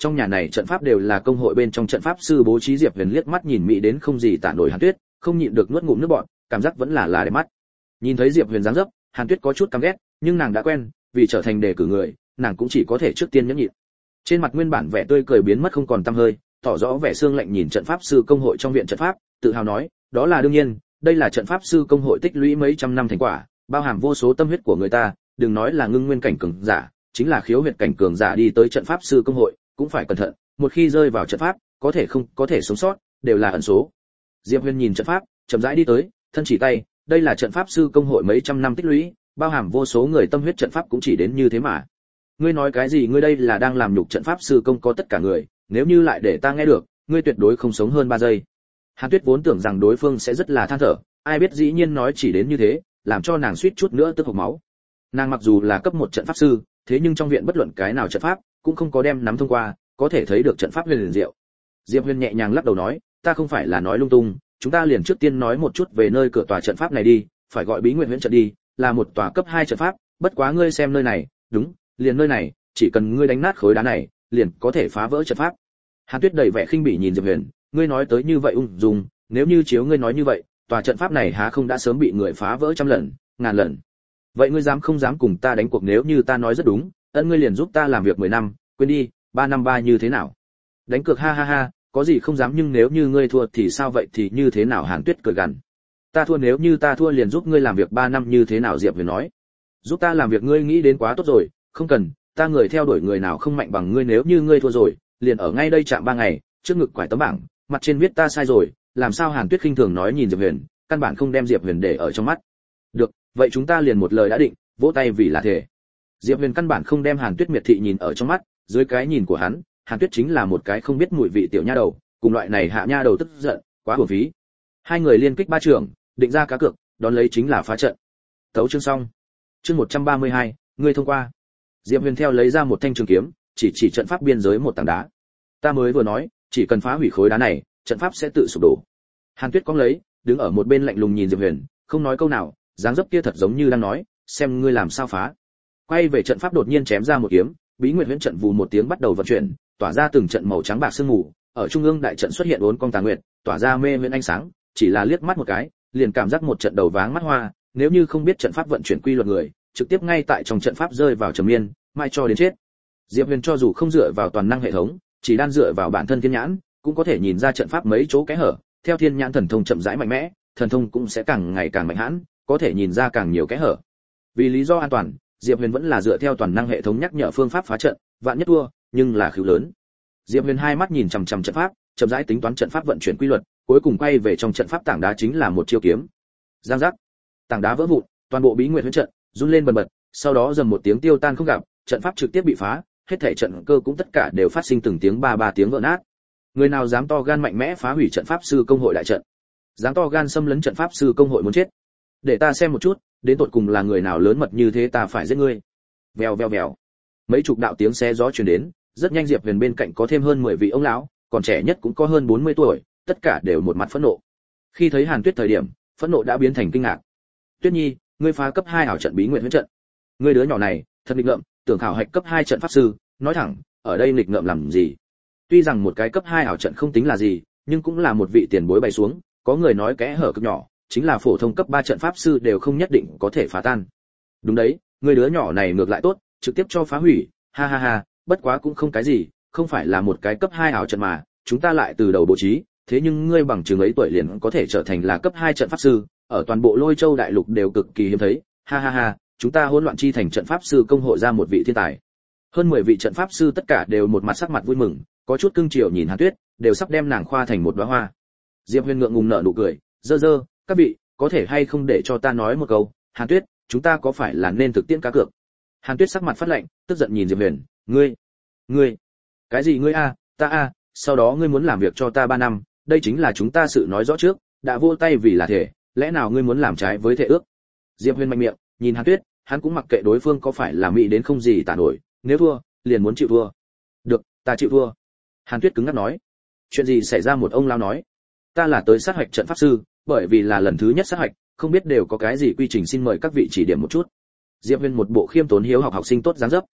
trong nhà này trận pháp đều là công hội bên trong trận pháp sư bố trí. Diệp Huyền liếc mắt nhìn mỹ đến không gì tả nổi Hàn Tuyết, không nhịn được nuốt ngụm nước bọt, cảm giác vẫn là là đẹp mắt. Nhìn thấy Diệp Huyền dáng dấp, Hàn Tuyết có chút căm ghét, nhưng nàng đã quen, vì trở thành đề cử người, nàng cũng chỉ có thể trước tiên nhẫn nhịn. Trên mặt nguyên bản vẻ tươi cười biến mất không còn tăm hơi, tỏ rõ vẻ xương lạnh nhìn trận pháp sư công hội trong viện trận pháp, tự hào nói, đó là đương nhiên, đây là trận pháp sư công hội tích lũy mấy trăm năm thành quả, bao hàm vô số tâm huyết của người ta, đừng nói là ngưng nguyên cảnh cường giả, chính là khiếu huyệt cảnh cường giả đi tới trận pháp sư công hội, cũng phải cẩn thận, một khi rơi vào trận pháp, có thể không có thể sống sót, đều là ẩn số. Diệp Huyền nhìn trận pháp, chậm rãi đi tới, thân chỉ tay, đây là trận pháp sư công hội mấy trăm năm tích lũy, bao hàm vô số người tâm huyết, trận pháp cũng chỉ đến như thế mà. Ngươi nói cái gì? Ngươi đây là đang làm nhục trận pháp sư công có tất cả người, nếu như lại để ta nghe được, ngươi tuyệt đối không sống hơn ba giây. Hàn Tuyết vốn tưởng rằng đối phương sẽ rất là than thở, ai biết dĩ nhiên nói chỉ đến như thế, làm cho nàng suýt chút nữa tức hộc máu. Nàng mặc dù là cấp một trận pháp sư, thế nhưng trong viện bất luận cái nào trận pháp cũng không có đem nắm thông qua, có thể thấy được trận pháp huyền liền diệu. Diệp Huyền nhẹ nhàng lắc đầu nói, ta không phải là nói lung tung, chúng ta liền trước tiên nói một chút về nơi cửa tòa trận pháp này đi, phải gọi Bí Nguyệt Huyễn trận đi, là một tòa cấp hai trận pháp, bất quá ngươi xem nơi này, đúng, liền nơi này, chỉ cần ngươi đánh nát khối đá này, liền có thể phá vỡ trận pháp. Hàn Tuyết đầy vẻ khinh bỉ nhìn Diệp Huyền, ngươi nói tới như vậy ung dung, nếu như chiếu ngươi nói như vậy, tòa trận pháp này há không đã sớm bị người phá vỡ trăm lần, ngàn lần. Vậy ngươi dám không dám cùng ta đánh cuộc? Nếu như ta nói rất đúng, ân ngươi liền giúp ta làm việc mười năm, quên đi, ba năm ba như thế nào? Đánh cược ha ha ha, có gì không dám, nhưng nếu như ngươi thua thì sao vậy thì như thế nào? Hàn Tuyết cười gằn. Ta thua, nếu như ta thua liền giúp ngươi làm việc ba năm như thế nào? Diệp Huyền nói. Giúp ta làm việc ngươi nghĩ đến quá tốt rồi, không cần, ta người theo đuổi người nào không mạnh bằng ngươi, nếu như ngươi thua rồi, liền ở ngay đây chạm ba ngày, trước ngực quải tấm bảng, mặt trên viết ta sai rồi, làm sao? Hàn Tuyết khinh thường nói nhìn Diệp Huyền, căn bản không đem Diệp Huyền để ở trong mắt. Được, vậy chúng ta liền một lời đã định, vỗ tay vì là thể. Diệp Huyền căn bản không đem Hàn Tuyết miệt thị nhìn ở trong mắt, dưới cái nhìn của hắn, Hàn Tuyết chính là một cái không biết mùi vị tiểu nha đầu, cùng loại này hạ nha đầu tức giận, quá uổng phí. Hai người liên kích ba trưởng, định ra cá cược, đón lấy chính là phá trận. Tấu chương xong. Chương một trăm ba mươi hai, ngươi thông qua. Diệp Huyền theo lấy ra một thanh trường kiếm, chỉ chỉ trận pháp biên giới một tảng đá. Ta mới vừa nói, chỉ cần phá hủy khối đá này, trận pháp sẽ tự sụp đổ. Hàn Tuyết cong lấy, đứng ở một bên lạnh lùng nhìn Diệp Huyền, không nói câu nào, dáng dấp kia thật giống như đang nói, xem ngươi làm sao phá. Quay về trận pháp đột nhiên chém ra một kiếm, Bí Nguyệt Huyễn trận vù một tiếng bắt đầu vận chuyển, tỏa ra từng trận màu trắng bạc sương mù, ở trung ương đại trận xuất hiện uốn cong tà nguyệt, tỏa ra mê huyễn ánh sáng, chỉ là liếc mắt một cái, liền cảm giác một trận đầu váng mắt hoa, nếu như không biết trận pháp vận chuyển quy luật người, trực tiếp ngay tại trong trận pháp rơi vào trầm miên, mai cho đến chết. Diệp Huyền cho dù không dựa vào toàn năng hệ thống, chỉ đan dựa vào bản thân thiên nhãn, cũng có thể nhìn ra trận pháp mấy chỗ kẽ hở, theo thiên nhãn thần thông chậm rãi mạnh mẽ, thần thông cũng sẽ càng ngày càng mạnh hãn, có thể nhìn ra càng nhiều kẽ hở. Vì lý do an toàn, Diệp Huyền vẫn là dựa theo toàn năng hệ thống nhắc nhở phương pháp phá trận, vạn nhất thua, nhưng là khứu lớn. Diệp Huyền hai mắt nhìn chằm chằm trận pháp, chậm rãi tính toán trận pháp vận chuyển quy luật, cuối cùng quay về trong trận pháp tảng đá chính là một chiêu kiếm. Giang giác, tảng đá vỡ vụn, toàn bộ Bí Nguyệt Huyễn trận run lên bần bật, sau đó dầm một tiếng tiêu tan không gặp, trận pháp trực tiếp bị phá, hết thảy trận cơ cũng tất cả đều phát sinh từng tiếng ba ba tiếng vỡ nát. Người nào dám to gan mạnh mẽ phá hủy trận pháp sư công hội đại trận, dám to gan xâm lấn trận pháp sư công hội muốn chết. Để ta xem một chút, đến tột cùng là người nào lớn mật như thế, ta phải giết ngươi. Vèo vèo vèo. Mấy chục đạo tiếng xé gió truyền đến, rất nhanh Diệp Huyền bên cạnh có thêm hơn mười vị ông lão, còn trẻ nhất cũng có hơn bốn mươi tuổi, tất cả đều một mặt phẫn nộ. Khi thấy Hàn Tuyết thời điểm, phẫn nộ đã biến thành kinh ngạc. Tuyết Nhi, ngươi phá cấp hai ảo trận Bí Nguyệt Huyễn trận. Ngươi đứa nhỏ này, thật nghịch ngợm, tưởng khảo hạch cấp hai trận pháp sư, nói thẳng, ở đây nghịch ngợm làm gì? Tuy rằng một cái cấp hai ảo trận không tính là gì, nhưng cũng là một vị tiền bối bày xuống, có người nói kẽ hở cực nhỏ, chính là phổ thông cấp ba trận pháp sư đều không nhất định có thể phá tan. Đúng đấy, người đứa nhỏ này ngược lại tốt, trực tiếp cho phá hủy, ha ha ha, bất quá cũng không cái gì, không phải là một cái cấp hai ảo trận mà, chúng ta lại từ đầu bố trí, thế nhưng ngươi bằng chừng ấy tuổi liền có thể trở thành là cấp hai trận pháp sư, ở toàn bộ Lôi Châu đại lục đều cực kỳ hiếm thấy, ha ha ha, chúng ta hỗn loạn chi thành trận pháp sư công hội ra một vị thiên tài. Hơn mười vị trận pháp sư tất cả đều một mặt sắc mặt vui mừng, có chút cưng chiều nhìn Hàn Tuyết, đều sắp đem nàng khoa thành một đóa hoa. Diệp Huyền ngượng ngùng nở nụ cười, dơ dơ, các vị, có thể hay không để cho ta nói một câu, Hàn Tuyết, chúng ta có phải là nên thực tiễn cá cược? Hàn Tuyết sắc mặt phát lạnh, tức giận nhìn Diệp Huyền, ngươi, ngươi, cái gì ngươi a, ta a, sau đó ngươi muốn làm việc cho ta ba năm, đây chính là chúng ta sự nói rõ trước, đã vô tay vì là thể, lẽ nào ngươi muốn làm trái với thể ước? Diệp Huyền mạnh miệng, nhìn Hàn Tuyết, hắn cũng mặc kệ đối phương có phải là mỹ đến không gì tả nổi, nếu thua, liền muốn chịu thua. Được, ta chịu thua. Hàn Tuyết cứng ngắc nói. Chuyện gì xảy ra? Một ông lão nói. Ta là tới sát hoạch trận pháp sư, bởi vì là lần thứ nhất sát hoạch, không biết đều có cái gì quy trình, xin mời các vị chỉ điểm một chút. Diệp Huyền một bộ khiêm tốn hiếu học học sinh tốt dáng dấp.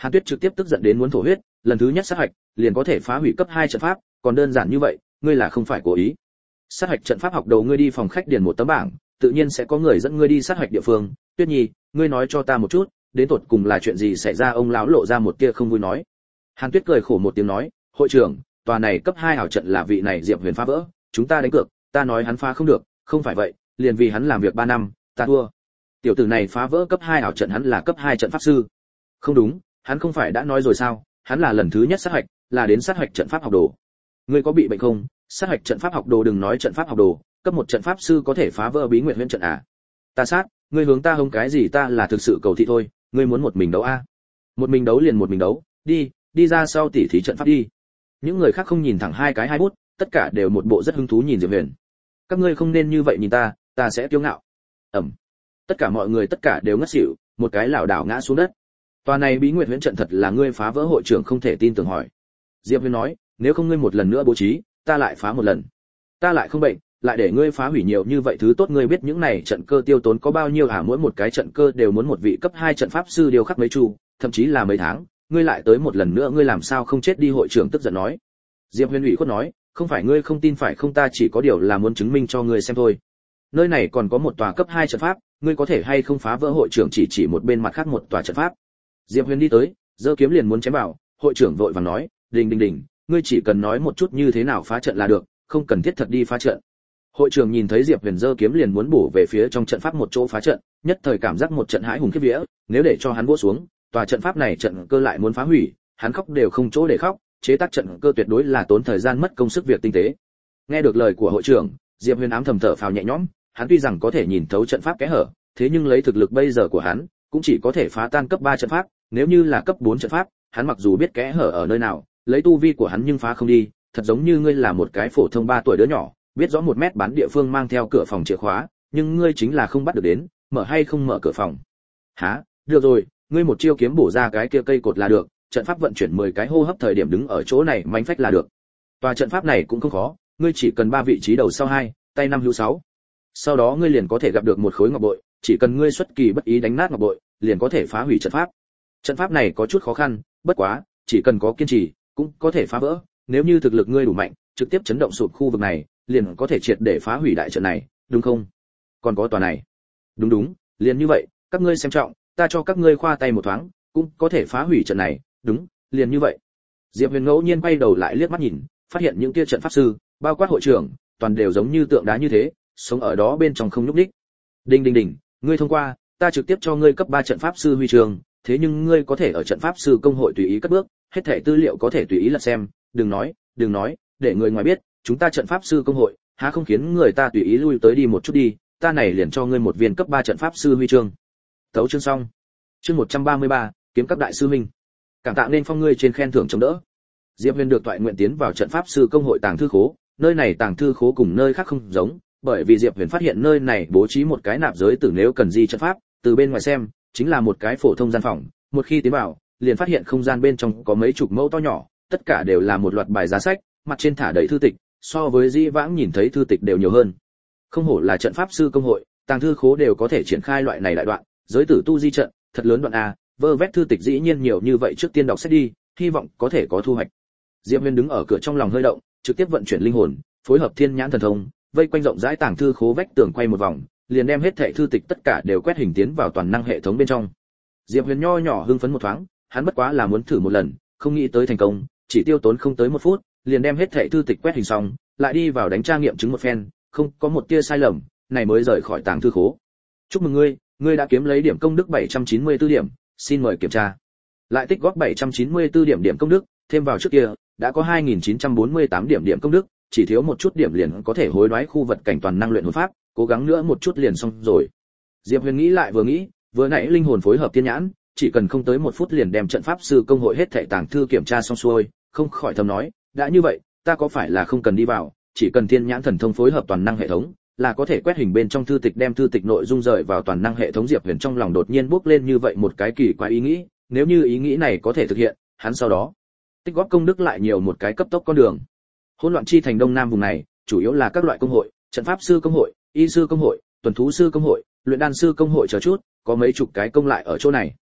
Hàn Tuyết trực tiếp tức giận đến muốn thổ huyết, lần thứ nhất sát hạch, liền có thể phá hủy cấp hai trận pháp, còn đơn giản như vậy, ngươi là không phải cố ý. Sát hạch trận pháp học đầu ngươi đi phòng khách điền một tấm bảng, tự nhiên sẽ có người dẫn ngươi đi sát hạch địa phương. Tuyết Nhi, ngươi nói cho ta một chút, đến tột cùng là chuyện gì xảy ra? Ông lão lộ ra một tia không vui nói. Hàn Tuyết cười khổ một tiếng nói, hội trưởng, tòa này cấp hai hảo trận là vị này Diệp Huyền phá vỡ, chúng ta đánh cược, ta nói hắn phá không được, không phải vậy, liền vì hắn làm việc ba năm, ta thua. Tiểu tử này phá vỡ cấp hai hảo trận, hắn là cấp hai trận pháp sư. Không đúng, hắn không phải đã nói rồi sao, hắn là lần thứ nhất sát hạch, là đến sát hạch trận pháp học đồ. Ngươi có bị bệnh không? Sát hạch trận pháp học đồ, đừng nói trận pháp học đồ, cấp một trận pháp sư có thể phá vỡ Bí Nguyệt Huyễn trận à? Ta sát, ngươi hướng ta hông cái gì? Ta là thực sự cầu thị thôi, ngươi muốn một mình đấu a? À? Một mình đấu liền một mình đấu, đi, đi ra sau tỉ thí trận pháp đi. Những người khác không nhìn thẳng hai cái hai bút, tất cả đều một bộ rất hứng thú nhìn Diệp Huyền. Các ngươi không nên như vậy nhìn ta, ta sẽ kiêu ngạo. Ẩm. Tất cả mọi người tất cả đều ngất xỉu, một cái lảo đảo ngã xuống đất. Tòa này Bí Nguyệt Huyễn trận thật là ngươi phá vỡ? Hội trưởng không thể tin tưởng hỏi. Diệp Huyền nói, nếu không ngươi một lần nữa bố trí, ta lại phá một lần. Ta lại không bệnh, lại để ngươi phá hủy nhiều như vậy thứ tốt. Ngươi biết những này trận cơ tiêu tốn có bao nhiêu à? Mỗi một cái trận cơ đều muốn một vị cấp hai trận pháp sư điều khắc mấy chu, thậm chí là mấy tháng, ngươi lại tới một lần nữa, ngươi làm sao không chết đi? Hội trưởng tức giận nói. Diệp Huyền ủy khuất nói, không phải ngươi không tin phải không, ta chỉ có điều là muốn chứng minh cho ngươi xem thôi. Nơi này còn có một tòa cấp hai trận pháp, ngươi có thể hay không phá vỡ? Hội trưởng chỉ chỉ một bên mặt khác một tòa trận pháp. Diệp Huyền đi tới, giơ kiếm liền muốn chém vào, hội trưởng vội vàng nói, đình đình đình, ngươi chỉ cần nói một chút như thế nào phá trận là được, không cần thiết thật đi phá trận. Hội trưởng nhìn thấy Diệp Huyền giơ kiếm liền muốn bổ về phía trong trận pháp một chỗ phá trận, nhất thời cảm giác một trận hãi hùng khiếp vía, nếu để cho hắn vỗ xuống, tòa trận pháp này trận cơ lại muốn phá hủy, hắn khóc đều không chỗ để khóc, chế tác trận cơ tuyệt đối là tốn thời gian mất công sức việc tinh tế. Nghe được lời của hội trưởng, Diệp Huyền ám thầm thở phào nhẹ nhõm, hắn tuy rằng có thể nhìn thấu trận pháp kẽ hở, thế nhưng lấy thực lực bây giờ của hắn, cũng chỉ có thể phá tan cấp ba trận pháp, nếu như là cấp bốn trận pháp, hắn mặc dù biết kẽ hở ở nơi nào, lấy tu vi của hắn nhưng phá không đi, thật giống như ngươi là một cái phổ thông ba tuổi đứa nhỏ, biết rõ một mét bán địa phương mang theo cửa phòng chìa khóa, nhưng ngươi chính là không bắt được đến, mở hay không mở cửa phòng. Hả? Được rồi, ngươi một chiêu kiếm bổ ra cái kia cây cột là được, trận pháp vận chuyển mười cái hô hấp thời điểm đứng ở chỗ này mánh phách là được. Tòa trận pháp này cũng không khó, ngươi chỉ cần ba vị trí đầu sau hai, tay năm hữu sáu. Sau đó ngươi liền có thể gặp được một khối ngọc bội, chỉ cần ngươi xuất kỳ bất ý đánh nát ngọc bội, liền có thể phá hủy trận pháp. Trận pháp này có chút khó khăn, bất quá, chỉ cần có kiên trì, cũng có thể phá vỡ, nếu như thực lực ngươi đủ mạnh, trực tiếp chấn động sụp khu vực này, liền có thể triệt để phá hủy đại trận này, đúng không? Còn có tòa này. Đúng đúng, liền như vậy, các ngươi xem trọng, ta cho các ngươi khoa tay một thoáng, cũng có thể phá hủy trận này, đúng, liền như vậy. Diệp Huyền ngẫu nhiên quay đầu lại liếc mắt nhìn, phát hiện những kia trận pháp sư, bao quát hội trưởng, toàn đều giống như tượng đá như thế, sống ở đó bên trong không nhúc nhích. Đinh đinh đinh, ngươi thông qua, ta trực tiếp cho ngươi cấp ba trận pháp sư huy chương, thế nhưng ngươi có thể ở trận pháp sư công hội tùy ý cất bước, hết thảy tư liệu có thể tùy ý lật xem, đừng nói, đừng nói, để người ngoài biết, chúng ta trận pháp sư công hội, há không khiến người ta tùy ý lui tới đi một chút đi, ta này liền cho ngươi một viên cấp ba trận pháp sư huy chương. Tấu chương xong. Chương một trăm ba mươi ba, kiếm các đại sư huynh. Cảm tạ nên phong ngươi trên khen thưởng chống đỡ. Diệp Huyền được toại nguyện tiến vào trận pháp sư công hội tàng thư khố, nơi này tàng thư khố cùng nơi khác không giống, bởi vì Diệp Huyền phát hiện nơi này bố trí một cái nạp giới tử, nếu cần di trận pháp, từ bên ngoài xem, chính là một cái phổ thông gian phòng, một khi tiến vào, liền phát hiện không gian bên trong có mấy chục mẫu to nhỏ, tất cả đều là một loạt bài giá sách, mặt trên thả đầy thư tịch, so với dĩ vãng nhìn thấy thư tịch đều nhiều hơn. Không hổ là trận pháp sư công hội, tàng thư khố đều có thể triển khai loại này đại đoạn, giới tử tu di trận, thật lớn đoạn a, vơ vét thư tịch dĩ nhiên nhiều như vậy, trước tiên đọc sách đi, hy vọng có thể có thu hoạch. Diệp Huyền đứng ở cửa trong lòng hơi động, trực tiếp vận chuyển linh hồn, phối hợp thiên nhãn thần thông, vây quanh rộng rãi tàng thư khố vách tường quay một vòng, liền đem hết thảy thư tịch tất cả đều quét hình tiến vào toàn năng hệ thống bên trong. Diệp Huyền nho nhỏ hưng phấn một thoáng, hắn bất quá là muốn thử một lần, không nghĩ tới thành công, chỉ tiêu tốn không tới một phút, liền đem hết thảy thư tịch quét hình xong, lại đi vào đánh tra nghiệm chứng một phen, không có một tia sai lầm, này mới rời khỏi tàng thư khố. Chúc mừng ngươi, ngươi đã kiếm lấy điểm công đức bảy trăm chín mươi tư điểm, xin mời kiểm tra. Lại tích góp bảy trăm chín mươi tư điểm điểm công đức, thêm vào trước kia, đã có hai nghìn chín trăm bốn mươi tám điểm điểm công đức, chỉ thiếu một chút điểm liền có thể hối đoái khu vật cảnh toàn năng luyện hồn pháp, cố gắng nữa một chút liền xong rồi. Diệp Huyền nghĩ lại vừa nghĩ, vừa nãy linh hồn phối hợp thiên nhãn, chỉ cần không tới một phút liền đem trận pháp sư công hội hết thảy tàng thư kiểm tra xong xuôi, không khỏi thầm nói, đã như vậy, ta có phải là không cần đi vào, chỉ cần thiên nhãn thần thông phối hợp toàn năng hệ thống, là có thể quét hình bên trong thư tịch, đem thư tịch nội dung rời vào toàn năng hệ thống. Diệp Huyền trong lòng đột nhiên bốc lên như vậy một cái kỳ quái ý nghĩ, nếu như ý nghĩ này có thể thực hiện, hắn sau đó tích góp công đức lại nhiều một cái cấp tốc con đường. Hỗn loạn chi thành đông nam vùng này, chủ yếu là các loại công hội, trận pháp sư công hội, y sư công hội, tuần thú sư công hội, luyện đan sư công hội chờ chút, có mấy chục cái công lại ở chỗ này.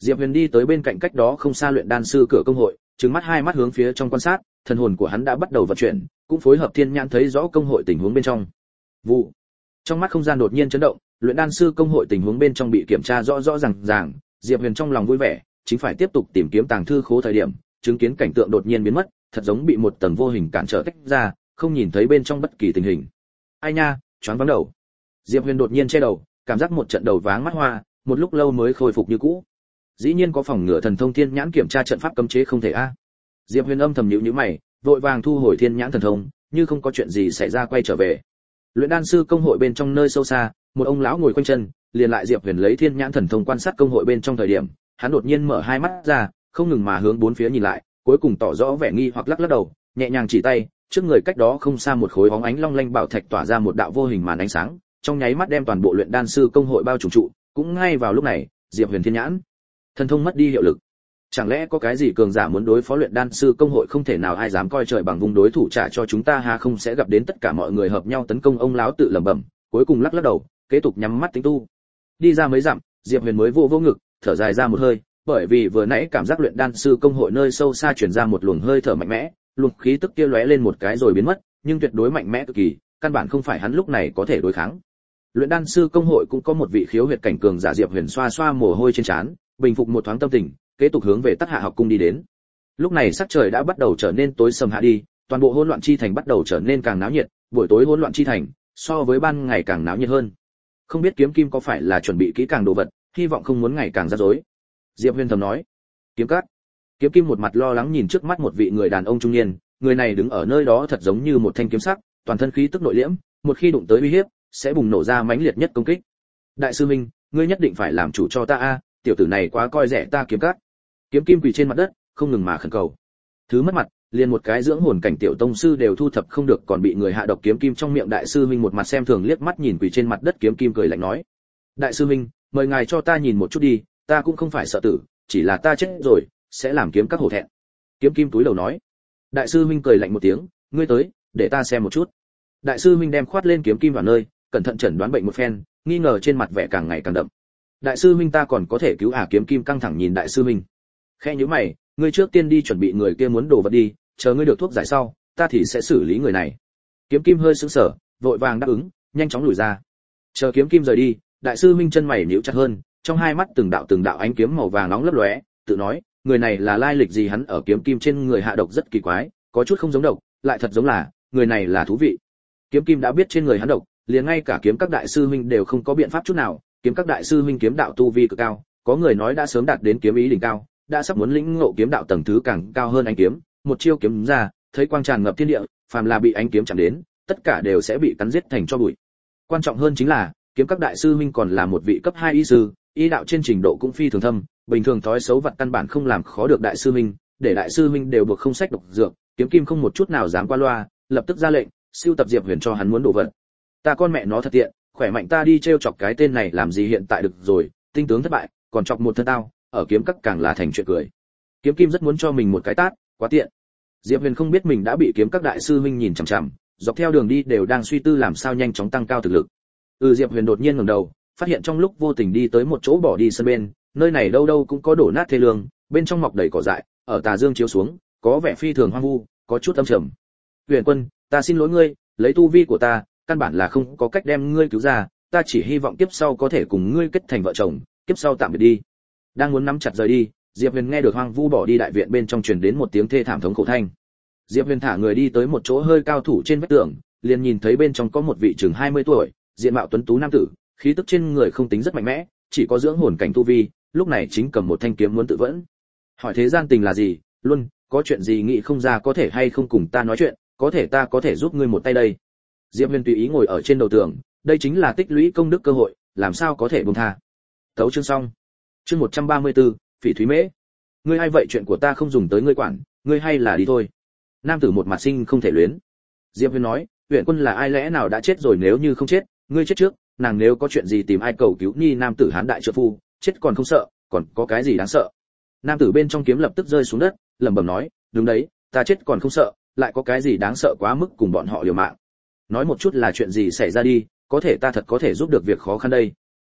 Diệp Huyền đi tới bên cạnh cách đó không xa luyện đan sư cửa công hội, trừng mắt hai mắt hướng phía trong quan sát, thần hồn của hắn đã bắt đầu vận chuyển, cũng phối hợp thiên nhãn thấy rõ công hội tình huống bên trong. Vụ. Trong mắt không gian đột nhiên chấn động, luyện đan sư công hội tình huống bên trong bị kiểm tra rõ rõ ràng ràng, Diệp Huyền trong lòng vui vẻ, chính phải tiếp tục tìm kiếm tàng thư khố thời điểm, chứng kiến cảnh tượng đột nhiên biến mất, thật giống bị một tầng vô hình cản trở tách ra, không nhìn thấy bên trong bất kỳ tình hình. Ai nha, choáng váng đầu. Diệp Huyền đột nhiên che đầu, cảm giác một trận đầu váng mắt hoa, một lúc lâu mới khôi phục như cũ. Dĩ nhiên có phòng ngừa thần thông thiên nhãn kiểm tra trận pháp cấm chế không thể a. Diệp Huyền âm thầm nhíu nhíu mày, vội vàng thu hồi thiên nhãn thần thông, như không có chuyện gì xảy ra quay trở về. Luyện đan sư công hội bên trong nơi sâu xa, một ông lão ngồi quanh chân, liền lại Diệp Huyền lấy thiên nhãn thần thông quan sát công hội bên trong thời điểm, hắn đột nhiên mở hai mắt ra, không ngừng mà hướng bốn phía nhìn lại, cuối cùng tỏ rõ vẻ nghi hoặc lắc lắc đầu, nhẹ nhàng chỉ tay, trước người cách đó không xa một khối bóng ánh long lanh bảo thạch tỏa ra một đạo vô hình màn ánh sáng, trong nháy mắt đem toàn bộ luyện đan sư công hội bao trùm trụ. Cũng ngay vào lúc này, Diệp Huyền thiên nhãn thần thông mất đi hiệu lực. Chẳng lẽ có cái gì cường giả muốn đối phó luyện đan sư công hội, không thể nào ai dám coi trời bằng vùng, đối thủ trả cho chúng ta ha không sẽ gặp đến tất cả mọi người hợp nhau tấn công. Ông lão tự lẩm bẩm, cuối cùng lắc lắc đầu, kế tục nhắm mắt tính tu. Đi ra mấy dặm, Diệp Huyền mới vô vô ngực, thở dài ra một hơi, bởi vì vừa nãy cảm giác luyện đan sư công hội nơi sâu xa truyền ra một luồng hơi thở mạnh mẽ, luồng khí tức kia lóe lên một cái rồi biến mất, nhưng tuyệt đối mạnh mẽ cực kỳ, căn bản không phải hắn lúc này có thể đối kháng. Luyện đan sư công hội cũng có một vị khiếu huyệt cảnh cường giả. Diệp Huyền xoa xoa mồ hôi trên trán, bình phục một thoáng tâm tình, kế tục hướng về Tắc Hạ học cung đi đến. Lúc này sắc trời đã bắt đầu trở nên tối sầm hạ đi, toàn bộ hỗn loạn chi thành bắt đầu trở nên càng náo nhiệt, buổi tối hỗn loạn chi thành so với ban ngày càng náo nhiệt hơn. Không biết Kiếm Kim có phải là chuẩn bị kỹ càng đồ vật, hy vọng không muốn ngày càng rắc rối. Diệp Huyền thầm nói. Kiếm Các. Kiếm Kim một mặt lo lắng nhìn trước mắt một vị người đàn ông trung niên, người này đứng ở nơi đó thật giống như một thanh kiếm sắc, toàn thân khí tức nội liễm, một khi đụng tới uy hiếp, sẽ bùng nổ ra mãnh liệt nhất công kích. Đại sư Minh, ngươi nhất định phải làm chủ cho ta a, tiểu tử này quá coi rẻ ta Kiếm Các. Kiếm Kim quỳ trên mặt đất, không ngừng mà khẩn cầu. Thứ mất mặt, liền một cái dưỡng hồn cảnh tiểu tông sư đều thu thập không được, còn bị người hạ độc. Kiếm Kim trong miệng đại sư Minh một mặt xem thường liếc mắt nhìn quỳ trên mặt đất Kiếm Kim, cười lạnh nói: đại sư Minh, mời ngài cho ta nhìn một chút đi, ta cũng không phải sợ tử, chỉ là ta chết rồi sẽ làm Kiếm Các hổ thẹn. Kiếm Kim túi đầu nói. Đại sư Minh cười lạnh một tiếng, ngươi tới, để ta xem một chút. Đại sư Minh đem khoát lên Kiếm Kim vào nơi, cẩn thận chẩn đoán bệnh một phen, nghi ngờ trên mặt vẻ càng ngày càng đậm. Đại sư Minh, ta còn có thể cứu à? Kiếm Kim căng thẳng nhìn đại sư Minh, khẽ nhíu mày, ngươi trước tiên đi chuẩn bị người kia muốn đồ vật đi, chờ ngươi được thuốc giải sau, ta thì sẽ xử lý người này. Kiếm Kim hơi sững sờ, vội vàng đáp ứng, nhanh chóng lùi ra. Chờ Kiếm Kim rời đi, đại sư Minh chân mày nhíu chặt hơn, trong hai mắt từng đạo từng đạo ánh kiếm màu vàng nóng lấp lóe, tự nói, người này là lai lịch gì? Hắn ở Kiếm Kim trên người hạ độc rất kỳ quái, có chút không giống độc, lại thật giống là, người này là thú vị. Kiếm Kim đã biết trên người hắn độc, liền ngay cả Kiếm Các đại sư huynh đều không có biện pháp chút nào. Kiếm Các đại sư huynh kiếm đạo tu vi cực cao, có người nói đã sớm đạt đến kiếm ý đỉnh cao, đã sắp muốn lĩnh ngộ kiếm đạo tầng thứ càng cao hơn ánh kiếm, một chiêu kiếm ra, thấy quang tràn ngập thiên địa, phàm là bị ánh kiếm chạm đến, tất cả đều sẽ bị cắn giết thành tro bụi. Quan trọng hơn chính là, Kiếm Các đại sư huynh còn là một vị cấp hai y sư, y đạo trên trình độ cũng phi thường thâm, bình thường thói xấu vật căn bản không làm khó được đại sư huynh, để đại sư huynh đều buộc không sách độc dược. Kiếm Kim không một chút nào dám qua loa, lập tức ra lệnh, siêu tập Diệp Huyền cho hắn muốn đồ vật. Ta con mẹ nó thật tiện, khỏe mạnh ta đi trêu chọc cái tên này làm gì, hiện tại được rồi, tinh tướng thất bại, còn chọc một thân tao, ở Kiếm Các càng là thành chuyện cười. Kiếm Kim rất muốn cho mình một cái tát, quá tiện. Diệp Huyền không biết mình đã bị Kiếm Các đại sư huynh nhìn chằm chằm, dọc theo đường đi đều đang suy tư làm sao nhanh chóng tăng cao thực lực. Ừ, Diệp Huyền đột nhiên ngẩng đầu, phát hiện trong lúc vô tình đi tới một chỗ bỏ đi sân bên, nơi này đâu đâu cũng có đổ nát thê lương, bên trong mọc đầy cỏ dại, ở tà dương chiếu xuống, có vẻ phi thường hoang vu, có chút âm trầm. Huyền Quân, ta xin lỗi ngươi, lấy tu vi của ta, căn bản là không có cách đem ngươi cứu ra, ta chỉ hy vọng kiếp sau có thể cùng ngươi kết thành vợ chồng, kiếp sau tạm biệt đi. Đang muốn nắm chặt rời đi, Diệp Huyền nghe được hoang vu bỏ đi đại viện bên trong truyền đến một tiếng thê thảm thống khổ thanh. Diệp Huyền thả người đi tới một chỗ hơi cao thủ trên vách tường, liền nhìn thấy bên trong có một vị chừng hai mươi tuổi, diện mạo tuấn tú nam tử, khí tức trên người không tính rất mạnh mẽ, chỉ có dưỡng hồn cảnh tu vi, lúc này chính cầm một thanh kiếm muốn tự vẫn. Hỏi thế gian tình là gì, luôn, có chuyện gì nghĩ không ra có thể hay không cùng ta nói chuyện, có thể ta có thể giúp ngươi một tay đây. Diệp Huyền tùy ý ngồi ở trên đầu tường, đây chính là tích lũy công đức cơ hội, làm sao có thể buông tha. Tấu chương xong. Chương một trăm ba mươi tư, Phỉ Thúy Mễ. Ngươi hay vậy, chuyện của ta không dùng tới ngươi quản, ngươi hay là đi thôi. Nam tử một mặt sinh không thể luyến. Diệp Huyền nói, Huyền Quân là ai, lẽ nào đã chết rồi? Nếu như không chết, ngươi chết trước, nàng nếu có chuyện gì tìm ai cầu cứu nhi. Nam tử hán đại trợ phu, chết còn không sợ, còn có cái gì đáng sợ? Nam tử bên trong kiếm lập tức rơi xuống đất, lẩm bẩm nói, đúng đấy, ta chết còn không sợ, lại có cái gì đáng sợ quá mức cùng bọn họ liều mạng. Nói một chút là chuyện gì xảy ra đi, có thể ta thật có thể giúp được việc khó khăn đây.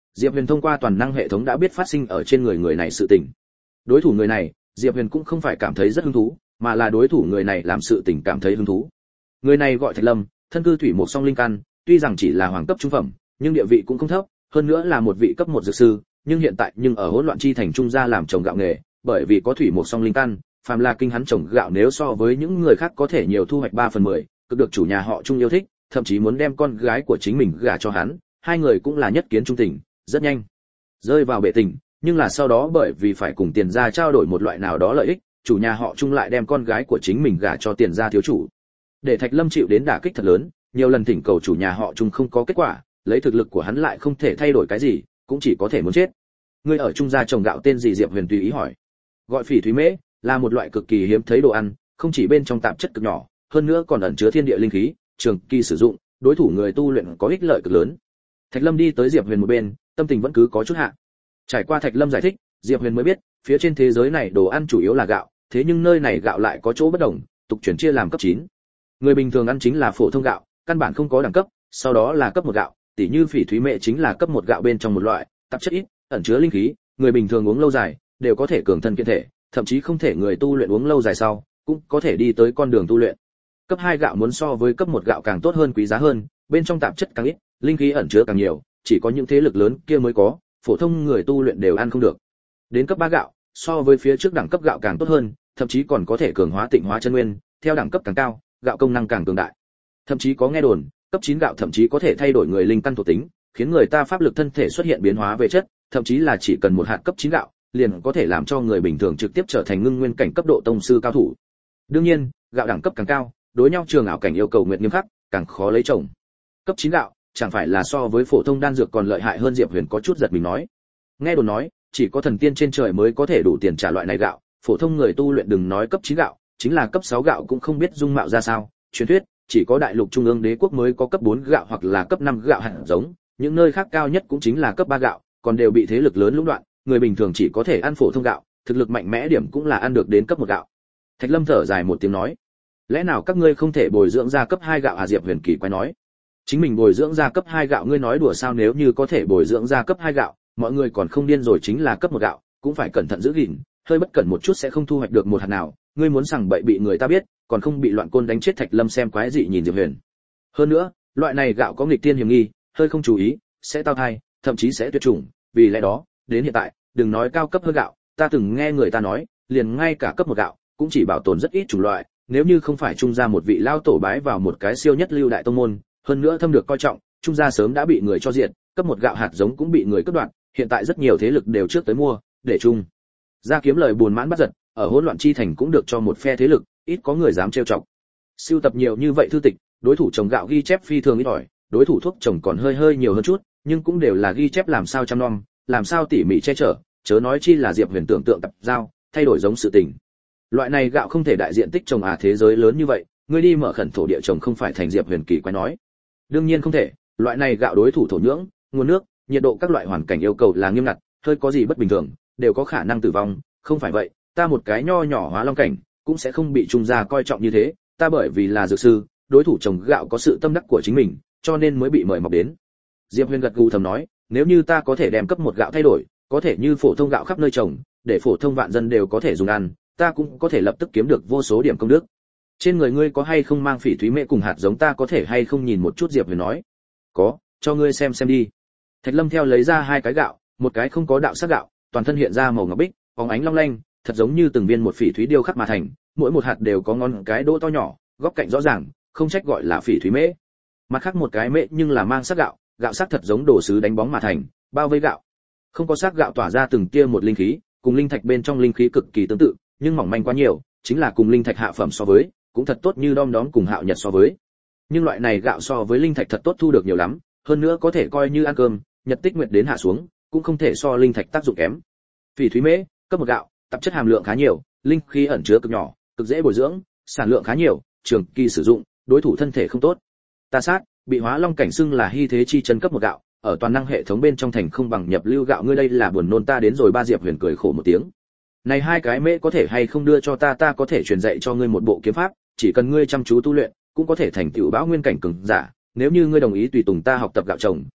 Diệp Huyền thông qua toàn năng hệ thống đã biết phát sinh ở trên người người này sự tình. Đối thủ người này, Diệp Huyền cũng không phải cảm thấy rất hứng thú, mà là đối thủ người này làm sự tình cảm thấy hứng thú. Người này gọi Thạch Lâm, thân cư thủy mộc song linh căn, tuy rằng chỉ là hoàng cấp trung phẩm, nhưng địa vị cũng không thấp, hơn nữa là một vị cấp một dược sư, nhưng hiện tại nhưng ở hỗn loạn chi thành trung gia làm trồng gạo nghề, bởi vì có thủy mộc song linh căn, phàm là kinh hắn trồng gạo nếu so với những người khác có thể nhiều thu hoạch ba phần mười, cực được chủ nhà họ Trung yêu thích, thậm chí muốn đem con gái của chính mình gả cho hắn, hai người cũng là nhất kiến trung tình, rất nhanh rơi vào bể tình, nhưng là sau đó bởi vì phải cùng tiền gia trao đổi một loại nào đó lợi ích, chủ nhà họ Trung lại đem con gái của chính mình gả cho tiền gia thiếu chủ. Để Thạch Lâm chịu đến đả kích thật lớn, nhiều lần thỉnh cầu chủ nhà họ Trung không có kết quả, lấy thực lực của hắn lại không thể thay đổi cái gì, cũng chỉ có thể muốn chết. Ngươi ở Trung gia trồng gạo tên gì? Diệp Huyền tùy ý hỏi. Gọi phỉ thúy mễ, là một loại cực kỳ hiếm thấy đồ ăn, không chỉ bên trong tạp chất cực nhỏ, hơn nữa còn ẩn chứa thiên địa linh khí, trường kỳ sử dụng, đối thủ người tu luyện có ích lợi cực lớn. Thạch Lâm đi tới Diệp Huyền một bên, tâm tình vẫn cứ có chút hạ. Trải qua Thạch Lâm giải thích, Diệp Huyền mới biết, phía trên thế giới này đồ ăn chủ yếu là gạo, thế nhưng nơi này gạo lại có chỗ bất đồng, tục chuyển chia làm cấp chín. Người bình thường ăn chính là phổ thông gạo, căn bản không có đẳng cấp, sau đó là cấp một gạo, tỉ như phỉ thúy mễ chính là cấp một gạo bên trong một loại, tạp chất ít, ẩn chứa linh khí, người bình thường uống lâu dài đều có thể cường thân kiện thể, thậm chí không thể người tu luyện uống lâu dài sau, cũng có thể đi tới con đường tu luyện. Cấp hai gạo muốn so với cấp một gạo càng tốt hơn, quý giá hơn, bên trong tạp chất càng ít, linh khí ẩn chứa càng nhiều, chỉ có những thế lực lớn kia mới có, phổ thông người tu luyện đều ăn không được. Đến cấp ba gạo, so với phía trước đẳng cấp gạo càng tốt hơn, thậm chí còn có thể cường hóa tịnh hóa chân nguyên, theo đẳng cấp càng cao, gạo công năng càng cường đại. Thậm chí có nghe đồn, cấp chín gạo thậm chí có thể thay đổi người linh căn thuộc tính, khiến người ta pháp lực thân thể xuất hiện biến hóa về chất, thậm chí là chỉ cần một hạt cấp chín gạo, liền có thể làm cho người bình thường trực tiếp trở thành ngưng nguyên cảnh cấp độ tông sư cao thủ. Đương nhiên, gạo đẳng cấp càng cao, đối nhau trường ảo cảnh yêu cầu nguyện nghiêm khắc, càng khó lấy trồng. Cấp chín gạo, chẳng phải là so với phổ thông đan dược còn lợi hại hơn? Diệp Huyền có chút giật mình nói. Nghe đồn nói, chỉ có thần tiên trên trời mới có thể đủ tiền trả loại này gạo, phổ thông người tu luyện đừng nói cấp chín gạo, chính là cấp sáu gạo cũng không biết dung mạo ra sao. Truyền thuyết, chỉ có đại lục trung ương đế quốc mới có cấp bốn gạo hoặc là cấp năm gạo hạt giống, những nơi khác cao nhất cũng chính là cấp ba gạo, còn đều bị thế lực lớn lũng đoạn, người bình thường chỉ có thể ăn phổ thông gạo, thực lực mạnh mẽ điểm cũng là ăn được đến cấp một gạo. Thạch Lâm thở dài một tiếng nói, lẽ nào các ngươi không thể bồi dưỡng ra cấp hai gạo à? Diệp Huyền kỳ quái nói, chính mình bồi dưỡng ra cấp hai gạo? Ngươi nói đùa sao? Nếu như có thể bồi dưỡng ra cấp hai gạo, mọi người còn không điên rồi? Chính là cấp một gạo, cũng phải cẩn thận giữ gìn, hơi bất cẩn một chút sẽ không thu hoạch được một hạt nào, ngươi muốn sằng bậy bị người ta biết, còn không bị loạn côn đánh chết? Thạch Lâm xem quái dị nhìn Diệp Huyền. Hơn nữa, loại này gạo có nghịch tiên hiểm nghi, hơi không chú ý sẽ tao thai, thậm chí sẽ tuyệt chủng, vì lẽ đó, đến hiện tại, đừng nói cao cấp hơn gạo, ta từng nghe người ta nói, liền ngay cả cấp một gạo cũng chỉ bảo tồn rất ít chủng loại, nếu như không phải Trung gia một vị lao tổ bái vào một cái siêu nhất lưu đại tông môn, hơn nữa thâm được coi trọng, Trung gia sớm đã bị người cho diệt, cấp một gạo hạt giống cũng bị người cướp đoạt, hiện tại rất nhiều thế lực đều trước tới mua, để Trung gia kiếm lời buồn mãn bắt giật, ở hỗn loạn chi thành cũng được cho một phe thế lực, ít có người dám trêu chọc. Sưu tập nhiều như vậy thư tịch, đối thủ trồng gạo ghi chép phi thường ít ỏi, đối thủ thuốc trồng còn hơi hơi nhiều hơn chút, nhưng cũng đều là ghi chép làm sao chăm nom, làm sao tỉ mỉ che chở, chớ nói chi là Diệp Huyền tưởng tượng tập giao, thay đổi giống sự tình. Loại này gạo không thể đại diện tích trồng à? Thế giới lớn như vậy, ngươi đi mở khẩn thổ địa trồng không phải thành? Diệp Huyền kỳ quái nói. Đương nhiên không thể, loại này gạo đối thủ thổ nhưỡng, nguồn nước, nhiệt độ các loại hoàn cảnh yêu cầu là nghiêm ngặt, hơi có gì bất bình thường, đều có khả năng tử vong, không phải vậy, ta một cái nho nhỏ hóa long cảnh, cũng sẽ không bị Trung gia coi trọng như thế, ta bởi vì là dược sư, đối thủ trồng gạo có sự tâm đắc của chính mình, cho nên mới bị mời mọc đến. Diệp Huyền gật gù thầm nói, nếu như ta có thể đem cấp một gạo thay đổi, có thể như phổ thông gạo khắp nơi trồng, để phổ thông vạn dân đều có thể dùng ăn, ta cũng có thể lập tức kiếm được vô số điểm công đức. Trên người ngươi có hay không mang phỉ thúy mễ cùng hạt giống, ta có thể hay không nhìn một chút? Diệp Huyền nói. Có, cho ngươi xem xem đi. Thạch Lâm theo lấy ra hai cái gạo, một cái không có đạo sắc gạo, toàn thân hiện ra màu ngọc bích, bóng ánh long lanh, thật giống như từng viên một phỉ thúy điêu khắc mà thành, mỗi một hạt đều có ngón cái đỗ to nhỏ, góc cạnh rõ ràng, không trách gọi là phỉ thúy mễ. Mặt khác một cái mễ nhưng là mang sắc gạo, gạo sắc thật giống đồ sứ đánh bóng mà thành, bao vây gạo. Không có sắc gạo tỏa ra từng tia một linh khí, cùng linh thạch bên trong linh khí cực kỳ tương tự, nhưng mỏng manh quá nhiều, chính là cùng linh thạch hạ phẩm so với, cũng thật tốt như đom đóm cùng hạo nhật so với. Nhưng loại này gạo so với linh thạch thật tốt thu được nhiều lắm, hơn nữa có thể coi như ăn cơm, nhật tích nguyệt đến hạ xuống, cũng không thể so linh thạch tác dụng kém. Phỉ thúy mễ, cấp một gạo, tạp chất hàm lượng khá nhiều, linh khí ẩn chứa cực nhỏ, cực dễ bồi dưỡng, sản lượng khá nhiều, trường kỳ sử dụng, đối thủ thân thể không tốt. Ta sát, bị hóa long cảnh xưng là hy thế chi chân cấp một gạo, ở toàn năng hệ thống bên trong thành không bằng nhập lưu gạo, ngươi đây là buồn nôn ta đến rồi. Ba Diệp Huyền cười khổ một tiếng. Này hai cái mễ có thể hay không đưa cho ta, ta có thể truyền dạy cho ngươi một bộ kiếm pháp, chỉ cần ngươi chăm chú tu luyện, cũng có thể thành tựu bão nguyên cảnh cường giả, nếu như ngươi đồng ý tùy tùng ta học tập gạo trồng,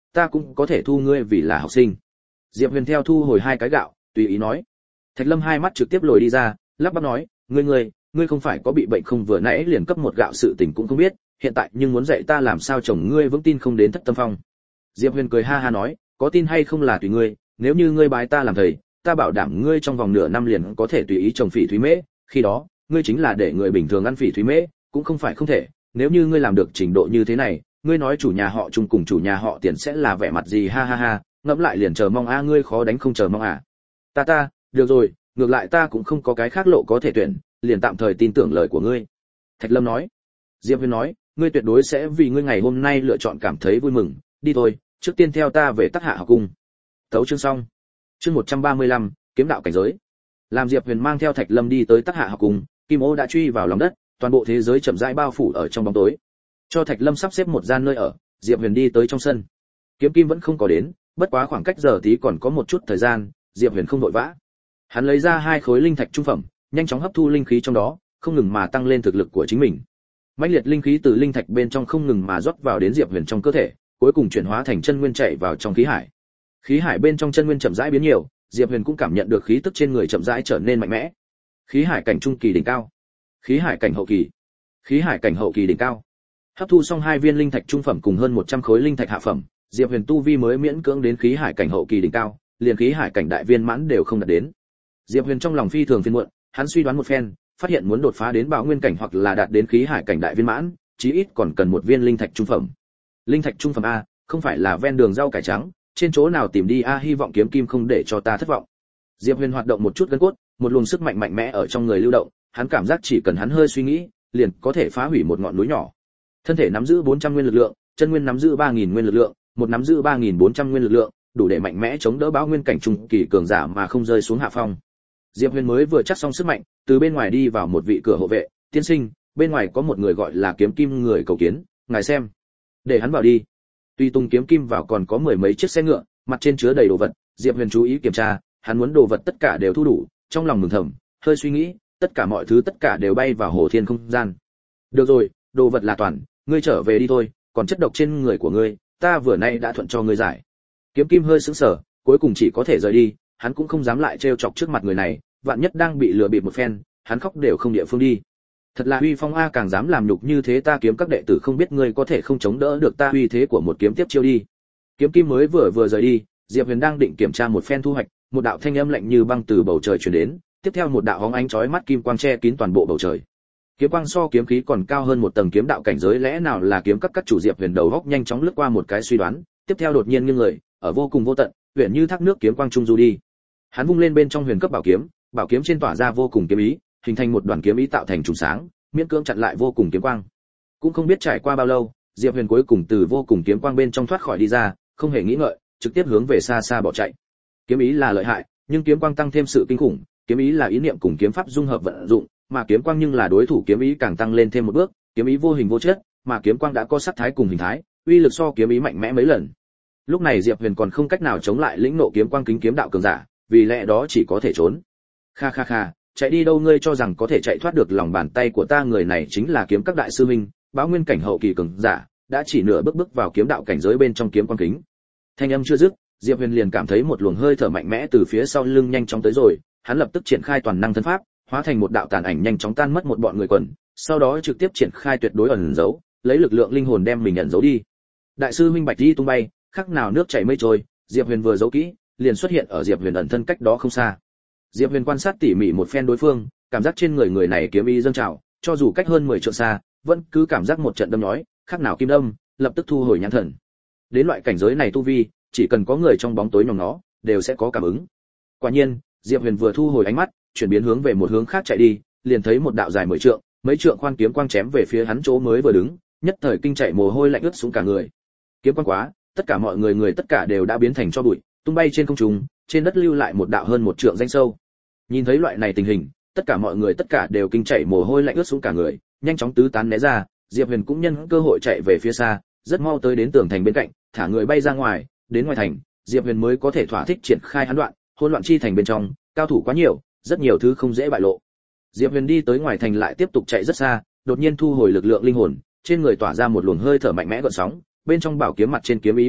ta cũng có thể thu ngươi vì là học sinh. Diệp Huyền theo thu hồi hai cái gạo, tùy ý nói. Thạch Lâm hai mắt trực tiếp lồi đi ra, lắp bắp nói, ngươi ngươi, ngươi không phải có bị bệnh không, vừa nãy liền cấp một gạo sự tình cũng không biết, hiện tại nhưng muốn dạy ta làm sao chồng ngươi vững tin không đến Thất Tâm Phong. Diệp Huyền cười ha ha nói, có tin hay không là tùy ngươi, nếu như ngươi bái ta làm thầy, ta bảo đảm ngươi trong vòng nửa năm liền có thể tùy ý trồng phỉ thúy mễ, khi đó, ngươi chính là để người bình thường ăn phỉ thúy mễ, cũng không phải không thể, nếu như ngươi làm được trình độ như thế này, ngươi nói chủ nhà họ chung cùng chủ nhà họ Tiền sẽ là vẻ mặt gì, ha ha ha, ngẫm lại liền chờ mong a, ngươi khó đánh không chờ mong à. Ta ta, được rồi, ngược lại ta cũng không có cái khác lộ có thể tuyển, liền tạm thời tin tưởng lời của ngươi. Thạch Lâm nói. Diệp Huyền nói, ngươi tuyệt đối sẽ vì ngươi ngày hôm nay lựa chọn cảm thấy vui mừng, đi thôi, trước tiên theo ta về Tắc Hạ học cung. Tấu chương xong. Chương một trăm ba mươi lăm, kiếm đạo cảnh giới. Làm Diệp Huyền mang theo Thạch Lâm đi tới Tắc Hạ học cung, Kim Ô đã truy vào lòng đất, toàn bộ thế giới chậm rãi bao phủ ở trong bóng tối. Cho Thạch Lâm sắp xếp một gian nơi ở, Diệp Huyền đi tới trong sân. Kiếm Kim vẫn không có đến, bất quá khoảng cách giờ tí còn có một chút thời gian, Diệp Huyền không vội vã. Hắn lấy ra hai khối linh thạch trung phẩm, nhanh chóng hấp thu linh khí trong đó, không ngừng mà tăng lên thực lực của chính mình. Mãnh liệt linh khí từ linh thạch bên trong không ngừng mà rót vào đến Diệp Huyền trong cơ thể, cuối cùng chuyển hóa thành chân nguyên chạy vào trong khí hải. Khí hải bên trong chân nguyên chậm rãi biến nhiều, Diệp Huyền cũng cảm nhận được khí tức trên người chậm rãi trở nên mạnh mẽ. Khí hải cảnh trung kỳ đỉnh cao, khí hải cảnh hậu kỳ, khí hải cảnh hậu kỳ đỉnh cao. Hấp thu xong hai viên linh thạch trung phẩm cùng hơn một trăm khối linh thạch hạ phẩm, Diệp Huyền tu vi mới miễn cưỡng đến khí hải cảnh hậu kỳ đỉnh cao, liền khí hải cảnh đại viên mãn đều không đạt đến. Diệp Huyền trong lòng phi thường phiền muộn, hắn suy đoán một phen, phát hiện muốn đột phá đến Bảo Nguyên cảnh hoặc là đạt đến khí hải cảnh đại viên mãn, chí ít còn cần một viên linh thạch trung phẩm. Linh thạch trung phẩm a, không phải là ven đường rau cải trắng, trên chỗ nào tìm đi a, hy vọng Kiếm Kim không để cho ta thất vọng. Diệp Huyền hoạt động một chút gân cốt, một luồng sức mạnh mạnh mẽ ở trong người lưu động, hắn cảm giác chỉ cần hắn hơi suy nghĩ, liền có thể phá hủy một ngọn núi nhỏ. Thân thể nắm giữ bốn trăm nguyên lực lượng, chân nguyên nắm giữ ba nghìn nguyên lực lượng, một nắm giữ ba nghìn bốn trăm nguyên lực lượng, đủ để mạnh mẽ chống đỡ Bảo Nguyên cảnh trung kỳ cường giả mà không rơi xuống hạ phong. Diệp Huyền mới vừa chắc xong sức mạnh, từ bên ngoài đi vào một vị cửa hộ vệ, "Tiên sinh, bên ngoài có một người gọi là Kiếm Kim người cầu kiến, ngài xem." "Để hắn vào đi." Tuy tung Kiếm Kim vào còn có mười mấy chiếc xe ngựa, mặt trên chứa đầy đồ vật, Diệp Huyền chú ý kiểm tra, hắn muốn đồ vật tất cả đều thu đủ, trong lòng mừng thầm, hơi suy nghĩ, tất cả mọi thứ tất cả đều bay vào hồ thiên không gian. "Được rồi, đồ vật là toàn, ngươi trở về đi thôi, còn chất độc trên người của ngươi, ta vừa nay đã thuận cho ngươi giải." Kiếm Kim hơi sững sờ, cuối cùng chỉ có thể rời đi, hắn cũng không dám lại trêu chọc trước mặt người này, vạn nhất đang bị lừa bịp một phen, hắn khóc đều không địa phương đi. Thật là uy phong a, càng dám làm nhục như thế ta Kiếm các đệ tử, không biết ngươi có thể không chống đỡ được ta uy thế của một kiếm tiếp chiêu đi. Kiếm Kim mới vừa vừa rời đi, Diệp Huyền đang định kiểm tra một phen thu hoạch, một đạo thanh âm lạnh như băng từ bầu trời truyền đến, tiếp theo một đạo hóng ánh chói mắt kim quang che kín toàn bộ bầu trời. Kiếm quang so kiếm khí còn cao hơn một tầng, kiếm đạo cảnh giới lẽ nào là kiếm các các chủ? Diệp Huyền đầu góc nhanh chóng lướt qua một cái suy đoán, tiếp theo đột nhiên nghiêng người, ở vô cùng vô tận, huyền như thác nước kiếm quang trung du đi. Hắn vung lên bên trong huyền cấp bảo kiếm, bảo kiếm trên tỏa ra vô cùng kiếm ý, hình thành một đoàn kiếm ý tạo thành trùng sáng, miễn cưỡng chặn lại vô cùng kiếm quang. Cũng không biết trải qua bao lâu, Diệp Huyền cuối cùng từ vô cùng kiếm quang bên trong thoát khỏi đi ra, không hề nghĩ ngợi, trực tiếp hướng về xa xa bỏ chạy. Kiếm ý là lợi hại, nhưng kiếm quang tăng thêm sự kinh khủng, kiếm ý là ý niệm cùng kiếm pháp dung hợp vận dụng, mà kiếm quang nhưng là đối thủ kiếm ý càng tăng lên thêm một bước, kiếm ý vô hình vô chất, mà kiếm quang đã có sắc thái cùng hình thái, uy lực so kiếm ý mạnh mẽ mấy lần. Lúc này Diệp Huyền còn không cách nào chống lại lĩnh nộ kiếm quang kính kiếm đạo cường giả, vì lẽ đó chỉ có thể trốn. Kha kha kha, chạy đi đâu? Ngươi cho rằng có thể chạy thoát được lòng bàn tay của ta? Người này chính là Kiếm các đại sư huynh, Bảo Nguyên cảnh hậu kỳ cường giả, đã chỉ nửa bước bước vào kiếm đạo cảnh giới bên trong kiếm quang kính. Thanh âm chưa dứt, Diệp Huyền liền cảm thấy một luồng hơi thở mạnh mẽ từ phía sau lưng nhanh chóng tới rồi, hắn lập tức triển khai toàn năng thân pháp, hóa thành một đạo tàn ảnh nhanh chóng tan mất một bọn người quần, sau đó trực tiếp triển khai tuyệt đối ẩn giấu, lấy lực lượng linh hồn đem mình ẩn giấu đi. Đại sư huynh Bạch Di tung bay, khắc nào nước chảy mây trôi, Diệp Huyền vừa giấu kỹ, liền xuất hiện ở Diệp Huyền ẩn thân cách đó không xa. Diệp Huyền quan sát tỉ mỉ một phen đối phương, cảm giác trên người người này kiếm ý dâng trào, cho dù cách hơn mười trượng xa, vẫn cứ cảm giác một trận đâm nhói, khắc nào kim đâm, lập tức thu hồi nhãn thần. Đến loại cảnh giới này tu vi, chỉ cần có người trong bóng tối nhòm nó, đều sẽ có cảm ứng. Quả nhiên, Diệp Huyền vừa thu hồi ánh mắt, chuyển biến hướng về một hướng khác chạy đi, liền thấy một đạo dài mười trượng, mấy trượng khoan kiếm quang chém về phía hắn chỗ mới vừa đứng, nhất thời kinh chạy mồ hôi lạnh ướt xuống cả người. Kiếm quang quá, tất cả mọi người người tất cả đều đã biến thành tro bụi, tung bay trên không trung, trên đất lưu lại một đạo hơn một trượng danh sâu. Nhìn thấy loại này tình hình, tất cả mọi người tất cả đều kinh chạy mồ hôi lạnh ướt xuống cả người, nhanh chóng tứ tán né ra. Diệp Huyền cũng nhân cơ hội chạy về phía xa, rất mau tới đến tường thành bên cạnh, thả người bay ra ngoài, đến ngoài thành, Diệp Huyền mới có thể thỏa thích triển khai hắn đoạn, hỗn loạn chi thành bên trong, cao thủ quá nhiều, rất nhiều thứ không dễ bại lộ. Diệp Huyền đi tới ngoài thành lại tiếp tục chạy rất xa, đột nhiên thu hồi lực lượng linh hồn, trên người tỏa ra một luồng hơi thở mạnh mẽ gợn sóng, bên trong bảo kiếm mặt trên kiếm ý bộc phát,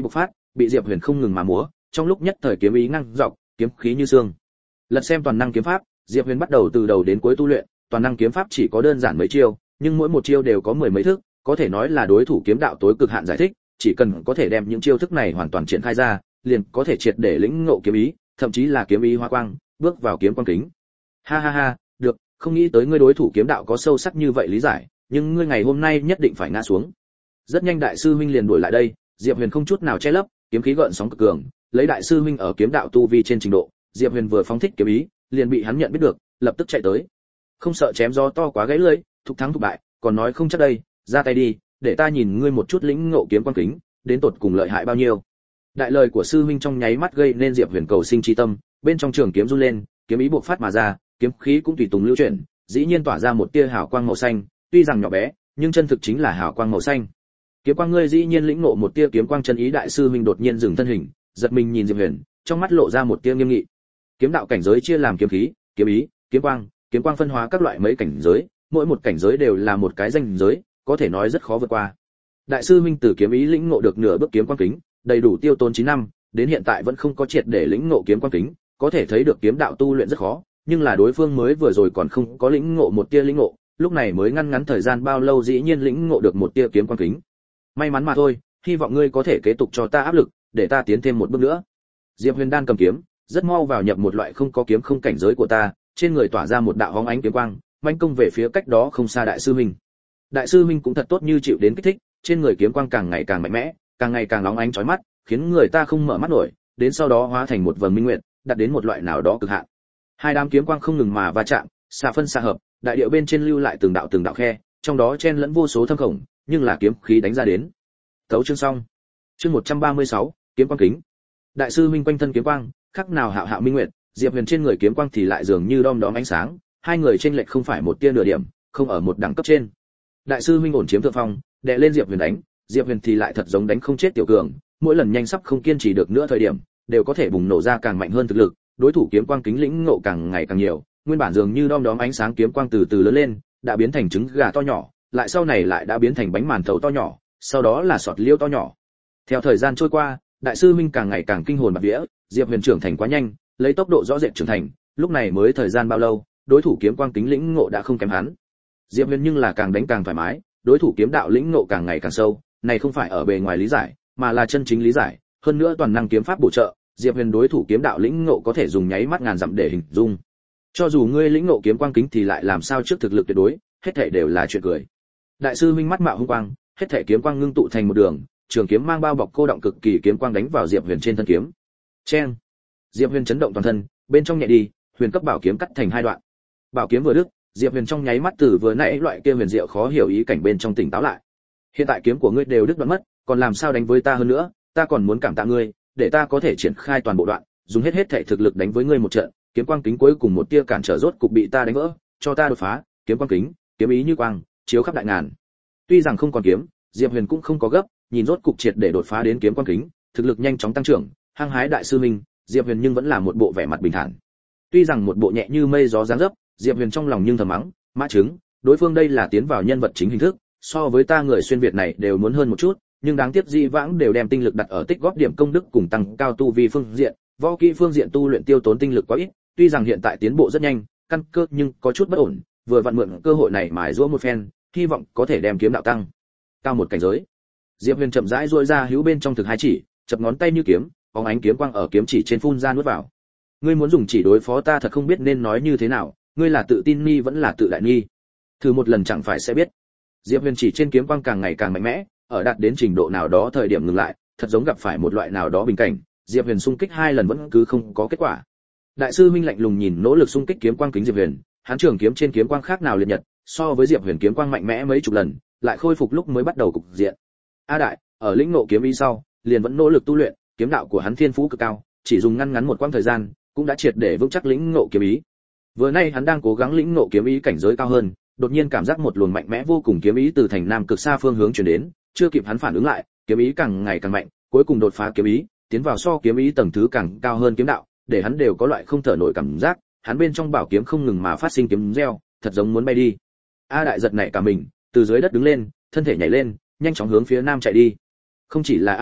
bị Diệp Huyền không ngừng mà múa, trong lúc nhất thời kiếm ý ngang dọc, kiếm khí như xương. Lật xem toàn năng kiếm pháp, Diệp Huyền bắt đầu từ đầu đến cuối tu luyện, toàn năng kiếm pháp chỉ có đơn giản mấy chiêu, nhưng mỗi một chiêu đều có mười mấy thức, có thể nói là đối thủ kiếm đạo tối cực hạn giải thích, chỉ cần có thể đem những chiêu thức này hoàn toàn triển khai ra, liền có thể triệt để lĩnh ngộ kiếm ý, thậm chí là kiếm ý hóa quang, bước vào kiếm quang kính. Ha ha ha, được, không nghĩ tới ngươi đối thủ kiếm đạo có sâu sắc như vậy lý giải, nhưng ngươi ngày hôm nay nhất định phải ngã xuống. Rất nhanh đại sư huynh liền đuổi lại đây, Diệp Huyền không chút nào che lấp, kiếm khí gợn sóng cực cường, lấy đại sư huynh ở kiếm đạo tu vi trên trình độ, Diệp Huyền vừa phóng thích kiếm ý, liền bị hắn nhận biết được, lập tức chạy tới. Không sợ chém gió to quá gãy lưỡi, thục thắng thục bại, còn nói không chắc đây, ra tay đi, để ta nhìn ngươi một chút lĩnh ngộ kiếm quang kính, đến tột cùng lợi hại bao nhiêu. Đại lời của sư huynh trong nháy mắt gây nên Diệp Huyền cầu sinh chi tâm, bên trong trường kiếm run lên, kiếm ý bộc phát mà ra, kiếm khí cũng tùy tùng lưu chuyển, dĩ nhiên tỏa ra một tia hào quang màu xanh, tuy rằng nhỏ bé, nhưng chân thực chính là hào quang màu xanh. Kiếm quang ngươi dĩ nhiên lĩnh ngộ một tia kiếm quang chân ý, đại sư huynh đột nhiên dừng thân hình, giật mình nhìn Diệp Huyền, trong mắt lộ ra một tia nghiêm nghị. Kiếm đạo cảnh giới chia làm kiếm khí, kiếm ý, kiếm quang, kiếm quang phân hóa các loại mấy cảnh giới, mỗi một cảnh giới đều là một cái danh giới, có thể nói rất khó vượt qua. Đại sư huynh từ kiếm ý lĩnh ngộ được nửa bước kiếm quang kính, đầy đủ tiêu tốn chín năm, đến hiện tại vẫn không có triệt để lĩnh ngộ kiếm quang kính, có thể thấy được kiếm đạo tu luyện rất khó, nhưng là đối phương mới vừa rồi còn không có lĩnh ngộ một tia lĩnh ngộ, lúc này mới ngăn ngắn thời gian bao lâu dĩ nhiên lĩnh ngộ được một tia kiếm quang kính. May mắn mà thôi, hy vọng ngươi có thể kế tục cho ta áp lực, để ta tiến thêm một bước nữa. Diệp Huyền đan cầm kiếm, rất mau vào nhập một loại không có kiếm không cảnh giới của ta, trên người tỏa ra một đạo hóng ánh kiếm quang, manh công về phía cách đó không xa đại sư huynh. Đại sư huynh cũng thật tốt như chịu đến kích thích, trên người kiếm quang càng ngày càng mạnh mẽ, càng ngày càng nóng ánh chói mắt, khiến người ta không mở mắt nổi, đến sau đó hóa thành một vầng minh nguyệt, đạt đến một loại nào đó cực hạn. Hai đám kiếm quang không ngừng mà va chạm, xạ phân xạ hợp, đại địa bên trên lưu lại từng đạo từng đạo khe, trong đó chen lẫn vô số thâm khổng, nhưng là kiếm khí đánh ra đến. Tấu chương xong. Chương một trăm ba mươi sáu, kiếm quang kính. Đại sư huynh quanh thân kiếm quang, khắc nào hạo hạo minh nguyệt, Diệp Huyền trên người kiếm quang thì lại dường như đom đóm ánh sáng, hai người chênh lệch không phải một tia nửa điểm, không ở một đẳng cấp trên. Đại sư huynh ổn chiếm thượng phong, đè lên Diệp Huyền đánh, Diệp Huyền thì lại thật giống đánh không chết tiểu cường, mỗi lần nhanh sắp không kiên trì được nữa thời điểm, đều có thể bùng nổ ra càng mạnh hơn thực lực, đối thủ kiếm quang kính lĩnh ngộ càng ngày càng nhiều, nguyên bản dường như đom đóm ánh sáng kiếm quang từ từ lớn lên, đã biến thành trứng gà to nhỏ, lại sau này lại đã biến thành bánh màn thầu to nhỏ, sau đó là sọt liêu to nhỏ. Theo thời gian trôi qua, đại sư huynh càng ngày càng kinh hồn bạt vía, Diệp Huyền trưởng thành quá nhanh, lấy tốc độ rõ rệt trưởng thành, lúc này mới thời gian bao lâu, đối thủ kiếm quang kính lĩnh ngộ đã không kém hắn. Diệp Huyền nhưng là càng đánh càng thoải mái, đối thủ kiếm đạo lĩnh ngộ càng ngày càng sâu, này không phải ở bề ngoài lý giải, mà là chân chính lý giải, hơn nữa toàn năng kiếm pháp bổ trợ, Diệp Huyền đối thủ kiếm đạo lĩnh ngộ có thể dùng nháy mắt ngàn dặm để hình dung. Cho dù ngươi lĩnh ngộ kiếm quang kính thì lại làm sao trước thực lực tuyệt đối, hết thảy đều là chuyện cười. Đại sư huynh mắt mạo hung quang, hết thảy kiếm quang ngưng tụ thành một đường, trường kiếm mang bao bọc cô động cực kỳ kiếm quang đánh vào Diệp Huyền trên thân kiếm. Chen! Diệp Huyền chấn động toàn thân, bên trong nhẹ đi, huyền cấp bảo kiếm cắt thành hai đoạn. Bảo kiếm vừa đứt, Diệp Huyền trong nháy mắt từ vừa nãy loại kia huyền diệu khó hiểu ý cảnh bên trong tỉnh táo lại. Hiện tại kiếm của ngươi đều đứt đoạn mất, còn làm sao đánh với ta hơn nữa, ta còn muốn cảm tạ ngươi, để ta có thể triển khai toàn bộ đoạn, dùng hết hết thảy thực lực đánh với ngươi một trận, kiếm quang kính cuối cùng một tia cản trở rốt cục bị ta đánh vỡ, cho ta đột phá, kiếm quang kính, kiếm ý như quang, chiếu khắp đại ngàn. Tuy rằng không còn kiếm, Diệp Huyền cũng không có gấp, nhìn rốt cục triệt để đột phá đến kiếm quang kính, thực lực nhanh chóng tăng trưởng, hăng hái đại sư minh, Diệp Huyền nhưng vẫn là một bộ vẻ mặt bình thản. Tuy rằng một bộ nhẹ như mây gió dáng dấp, Diệp Huyền trong lòng nhưng thầm mắng, mã trứng, đối phương đây là tiến vào nhân vật chính hình thức, so với ta người xuyên việt này đều muốn hơn một chút, nhưng đáng tiếc dĩ vãng đều đem tinh lực đặt ở tích góp điểm công đức cùng tăng cao tu vi phương diện, võ kỹ phương diện tu luyện tiêu tốn tinh lực quá ít, tuy rằng hiện tại tiến bộ rất nhanh, căn cơ nhưng có chút bất ổn, vừa vặn mượn cơ hội này mài giũa một phen, hy vọng có thể đem kiếm đạo tăng cao một cảnh giới. Diệp Huyền chậm rãi duỗi ra hữu bên trong thực hai chỉ, chập ngón tay như kiếm, bóng ánh kiếm quang ở kiếm chỉ trên phun ra nuốt vào. Ngươi muốn dùng chỉ đối phó ta thật không biết nên nói như thế nào, ngươi là tự tin nghi vẫn là tự đại nghi? Thử một lần chẳng phải sẽ biết. Diệp Huyền chỉ trên kiếm quang càng ngày càng mạnh mẽ, ở đạt đến trình độ nào đó thời điểm ngừng lại, thật giống gặp phải một loại nào đó bình cảnh, Diệp Huyền xung kích hai lần vẫn cứ không có kết quả. Đại sư Minh lạnh lùng nhìn nỗ lực xung kích kiếm quang kính Diệp Huyền, hắn trường kiếm trên kiếm quang khác nào liệt nhật, so với Diệp Huyền kiếm quang mạnh mẽ mấy chục lần, lại khôi phục lúc mới bắt đầu cục diện. A đại, ở lĩnh ngộ kiếm ý sau, liền vẫn nỗ lực tu luyện, kiếm đạo của hắn thiên phú cực cao, chỉ dùng ngăn ngắn một quãng thời gian, cũng đã triệt để vững chắc lĩnh ngộ kiếm ý. Vừa nay hắn đang cố gắng lĩnh ngộ kiếm ý cảnh giới cao hơn, đột nhiên cảm giác một luồng mạnh mẽ vô cùng kiếm ý từ thành nam cực xa phương hướng truyền đến, chưa kịp hắn phản ứng lại, kiếm ý càng ngày càng mạnh, cuối cùng đột phá kiếm ý, tiến vào so kiếm ý tầng thứ càng cao hơn kiếm đạo, để hắn đều có loại không thở nổi cảm giác, hắn bên trong bảo kiếm không ngừng mà phát sinh kiếm reo, thật giống muốn bay đi. A đại giật nảy cả mình, từ dưới đất đứng lên, thân thể nhảy lên, nhanh chóng hướng phía nam chạy đi. Không chỉ là A đại,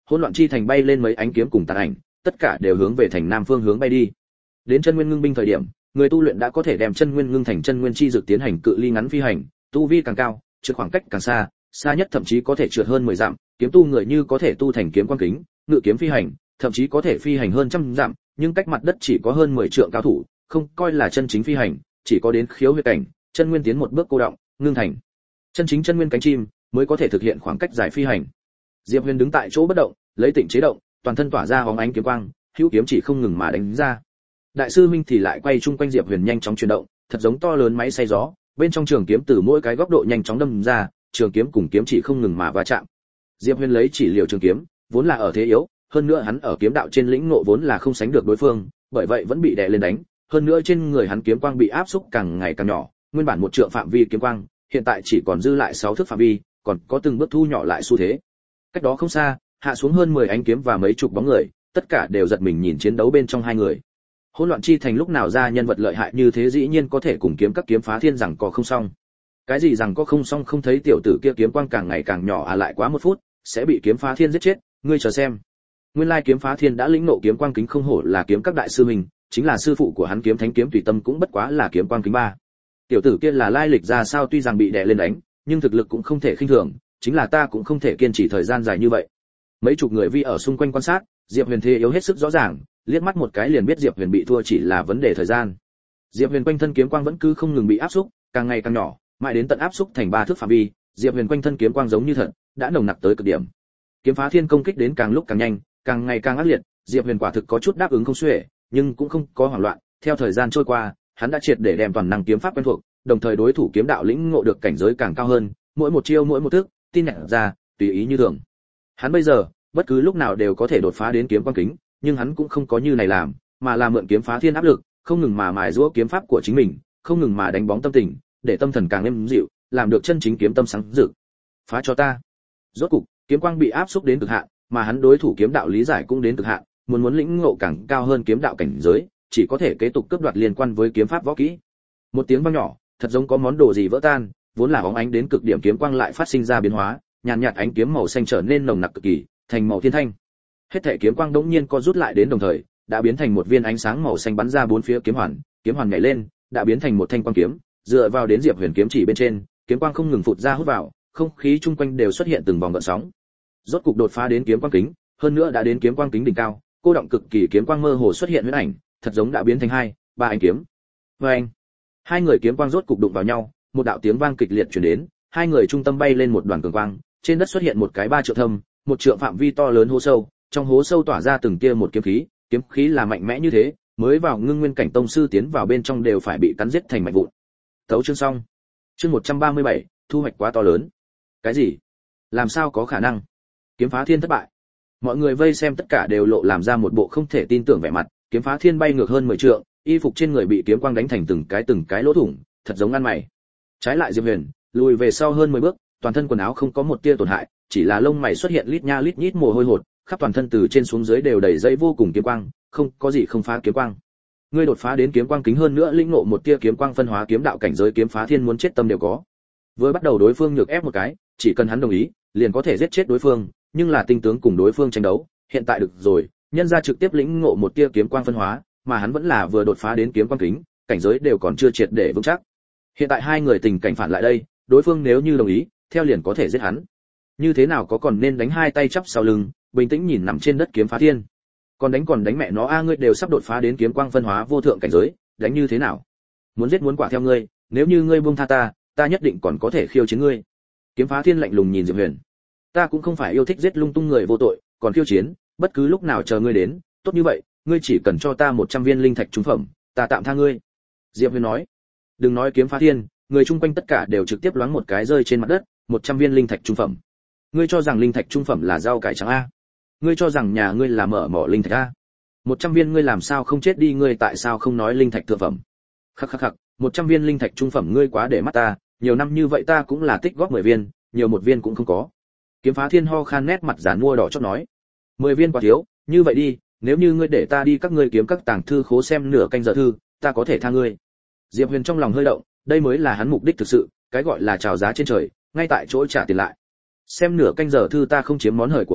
hỗn loạn chi thành bay lên mấy ánh kiếm cùng tàn ảnh, tất cả đều hướng về thành nam phương hướng bay đi. Đến chân nguyên ngưng binh thời điểm, người tu luyện đã có thể đem chân nguyên ngưng thành chân nguyên chi dược tiến hành cự ly ngắn phi hành, tu vi càng cao, trượt khoảng cách càng xa, xa nhất thậm chí có thể trượt hơn mười dặm, kiếm tu người như có thể tu thành kiếm quang kính, ngự kiếm phi hành, thậm chí có thể phi hành hơn trăm dặm, nhưng cách mặt đất chỉ có hơn mười trượng cao thủ, không coi là chân chính phi hành, chỉ có đến khiếu huyệt cảnh, chân nguyên tiến một bước cô động, ngưng thành chân chính chân nguyên cánh chim, mới có thể thực hiện khoảng cách dài phi hành. Diệp Huyền đứng tại chỗ bất động, lấy tịnh chế động, toàn thân tỏa ra hóng ánh kiếm quang, hữu kiếm chỉ không ngừng mà đánh ra. Đại sư huynh thì lại quay chung quanh Diệp Huyền nhanh chóng chuyển động, thật giống to lớn máy xay gió, bên trong trường kiếm từ mỗi cái góc độ nhanh chóng đâm ra, trường kiếm cùng kiếm chỉ không ngừng mà va chạm. Diệp Huyền lấy chỉ liều trường kiếm, vốn là ở thế yếu, hơn nữa hắn ở kiếm đạo trên lĩnh ngộ vốn là không sánh được đối phương, bởi vậy vẫn bị đè lên đánh, hơn nữa trên người hắn kiếm quang bị áp xúc càng ngày càng nhỏ, nguyên bản một trượng phạm vi kiếm quang, hiện tại chỉ còn dư lại sáu thước phạm vi, còn có từng bước thu nhỏ lại xu thế. Cách đó không xa, hạ xuống hơn mười ánh kiếm và mấy chục bóng người, tất cả đều giật mình nhìn chiến đấu bên trong hai người. Hỗn loạn chi thành lúc nào ra nhân vật lợi hại như thế, dĩ nhiên có thể cùng kiếm các kiếm phá thiên rằng có không xong. Cái gì rằng có không xong, không thấy tiểu tử kia kiếm quang càng ngày càng nhỏ à, lại quá một phút sẽ bị kiếm phá thiên giết chết, ngươi chờ xem. Nguyên lai kiếm phá thiên đã lĩnh ngộ kiếm quang kính, không hổ là kiếm các đại sư mình, chính là sư phụ của hắn kiếm thánh kiếm tùy tâm cũng bất quá là kiếm quang kính ba. Tiểu tử kia là lai lịch ra sao, tuy rằng bị đè lên đánh, nhưng thực lực cũng không thể khinh thường, chính là ta cũng không thể kiên trì thời gian dài như vậy. Mấy chục người vi ở xung quanh quan sát, Diệp Huyền thế yếu hết sức rõ ràng, liếc mắt một cái liền biết Diệp Huyền bị thua chỉ là vấn đề thời gian. Diệp Huyền quanh thân kiếm quang vẫn cứ không ngừng bị áp xúc, càng ngày càng nhỏ, mãi đến tận áp xúc thành ba thước phạm vi, Diệp Huyền quanh thân kiếm quang giống như thật, đã nồng nặc tới cực điểm. Kiếm phá thiên công kích đến càng lúc càng nhanh, càng ngày càng ác liệt, Diệp Huyền quả thực có chút đáp ứng không xuể, nhưng cũng không có hoảng loạn, theo thời gian trôi qua, hắn đã triệt để đem toàn năng kiếm pháp quen thuộc, đồng thời đối thủ kiếm đạo lĩnh ngộ được cảnh giới càng cao hơn, mỗi một chiêu mỗi một thức, tin nhận ra, tùy ý như thường. Hắn bây giờ, bất cứ lúc nào đều có thể đột phá đến kiếm quang kính, nhưng hắn cũng không có như này làm, mà là mượn kiếm phá thiên áp lực, không ngừng mà mài giũa kiếm pháp của chính mình, không ngừng mà đánh bóng tâm tình, để tâm thần càng êm dịu, làm được chân chính kiếm tâm sáng rực. Phá cho ta. Rốt cục, kiếm quang bị áp xúc đến cực hạn, mà hắn đối thủ kiếm đạo lý giải cũng đến cực hạn, muốn muốn lĩnh ngộ càng cao hơn kiếm đạo cảnh giới, chỉ có thể kế tục cướp đoạt liên quan với kiếm pháp võ kỹ. Một tiếng vang nhỏ, thật giống có món đồ gì vỡ tan, vốn là óng ánh đến cực điểm kiếm quang lại phát sinh ra biến hóa, nhàn nhạt ánh kiếm màu xanh trở nên nồng nặc cực kỳ, thành màu thiên thanh. Hết thảy kiếm quang đống nhiên co rút lại đến đồng thời, đã biến thành một viên ánh sáng màu xanh bắn ra bốn phía kiếm hoàn, kiếm hoàn nhảy lên, đã biến thành một thanh quang kiếm, dựa vào đến Diệp Huyền kiếm chỉ bên trên, kiếm quang không ngừng phụt ra hút vào, không khí chung quanh đều xuất hiện từng vòng gợn sóng. Rốt cục đột phá đến kiếm quang kính, hơn nữa đã đến kiếm quang kính đỉnh cao, cô động cực kỳ kiếm quang mơ hồ xuất hiện huyễn ảnh, thật giống đã biến thành hai, ba ánh kiếm. Và anh, hai người kiếm quang rốt cục đụng vào nhau, một đạo tiếng vang kịch liệt truyền đến, hai người trung tâm bay lên một đoàn cường quang, trên đất xuất hiện một cái ba trượng thâm, một trượng phạm vi to lớn hố sâu, trong hố sâu tỏa ra từng tia một kiếm khí, kiếm khí là mạnh mẽ như thế, mới vào ngưng nguyên cảnh tông sư tiến vào bên trong đều phải bị cắn giết thành mảnh vụn. Tấu chương xong. Chương một trăm ba mươi bảy, thu hoạch quá to lớn. Cái gì? Làm sao có khả năng? Kiếm phá thiên thất bại. Mọi người vây xem tất cả đều lộ làm ra một bộ không thể tin tưởng vẻ mặt, kiếm phá thiên bay ngược hơn mười trượng, y phục trên người bị kiếm quang đánh thành từng cái từng cái lỗ thủng, thật giống ăn mày. Trái lại Diệp Huyền, lùi về sau hơn mười bước, toàn thân quần áo không có một tia tổn hại, chỉ là lông mày xuất hiện lít nha lít nhít mồ hôi hột, khắp toàn thân từ trên xuống dưới đều đầy dây vô cùng kiếm quang, không có gì không phá kiếm quang. Ngươi đột phá đến kiếm quang kính, hơn nữa lĩnh ngộ một tia kiếm quang phân hóa kiếm đạo cảnh giới, kiếm phá thiên muốn chết tâm đều có. Vừa bắt đầu đối phương nhược ép một cái, chỉ cần hắn đồng ý, liền có thể giết chết đối phương, nhưng là tinh tướng cùng đối phương tranh đấu, hiện tại được rồi, nhân ra trực tiếp lĩnh ngộ một tia kiếm quang phân hóa, mà hắn vẫn là vừa đột phá đến kiếm quang kính, cảnh giới đều còn chưa triệt để vững chắc. Hiện tại hai người tình cảnh phản lại đây, đối phương nếu như đồng ý, theo liền có thể giết hắn. Như thế nào có còn nên đánh hai tay chắp sau lưng, bình tĩnh nhìn nằm trên đất kiếm phá thiên. Còn đánh còn đánh mẹ nó a, ngươi đều sắp đột phá đến kiếm quang phân hóa vô thượng cảnh giới, đánh như thế nào? Muốn giết muốn quả theo ngươi, nếu như ngươi buông tha ta, ta nhất định còn có thể khiêu chiến ngươi. Kiếm phá thiên lạnh lùng nhìn Diệp Huyền. Ta cũng không phải yêu thích giết lung tung người vô tội, còn khiêu chiến, bất cứ lúc nào chờ ngươi đến, tốt như vậy, ngươi chỉ cần cho ta một trăm viên linh thạch trung phẩm, ta tạm tha ngươi. Diệp Huyền nói. Đừng nói kiếm phá thiên, người chung quanh tất cả đều trực tiếp loáng một cái rơi trên mặt đất, một trăm viên linh thạch trung phẩm. Ngươi cho rằng linh thạch trung phẩm là rau cải trắng a? Ngươi cho rằng nhà ngươi là mở mỏ linh thạch a? một trăm viên ngươi làm sao không chết đi, ngươi tại sao không nói linh thạch thượng phẩm? Khắc khắc khắc, một trăm viên linh thạch trung phẩm ngươi quá để mắt ta, nhiều năm như vậy ta cũng là tích góp mười viên, nhiều một viên cũng không có. Kiếm phá thiên ho khan, nét mặt giàn mua đỏ chót nói. mười viên quá thiếu, như vậy đi, nếu như ngươi để ta đi các ngươi kiếm các tàng thư khố xem nửa canh giờ thư, ta có thể tha ngươi. Diệp Huyền trong lòng hơi động, đây mới là hắn mục đích thực sự, cái gọi là chào giá trên trời, ngay tại chỗ trả tiền lại. Xem nửa canh giờ thư ta không chiếm món hời của ngươi,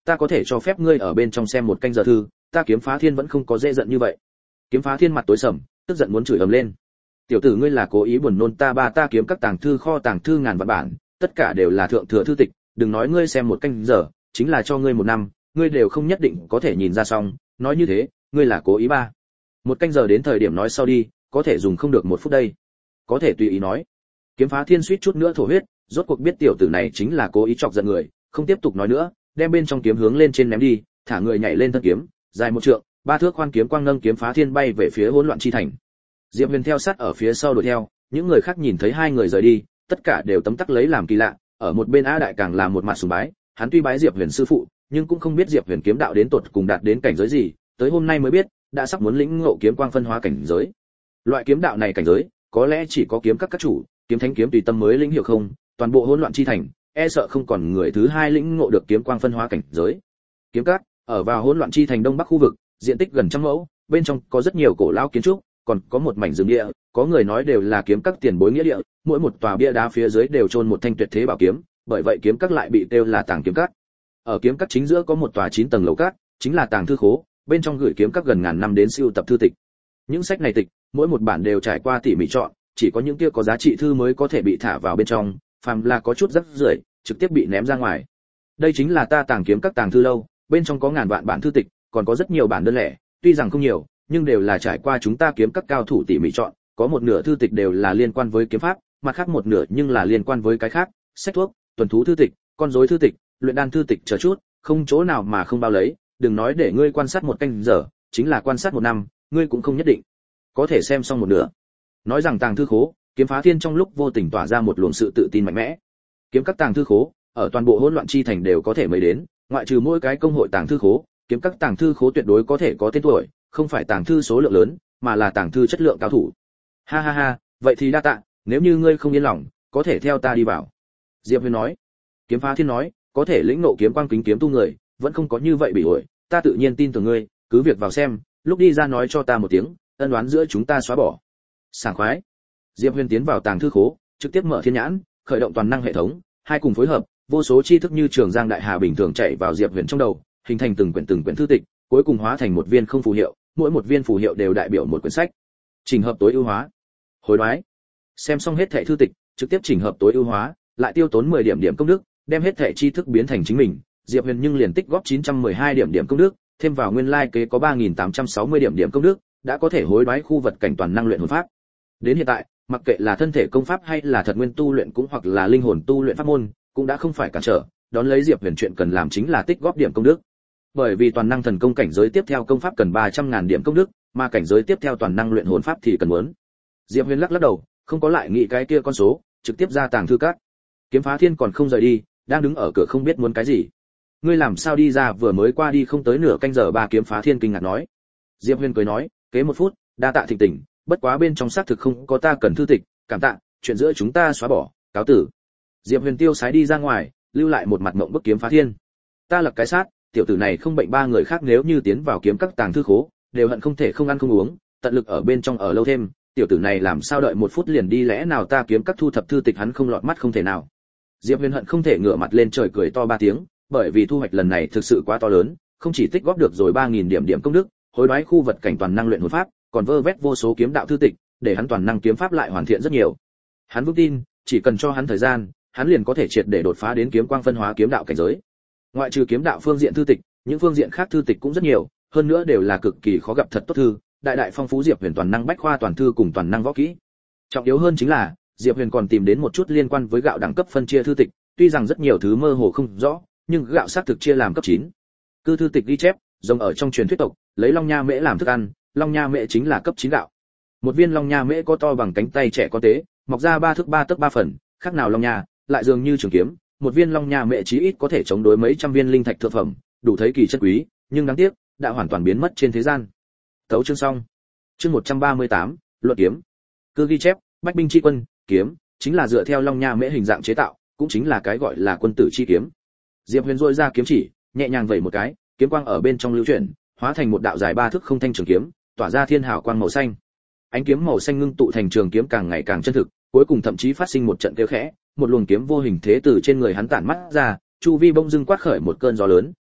ta có thể cho phép ngươi ở bên trong xem một canh giờ thư, ta Kiếm Phá Thiên vẫn không có dễ giận như vậy. Kiếm Phá Thiên mặt tối sầm, tức giận muốn chửi ầm lên. Tiểu tử ngươi là cố ý buồn nôn ta ba ta kiếm các tàng thư kho tàng thư ngàn vạn bản, tất cả đều là thượng thừa thư tịch, đừng nói ngươi xem một canh giờ, chính là cho ngươi một năm, ngươi đều không nhất định có thể nhìn ra xong, nói như thế, ngươi là cố ý ba. Một canh giờ đến thời điểm nói sau đi, có thể dùng không được một phút đây. Có thể tùy ý nói. Kiếm Phá Thiên suýt chút nữa thổ huyết, rốt cuộc biết tiểu tử này chính là cố ý chọc giận người, không tiếp tục nói nữa, đem bên trong kiếm hướng lên trên ném đi, thả người nhảy lên thân kiếm, dài một trượng, ba thước khoan kiếm quang nâng Kiếm Phá Thiên bay về phía hỗn loạn chi thành. Diệp Huyền theo sát ở phía sau đuổi theo, những người khác nhìn thấy hai người rời đi, tất cả đều tấm tắc lấy làm kỳ lạ, ở một bên A Đại càng là một mặt sùng bái, hắn tuy bái Diệp Huyền sư phụ, nhưng cũng không biết Diệp Huyền kiếm đạo đến tột cùng đạt đến cảnh giới gì, tới hôm nay mới biết, đã sắp muốn lĩnh ngộ kiếm quang phân hóa cảnh giới. Loại kiếm đạo này cảnh giới, có lẽ chỉ có kiếm các các chủ, kiếm thánh kiếm tùy tâm mới lĩnh hiểu không, toàn bộ hỗn loạn chi thành, e sợ không còn người thứ hai lĩnh ngộ được kiếm quang phân hóa cảnh giới. Kiếm các ở vào hỗn loạn chi thành đông bắc khu vực, diện tích gần trăm mẫu, bên trong có rất nhiều cổ lão kiến trúc, còn có một mảnh rừng địa, có người nói đều là kiếm các tiền bối nghĩa địa, mỗi một tòa bia đá phía dưới đều chôn một thanh tuyệt thế bảo kiếm, bởi vậy kiếm các lại bị kêu là tàng kiếm các. Ở kiếm các chính giữa có một tòa chín tầng lầu các, chính là tàng thư khố, bên trong gửi kiếm các gần ngàn năm đến sưu tập thư tịch. Những sách này tịch, mỗi một bản đều trải qua tỉ mỉ chọn, chỉ có những kia có giá trị thư mới có thể bị thả vào bên trong, phàm là có chút rắc rưởi, trực tiếp bị ném ra ngoài. Đây chính là ta tàng kiếm các tàng thư lâu, bên trong có ngàn vạn bản thư tịch, còn có rất nhiều bản đơn lẻ, tuy rằng không nhiều, nhưng đều là trải qua chúng ta kiếm các cao thủ tỉ mỉ chọn, có một nửa thư tịch đều là liên quan với kiếm pháp, mặt khác một nửa nhưng là liên quan với cái khác, sách thuốc, tuần thú thư tịch, con rối thư tịch, luyện đan thư tịch chờ chút, không chỗ nào mà không bao lấy, đừng nói để ngươi quan sát một canh giờ, chính là quan sát một năm, ngươi cũng không nhất định có thể xem xong một nửa. Nói rằng tàng thư khố, Kiếm Phá Thiên trong lúc vô tình tỏa ra một luồng sự tự tin mạnh mẽ. Kiếm các tàng thư khố, ở toàn bộ hỗn loạn chi thành đều có thể mới đến, ngoại trừ mỗi cái công hội tàng thư khố, kiếm các tàng thư khố tuyệt đối có thể có tên tuổi, không phải tàng thư số lượng lớn, mà là tàng thư chất lượng cao thủ. Ha ha ha, vậy thì đa tạ, nếu như ngươi không yên lòng, có thể theo ta đi vào. Diệp Huyền nói. Kiếm Phá Thiên nói, có thể lĩnh ngộ kiếm quang kính kiếm tu người, vẫn không có như vậy bị ổi, ta tự nhiên tin tưởng ngươi, cứ việc vào xem, lúc đi ra nói cho ta một tiếng, ân oán giữa chúng ta xóa bỏ. Sảng khoái. Diệp Huyền tiến vào tàng thư khố, trực tiếp mở thiên nhãn, khởi động toàn năng hệ thống, hai cùng phối hợp, vô số tri thức như trường giang đại hà bình thường chạy vào Diệp Huyền trong đầu, hình thành từng quyển từng quyển thư tịch, cuối cùng hóa thành một viên không phù hiệu, mỗi một viên phù hiệu đều đại biểu một quyển sách. Chỉnh hợp tối ưu hóa. Hối đoái. Xem xong hết thảy thư tịch, trực tiếp chỉnh hợp tối ưu hóa, lại tiêu tốn mười điểm điểm công đức, đem hết thảy tri thức biến thành chính mình, Diệp Huyền nhưng liền tích góp chín trăm mười hai điểm điểm công đức, thêm vào nguyên lai kế có ba nghìn tám trăm sáu mươi điểm điểm công đức, đã có thể hối đoái khu vật cảnh toàn năng luyện hồn pháp. Đến hiện tại, mặc kệ là thân thể công pháp hay là thật nguyên tu luyện cũng hoặc là linh hồn tu luyện pháp môn, cũng đã không phải cản trở, đón lấy Diệp Huyền chuyện cần làm chính là tích góp điểm công đức. Bởi vì toàn năng thần công cảnh giới tiếp theo công pháp cần ba trăm ngàn điểm công đức, mà cảnh giới tiếp theo toàn năng luyện hồn pháp thì cần muốn. Diệp Huyền lắc lắc đầu, không có lại nghĩ cái kia con số, trực tiếp ra tàng thư các. Kiếm Phá Thiên còn không rời đi, đang đứng ở cửa không biết muốn cái gì. Ngươi làm sao đi ra, vừa mới qua đi không tới nửa canh giờ ba. Kiếm Phá Thiên kinh ngạc nói. Diệp Huyền cười nói, kế một phút, đa tạ thịnh tình, bất quá bên trong xác thực không có ta cần thư tịch, cảm tạ, chuyện giữa chúng ta xóa bỏ, cáo tử. Diệp Huyền tiêu sái đi ra ngoài, lưu lại một mặt mộng bức Kiếm Phá Thiên. Ta lập cái sát, tiểu tử này không bệnh ba người khác nếu như tiến vào kiếm các tàng thư khố, đều hận không thể không ăn không uống, tận lực ở bên trong ở lâu thêm, tiểu tử này làm sao đợi một phút liền đi, lẽ nào ta kiếm các thu thập thư tịch hắn không lọt mắt không thể nào. Diệp Huyền hận không thể ngửa mặt lên trời cười to ba tiếng, bởi vì thu hoạch lần này thực sự quá to lớn, không chỉ tích góp được rồi ba nghìn điểm điểm công đức, hối đoái khu vật cảnh toàn năng luyện hồn pháp, còn vơ vét vô số kiếm đạo thư tịch, để hắn toàn năng kiếm pháp lại hoàn thiện rất nhiều. Hắn vững tin, chỉ cần cho hắn thời gian, hắn liền có thể triệt để đột phá đến kiếm quang phân hóa kiếm đạo cảnh giới. Ngoại trừ kiếm đạo phương diện thư tịch, những phương diện khác thư tịch cũng rất nhiều, hơn nữa đều là cực kỳ khó gặp thật tốt thư, đại đại phong phú Diệp Huyền toàn năng bách khoa toàn thư cùng toàn năng võ kỹ. Trọng yếu hơn chính là, Diệp Huyền còn tìm đến một chút liên quan với gạo đẳng cấp phân chia thư tịch, tuy rằng rất nhiều thứ mơ hồ không rõ, nhưng gạo xác thực chia làm cấp chín. Cư thư tịch ghi chép, giống ở trong truyền thuyết tộc, lấy long nha mễ làm thức ăn, long nha mễ chính là cấp chín gạo. Một viên long nha mễ có to bằng cánh tay trẻ con tế, mọc ra ba thước ba tấc ba phần, khác nào long nha, lại dường như trường kiếm, một viên long nha mễ chí ít có thể chống đối mấy trăm viên linh thạch thượng phẩm, đủ thấy kỳ chất quý, nhưng đáng tiếc, đã hoàn toàn biến mất trên thế gian. Tấu chương xong. Chương một trăm ba mươi tám, Luận kiếm. Cư ghi chép, bách binh chi quân, kiếm, chính là dựa theo long nha mễ hình dạng chế tạo, cũng chính là cái gọi là quân tử chi kiếm. Diệp Huyền rôi ra kiếm chỉ, nhẹ nhàng vẩy một cái, kiếm quang ở bên trong lưu chuyển, hóa thành một đạo dài ba thước không thanh trường kiếm, tỏa ra thiên hào quang màu xanh. Ánh kiếm màu xanh ngưng tụ thành trường kiếm càng ngày càng chân thực, cuối cùng thậm chí phát sinh một trận kêu khẽ, một luồng kiếm vô hình thế từ trên người hắn tản mắt ra, chu vi bỗng dưng quát khởi một cơn gió lớn,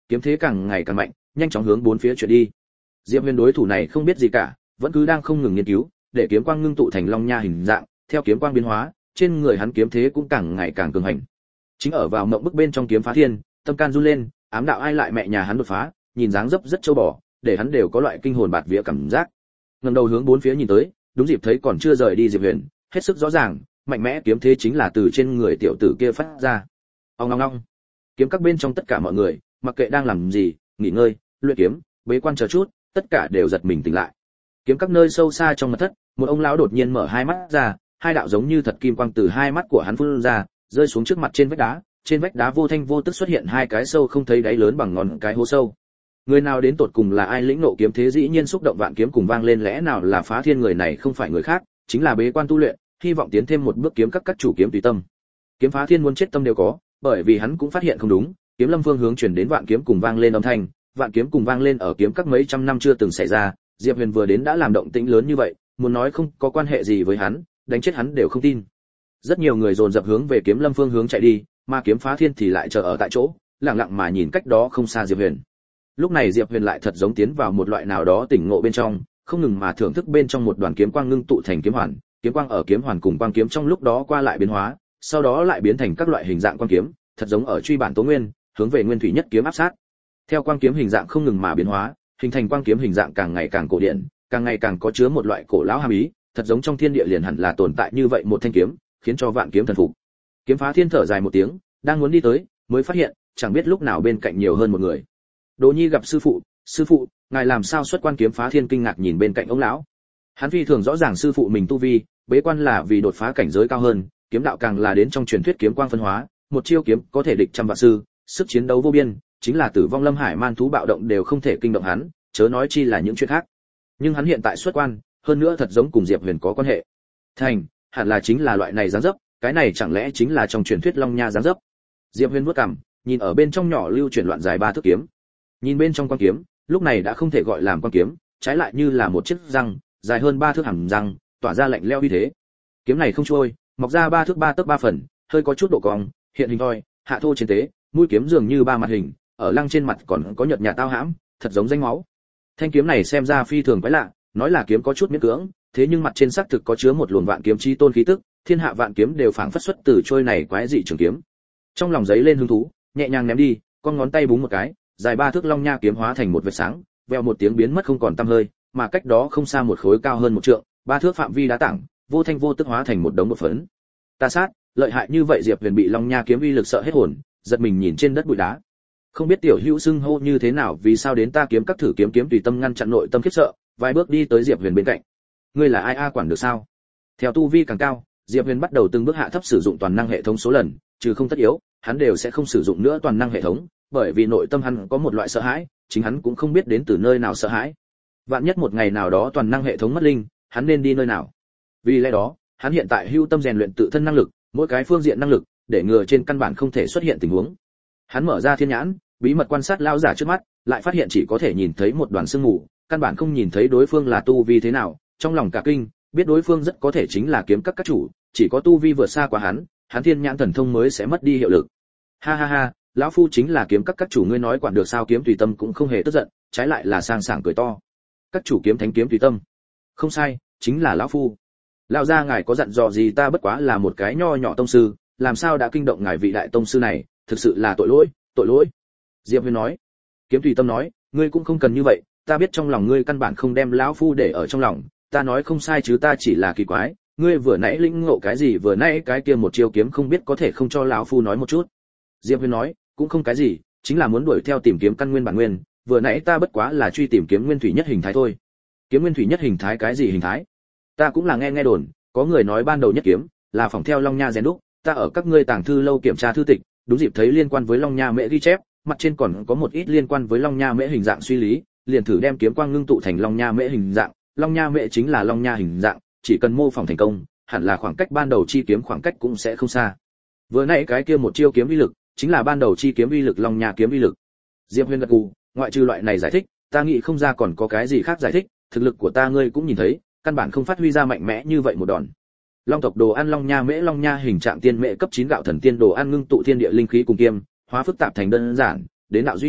kiếm thế càng ngày càng mạnh, nhanh chóng hướng bốn phía chuyển đi. Diệp Huyền đối thủ này không biết gì cả, vẫn cứ đang không ngừng nghiên cứu, để kiếm quang ngưng tụ thành long nha hình dạng, theo kiếm quang biến hóa, trên người hắn kiếm thế cũng càng ngày càng cường hành. Chính ở vào mộng bức bên trong kiếm phá thiên, tâm can run lên, ám đạo ai lại mẹ nhà hắn đột phá, nhìn dáng dấp rất châu bò, để hắn đều có loại kinh hồn bạt vía cảm giác. Ngẩng đầu hướng bốn phía nhìn tới, đúng dịp thấy còn chưa rời đi Diệp Huyền, hết sức rõ ràng, mạnh mẽ kiếm thế chính là từ trên người tiểu tử kia phát ra. Ong ong ong. Kiếm các bên trong tất cả mọi người, mặc kệ đang làm gì, nghỉ ngơi, luyện kiếm, bế quan chờ chút, tất cả đều giật mình tỉnh lại. Kiếm các nơi sâu xa trong mật thất, một ông lão đột nhiên mở hai mắt ra, hai đạo giống như thật kim quang từ hai mắt của hắn phun ra, rơi xuống trước mặt trên vách đá, trên vách đá vô thanh vô tức xuất hiện hai cái sâu không thấy đáy lớn bằng ngón cái hố sâu. Người nào đến tột cùng là ai lĩnh nộ kiếm thế dĩ nhiên xúc động vạn kiếm cùng vang lên, lẽ nào là Phá Thiên? Người này không phải người khác, chính là bế quan tu luyện, hy vọng tiến thêm một bước kiếm các các chủ kiếm tùy tâm. Kiếm Phá Thiên muốn chết tâm đều có, bởi vì hắn cũng phát hiện không đúng, kiếm lâm phương hướng chuyển đến vạn kiếm cùng vang lên âm thanh, vạn kiếm cùng vang lên ở kiếm các mấy trăm năm chưa từng xảy ra, Diệp Huyền vừa đến đã làm động tĩnh lớn như vậy, muốn nói không có quan hệ gì với hắn, đánh chết hắn đều không tin. Rất nhiều người dồn dập hướng về kiếm lâm phương hướng chạy đi, mà kiếm Phá Thiên thì lại chờ ở tại chỗ, lặng lặng mà nhìn cách đó không xa Diệp Huyền. Lúc này Diệp Huyền lại thật giống tiến vào một loại nào đó tỉnh ngộ bên trong, không ngừng mà thưởng thức bên trong một đoàn kiếm quang ngưng tụ thành kiếm hoàn, kiếm quang ở kiếm hoàn cùng quang kiếm trong lúc đó qua lại biến hóa, sau đó lại biến thành các loại hình dạng quang kiếm, thật giống ở truy bản tố nguyên, hướng về nguyên thủy nhất kiếm áp sát. Theo quang kiếm hình dạng không ngừng mà biến hóa, hình thành quang kiếm hình dạng càng ngày càng cổ điển, càng ngày càng có chứa một loại cổ lão hàm ý, thật giống trong thiên địa liền hẳn là tồn tại như vậy một thanh kiếm, khiến cho vạn kiếm thần phục. Kiếm Phá Thiên thở dài một tiếng, đang muốn đi tới, mới phát hiện, chẳng biết lúc nào bên cạnh nhiều hơn một người. Đỗ Nhi gặp sư phụ, sư phụ, ngài làm sao xuất quan? Kiếm Phá Thiên kinh ngạc nhìn bên cạnh ông lão. Hắn phi thường rõ ràng sư phụ mình tu vi, bế quan là vì đột phá cảnh giới cao hơn, kiếm đạo càng là đến trong truyền thuyết kiếm quang phân hóa, một chiêu kiếm có thể địch trăm vạn sư, sức chiến đấu vô biên, chính là Tử Vong Lâm Hải man thú bạo động đều không thể kinh động hắn, chớ nói chi là những chuyện khác. Nhưng hắn hiện tại xuất quan, hơn nữa thật giống cùng Diệp Huyền có quan hệ. Thành, hẳn là chính là loại này dáng dấp, cái này chẳng lẽ chính là trong truyền thuyết Long Nha dáng dấp? Diệp Huyền vuốt cằm, nhìn ở bên trong nhỏ lưu chuyển loạn dài ba thước kiếm. Nhìn bên trong quan kiếm, lúc này đã không thể gọi làm quan kiếm, trái lại như là một chiếc răng, dài hơn ba thước hàm răng, tỏa ra lạnh lẽo uy thế. Kiếm này không trôi, mọc ra ba thước ba tấc ba phần, hơi có chút độ cong, hiện hình thoi, hạ thô trên tế, mũi kiếm dường như ba mặt hình, ở lăng trên mặt còn có nhợt nhạt tao hãm, thật giống danh máu. Thanh kiếm này xem ra phi thường quái lạ, nói là kiếm có chút miễn cưỡng, thế nhưng mặt trên xác thực có chứa một luồng vạn kiếm chi tôn khí tức, thiên hạ vạn kiếm đều phảng phất xuất từ trôi này quái dị trường kiếm. Trong lòng giấy lên hứng thú, nhẹ nhàng ném đi, con ngón tay búng một cái, dài ba thước long nha kiếm hóa thành một vệt sáng, vèo một tiếng biến mất không còn tăm hơi, mà cách đó không xa một khối cao hơn một trượng, ba thước phạm vi đá tảng, vô thanh vô tức hóa thành một đống bột phấn. Ta sát, lợi hại như vậy! Diệp Huyền bị long nha kiếm uy lực sợ hết hồn, giật mình nhìn trên đất bụi đá. Không biết tiểu hữu xưng hô như thế nào, vì sao đến ta kiếm các thử kiếm kiếm tùy tâm ngăn chặn nội tâm khiếp sợ, vài bước đi tới Diệp Huyền bên cạnh. Ngươi là ai a, quản được sao? Theo tu vi càng cao, Diệp Huyền bắt đầu từng bước hạ thấp sử dụng toàn năng hệ thống số lần, trừ không tất yếu, hắn đều sẽ không sử dụng nữa toàn năng hệ thống, bởi vì nội tâm hắn có một loại sợ hãi, chính hắn cũng không biết đến từ nơi nào sợ hãi. Vạn nhất một ngày nào đó toàn năng hệ thống mất linh, hắn nên đi nơi nào? Vì lẽ đó, hắn hiện tại hưu tâm rèn luyện tự thân năng lực, mỗi cái phương diện năng lực, để ngừa trên căn bản không thể xuất hiện tình huống. Hắn mở ra thiên nhãn, bí mật quan sát lão giả trước mắt, lại phát hiện chỉ có thể nhìn thấy một đoàn sương mù, căn bản không nhìn thấy đối phương là tu vi thế nào, trong lòng cả kinh, biết đối phương rất có thể chính là kiếm các các chủ, chỉ có tu vi vượt xa quá hắn, hắn thiên nhãn thần thông mới sẽ mất đi hiệu lực. Ha ha ha, lão phu chính là kiếm các các chủ, ngươi nói quản được sao? Kiếm tùy tâm cũng không hề tức giận, trái lại là sang sảng cười to. Các chủ kiếm thánh kiếm tùy tâm. Không sai, chính là lão phu. Lão gia ngài có dặn dò gì? Ta bất quá là một cái nho nhỏ tông sư, làm sao đã kinh động ngài vị đại tông sư này, thực sự là tội lỗi, tội lỗi. Diệp Huyền nói. Kiếm tùy tâm nói, ngươi cũng không cần như vậy, ta biết trong lòng ngươi căn bản không đem lão phu để ở trong lòng, ta nói không sai chứ, ta chỉ là kỳ quái, ngươi vừa nãy lĩnh ngộ cái gì? Vừa nãy cái kia một chiêu kiếm không biết có thể không cho lão phu nói một chút. Diệp Huyền nói, cũng không cái gì, chính là muốn đuổi theo tìm kiếm căn nguyên bản nguyên, vừa nãy ta bất quá là truy tìm kiếm nguyên thủy nhất hình thái thôi. Kiếm nguyên thủy nhất hình thái? Cái gì hình thái? Ta cũng là nghe nghe đồn, có người nói ban đầu nhất kiếm là phỏng theo long nha rèn đúc, ta ở các ngươi tàng thư lâu kiểm tra thư tịch, đúng dịp thấy liên quan với long nha mễ ghi chép, mặt trên còn có một ít liên quan với long nha mễ hình dạng suy lý, liền thử đem kiếm quang ngưng tụ thành long nha mễ hình dạng. Long nha mễ chính là long nha hình dạng, chỉ cần mô phỏng thành công, hẳn là khoảng cách ban đầu chi kiếm khoảng cách cũng sẽ không xa. Vừa nãy cái kia một chiêu kiếm uy lực, chính là ban đầu chi kiếm uy lực, long nha kiếm uy lực. Diệp Huyền gật gù, ngoại trừ loại này giải thích, ta nghĩ không ra còn có cái gì khác giải thích, thực lực của ta ngươi cũng nhìn thấy, căn bản không phát huy ra mạnh mẽ như vậy một đòn. Long tộc đồ ăn long nha mễ, long nha hình trạng tiên mễ cấp chín gạo thần tiên đồ ăn ngưng tụ thiên địa linh khí cùng kiêm, hóa phức tạp thành đơn giản, đến đạo duy nhất,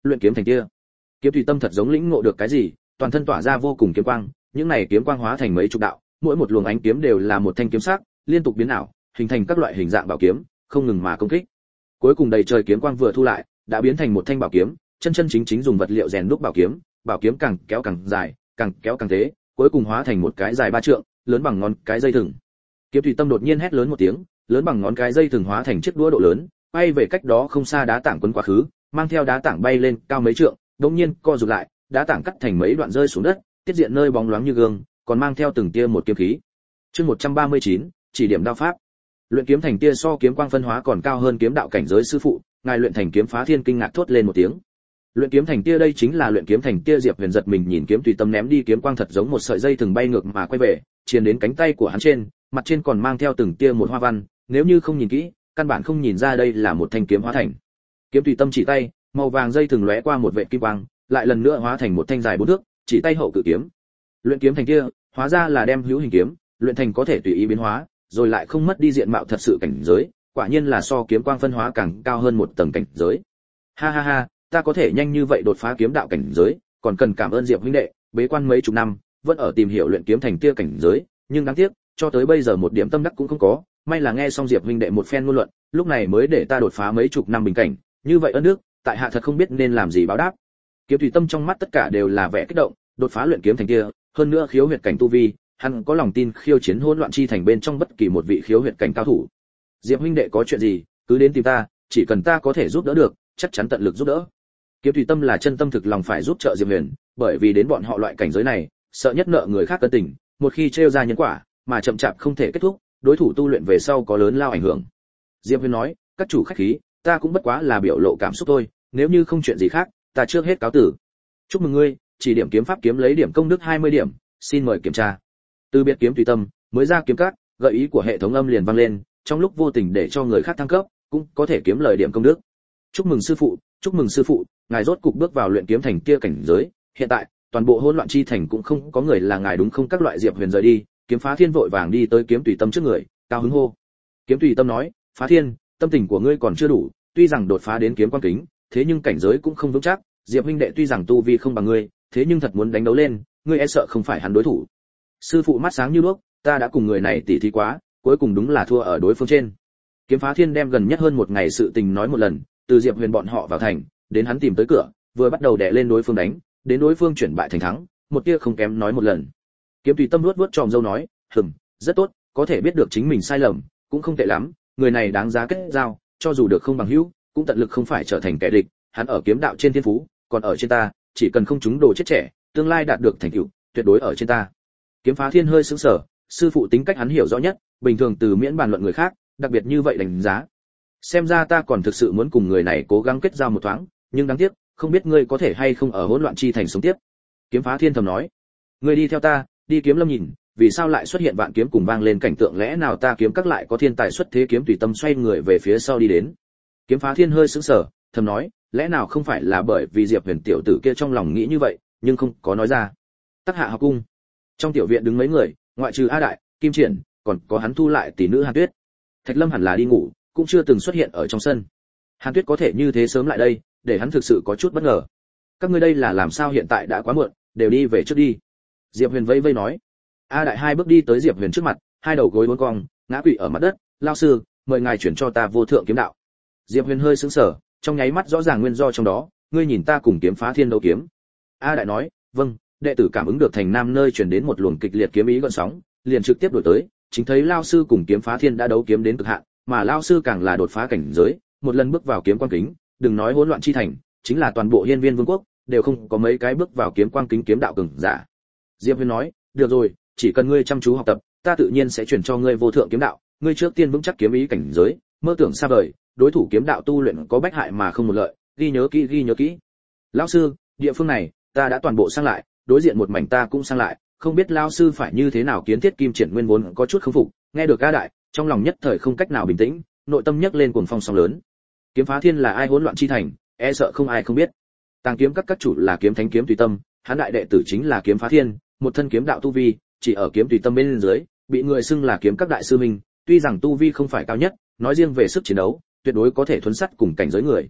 luyện kiếm thành tia. Kiếm tùy tâm thật giống lĩnh ngộ được cái gì, toàn thân tỏa ra vô cùng kiếm quang, những này kiếm quang hóa thành mấy chục đạo, mỗi một luồng ánh kiếm đều là một thanh kiếm sắc, liên tục biến ảo, hình thành các loại hình dạng bảo kiếm, không ngừng mà công kích. Cuối cùng đầy trời kiếm quang vừa thu lại, đã biến thành một thanh bảo kiếm, chân chân chính chính dùng vật liệu rèn đúc bảo kiếm, bảo kiếm càng kéo càng dài, càng kéo càng thế, cuối cùng hóa thành một cái dài ba trượng, lớn bằng ngón cái dây thừng. Kiếm tùy tâm đột nhiên hét lớn một tiếng, lớn bằng ngón cái dây thừng hóa thành chiếc đũa độ lớn, bay về cách đó không xa đá tảng quấn quá khứ, mang theo đá tảng bay lên cao mấy trượng, đột nhiên co rụt lại, đá tảng cắt thành mấy đoạn rơi xuống đất, tiết diện nơi bóng loáng như gương, còn mang theo từng tia một kiếm khí. Chương một trăm ba mươi chín, chỉ điểm đao pháp. Luyện kiếm thành tia so kiếm quang phân hóa còn cao hơn kiếm đạo cảnh giới sư phụ, ngài luyện thành kiếm phá thiên kinh ngạc thốt lên một tiếng. Luyện kiếm thành tia đây chính là luyện kiếm thành tia. Diệp Huyền giật mình nhìn kiếm tùy tâm ném đi kiếm quang thật giống một sợi dây thừng bay ngược mà quay về, truyền đến cánh tay của hắn trên, mặt trên còn mang theo từng tia một hoa văn, nếu như không nhìn kỹ, căn bản không nhìn ra đây là một thanh kiếm hóa thành. Kiếm tùy tâm chỉ tay, màu vàng dây thừng lóe qua một vệt kim quang, lại lần nữa hóa thành một thanh dài bốn thước, chỉ tay hậu cự kiếm. Luyện kiếm thành tia, hóa ra là đem hữu hình kiếm, luyện thành có thể tùy ý biến hóa, rồi lại không mất đi diện mạo thật sự cảnh giới, quả nhiên là so kiếm quang phân hóa càng cao hơn một tầng cảnh giới. Ha ha ha, ta có thể nhanh như vậy đột phá kiếm đạo cảnh giới, còn cần cảm ơn Diệp huynh đệ, bế quan mấy chục năm, vẫn ở tìm hiểu luyện kiếm thành tia cảnh giới, nhưng đáng tiếc, cho tới bây giờ một điểm tâm đắc cũng không có, may là nghe xong Diệp huynh đệ một phen ngôn luận, lúc này mới để ta đột phá mấy chục năm bình cảnh, như vậy ân đức, tại hạ thật không biết nên làm gì báo đáp. Kiếm tùy tâm trong mắt tất cả đều là vẻ kích động, đột phá luyện kiếm thành tia, hơn nữa khiếu huyệt cảnh tu vi, hắn có lòng tin khiêu chiến hỗn loạn chi thành bên trong bất kỳ một vị khiếu huyệt cảnh cao thủ. Diệp huynh đệ có chuyện gì, cứ đến tìm ta, chỉ cần ta có thể giúp đỡ được, chắc chắn tận lực giúp đỡ. Kiếm tùy tâm là chân tâm thực lòng phải giúp trợ Diệp Huyền, bởi vì đến bọn họ loại cảnh giới này, sợ nhất nợ người khác cân tình, một khi trêu ra nhân quả, mà chậm chạp không thể kết thúc, đối thủ tu luyện về sau có lớn lao ảnh hưởng. Diệp Huyền nói, các chủ khách khí, ta cũng bất quá là biểu lộ cảm xúc thôi, nếu như không chuyện gì khác, ta trước hết cáo tử. Chúc mừng ngươi, chỉ điểm kiếm pháp kiếm lấy điểm công đức hai mươi điểm, xin mời kiểm tra. Từ biệt kiếm tùy tâm, mới ra kiếm các, gợi ý của hệ thống âm liền vang lên, trong lúc vô tình để cho người khác thăng cấp, cũng có thể kiếm lời điểm công đức. Chúc mừng sư phụ, chúc mừng sư phụ, ngài rốt cục bước vào luyện kiếm thành tia cảnh giới, hiện tại, toàn bộ hỗn loạn chi thành cũng không có người là ngài đúng không? Các loại Diệp Huyền rời đi, kiếm phá thiên vội vàng đi tới kiếm tùy tâm trước người, cao hứng hô. Kiếm tùy tâm nói, phá thiên, tâm tình của ngươi còn chưa đủ, tuy rằng đột phá đến kiếm quan kính, thế nhưng cảnh giới cũng không vững chắc, Diệp huynh đệ tuy rằng tu vi không bằng ngươi, thế nhưng thật muốn đánh đấu lên, ngươi e sợ không phải hắn đối thủ. Sư phụ mắt sáng như đuốc, ta đã cùng người này tỉ thí quá, cuối cùng đúng là thua ở đối phương trên. Kiếm phá thiên đem gần nhất hơn một ngày sự tình nói một lần, từ Diệp Huyền bọn họ vào thành, đến hắn tìm tới cửa, vừa bắt đầu đè lên đối phương đánh, đến đối phương chuyển bại thành thắng, một tia không kém nói một lần. Kiếm tùy tâm nuốt nuốt tròm dâu nói, hừm, rất tốt, có thể biết được chính mình sai lầm, cũng không tệ lắm, người này đáng giá kết giao, cho dù được không bằng hữu, cũng tận lực không phải trở thành kẻ địch, hắn ở kiếm đạo trên thiên phú, còn ở trên ta, chỉ cần không trúng đồ chết trẻ, tương lai đạt được thành tựu, tuyệt đối ở trên ta. Kiếm phá thiên hơi sững sờ, sư phụ tính cách hắn hiểu rõ nhất, bình thường từ miễn bàn luận người khác, đặc biệt như vậy đánh giá. Xem ra ta còn thực sự muốn cùng người này cố gắng kết giao một thoáng, nhưng đáng tiếc, không biết ngươi có thể hay không ở hỗn loạn chi thành sống tiếp. Kiếm phá thiên thầm nói, ngươi đi theo ta, đi kiếm lâm nhìn, vì sao lại xuất hiện vạn kiếm cùng vang lên cảnh tượng, lẽ nào ta kiếm các lại có thiên tài xuất thế? Kiếm tùy tâm xoay người về phía sau đi đến. Kiếm phá thiên hơi sững sờ, thầm nói, lẽ nào không phải là bởi vì Diệp Huyền tiểu tử kia trong lòng nghĩ như vậy, nhưng không có nói ra. Tắc Hạ học cung, trong tiểu viện đứng mấy người, ngoại trừ A Đại, Kim Triển, còn có hắn thu lại tỷ nữ Hàn Tuyết. Thạch Lâm hẳn là đi ngủ, cũng chưa từng xuất hiện ở trong sân. Hàn Tuyết có thể như thế sớm lại đây, để hắn thực sự có chút bất ngờ. Các ngươi đây là làm sao? Hiện tại đã quá muộn, đều đi về trước đi. Diệp Huyền vây vây nói. A Đại hai bước đi tới Diệp Huyền trước mặt, hai đầu gối uốn cong, ngã quỵ ở mặt đất, lão sư, mời ngài chuyển cho ta vô thượng kiếm đạo. Diệp Huyền hơi sững sờ, trong nháy mắt rõ ràng nguyên do trong đó, ngươi nhìn ta cùng kiếm phá thiên đấu kiếm. A Đại nói, vâng, đệ tử cảm ứng được thành nam nơi truyền đến một luồng kịch liệt kiếm ý gợn sóng, liền trực tiếp đuổi tới, chính thấy lão sư cùng kiếm phá thiên đã đấu kiếm đến cực hạn, mà lão sư càng là đột phá cảnh giới, một lần bước vào kiếm quang kính, đừng nói hỗn loạn chi thành, chính là toàn bộ Hiên Viên Vương quốc, đều không có mấy cái bước vào kiếm quang kính kiếm đạo cường giả. Diệp Huyền nói, được rồi, chỉ cần ngươi chăm chú học tập, ta tự nhiên sẽ chuyển cho ngươi vô thượng kiếm đạo, ngươi trước tiên vững chắc kiếm ý cảnh giới, mơ tưởng xa vời, đối thủ kiếm đạo tu luyện có bách hại mà không một lợi, ghi nhớ kỹ ghi nhớ kỹ. Lão sư, địa phương này ta đã toàn bộ sang lại, đối diện một mảnh ta cũng sang lại, không biết lão sư phải như thế nào? Kiến Thiết Kim Triển nguyên vốn có chút không phục, nghe được A Đại, trong lòng nhất thời không cách nào bình tĩnh, nội tâm nhấc lên cuồng phong sóng lớn. Kiếm phá thiên là ai hỗn loạn chi thành, e sợ không ai không biết. Tàng kiếm các các chủ là kiếm thánh kiếm tùy tâm, hắn đại đệ tử chính là kiếm phá thiên, một thân kiếm đạo tu vi, chỉ ở kiếm tùy tâm bên dưới, bị người xưng là kiếm các đại sư minh, tuy rằng tu vi không phải cao nhất, nói riêng về sức chiến đấu, tuyệt đối có thể thuấn sắt cùng cảnh giới người.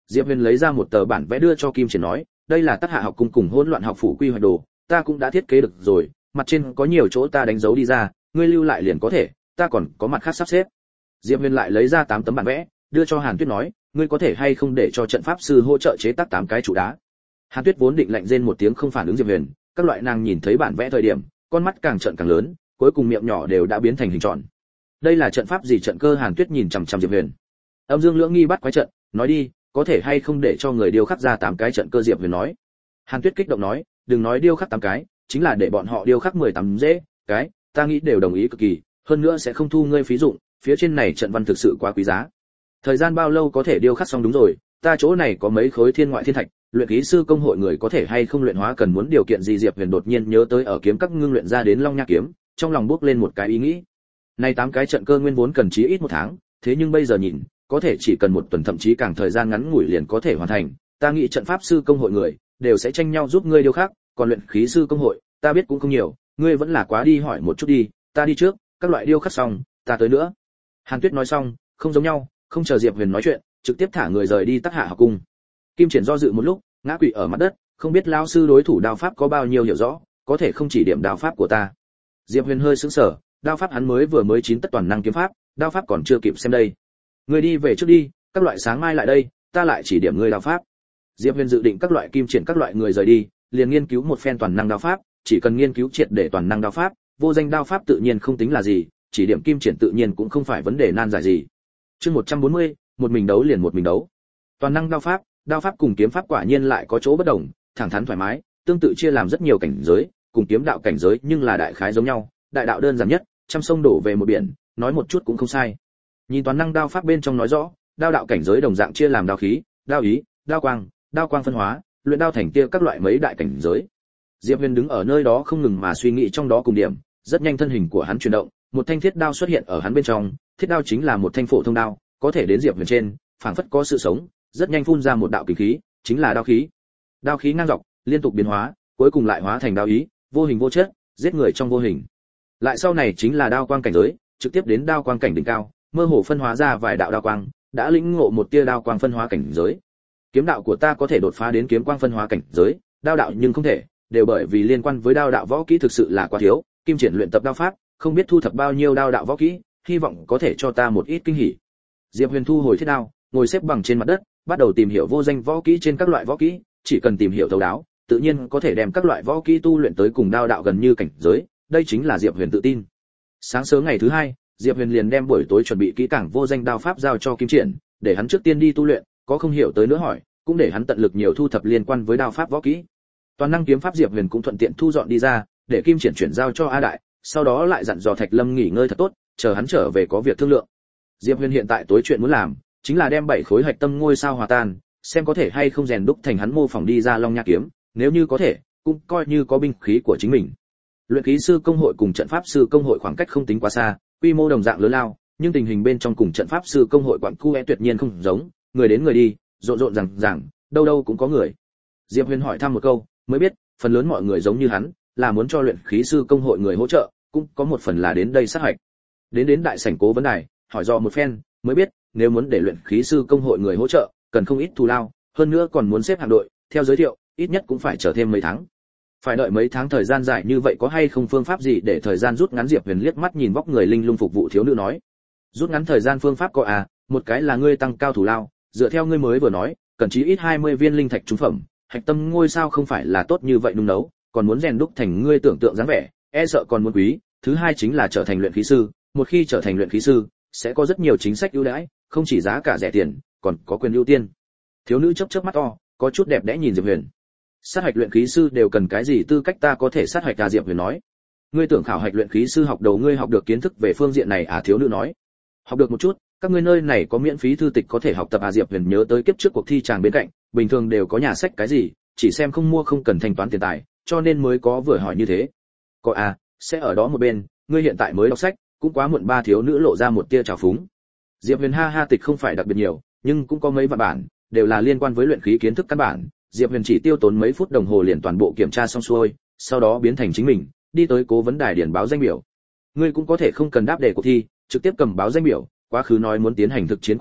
Diệp Huyền lấy ra một tờ bản vẽ đưa cho Kim Triển nói, đây là Tắc Hạ học cung cùng Hỗn Loạn học phủ quy hoạch đồ, ta cũng đã thiết kế được rồi, mặt trên có nhiều chỗ ta đánh dấu đi ra, ngươi lưu lại liền có thể, ta còn có mặt khác sắp xếp. Diệp Huyền lại lấy ra tám tấm bản vẽ, đưa cho Hàn Tuyết nói, ngươi có thể hay không để cho trận pháp sư hỗ trợ chế tác tám cái trụ đá. Hàn Tuyết vốn định lạnh rên một tiếng không phản ứng Diệp Huyền, các loại nàng nhìn thấy bản vẽ thời điểm, con mắt càng trợn càng lớn, cuối cùng miệng nhỏ đều đã biến thành hình tròn. Đây là trận pháp gì trận cơ? Hàn Tuyết nhìn chằm chằm Diệp Huyền. Âm Dương Lưỡng Nghi bắt quái trận, nói đi, có thể hay không để cho người điêu khắc ra tám cái trận cơ? Diệp Huyền nói. Hàn Tuyết kích động nói, đừng nói điêu khắc tám cái, chính là để bọn họ điêu khắc mười tám dễ, cái, ta nghĩ đều đồng ý cực kỳ, hơn nữa sẽ không thu ngươi phí dụng, phía trên này trận văn thực sự quá quý giá. Thời gian bao lâu có thể điêu khắc xong? Đúng rồi, ta chỗ này có mấy khối thiên ngoại thiên thạch, luyện khí sư công hội người có thể hay không luyện hóa cần muốn điều kiện gì? Diệp Huyền đột nhiên nhớ tới ở kiếm các ngưng luyện ra đến Long Nha kiếm, trong lòng bước lên một cái ý nghĩ. Này tám cái trận cơ nguyên vốn cần chí ít một tháng, thế nhưng bây giờ nhìn, có thể chỉ cần một tuần thậm chí càng thời gian ngắn ngủi liền có thể hoàn thành, ta nghĩ trận pháp sư công hội người đều sẽ tranh nhau giúp ngươi điêu khắc, còn luyện khí sư công hội, ta biết cũng không nhiều, ngươi vẫn là quá đi hỏi một chút đi, ta đi trước, các loại điêu khắc xong, ta tới nữa. Hàn Tuyết nói xong, không giống nhau, không chờ Diệp Huyền nói chuyện, trực tiếp thả người rời đi Tắc Hạ học cung. Kim Triển do dự một lúc, ngã quỵ ở mặt đất, không biết lão sư đối thủ đao pháp có bao nhiêu hiểu rõ, có thể không chỉ điểm đao pháp của ta. Diệp Huyền hơi sững sờ, đao pháp hắn mới vừa mới chín tất toàn năng kiếm pháp, đao pháp còn chưa kịp xem đây. Ngươi đi về trước đi, các loại sáng mai lại đây, ta lại chỉ điểm ngươi đao pháp. Diệp Huyền dự định các loại Kim Triển các loại người rời đi, liền nghiên cứu một phen toàn năng đao pháp, chỉ cần nghiên cứu triệt để toàn năng đao pháp, vô danh đao pháp tự nhiên không tính là gì, chỉ điểm Kim Triển tự nhiên cũng không phải vấn đề nan giải gì. Chương một trăm bốn mươi, một mình đấu liền một mình đấu. Toàn năng đao pháp, đao pháp cùng kiếm pháp quả nhiên lại có chỗ bất đồng, thẳng thắn thoải mái, tương tự chia làm rất nhiều cảnh giới, cùng kiếm đạo cảnh giới nhưng là đại khái giống nhau, đại đạo đơn giản nhất, trăm sông đổ về một biển, nói một chút cũng không sai. Nhìn toàn năng đao pháp bên trong nói rõ, đao đạo cảnh giới đồng dạng chia làm đao khí, đao ý, đao quang, đao quang phân hóa, luyện đao thành kia các loại mấy đại cảnh giới. Diệp Huyền đứng ở nơi đó không ngừng mà suy nghĩ trong đó cùng điểm, rất nhanh thân hình của hắn chuyển động, một thanh thiết đao xuất hiện ở hắn bên trong, thiết đao chính là một thanh phổ thông đao, có thể đến Diệp Huyền trên, phảng phất có sự sống, rất nhanh phun ra một đạo kình khí, chính là đao khí. Đao khí ngang dọc, liên tục biến hóa, cuối cùng lại hóa thành đao ý, vô hình vô chất, giết người trong vô hình. Lại sau này chính là đao quang cảnh giới, trực tiếp đến đao quang cảnh đỉnh cao, mơ hồ phân hóa ra vài đạo đao quang, đã lĩnh ngộ một tia đao quang phân hóa cảnh giới. Kiếm đạo của ta có thể đột phá đến kiếm quang phân hóa cảnh giới, đao đạo nhưng không thể, đều bởi vì liên quan với đao đạo võ kỹ thực sự là quá thiếu, Kim Triển luyện tập đao pháp, không biết thu thập bao nhiêu đao đạo võ kỹ, hy vọng có thể cho ta một ít kinh hỉ. Diệp Huyền thu hồi thiết đao, ngồi xếp bằng trên mặt đất, bắt đầu tìm hiểu vô danh võ kỹ trên các loại võ kỹ, chỉ cần tìm hiểu thấu đáo, tự nhiên có thể đem các loại võ kỹ tu luyện tới cùng đao đạo gần như cảnh giới, đây chính là Diệp Huyền tự tin. Sáng sớm ngày thứ hai, Diệp Huyền liền đem buổi tối chuẩn bị kỹ càng vô danh đao pháp giao cho Kim Triển, để hắn trước tiên đi tu luyện, có không hiểu tới nữa hỏi, cũng để hắn tận lực nhiều thu thập liên quan với đao pháp võ kỹ. Toàn năng kiếm pháp Diệp Huyền cũng thuận tiện thu dọn đi ra, để Kim Triển chuyển giao cho A Đại, sau đó lại dặn dò Thạch Lâm nghỉ ngơi thật tốt, chờ hắn trở về có việc thương lượng. Diệp Huyền hiện tại tối chuyện muốn làm, chính là đem bảy khối hạch tâm ngôi sao hòa tan, xem có thể hay không rèn đúc thành hắn mô phỏng đi ra Long Nha kiếm, nếu như có thể, cũng coi như có binh khí của chính mình. Luyện khí sư công hội cùng trận pháp sư công hội khoảng cách không tính quá xa, quy mô đồng dạng lớn lao, nhưng tình hình bên trong cùng trận pháp sư công hội quặng cu tuyệt nhiên không giống, người đến người đi, rộn rộn rằng rằng, đâu đâu cũng có người. Diệp Huyền hỏi thăm một câu, mới biết, phần lớn mọi người giống như hắn, là muốn cho luyện khí sư công hội người hỗ trợ, cũng có một phần là đến đây sát hạch. Đến đến đại sảnh cố vấn đài, hỏi dò một phen, mới biết, nếu muốn để luyện khí sư công hội người hỗ trợ, cần không ít thù lao, hơn nữa còn muốn xếp hạng đội, theo giới thiệu, ít nhất cũng phải chờ thêm mấy tháng. Phải đợi mấy tháng thời gian dài như vậy có hay không phương pháp gì để thời gian rút ngắn? Diệp Huyền liếc mắt nhìn vóc người linh lung phục vụ thiếu nữ nói. Rút ngắn thời gian phương pháp có à, một cái là ngươi tăng cao thù lao, dựa theo ngươi mới vừa nói, cần chí ít hai mươi viên linh thạch trung phẩm, hạch tâm ngôi sao không phải là tốt như vậy nung nấu, còn muốn rèn đúc thành ngươi tưởng tượng dáng vẻ, e sợ còn muốn quý. Thứ hai chính là trở thành luyện khí sư, một khi trở thành luyện khí sư, sẽ có rất nhiều chính sách ưu đãi, không chỉ giá cả rẻ tiền, còn có quyền ưu tiên. Thiếu nữ chớp chớp mắt to, có chút đẹp đẽ nhìn Diệp Huyền. Sát hạch luyện khí sư đều cần cái gì tư cách ta có thể sát hạch? À, Diệp Huyền nói. Ngươi tưởng khảo hạch luyện khí sư học đầu ngươi học được kiến thức về phương diện này à? Thiếu nữ nói. Học được một chút, các ngươi nơi này có miễn phí thư tịch có thể học tập à? Diệp Huyền nhớ tới kiếp trước cuộc thi chàng bên cạnh, bình thường đều có nhà sách cái gì, chỉ xem không mua không cần thanh toán tiền tài, cho nên mới có vừa hỏi như thế. Có à, sẽ ở đó một bên, ngươi hiện tại mới đọc sách, cũng quá muộn. Ba thiếu nữ lộ ra một tia trào phúng. Diệp Huyền ha ha, tịch không phải đặc biệt nhiều, nhưng cũng có mấy vạn bản, đều là liên quan với luyện khí kiến thức căn bản. Diệp Huyền chỉ tiêu tốn mấy phút đồng hồ liền toàn bộ kiểm tra xong xuôi, sau đó biến thành chính mình, đi tới cố vấn đài điển báo danh biểu. Ngươi cũng có thể không cần đáp đề cuộc thi, trực tiếp cầm báo danh biểu, quá khứ nói muốn tiến hành thực chiến cuộc thi,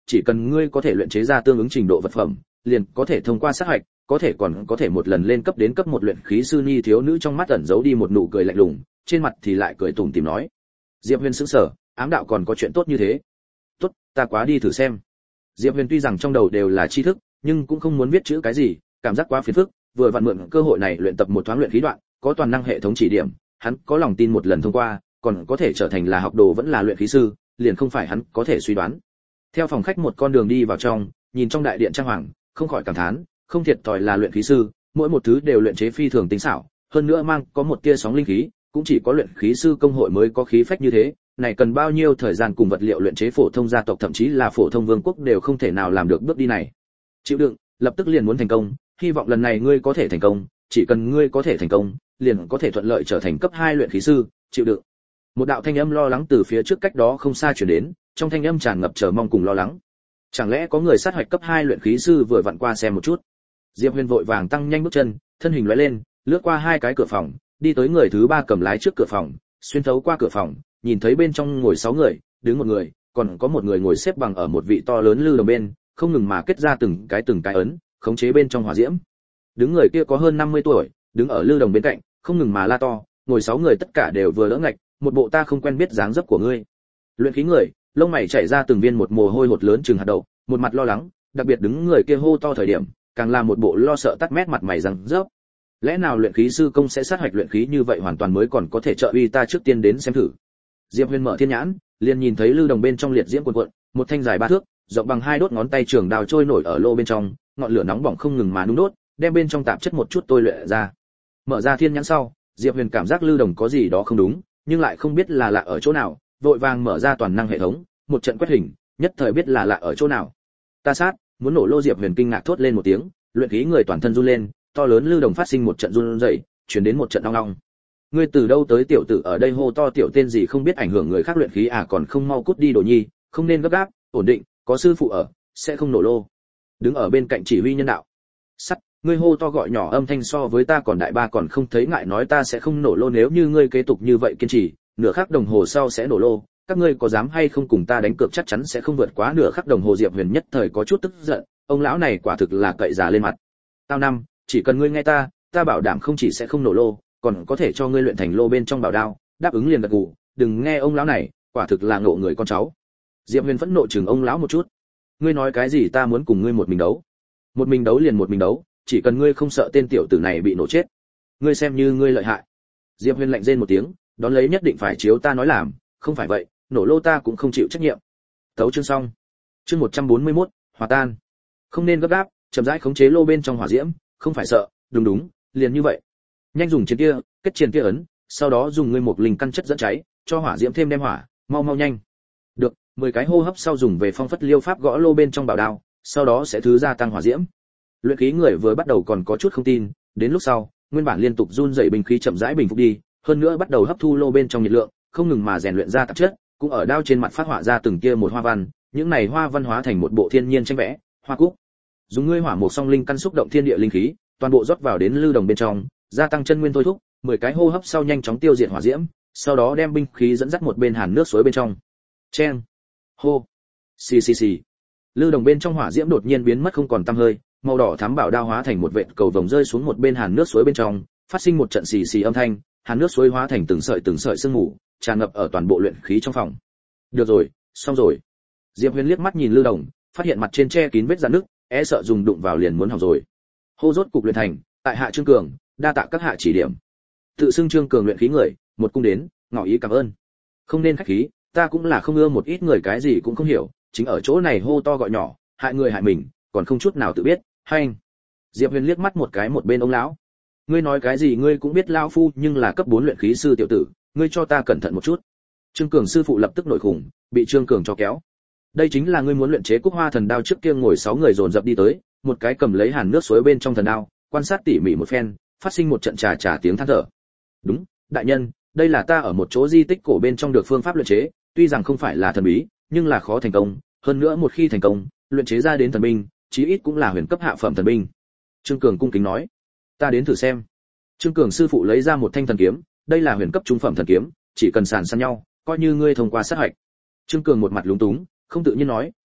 chỉ cần ngươi có thể luyện chế ra tương ứng trình độ vật phẩm, liền có thể thông qua sát hạch, có thể còn có thể một lần lên cấp đến cấp một luyện khí sư. Nhi thiếu nữ trong mắt ẩn giấu đi một nụ cười lạnh lùng, trên mặt thì lại cười tủm tỉm nói. Diệp Huyền sững sờ, ám đạo còn có chuyện tốt như thế. Tốt, ta quá đi thử xem. Diệp Huyền tuy rằng trong đầu đều là tri thức, nhưng cũng không muốn viết chữ cái gì, cảm giác quá phiền phức, vừa vặn mượn cơ hội này luyện tập một thoáng luyện khí đoạn, có toàn năng hệ thống chỉ điểm, hắn có lòng tin một lần thông qua, còn có thể trở thành là học đồ vẫn là luyện khí sư, liền không phải hắn có thể suy đoán. Theo phòng khách một con đường đi vào trong, nhìn trong đại điện trang hoàng, không khỏi cảm thán, không thiệt thòi là luyện khí sư, mỗi một thứ đều luyện chế phi thường tinh xảo, hơn nữa mang có một tia sóng linh khí, cũng chỉ có luyện khí sư công hội mới có khí phách như thế, này cần bao nhiêu thời gian cùng vật liệu luyện chế phổ thông gia tộc thậm chí là phổ thông vương quốc đều không thể nào làm được bước đi này. Chịu đựng, lập tức liền muốn thành công, hy vọng lần này ngươi có thể thành công, chỉ cần ngươi có thể thành công, liền có thể thuận lợi trở thành cấp hai luyện khí sư, chịu đựng. Một đạo thanh âm lo lắng từ phía trước cách đó không xa truyền đến, trong thanh âm tràn ngập chờ mong cùng lo lắng. Chẳng lẽ có người sát hạch cấp hai luyện khí sư vừa vặn qua xem một chút? Diệp Huyền vội vàng tăng nhanh bước chân, thân hình lóe lên, lướt qua hai cái cửa phòng, đi tới người thứ ba cầm lái trước cửa phòng, xuyên thấu qua cửa phòng, nhìn thấy bên trong ngồi sáu người, đứng một người, còn có một người ngồi xếp bằng ở một vị to lớn lư đồng bên, không ngừng mà kết ra từng cái từng cái ấn, khống chế bên trong hỏa diễm. Đứng người kia có hơn năm mươi tuổi, đứng ở lư đồng bên cạnh, không ngừng mà la to, ngồi sáu người tất cả đều vừa đỡ ngạch, một bộ ta không quen biết dáng dấp của ngươi. Luyện khí người, lông mày chảy ra từng viên một mồ hôi hột lớn chừng hạt đậu, một mặt lo lắng, đặc biệt đứng người kia hô to thời điểm, càng là một bộ lo sợ tắt mét mặt mày răng rớp. Lẽ nào luyện khí sư công sẽ sát hạch luyện khí như vậy hoàn toàn mới còn có thể trợ uy ta trước tiên đến xem thử. Diệp Huyền mở thiên nhãn, liền nhìn thấy lư đồng bên trong liệt diễm cuồn cuộn, một thanh dài ba thước, rộng bằng hai đốt ngón tay trường đào trôi nổi ở lô bên trong, ngọn lửa nóng bỏng không ngừng mà nung đốt, đem bên trong tạp chất một chút tôi luyện ra. Mở ra thiên nhãn sau, Diệp Huyền cảm giác lư đồng có gì đó không đúng, nhưng lại không biết là lạ ở chỗ nào, vội vàng mở ra toàn năng hệ thống, một trận quét hình, nhất thời biết là lạ ở chỗ nào. Ta sát, muốn nổ lô. Diệp Huyền kinh ngạc thốt lên một tiếng, luyện khí người toàn thân run lên, to lớn lư đồng phát sinh một trận run rẩy, truyền đến một trận ong ong. Ngươi từ đâu tới tiểu tử ở đây hô to tiểu tên gì không biết ảnh hưởng người khác luyện khí à, còn không mau cút đi đồ nhi, không nên gấp gáp, ổn định, có sư phụ ở, sẽ không nổ lô. Đứng ở bên cạnh chỉ huy nhân đạo. Sắt, ngươi hô to gọi nhỏ âm thanh so với ta còn đại ba còn không thấy ngại nói ta sẽ không nổ lô, nếu như ngươi kế tục như vậy kiên trì, nửa khắc đồng hồ sau sẽ nổ lô, các ngươi có dám hay không cùng ta đánh cược chắc chắn sẽ không vượt quá nửa khắc đồng hồ. Diệp Huyền nhất thời có chút tức giận, ông lão này quả thực là cậy già lên mặt. Tao năm, chỉ cần ngươi nghe ta, ta bảo đảm không chỉ sẽ không nổ lô, còn có thể cho ngươi luyện thành lô bên trong bảo đao, đáp ứng liền gật gù, đừng nghe ông lão này, quả thực là ngộ người con cháu. Diệp Huyền phẫn nộ chừng ông lão một chút. Ngươi nói cái gì, ta muốn cùng ngươi một mình đấu. Một mình đấu liền một mình đấu, chỉ cần ngươi không sợ tên tiểu tử này bị nổ chết, ngươi xem như ngươi lợi hại. Diệp Huyền lạnh rên một tiếng, đón lấy nhất định phải chiếu ta nói làm, không phải vậy, nổ lô ta cũng không chịu trách nhiệm. Tấu chương xong. Chương một trăm bốn mươi mốt, hòa tan. Không nên gấp gáp, chậm rãi khống chế lô bên trong hỏa diễm, không phải sợ, đúng đúng, liền như vậy. Nhanh dùng chiến kia, kết chiến kia ấn, sau đó dùng ngươi một linh căn chất dẫn cháy, cho hỏa diễm thêm đem hỏa, mau mau nhanh. Được, mười cái hô hấp sau dùng về phong phất liêu pháp gõ lô bên trong bảo đao, sau đó sẽ thứ gia tăng hỏa diễm. Luyện khí người vừa bắt đầu còn có chút không tin, đến lúc sau, nguyên bản liên tục run rẩy binh khí chậm rãi bình phục đi, hơn nữa bắt đầu hấp thu lô bên trong nhiệt lượng, không ngừng mà rèn luyện ra tạp chất, cũng ở đao trên mặt phát họa ra từng kia một hoa văn, những này hoa văn hóa thành một bộ thiên nhiên tranh vẽ, hoa cúc. Dùng ngươi hỏa một song linh căn xúc động thiên địa linh khí, toàn bộ rót vào đến lưu đồng bên trong, gia tăng chân nguyên thôi thúc, mười cái hô hấp sau nhanh chóng tiêu diệt hỏa diễm, sau đó đem binh khí dẫn dắt một bên hàn nước suối bên trong. Chen, hô, xì xì xì. Lưu đồng bên trong hỏa diễm đột nhiên biến mất không còn tăm hơi, màu đỏ thắm bảo đao hóa thành một vệt cầu vồng rơi xuống một bên hàn nước suối bên trong, phát sinh một trận xì xì âm thanh, hàn nước suối hóa thành từng sợi từng sợi sương mù, tràn ngập ở toàn bộ luyện khí trong phòng. Được rồi, xong rồi. Diệp Huyền liếc mắt nhìn lưu đồng, phát hiện mặt trên che kín vết rạn nứt, e sợ dùng đụng vào liền muốn hỏng rồi. Hô rốt cục luyện thành, tại hạ Trương Cường, đa tạ các hạ chỉ điểm. Tự xưng Trương Cường luyện khí người, một cung đến, ngỏ ý cảm ơn. Không nên khách khí, ta cũng là không ưa một ít người cái gì cũng không hiểu, chính ở chỗ này hô to gọi nhỏ, hại người hại mình, còn không chút nào tự biết, hay anh. Diệp Huyền liếc mắt một cái một bên ông lão. Ngươi nói cái gì ngươi cũng biết lão phu nhưng là cấp bốn luyện khí sư tiểu tử, ngươi cho ta cẩn thận một chút. Trương Cường sư phụ lập tức nổi khủng, bị Trương Cường cho kéo. Đây chính là ngươi muốn luyện chế Cúc Hoa thần đao. Trước kia ngồi sáu người dồn dập đi tới, một cái cầm lấy hàn nước suối bên trong thần đao, quan sát tỉ mỉ một phen, phát sinh một trận trà trà tiếng than thở. Đúng, đại nhân, đây là ta ở một chỗ di tích cổ bên trong được phương pháp luyện chế, tuy rằng không phải là thần bí, nhưng là khó thành công, hơn nữa một khi thành công, luyện chế ra đến thần binh, chí ít cũng là huyền cấp hạ phẩm thần binh. Trương Cường cung kính nói, ta đến thử xem. Trương Cường sư phụ lấy ra một thanh thần kiếm, đây là huyền cấp trung phẩm thần kiếm, chỉ cần sàn săn nhau, coi như ngươi thông qua sát hạch. Trương Cường một mặt lúng túng, không tự nhiên nói,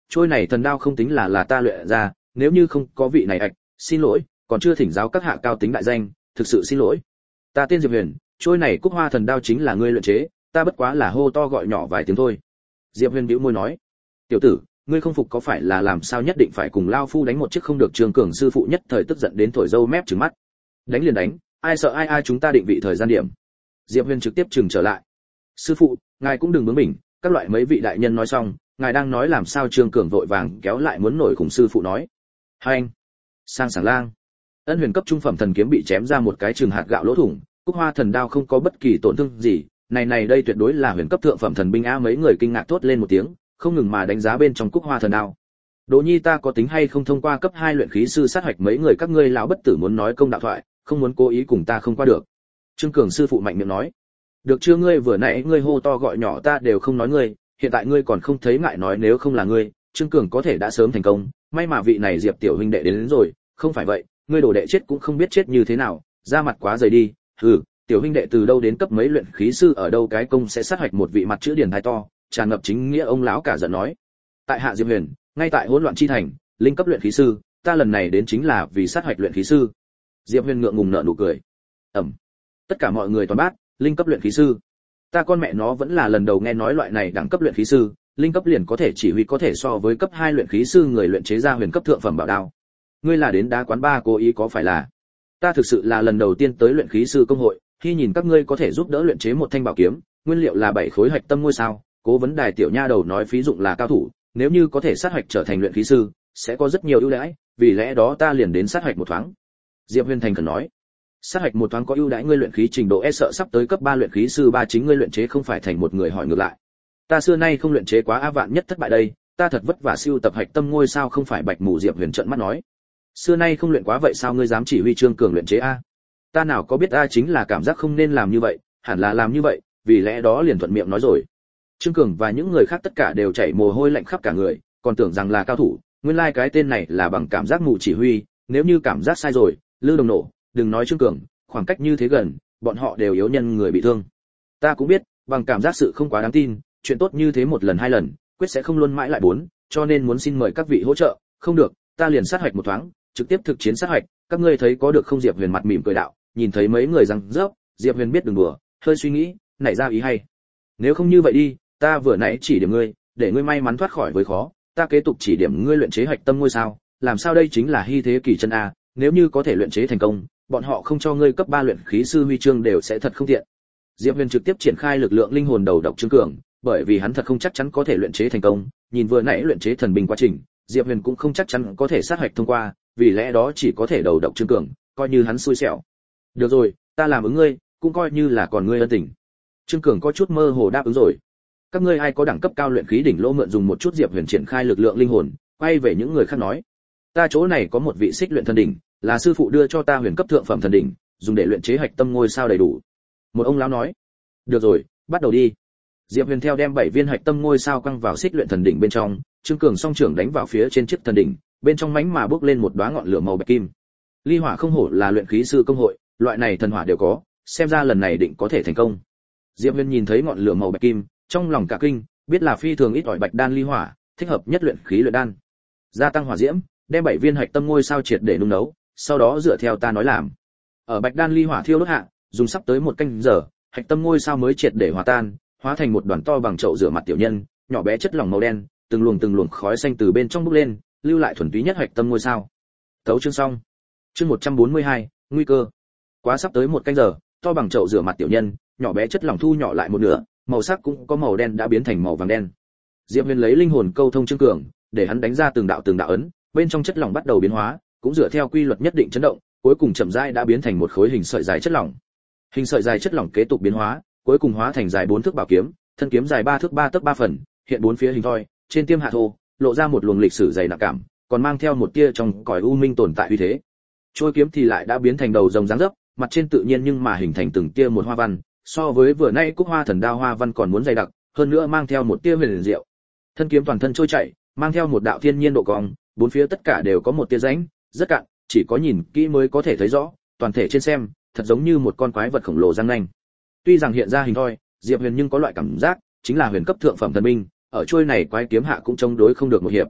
trôi này thần đao không tính là là ta luyện ra, nếu như không có vị này ạch, xin lỗi, còn chưa thỉnh giáo các hạ cao tính đại danh, thực sự xin lỗi. Ta tên Diệp Huyền, trôi này Cúc Hoa thần đao chính là ngươi luyện chế, ta bất quá là hô to gọi nhỏ vài tiếng thôi. Diệp Huyền bĩu môi nói, tiểu tử, ngươi không phục có phải là làm sao nhất định phải cùng lao phu đánh một chiếc không được? Trương Cường sư phụ nhất thời tức giận đến thổi râu mép trừng mắt. Đánh liền đánh, ai sợ ai ai, chúng ta định vị thời gian điểm. Diệp Huyền trực tiếp trừng trở lại. Sư phụ, ngài cũng đừng bướng bỉnh, các loại mấy vị đại nhân nói xong, ngài đang nói làm sao? Trương Cường vội vàng kéo lại muốn nổi cùng sư phụ nói. Hai anh, sang sảng lang. Ân Huyền cấp trung phẩm thần kiếm bị chém ra một cái trường hạt gạo lỗ thủng, Cúc Hoa thần đao không có bất kỳ tổn thương gì, này này đây tuyệt đối là huyền cấp thượng phẩm thần binh a. Mấy người kinh ngạc thốt lên một tiếng, không ngừng mà đánh giá bên trong Cúc Hoa thần đao. Đỗ Nhi, ta có tính hay không thông qua cấp hai luyện khí sư sát hoạch mấy người các ngươi lão bất tử muốn nói công đạo thoại, không muốn cố ý cùng ta không qua được. Trương Cường sư phụ mạnh miệng nói. Được chưa, ngươi vừa nãy ngươi hô to gọi nhỏ ta đều không nói ngươi, hiện tại ngươi còn không thấy ngại nói nếu không là ngươi, Trương Cường có thể đã sớm thành công, may mà vị này Diệp tiểu huynh đệ đến, đến rồi, không phải vậy, ngươi đồ đệ chết cũng không biết chết như thế nào, ra mặt quá dày đi. Hừ, tiểu huynh đệ từ đâu đến cấp mấy luyện khí sư ở đâu cái công sẽ sát hoạch một vị mặt chữ điển thái to, tràn ngập chính nghĩa ông lão cả giận nói. Tại hạ Diệp Huyền, ngay tại hỗn loạn chi thành, linh cấp luyện khí sư, ta lần này đến chính là vì sát hoạch luyện khí sư. Diệp Huyền ngượng ngùng nở nụ cười. Ẩm. Tất cả mọi người toàn bát, linh cấp luyện khí sư. Ta con mẹ nó vẫn là lần đầu nghe nói loại này đẳng cấp luyện khí sư, linh cấp liền có thể chỉ huy có thể so với cấp hai luyện khí sư người luyện chế ra huyền cấp thượng phẩm bảo đao. Ngươi là đến đá quán ba cố ý có phải là? Ta thực sự là lần đầu tiên tới luyện khí sư công hội, khi nhìn các ngươi có thể giúp đỡ luyện chế một thanh bảo kiếm, nguyên liệu là bảy khối hạch tâm ngôi sao, Cố vấn đài tiểu nha đầu nói phí dụng là cao thủ, nếu như có thể sát hoạch trở thành luyện khí sư, sẽ có rất nhiều ưu đãi, vì lẽ đó ta liền đến sát hoạch một thoáng. Diệp Huyền thành khẩn nói. Sát hoạch một thoáng có ưu đãi, ngươi luyện khí trình độ e sợ sắp tới cấp ba luyện khí sư ba, chính ngươi luyện chế không phải thành một người hỏi ngược lại. Ta xưa nay không luyện chế quá a, vạn nhất thất bại đây, ta thật vất vả siêu tập hạch tâm ngôi sao không phải bạch mù. Diệp Huyền trợn mắt nói. Xưa nay không luyện quá vậy sao ngươi dám chỉ huy Trương Cường luyện chế a? Ta nào có biết a, chính là cảm giác không nên làm như vậy, hẳn là làm như vậy, vì lẽ đó liền thuận miệng nói rồi. Trương Cường và những người khác tất cả đều chảy mồ hôi lạnh khắp cả người, còn tưởng rằng là cao thủ, nguyên lai like cái tên này là bằng cảm giác mù chỉ huy, nếu như cảm giác sai rồi, lư đồng nổ, đừng nói Trương Cường, khoảng cách như thế gần, bọn họ đều yếu nhân người bị thương. Ta cũng biết, bằng cảm giác sự không quá đáng tin, chuyện tốt như thế một lần hai lần, quyết sẽ không luôn mãi lại bốn, cho nên muốn xin mời các vị hỗ trợ, không được, ta liền sát hoạch một thoáng, trực tiếp thực chiến sát hoạch, các ngươi thấy có được không? Diệp Huyền mặt mỉm cười đạo, nhìn thấy mấy người răng rớp, Diệp Huyền biết đừng đùa, hơi suy nghĩ, nảy ra ý hay. Nếu không như vậy đi, ta vừa nãy chỉ điểm ngươi, để ngươi may mắn thoát khỏi với khó, ta kế tục chỉ điểm ngươi luyện chế hạch tâm ngôi sao, làm sao đây chính là hy thế kỳ chân a, nếu như có thể luyện chế thành công, bọn họ không cho ngươi cấp ba luyện khí sư huy chương đều sẽ thật không tiện. Diệp Huyền trực tiếp triển khai lực lượng linh hồn đầu độc Trương Cường, bởi vì hắn thật không chắc chắn có thể luyện chế thành công, nhìn vừa nãy luyện chế thần binh quá trình, Diệp Huyền cũng không chắc chắn có thể sát hoạch thông qua, vì lẽ đó chỉ có thể đầu độc Trương Cường, coi như hắn xui xẻo. Được rồi, ta làm ứng ngươi, cũng coi như là còn ngươi ân tình. Trương Cường có chút mơ hồ đáp ứng rồi. Các ngươi ai có đẳng cấp cao luyện khí đỉnh lô mượn dùng một chút. Diệp Huyền triển khai lực lượng linh hồn, quay về những người khác nói: ta chỗ này có một vị xích luyện thần đỉnh, là sư phụ đưa cho ta huyền cấp thượng phẩm thần đỉnh, dùng để luyện chế hạch tâm ngôi sao đầy đủ. Một ông lão nói: được rồi, bắt đầu đi. Diệp Huyền theo đem bảy viên hạch tâm ngôi sao quăng vào xích luyện thần đỉnh bên trong, Trương Cường song trưởng đánh vào phía trên chiếc thần đỉnh, bên trong mánh mà bốc lên một đóa ngọn lửa màu bạch kim. Ly hỏa không hổ là luyện khí sư công hội, loại này thần hỏa đều có, xem ra lần này định có thể thành công. Diệp Huyền nhìn thấy ngọn lửa màu bạch kim, trong lòng cả kinh, biết là phi thường ít ỏi bạch đan ly hỏa, thích hợp nhất luyện khí luyện đan. Gia tăng hỏa diễm, đem bảy viên hạch tâm ngôi sao triệt để nung nấu, sau đó dựa theo ta nói làm. Ở bạch đan ly hỏa thiêu đốt hạ, dùng sắp tới một canh giờ, hạch tâm ngôi sao mới triệt để hòa tan, hóa thành một đoàn to bằng chậu rửa mặt tiểu nhân, nhỏ bé chất lỏng màu đen, từng luồng từng luồng khói xanh từ bên trong bốc lên, lưu lại thuần túy nhất hạch tâm ngôi sao. Tấu chương xong. Chương một trăm bốn mươi hai, nguy cơ. Quá sắp tới một canh giờ, to bằng chậu rửa mặt tiểu nhân, nhỏ bé chất lỏng thu nhỏ lại một nửa, màu sắc cũng có màu đen đã biến thành màu vàng đen. Diệp Huyền lấy linh hồn câu thông Trương Cường, để hắn đánh ra từng đạo từng đạo ấn, bên trong chất lỏng bắt đầu biến hóa, cũng dựa theo quy luật nhất định chấn động, cuối cùng chậm rãi đã biến thành một khối hình sợi dài chất lỏng. Hình sợi dài chất lỏng kế tục biến hóa, cuối cùng hóa thành dài bốn thước bảo kiếm, thân kiếm dài ba thước ba tấc ba phần, hiện bốn phía hình thoi, trên tiêm hạ thô, lộ ra một luồng lịch sử dày nặng cảm, còn mang theo một tia trong cõi u minh tồn tại uy thế. Trôi kiếm thì lại đã biến thành đầu rồng dáng dấp, mặt trên tự nhiên nhưng mà hình thành từng tia một hoa văn, so với vừa nay Cúc Hoa thần đao hoa văn còn muốn dày đặc, hơn nữa mang theo một tia huyền diệu. Thân kiếm toàn thân trôi chảy, mang theo một đạo thiên nhiên độ cong, bốn phía tất cả đều có một tia rãnh, rất cạn, chỉ có nhìn kỹ mới có thể thấy rõ, toàn thể trên xem, thật giống như một con quái vật khổng lồ răng nanh. Tuy rằng hiện ra hình thoi, Diệp Huyền nhưng có loại cảm giác, chính là huyền cấp thượng phẩm thần binh, ở chuôi này quái kiếm hạ cũng chống đối không được một hiệp,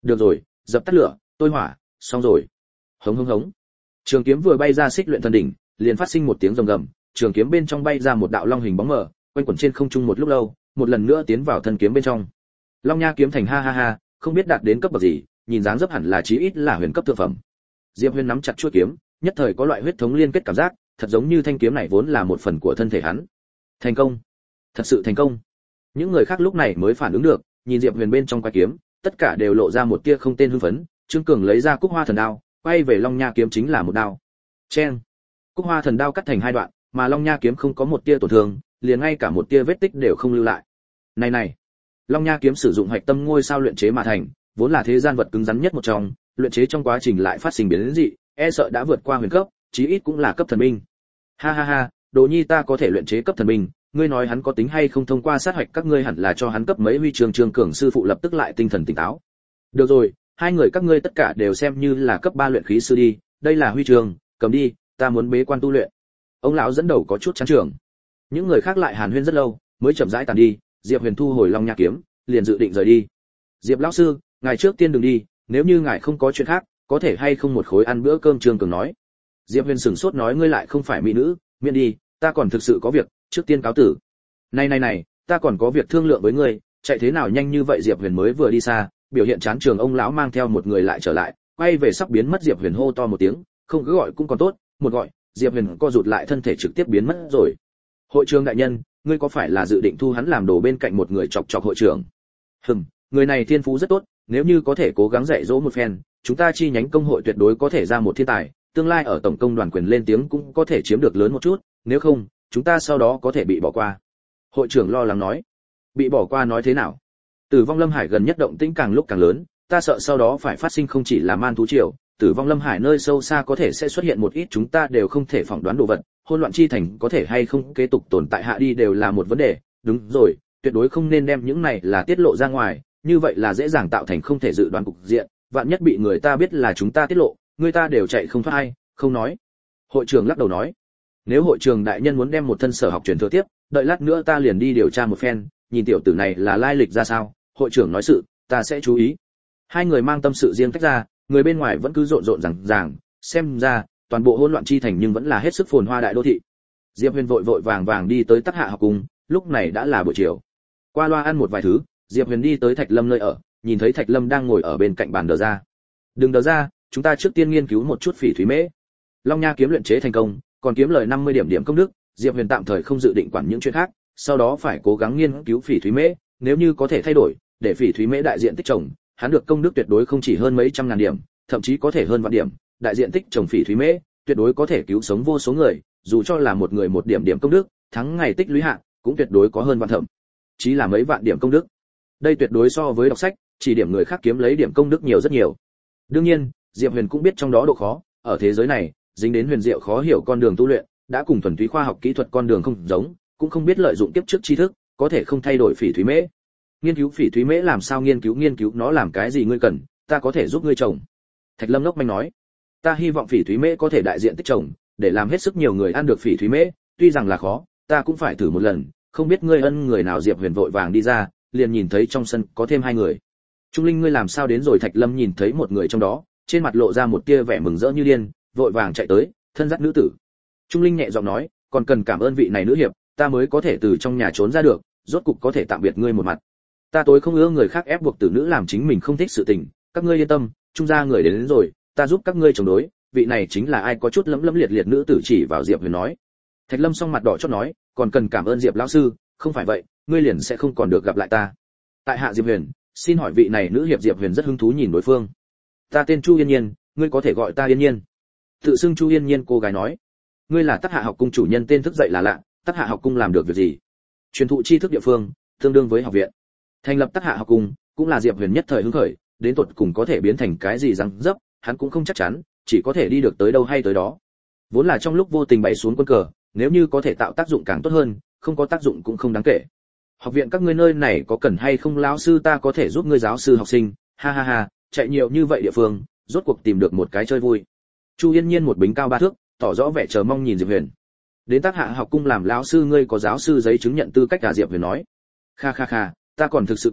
Được rồi, dập tắt lửa, tôi hỏa, xong rồi. Hống hống hống. Trường kiếm vừa bay ra xích luyện thần đỉnh, liền phát sinh một tiếng rồng gầm, trường kiếm bên trong bay ra một đạo long hình bóng mờ, quanh quẩn trên không trung một lúc lâu, một lần nữa tiến vào thân kiếm bên trong. Long Nha kiếm thành ha ha ha, không biết đạt đến cấp bậc gì, nhìn dáng dấp hẳn là chí ít là huyền cấp thượng phẩm. Diệp Huyền nắm chặt chuôi kiếm, nhất thời có loại huyết thống liên kết cảm giác, thật giống như thanh kiếm này vốn là một phần của thân thể hắn. Thành công, thật sự thành công. Những người khác lúc này mới phản ứng được, nhìn Diệp Huyền bên trong quái kiếm, tất cả đều lộ ra một tia không tên hưng phấn. Trương Cường lấy ra Cúc Hoa Thần Đao, quay về Long Nha kiếm chính là một đao. Chen. Cúc Hoa Thần Đao cắt thành hai đoạn, mà Long Nha kiếm không có một tia tổn thương, liền ngay cả một tia vết tích đều không lưu lại. Này này, Long Nha kiếm sử dụng hạch tâm ngôi sao luyện chế mà thành, vốn là thế gian vật cứng rắn nhất một trong, luyện chế trong quá trình lại phát sinh biến dị, e sợ đã vượt qua huyền cấp, chí ít cũng là cấp thần binh. Ha ha ha, Đồ Nhi ta có thể luyện chế cấp thần binh, ngươi nói hắn có tính hay không thông qua sát hoạch các ngươi hẳn là cho hắn cấp mấy huy chương. Trương Cường sư phụ lập tức lại tinh thần tỉnh táo. Được rồi, hai người các ngươi tất cả đều xem như là cấp ba luyện khí sư đi, đây là huy chương, cầm đi, ta muốn bế quan tu luyện. Ông lão dẫn đầu có chút chán trường. Những người khác lại hàn huyên rất lâu, mới chậm rãi tàn đi. Diệp Huyền thu hồi Long Nha kiếm, liền dự định rời đi. Diệp lão sư, ngài trước tiên đừng đi, nếu như ngài không có chuyện khác, có thể hay không một khối ăn bữa cơm. Trương Cường nói. Diệp Huyền sửng sốt nói ngươi lại không phải mỹ nữ, miễn đi, ta còn thực sự có việc, trước tiên cáo tử. Này này này, ta còn có việc thương lượng với ngươi, chạy thế nào nhanh như vậy? Diệp Huyền mới vừa đi xa, biểu hiện chán trường ông lão mang theo một người lại trở lại, quay về sắp biến mất Diệp Huyền hô to một tiếng, không cứ gọi cũng còn tốt, một gọi, Diệp Huyền co rụt lại thân thể trực tiếp biến mất rồi. Hội trưởng đại nhân, ngươi có phải là dự định thu hắn làm đồ? Bên cạnh một người chọc chọc hội trưởng. Hừm, người này thiên phú rất tốt, nếu như có thể cố gắng dạy dỗ một phen, chúng ta chi nhánh công hội tuyệt đối có thể ra một thiên tài, tương lai ở tổng công đoàn quyền lên tiếng cũng có thể chiếm được lớn một chút, nếu không, chúng ta sau đó có thể bị bỏ qua. Hội trưởng lo lắng nói. Bị bỏ qua nói thế nào? Tử vong Lâm Hải gần nhất động tĩnh càng lúc càng lớn, ta sợ sau đó phải phát sinh không chỉ là man thú triều, Tử vong Lâm Hải nơi sâu xa có thể sẽ xuất hiện một ít chúng ta đều không thể phỏng đoán đồ vật, hỗn loạn chi thành có thể hay không kế tục tồn tại hạ đi đều là một vấn đề. Đúng rồi, tuyệt đối không nên đem những này là tiết lộ ra ngoài, như vậy là dễ dàng tạo thành không thể dự đoán cục diện, vạn nhất bị người ta biết là chúng ta tiết lộ, người ta đều chạy không thoát hay, không nói. Hội trưởng lắc đầu nói, nếu hội trưởng đại nhân muốn đem một thân sở học truyền thừa tiếp, đợi lát nữa ta liền đi điều tra một phen, nhìn tiểu tử này là lai lịch ra sao. Hội trưởng nói sự, ta sẽ chú ý. Hai người mang tâm sự riêng tách ra, người bên ngoài vẫn cứ rộn rộn ràng ràng, xem ra toàn bộ hỗn loạn chi thành nhưng vẫn là hết sức phồn hoa đại đô thị. Diệp Huyền vội vội vàng vàng đi tới Tắc Hạ học cung, lúc này đã là buổi chiều. Qua loa ăn một vài thứ, Diệp Huyền đi tới Thạch Lâm nơi ở, nhìn thấy Thạch Lâm đang ngồi ở bên cạnh bàn đờ ra. Đừng đờ ra, chúng ta trước tiên nghiên cứu một chút phỉ thúy mễ. Long Nha kiếm luyện chế thành công, còn kiếm lời năm mươi điểm điểm công đức, Diệp Huyền tạm thời không dự định quản những chuyện khác, sau đó phải cố gắng nghiên cứu phỉ thúy mễ, nếu như có thể thay đổi, để phỉ thúy mễ đại diện tích trồng, hắn được công đức tuyệt đối không chỉ hơn mấy trăm ngàn điểm, thậm chí có thể hơn vạn điểm, đại diện tích trồng phỉ thúy mễ, tuyệt đối có thể cứu sống vô số người, dù cho là một người một điểm điểm công đức, thắng ngày tích lũy hạ, cũng tuyệt đối có hơn vạn thậm chí là mấy vạn điểm công đức. Đây tuyệt đối so với đọc sách, chỉ điểm người khác kiếm lấy điểm công đức nhiều rất nhiều. Đương nhiên, Diệp Huyền cũng biết trong đó độ khó, ở thế giới này, dính đến huyền diệu khó hiểu con đường tu luyện, đã cùng thuần túy khoa học kỹ thuật con đường không giống, cũng không biết lợi dụng kiếp trước tri thức, có thể không thay đổi phỉ thúy mễ. Nghiên cứu phỉ thúy mễ làm sao nghiên cứu nghiên cứu nó làm cái gì ngươi cần, ta có thể giúp ngươi trồng. Thạch Lâm ngốc manh nói, ta hy vọng phỉ thúy mễ có thể đại diện tích trồng, để làm hết sức nhiều người ăn được phỉ thúy mễ, tuy rằng là khó, ta cũng phải thử một lần, không biết ngươi ân người nào. Diệp Huyền vội vàng đi ra, liền nhìn thấy trong sân có thêm hai người. Trung Linh ngươi làm sao đến rồi? Thạch Lâm nhìn thấy một người trong đó, trên mặt lộ ra một tia vẻ mừng rỡ như điên, vội vàng chạy tới, thân dắt nữ tử. Trung Linh nhẹ giọng nói, còn cần cảm ơn vị này nữ hiệp, ta mới có thể từ trong nhà trốn ra được, rốt cục có thể tạm biệt ngươi một mặt. Ta tối không ưa người khác ép buộc tử nữ làm chính mình không thích sự tình, các ngươi yên tâm, trung gia người đến, đến rồi, ta giúp các ngươi chống đối, vị này chính là ai? Có chút lấm lấm liệt liệt nữ tử chỉ vào Diệp Huyền nói. Thạch Lâm song mặt đỏ chót nói, còn cần cảm ơn Diệp lão sư, không phải vậy, ngươi liền sẽ không còn được gặp lại ta. Tại hạ Diệp Huyền, xin hỏi vị này nữ hiệp. Diệp Huyền rất hứng thú nhìn đối phương. Ta tên Chu Yên Nhiên, ngươi có thể gọi ta Yên Nhiên. Tự xưng Chu Yên Nhiên cô gái nói. Ngươi là Tắc Hạ học cung chủ nhân, tên thức dậy là lạ, Tắc Hạ học cung làm được việc gì? Truyền thụ tri thức địa phương, tương đương với học viện. Thành lập Tắc Hạ học cung, cũng là Diệp Huyền nhất thời hứng khởi, đến tột cùng có thể biến thành cái gì răng dấp, hắn cũng không chắc chắn, chỉ có thể đi được tới đâu hay tới đó. Vốn là trong lúc vô tình bày xuống quân cờ, nếu như có thể tạo tác dụng càng tốt hơn, không có tác dụng cũng không đáng kể. Học viện các ngươi nơi này có cần hay không? Lão sư ta có thể giúp ngươi giáo sư học sinh. Ha ha ha, chạy nhiều như vậy địa phương, rốt cuộc tìm được một cái chơi vui. Chu Yên Nhiên một bính cao ba thước, tỏ rõ vẻ chờ mong nhìn Diệp Huyền. Đến Tắc Hạ học cung làm lão sư, ngươi có giáo sư giấy chứng nhận tư cách à? Diệp Huyền nói. Kha kha kha, ta còn thực sự có,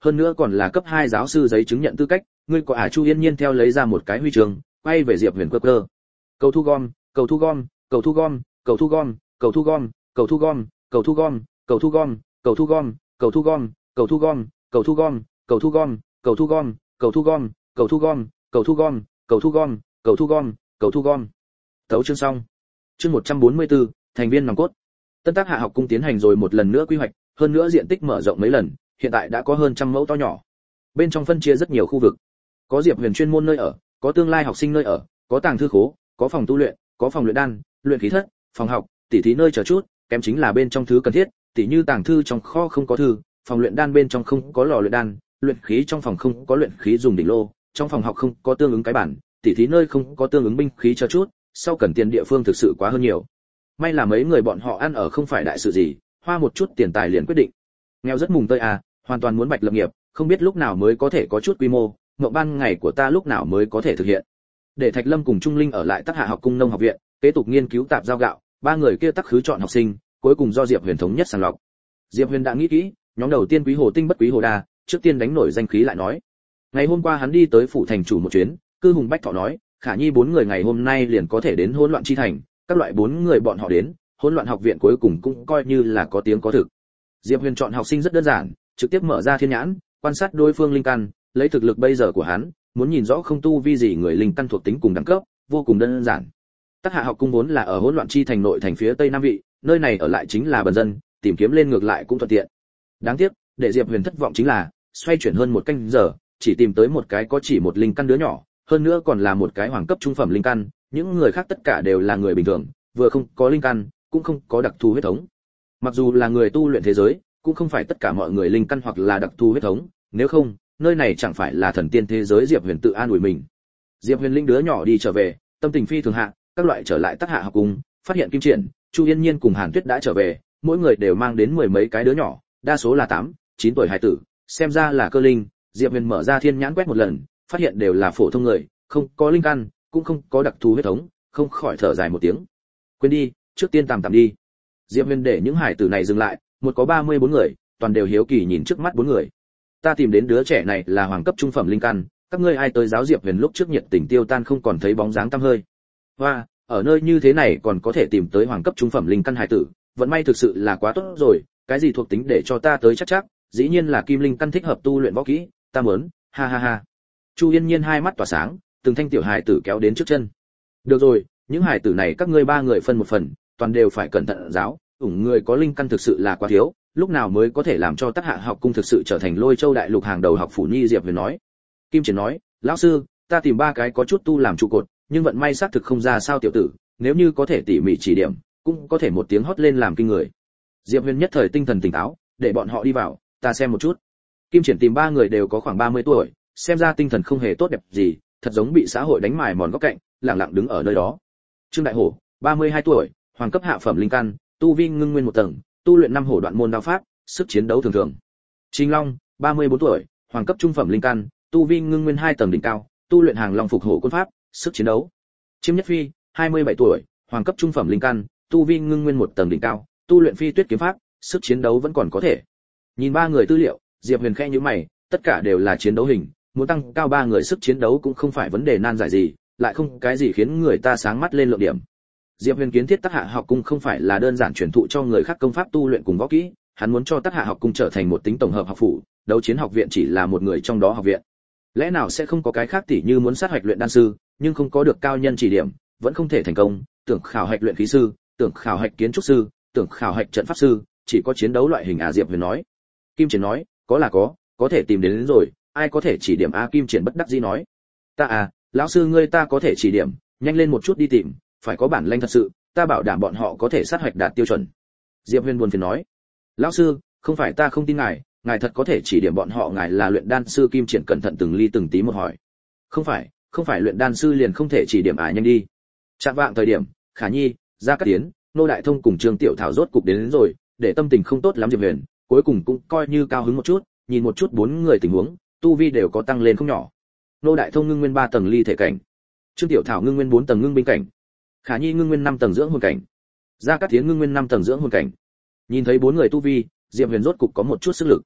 hơn nữa còn là cấp hai giáo sư giấy chứng nhận tư cách, ngươi có à? Chu Yên Nhiên theo lấy ra một cái huy chương, quay về Diệp Huyền cơ cơ. Cầu thu gom, cầu thu gom, cầu thu gom, cầu thu gom, cầu thu gom, cầu thu gom, cầu thu gom, cầu thu gom, cầu thu gom, cầu thu gom, cầu thu gom, cầu thu gom, cầu thu gom, cầu thu gom, cầu thu gom, cầu thu gom, cầu thu gom, cầu thu gom, cầu thu gom, cầu thu gom. Tấu chương xong. Chương một trăm bốn mươi tư, thành viên nòng cốt. Tân Tác Hạ học cung tiến hành rồi một lần nữa quy hoạch, hơn nữa diện tích mở rộng mấy lần, hiện tại đã có hơn trăm mẫu to nhỏ. Bên trong phân chia rất nhiều khu vực. Có Diệp Huyền chuyên môn nơi ở, có tương lai học sinh nơi ở, có tàng thư khố, có phòng tu luyện, có phòng luyện đan, luyện khí thất, phòng học, tỉ thí nơi chờ chút, kém chính là bên trong thứ cần thiết, tỉ như tàng thư trong kho không có thư, phòng luyện đan bên trong không có lò luyện đan, luyện khí trong phòng không có luyện khí dùng đỉnh lô, trong phòng học không có tương ứng cái bản, tỉ thí nơi không có tương ứng binh khí chờ chút, sau cần tiền địa phương thực sự quá hơn nhiều. May là mấy người bọn họ ăn ở không phải đại sự gì, hoa một chút tiền tài liền quyết định. Nghèo rất mùng tơi à, hoàn toàn muốn bạch lập nghiệp, không biết lúc nào mới có thể có chút quy mô, mộng ban ngày của ta lúc nào mới có thể thực hiện. Để Thạch Lâm cùng Trung Linh ở lại Tác Hạ học cung nông học viện, kế tục nghiên cứu tạp giao gạo, ba người kia tắc khứ chọn học sinh, cuối cùng do Diệp Huyền thống nhất sàng lọc. Diệp Huyền đã nghĩ kỹ, nhóm đầu tiên Quý Hồ Tinh bất Quý Hồ Đa, trước tiên đánh nổi danh khí lại nói. Ngày hôm qua hắn đi tới phủ thành chủ một chuyến, Cư Hùng Bách Thọ nói, Khả Nhi bốn người ngày hôm nay liền có thể đến Hỗn Loạn chi thành, các loại bốn người bọn họ đến, Hỗn Loạn học viện cuối cùng cũng coi như là có tiếng có thực. Diệp Huyền chọn học sinh rất đơn giản, trực tiếp mở ra thiên nhãn, quan sát đối phương linh căn, lấy thực lực bây giờ của hắn, muốn nhìn rõ không tu vi gì người linh căn thuộc tính cùng đẳng cấp, vô cùng đơn giản. Tác Hạ học cung vốn là ở Hỗn Loạn chi thành nội thành phía tây nam vị, nơi này ở lại chính là bần dân, tìm kiếm lên ngược lại cũng thuận tiện. Đáng tiếc, để Diệp Huyền thất vọng chính là, xoay chuyển hơn một canh giờ, chỉ tìm tới một cái có chỉ một linh căn đứa nhỏ, hơn nữa còn là một cái hoàng cấp trung phẩm linh căn, những người khác tất cả đều là người bình thường, vừa không có linh căn, cũng không có đặc thù huyết thống. Mặc dù là người tu luyện thế giới, cũng không phải tất cả mọi người linh căn hoặc là đặc thù huyết thống, nếu không, nơi này chẳng phải là thần tiên thế giới. Diệp Huyền tự an ủi mình. Diệp Huyền linh đứa nhỏ đi trở về, tâm tình phi thường hạ, các loại trở lại Tác Hạ học cung, phát hiện Kim Triển, Chu Yên Nhiên cùng Hàn Tuyết đã trở về, mỗi người đều mang đến mười mấy cái đứa nhỏ, đa số là tám, chín tuổi hài tử, xem ra là cơ linh. Diệp Huyền mở ra thiên nhãn quét một lần, phát hiện đều là phổ thông người, không có linh căn, cũng không có đặc thù huyết thống, không khỏi thở dài một tiếng. Quên đi, trước tiên tạm tạm đi. Diệp Huyền để những hải tử này dừng lại, một có ba mươi bốn người, toàn đều hiếu kỳ nhìn trước mắt bốn người. Ta tìm đến đứa trẻ này là hoàng cấp trung phẩm linh căn, các ngươi ai tới giáo? Diệp Huyền lúc trước nhiệt tình tiêu tan không còn thấy bóng dáng tăm hơi. Hoa, ở nơi như thế này còn có thể tìm tới hoàng cấp trung phẩm linh căn hải tử, vận may thực sự là quá tốt rồi, cái gì thuộc tính để cho ta tới chắc chắc, dĩ nhiên là kim linh căn thích hợp tu luyện võ kỹ, ta muốn, ha ha ha. Chu Yên Nhiên hai mắt tỏa sáng, từng thanh tiểu hài tử kéo đến trước chân. Được rồi, những hài tử này các ngươi ba người phân một phần, toàn đều phải cẩn thận giáo, ủng người có linh căn thực sự là quá thiếu, lúc nào mới có thể làm cho Tác Hạ học cung thực sự trở thành Lôi Châu đại lục hàng đầu học phủ nhi? Diệp Huyền nói. Kim Triển nói, lão sư, ta tìm ba cái có chút tu làm trụ cột, nhưng vận may xác thực không ra sao tiểu tử, nếu như có thể tỉ mỉ chỉ điểm, cũng có thể một tiếng hót lên làm kinh người. Diệp Huyền nhất thời tinh thần tỉnh táo, để bọn họ đi vào, ta xem một chút. Kim Triển tìm ba người đều có khoảng ba mươi tuổi, xem ra tinh thần không hề tốt đẹp gì, thật giống bị xã hội đánh mài mòn góc cạnh, lặng lặng đứng ở nơi đó. Trương Đại Hổ, ba mươi hai tuổi, hoàng cấp hạ phẩm linh căn, tu vi ngưng nguyên một tầng, tu luyện năm hổ đoạn môn đao pháp, sức chiến đấu thường thường. Trình Long, ba mươi bốn tuổi, hoàng cấp trung phẩm linh căn, tu vi ngưng nguyên hai tầng đỉnh cao, tu luyện hàng long phục hổ quân pháp, sức chiến đấu. Chiêm Nhất Phi, hai mươi bảy tuổi, hoàng cấp trung phẩm linh căn, tu vi ngưng nguyên một tầng đỉnh cao, tu luyện phi tuyết kiếm pháp, sức chiến đấu vẫn còn có thể. Nhìn ba người tư liệu, Diệp Huyền khẽ nhíu mày, tất cả đều là chiến đấu hình, muốn tăng cao ba người sức chiến đấu cũng không phải vấn đề nan giải gì, lại không cái gì khiến người ta sáng mắt lên lượng điểm. Diệp Huyền kiến thiết Tác Hạ học cung không phải là đơn giản truyền thụ cho người khác công pháp tu luyện cùng võ kỹ, hắn muốn cho Tác Hạ học cung trở thành một tính tổng hợp học phủ, đấu chiến học viện chỉ là một người trong đó học viện. Lẽ nào sẽ không có cái khác tỉ như muốn sát hạch luyện đan sư, nhưng không có được cao nhân chỉ điểm, vẫn không thể thành công, tưởng khảo hạch luyện khí sư, tưởng khảo hạch kiến trúc sư, tưởng khảo hạch trận pháp sư, chỉ có chiến đấu loại hình à? Diệp Huyền nói. Kim Triển nói, có là có, có thể tìm đến, đến rồi, ai có thể chỉ điểm a? Kim Triển bất đắc dĩ nói. Ta à, lão sư ngươi ta có thể chỉ điểm, nhanh lên một chút đi tìm, phải có bản lĩnh thật sự, ta bảo đảm bọn họ có thể sát hạch đạt tiêu chuẩn. Diệp Huyền buồn phiền nói. Lão sư, không phải ta không tin ngài, ngài thật có thể chỉ điểm bọn họ, ngài là luyện đan sư. Kim Triển cẩn thận từng ly từng tí một hỏi. Không phải, không phải luyện đan sư liền không thể chỉ điểm à? Nhanh đi. Chạm vạng thời điểm, Khả Nhi, Gia Cát Tiến, Nô Đại Thông cùng Trương Tiểu Thảo rốt cục đến, đến rồi, để tâm tình không tốt lắm Diệp Huyền, cuối cùng cũng coi như cao hứng một chút, nhìn một chút bốn người tình huống, tu vi đều có tăng lên không nhỏ. Nô Đại Thông ngưng nguyên ba tầng ly thể cảnh, Trương Tiểu Thảo ngưng nguyên bốn tầng ngưng binh cảnh, Khả Nhi ngưng nguyên năm tầng dưỡng hồn cảnh, Gia Cát Tiến ngưng nguyên năm tầng dưỡng hồn cảnh. Nhìn thấy bốn người tu vi, Diệp Huyền rốt cục có một chút sức lực.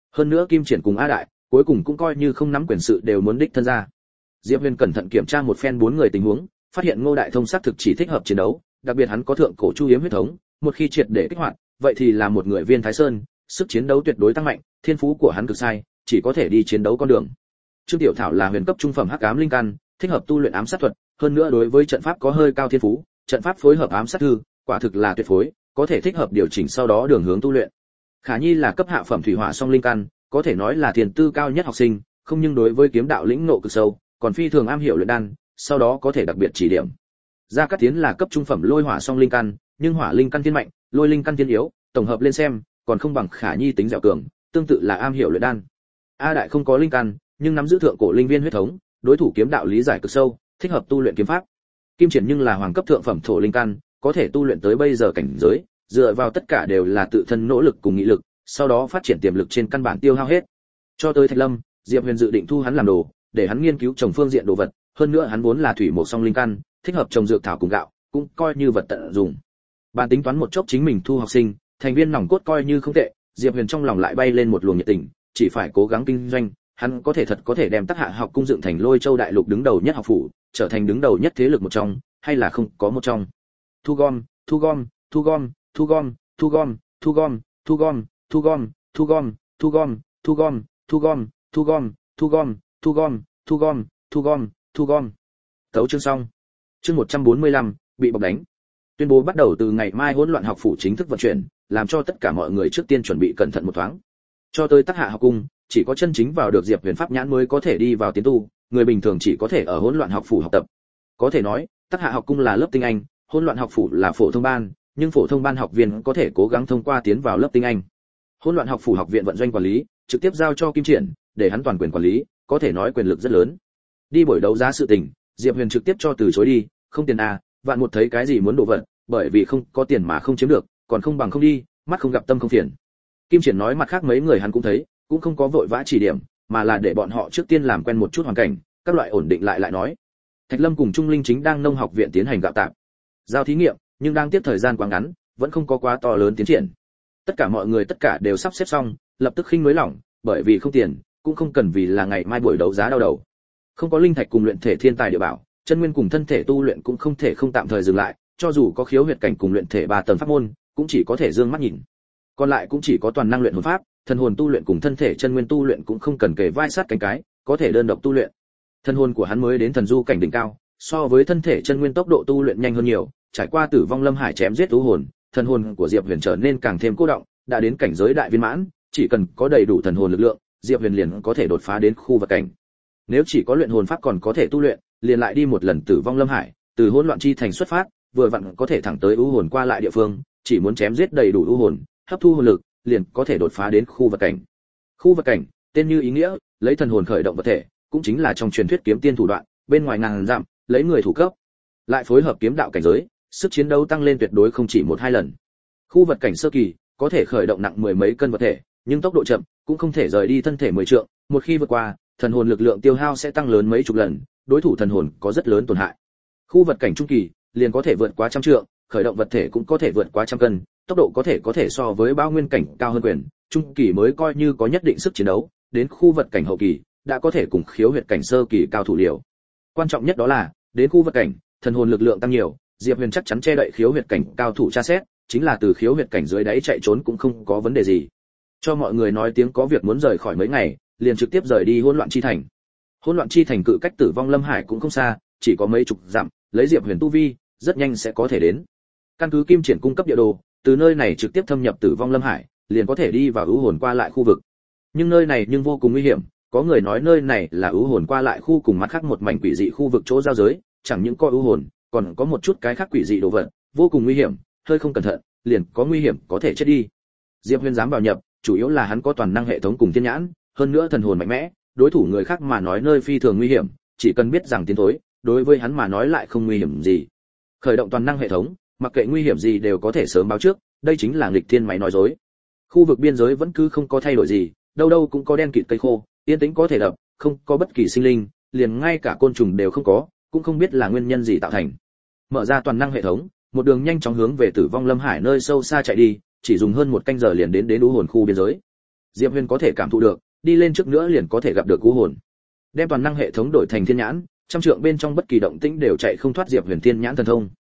Hơn nữa Kim Triển cùng A Đại, cuối cùng cũng coi như không nắm quyền sự đều muốn đích thân ra. Diệp Huyền cẩn thận kiểm tra một phen bốn người tình huống, phát hiện Ngô Đại Thông xác thực chỉ thích hợp chiến đấu, đặc biệt hắn có thượng cổ chu yếm huyết thống, một khi triệt để kích hoạt, vậy thì là một người viên Thái Sơn, sức chiến đấu tuyệt đối tăng mạnh, thiên phú của hắn cực sai, chỉ có thể đi chiến đấu con đường. Trương Tiểu Thảo là huyền cấp trung phẩm hắc ám linh căn, thích hợp tu luyện ám sát thuật, hơn nữa đối với trận pháp có hơi cao thiên phú, trận pháp phối hợp ám sát thư, quả thực là tuyệt phối, có thể thích hợp điều chỉnh sau đó đường hướng tu luyện. Khả Nhi là cấp hạ phẩm thủy hỏa song linh căn, có thể nói là tiền tư cao nhất học sinh, không nhưng đối với kiếm đạo lĩnh ngộ cực sâu, còn phi thường am hiểu luyện đan, sau đó có thể đặc biệt chỉ điểm. Gia Cát Tiến là cấp trung phẩm lôi hỏa song linh căn, nhưng hỏa linh căn thiên mạnh, lôi linh căn thiên yếu, tổng hợp lên xem, còn không bằng Khả Nhi tính dẻo cường, tương tự là am hiểu luyện đan. A Đại không có linh căn, nhưng nắm giữ thượng cổ linh viên huyết thống, đối thủ kiếm đạo lý giải cực sâu, thích hợp tu luyện kiếm pháp. Kim Triển nhưng là hoàng cấp thượng phẩm thổ linh căn, có thể tu luyện tới bây giờ cảnh giới, dựa vào tất cả đều là tự thân nỗ lực cùng nghị lực, sau đó phát triển tiềm lực trên căn bản tiêu hao hết. Cho tới Thạch Lâm, Diệp Huyền dự định thu hắn làm đồ, để hắn nghiên cứu trồng phương diện đồ vật, hơn nữa hắn vốn là thủy một song linh căn, thích hợp trồng dược thảo cùng gạo, cũng coi như vật tận dụng. Bàn tính toán một chốc chính mình thu học sinh, thành viên nòng cốt coi như không tệ, Diệp Huyền trong lòng lại bay lên một luồng nhiệt tình, chỉ phải cố gắng kinh doanh, hắn có thể thật có thể đem Tắc Hạ học cung dựng thành Lôi Châu đại lục đứng đầu nhất học phủ, trở thành đứng đầu nhất thế lực một trong, hay là không có một trong. Thu gom, thu gom, thu gom, thu gom, thu gom, thu gom, thu gom, thu gom, thu gom, thu gom, thu gom, thu gom, thu gom, thu gom, thu gom, thu gom, thu gom, thu gom. Tấu chương xong. Chương một trăm bốn mươi lăm, bị bọc đánh. Tuyên bố bắt đầu từ ngày mai hỗn loạn học phủ chính thức vận chuyển, làm cho tất cả mọi người trước tiên chuẩn bị cẩn thận một thoáng. Cho tới Tắc Hạ học cung, chỉ có chân chính vào được Diệp Huyền pháp nhãn mới có thể đi vào tiến tu, người bình thường chỉ có thể ở hỗn loạn học phủ học tập. Có thể nói, Tắc Hạ học cung là lớp tinh anh, hỗn loạn học phủ là phổ thông ban, nhưng phổ thông ban học viên có thể cố gắng thông qua tiến vào lớp tinh anh. Hỗn loạn học phủ học viện vận doanh quản lý, trực tiếp giao cho Kim Triển, để hắn toàn quyền quản lý, có thể nói quyền lực rất lớn. Đi buổi đấu giá sự tình, Diệp Huyền trực tiếp cho từ chối đi, không tiền à, vạn một thấy cái gì muốn đồ vật, bởi vì không có tiền mà không chiếm được, còn không bằng không đi, mắt không gặp tâm không phiền. Kim Triển nói mặt khác mấy người hắn cũng thấy, cũng không có vội vã chỉ điểm, mà là để bọn họ trước tiên làm quen một chút hoàn cảnh, các loại ổn định lại lại nói. Thạch Lâm cùng Trung Linh chính đang nông học viện tiến hành gạo tạp, giao thí nghiệm, nhưng đang tiếp thời gian quá ngắn, vẫn không có quá to lớn tiến triển. Tất cả mọi người tất cả đều sắp xếp xong, lập tức khinh nới lỏng, bởi vì không tiền, cũng không cần vì là ngày mai buổi đấu giá đau đầu. Không có linh thạch cùng luyện thể thiên tài địa bảo, chân nguyên cùng thân thể tu luyện cũng không thể không tạm thời dừng lại, cho dù có khiếu huyệt cảnh cùng luyện thể ba tầng pháp môn, cũng chỉ có thể dương mắt nhìn. Còn lại cũng chỉ có toàn năng luyện hồn pháp, thần hồn tu luyện cùng thân thể chân nguyên tu luyện cũng không cần kề vai sát cánh cái, có thể đơn độc tu luyện. Thân hồn của hắn mới đến thần du cảnh đỉnh cao, so với thân thể chân nguyên tốc độ tu luyện nhanh hơn nhiều, trải qua tử vong lâm hải chém giết u hồn, thần hồn của Diệp Huyền trở nên càng thêm cô động, đã đến cảnh giới đại viên mãn, chỉ cần có đầy đủ thần hồn lực lượng, Diệp Huyền liền có thể đột phá đến khu vật cảnh. Nếu chỉ có luyện hồn pháp còn có thể tu luyện, liền lại đi một lần tử vong lâm hải, từ hỗn loạn chi thành xuất phát, vừa vặn có thể thẳng tới u hồn qua lại địa phương, chỉ muốn chém giết đầy đủ u hồn, hấp thu hồn lực, liền có thể đột phá đến khu vật cảnh. Khu vật cảnh, tên như ý nghĩa, lấy thần hồn khởi động vật thể, cũng chính là trong truyền thuyết kiếm tiên thủ đoạn, bên ngoài ngàn dặm, lấy người thủ cấp, lại phối hợp kiếm đạo cảnh giới, sức chiến đấu tăng lên tuyệt đối không chỉ một hai lần. Khu vật cảnh sơ kỳ, có thể khởi động nặng mười mấy cân vật thể, nhưng tốc độ chậm, cũng không thể rời đi thân thể mười trượng, một khi vượt qua, thần hồn lực lượng tiêu hao sẽ tăng lớn mấy chục lần, đối thủ thần hồn có rất lớn tổn hại. Khu vật cảnh trung kỳ, liền có thể vượt quá trăm trượng, khởi động vật thể cũng có thể vượt quá trăm cân, tốc độ có thể có thể so với bao nguyên cảnh cao hơn quyền, trung kỳ mới coi như có nhất định sức chiến đấu, đến khu vật cảnh hậu kỳ, đã có thể cùng khiếu huyệt cảnh sơ kỳ cao thủ liều. Quan trọng nhất đó là, đến khu vật cảnh, thần hồn lực lượng tăng nhiều, Diệp Huyền chắc chắn che đậy khiếu huyệt cảnh cao thủ tra xét, chính là từ khiếu huyệt cảnh dưới đáy chạy trốn cũng không có vấn đề gì. Cho mọi người nói tiếng có việc muốn rời khỏi mấy ngày, liền trực tiếp rời đi hỗn loạn chi thành. Hỗn loạn chi thành cự cách tử vong lâm hải cũng không xa, chỉ có mấy chục dặm, lấy Diệp Huyền tu vi, rất nhanh sẽ có thể đến. Căn cứ Kim Triển cung cấp địa đồ, từ nơi này trực tiếp thâm nhập tử vong lâm hải, liền có thể đi vào ưu hồn qua lại khu vực. Nhưng nơi này nhưng vô cùng nguy hiểm, có người nói nơi này là ưu hồn qua lại khu cùng mặt khác một mảnh quỷ dị khu vực chỗ giao giới, chẳng những có ưu hồn, còn có một chút cái khác quỷ dị đồ vật, vô cùng nguy hiểm, hơi không cẩn thận, liền có nguy hiểm có thể chết đi. Diệp Huyền dám vào nhập, chủ yếu là hắn có toàn năng hệ thống cùng thiên nhãn, hơn nữa thần hồn mạnh mẽ, đối thủ người khác mà nói nơi phi thường nguy hiểm, chỉ cần biết rằng tiến thối, đối với hắn mà nói lại không nguy hiểm gì. Khởi động toàn năng hệ thống, mặc kệ nguy hiểm gì đều có thể sớm báo trước, đây chính là nghịch thiên máy nói dối. Khu vực biên giới vẫn cứ không có thay đổi gì, đâu đâu cũng có đen kịt cây khô, yên tĩnh có thể đập, không có bất kỳ sinh linh, liền ngay cả côn trùng đều không có, cũng không biết là nguyên nhân gì tạo thành. Mở ra toàn năng hệ thống, một đường nhanh chóng hướng về tử vong lâm hải nơi sâu xa chạy đi, chỉ dùng hơn một canh giờ liền đến đến u hồn khu biên giới. Diệp Huyền có thể cảm thụ được, đi lên trước nữa liền có thể gặp được cú hồn. Đem toàn năng hệ thống đổi thành thiên nhãn, trăm trượng bên trong bất kỳ động tĩnh đều chạy không thoát Diệp Huyền thiên nhãn thần thông.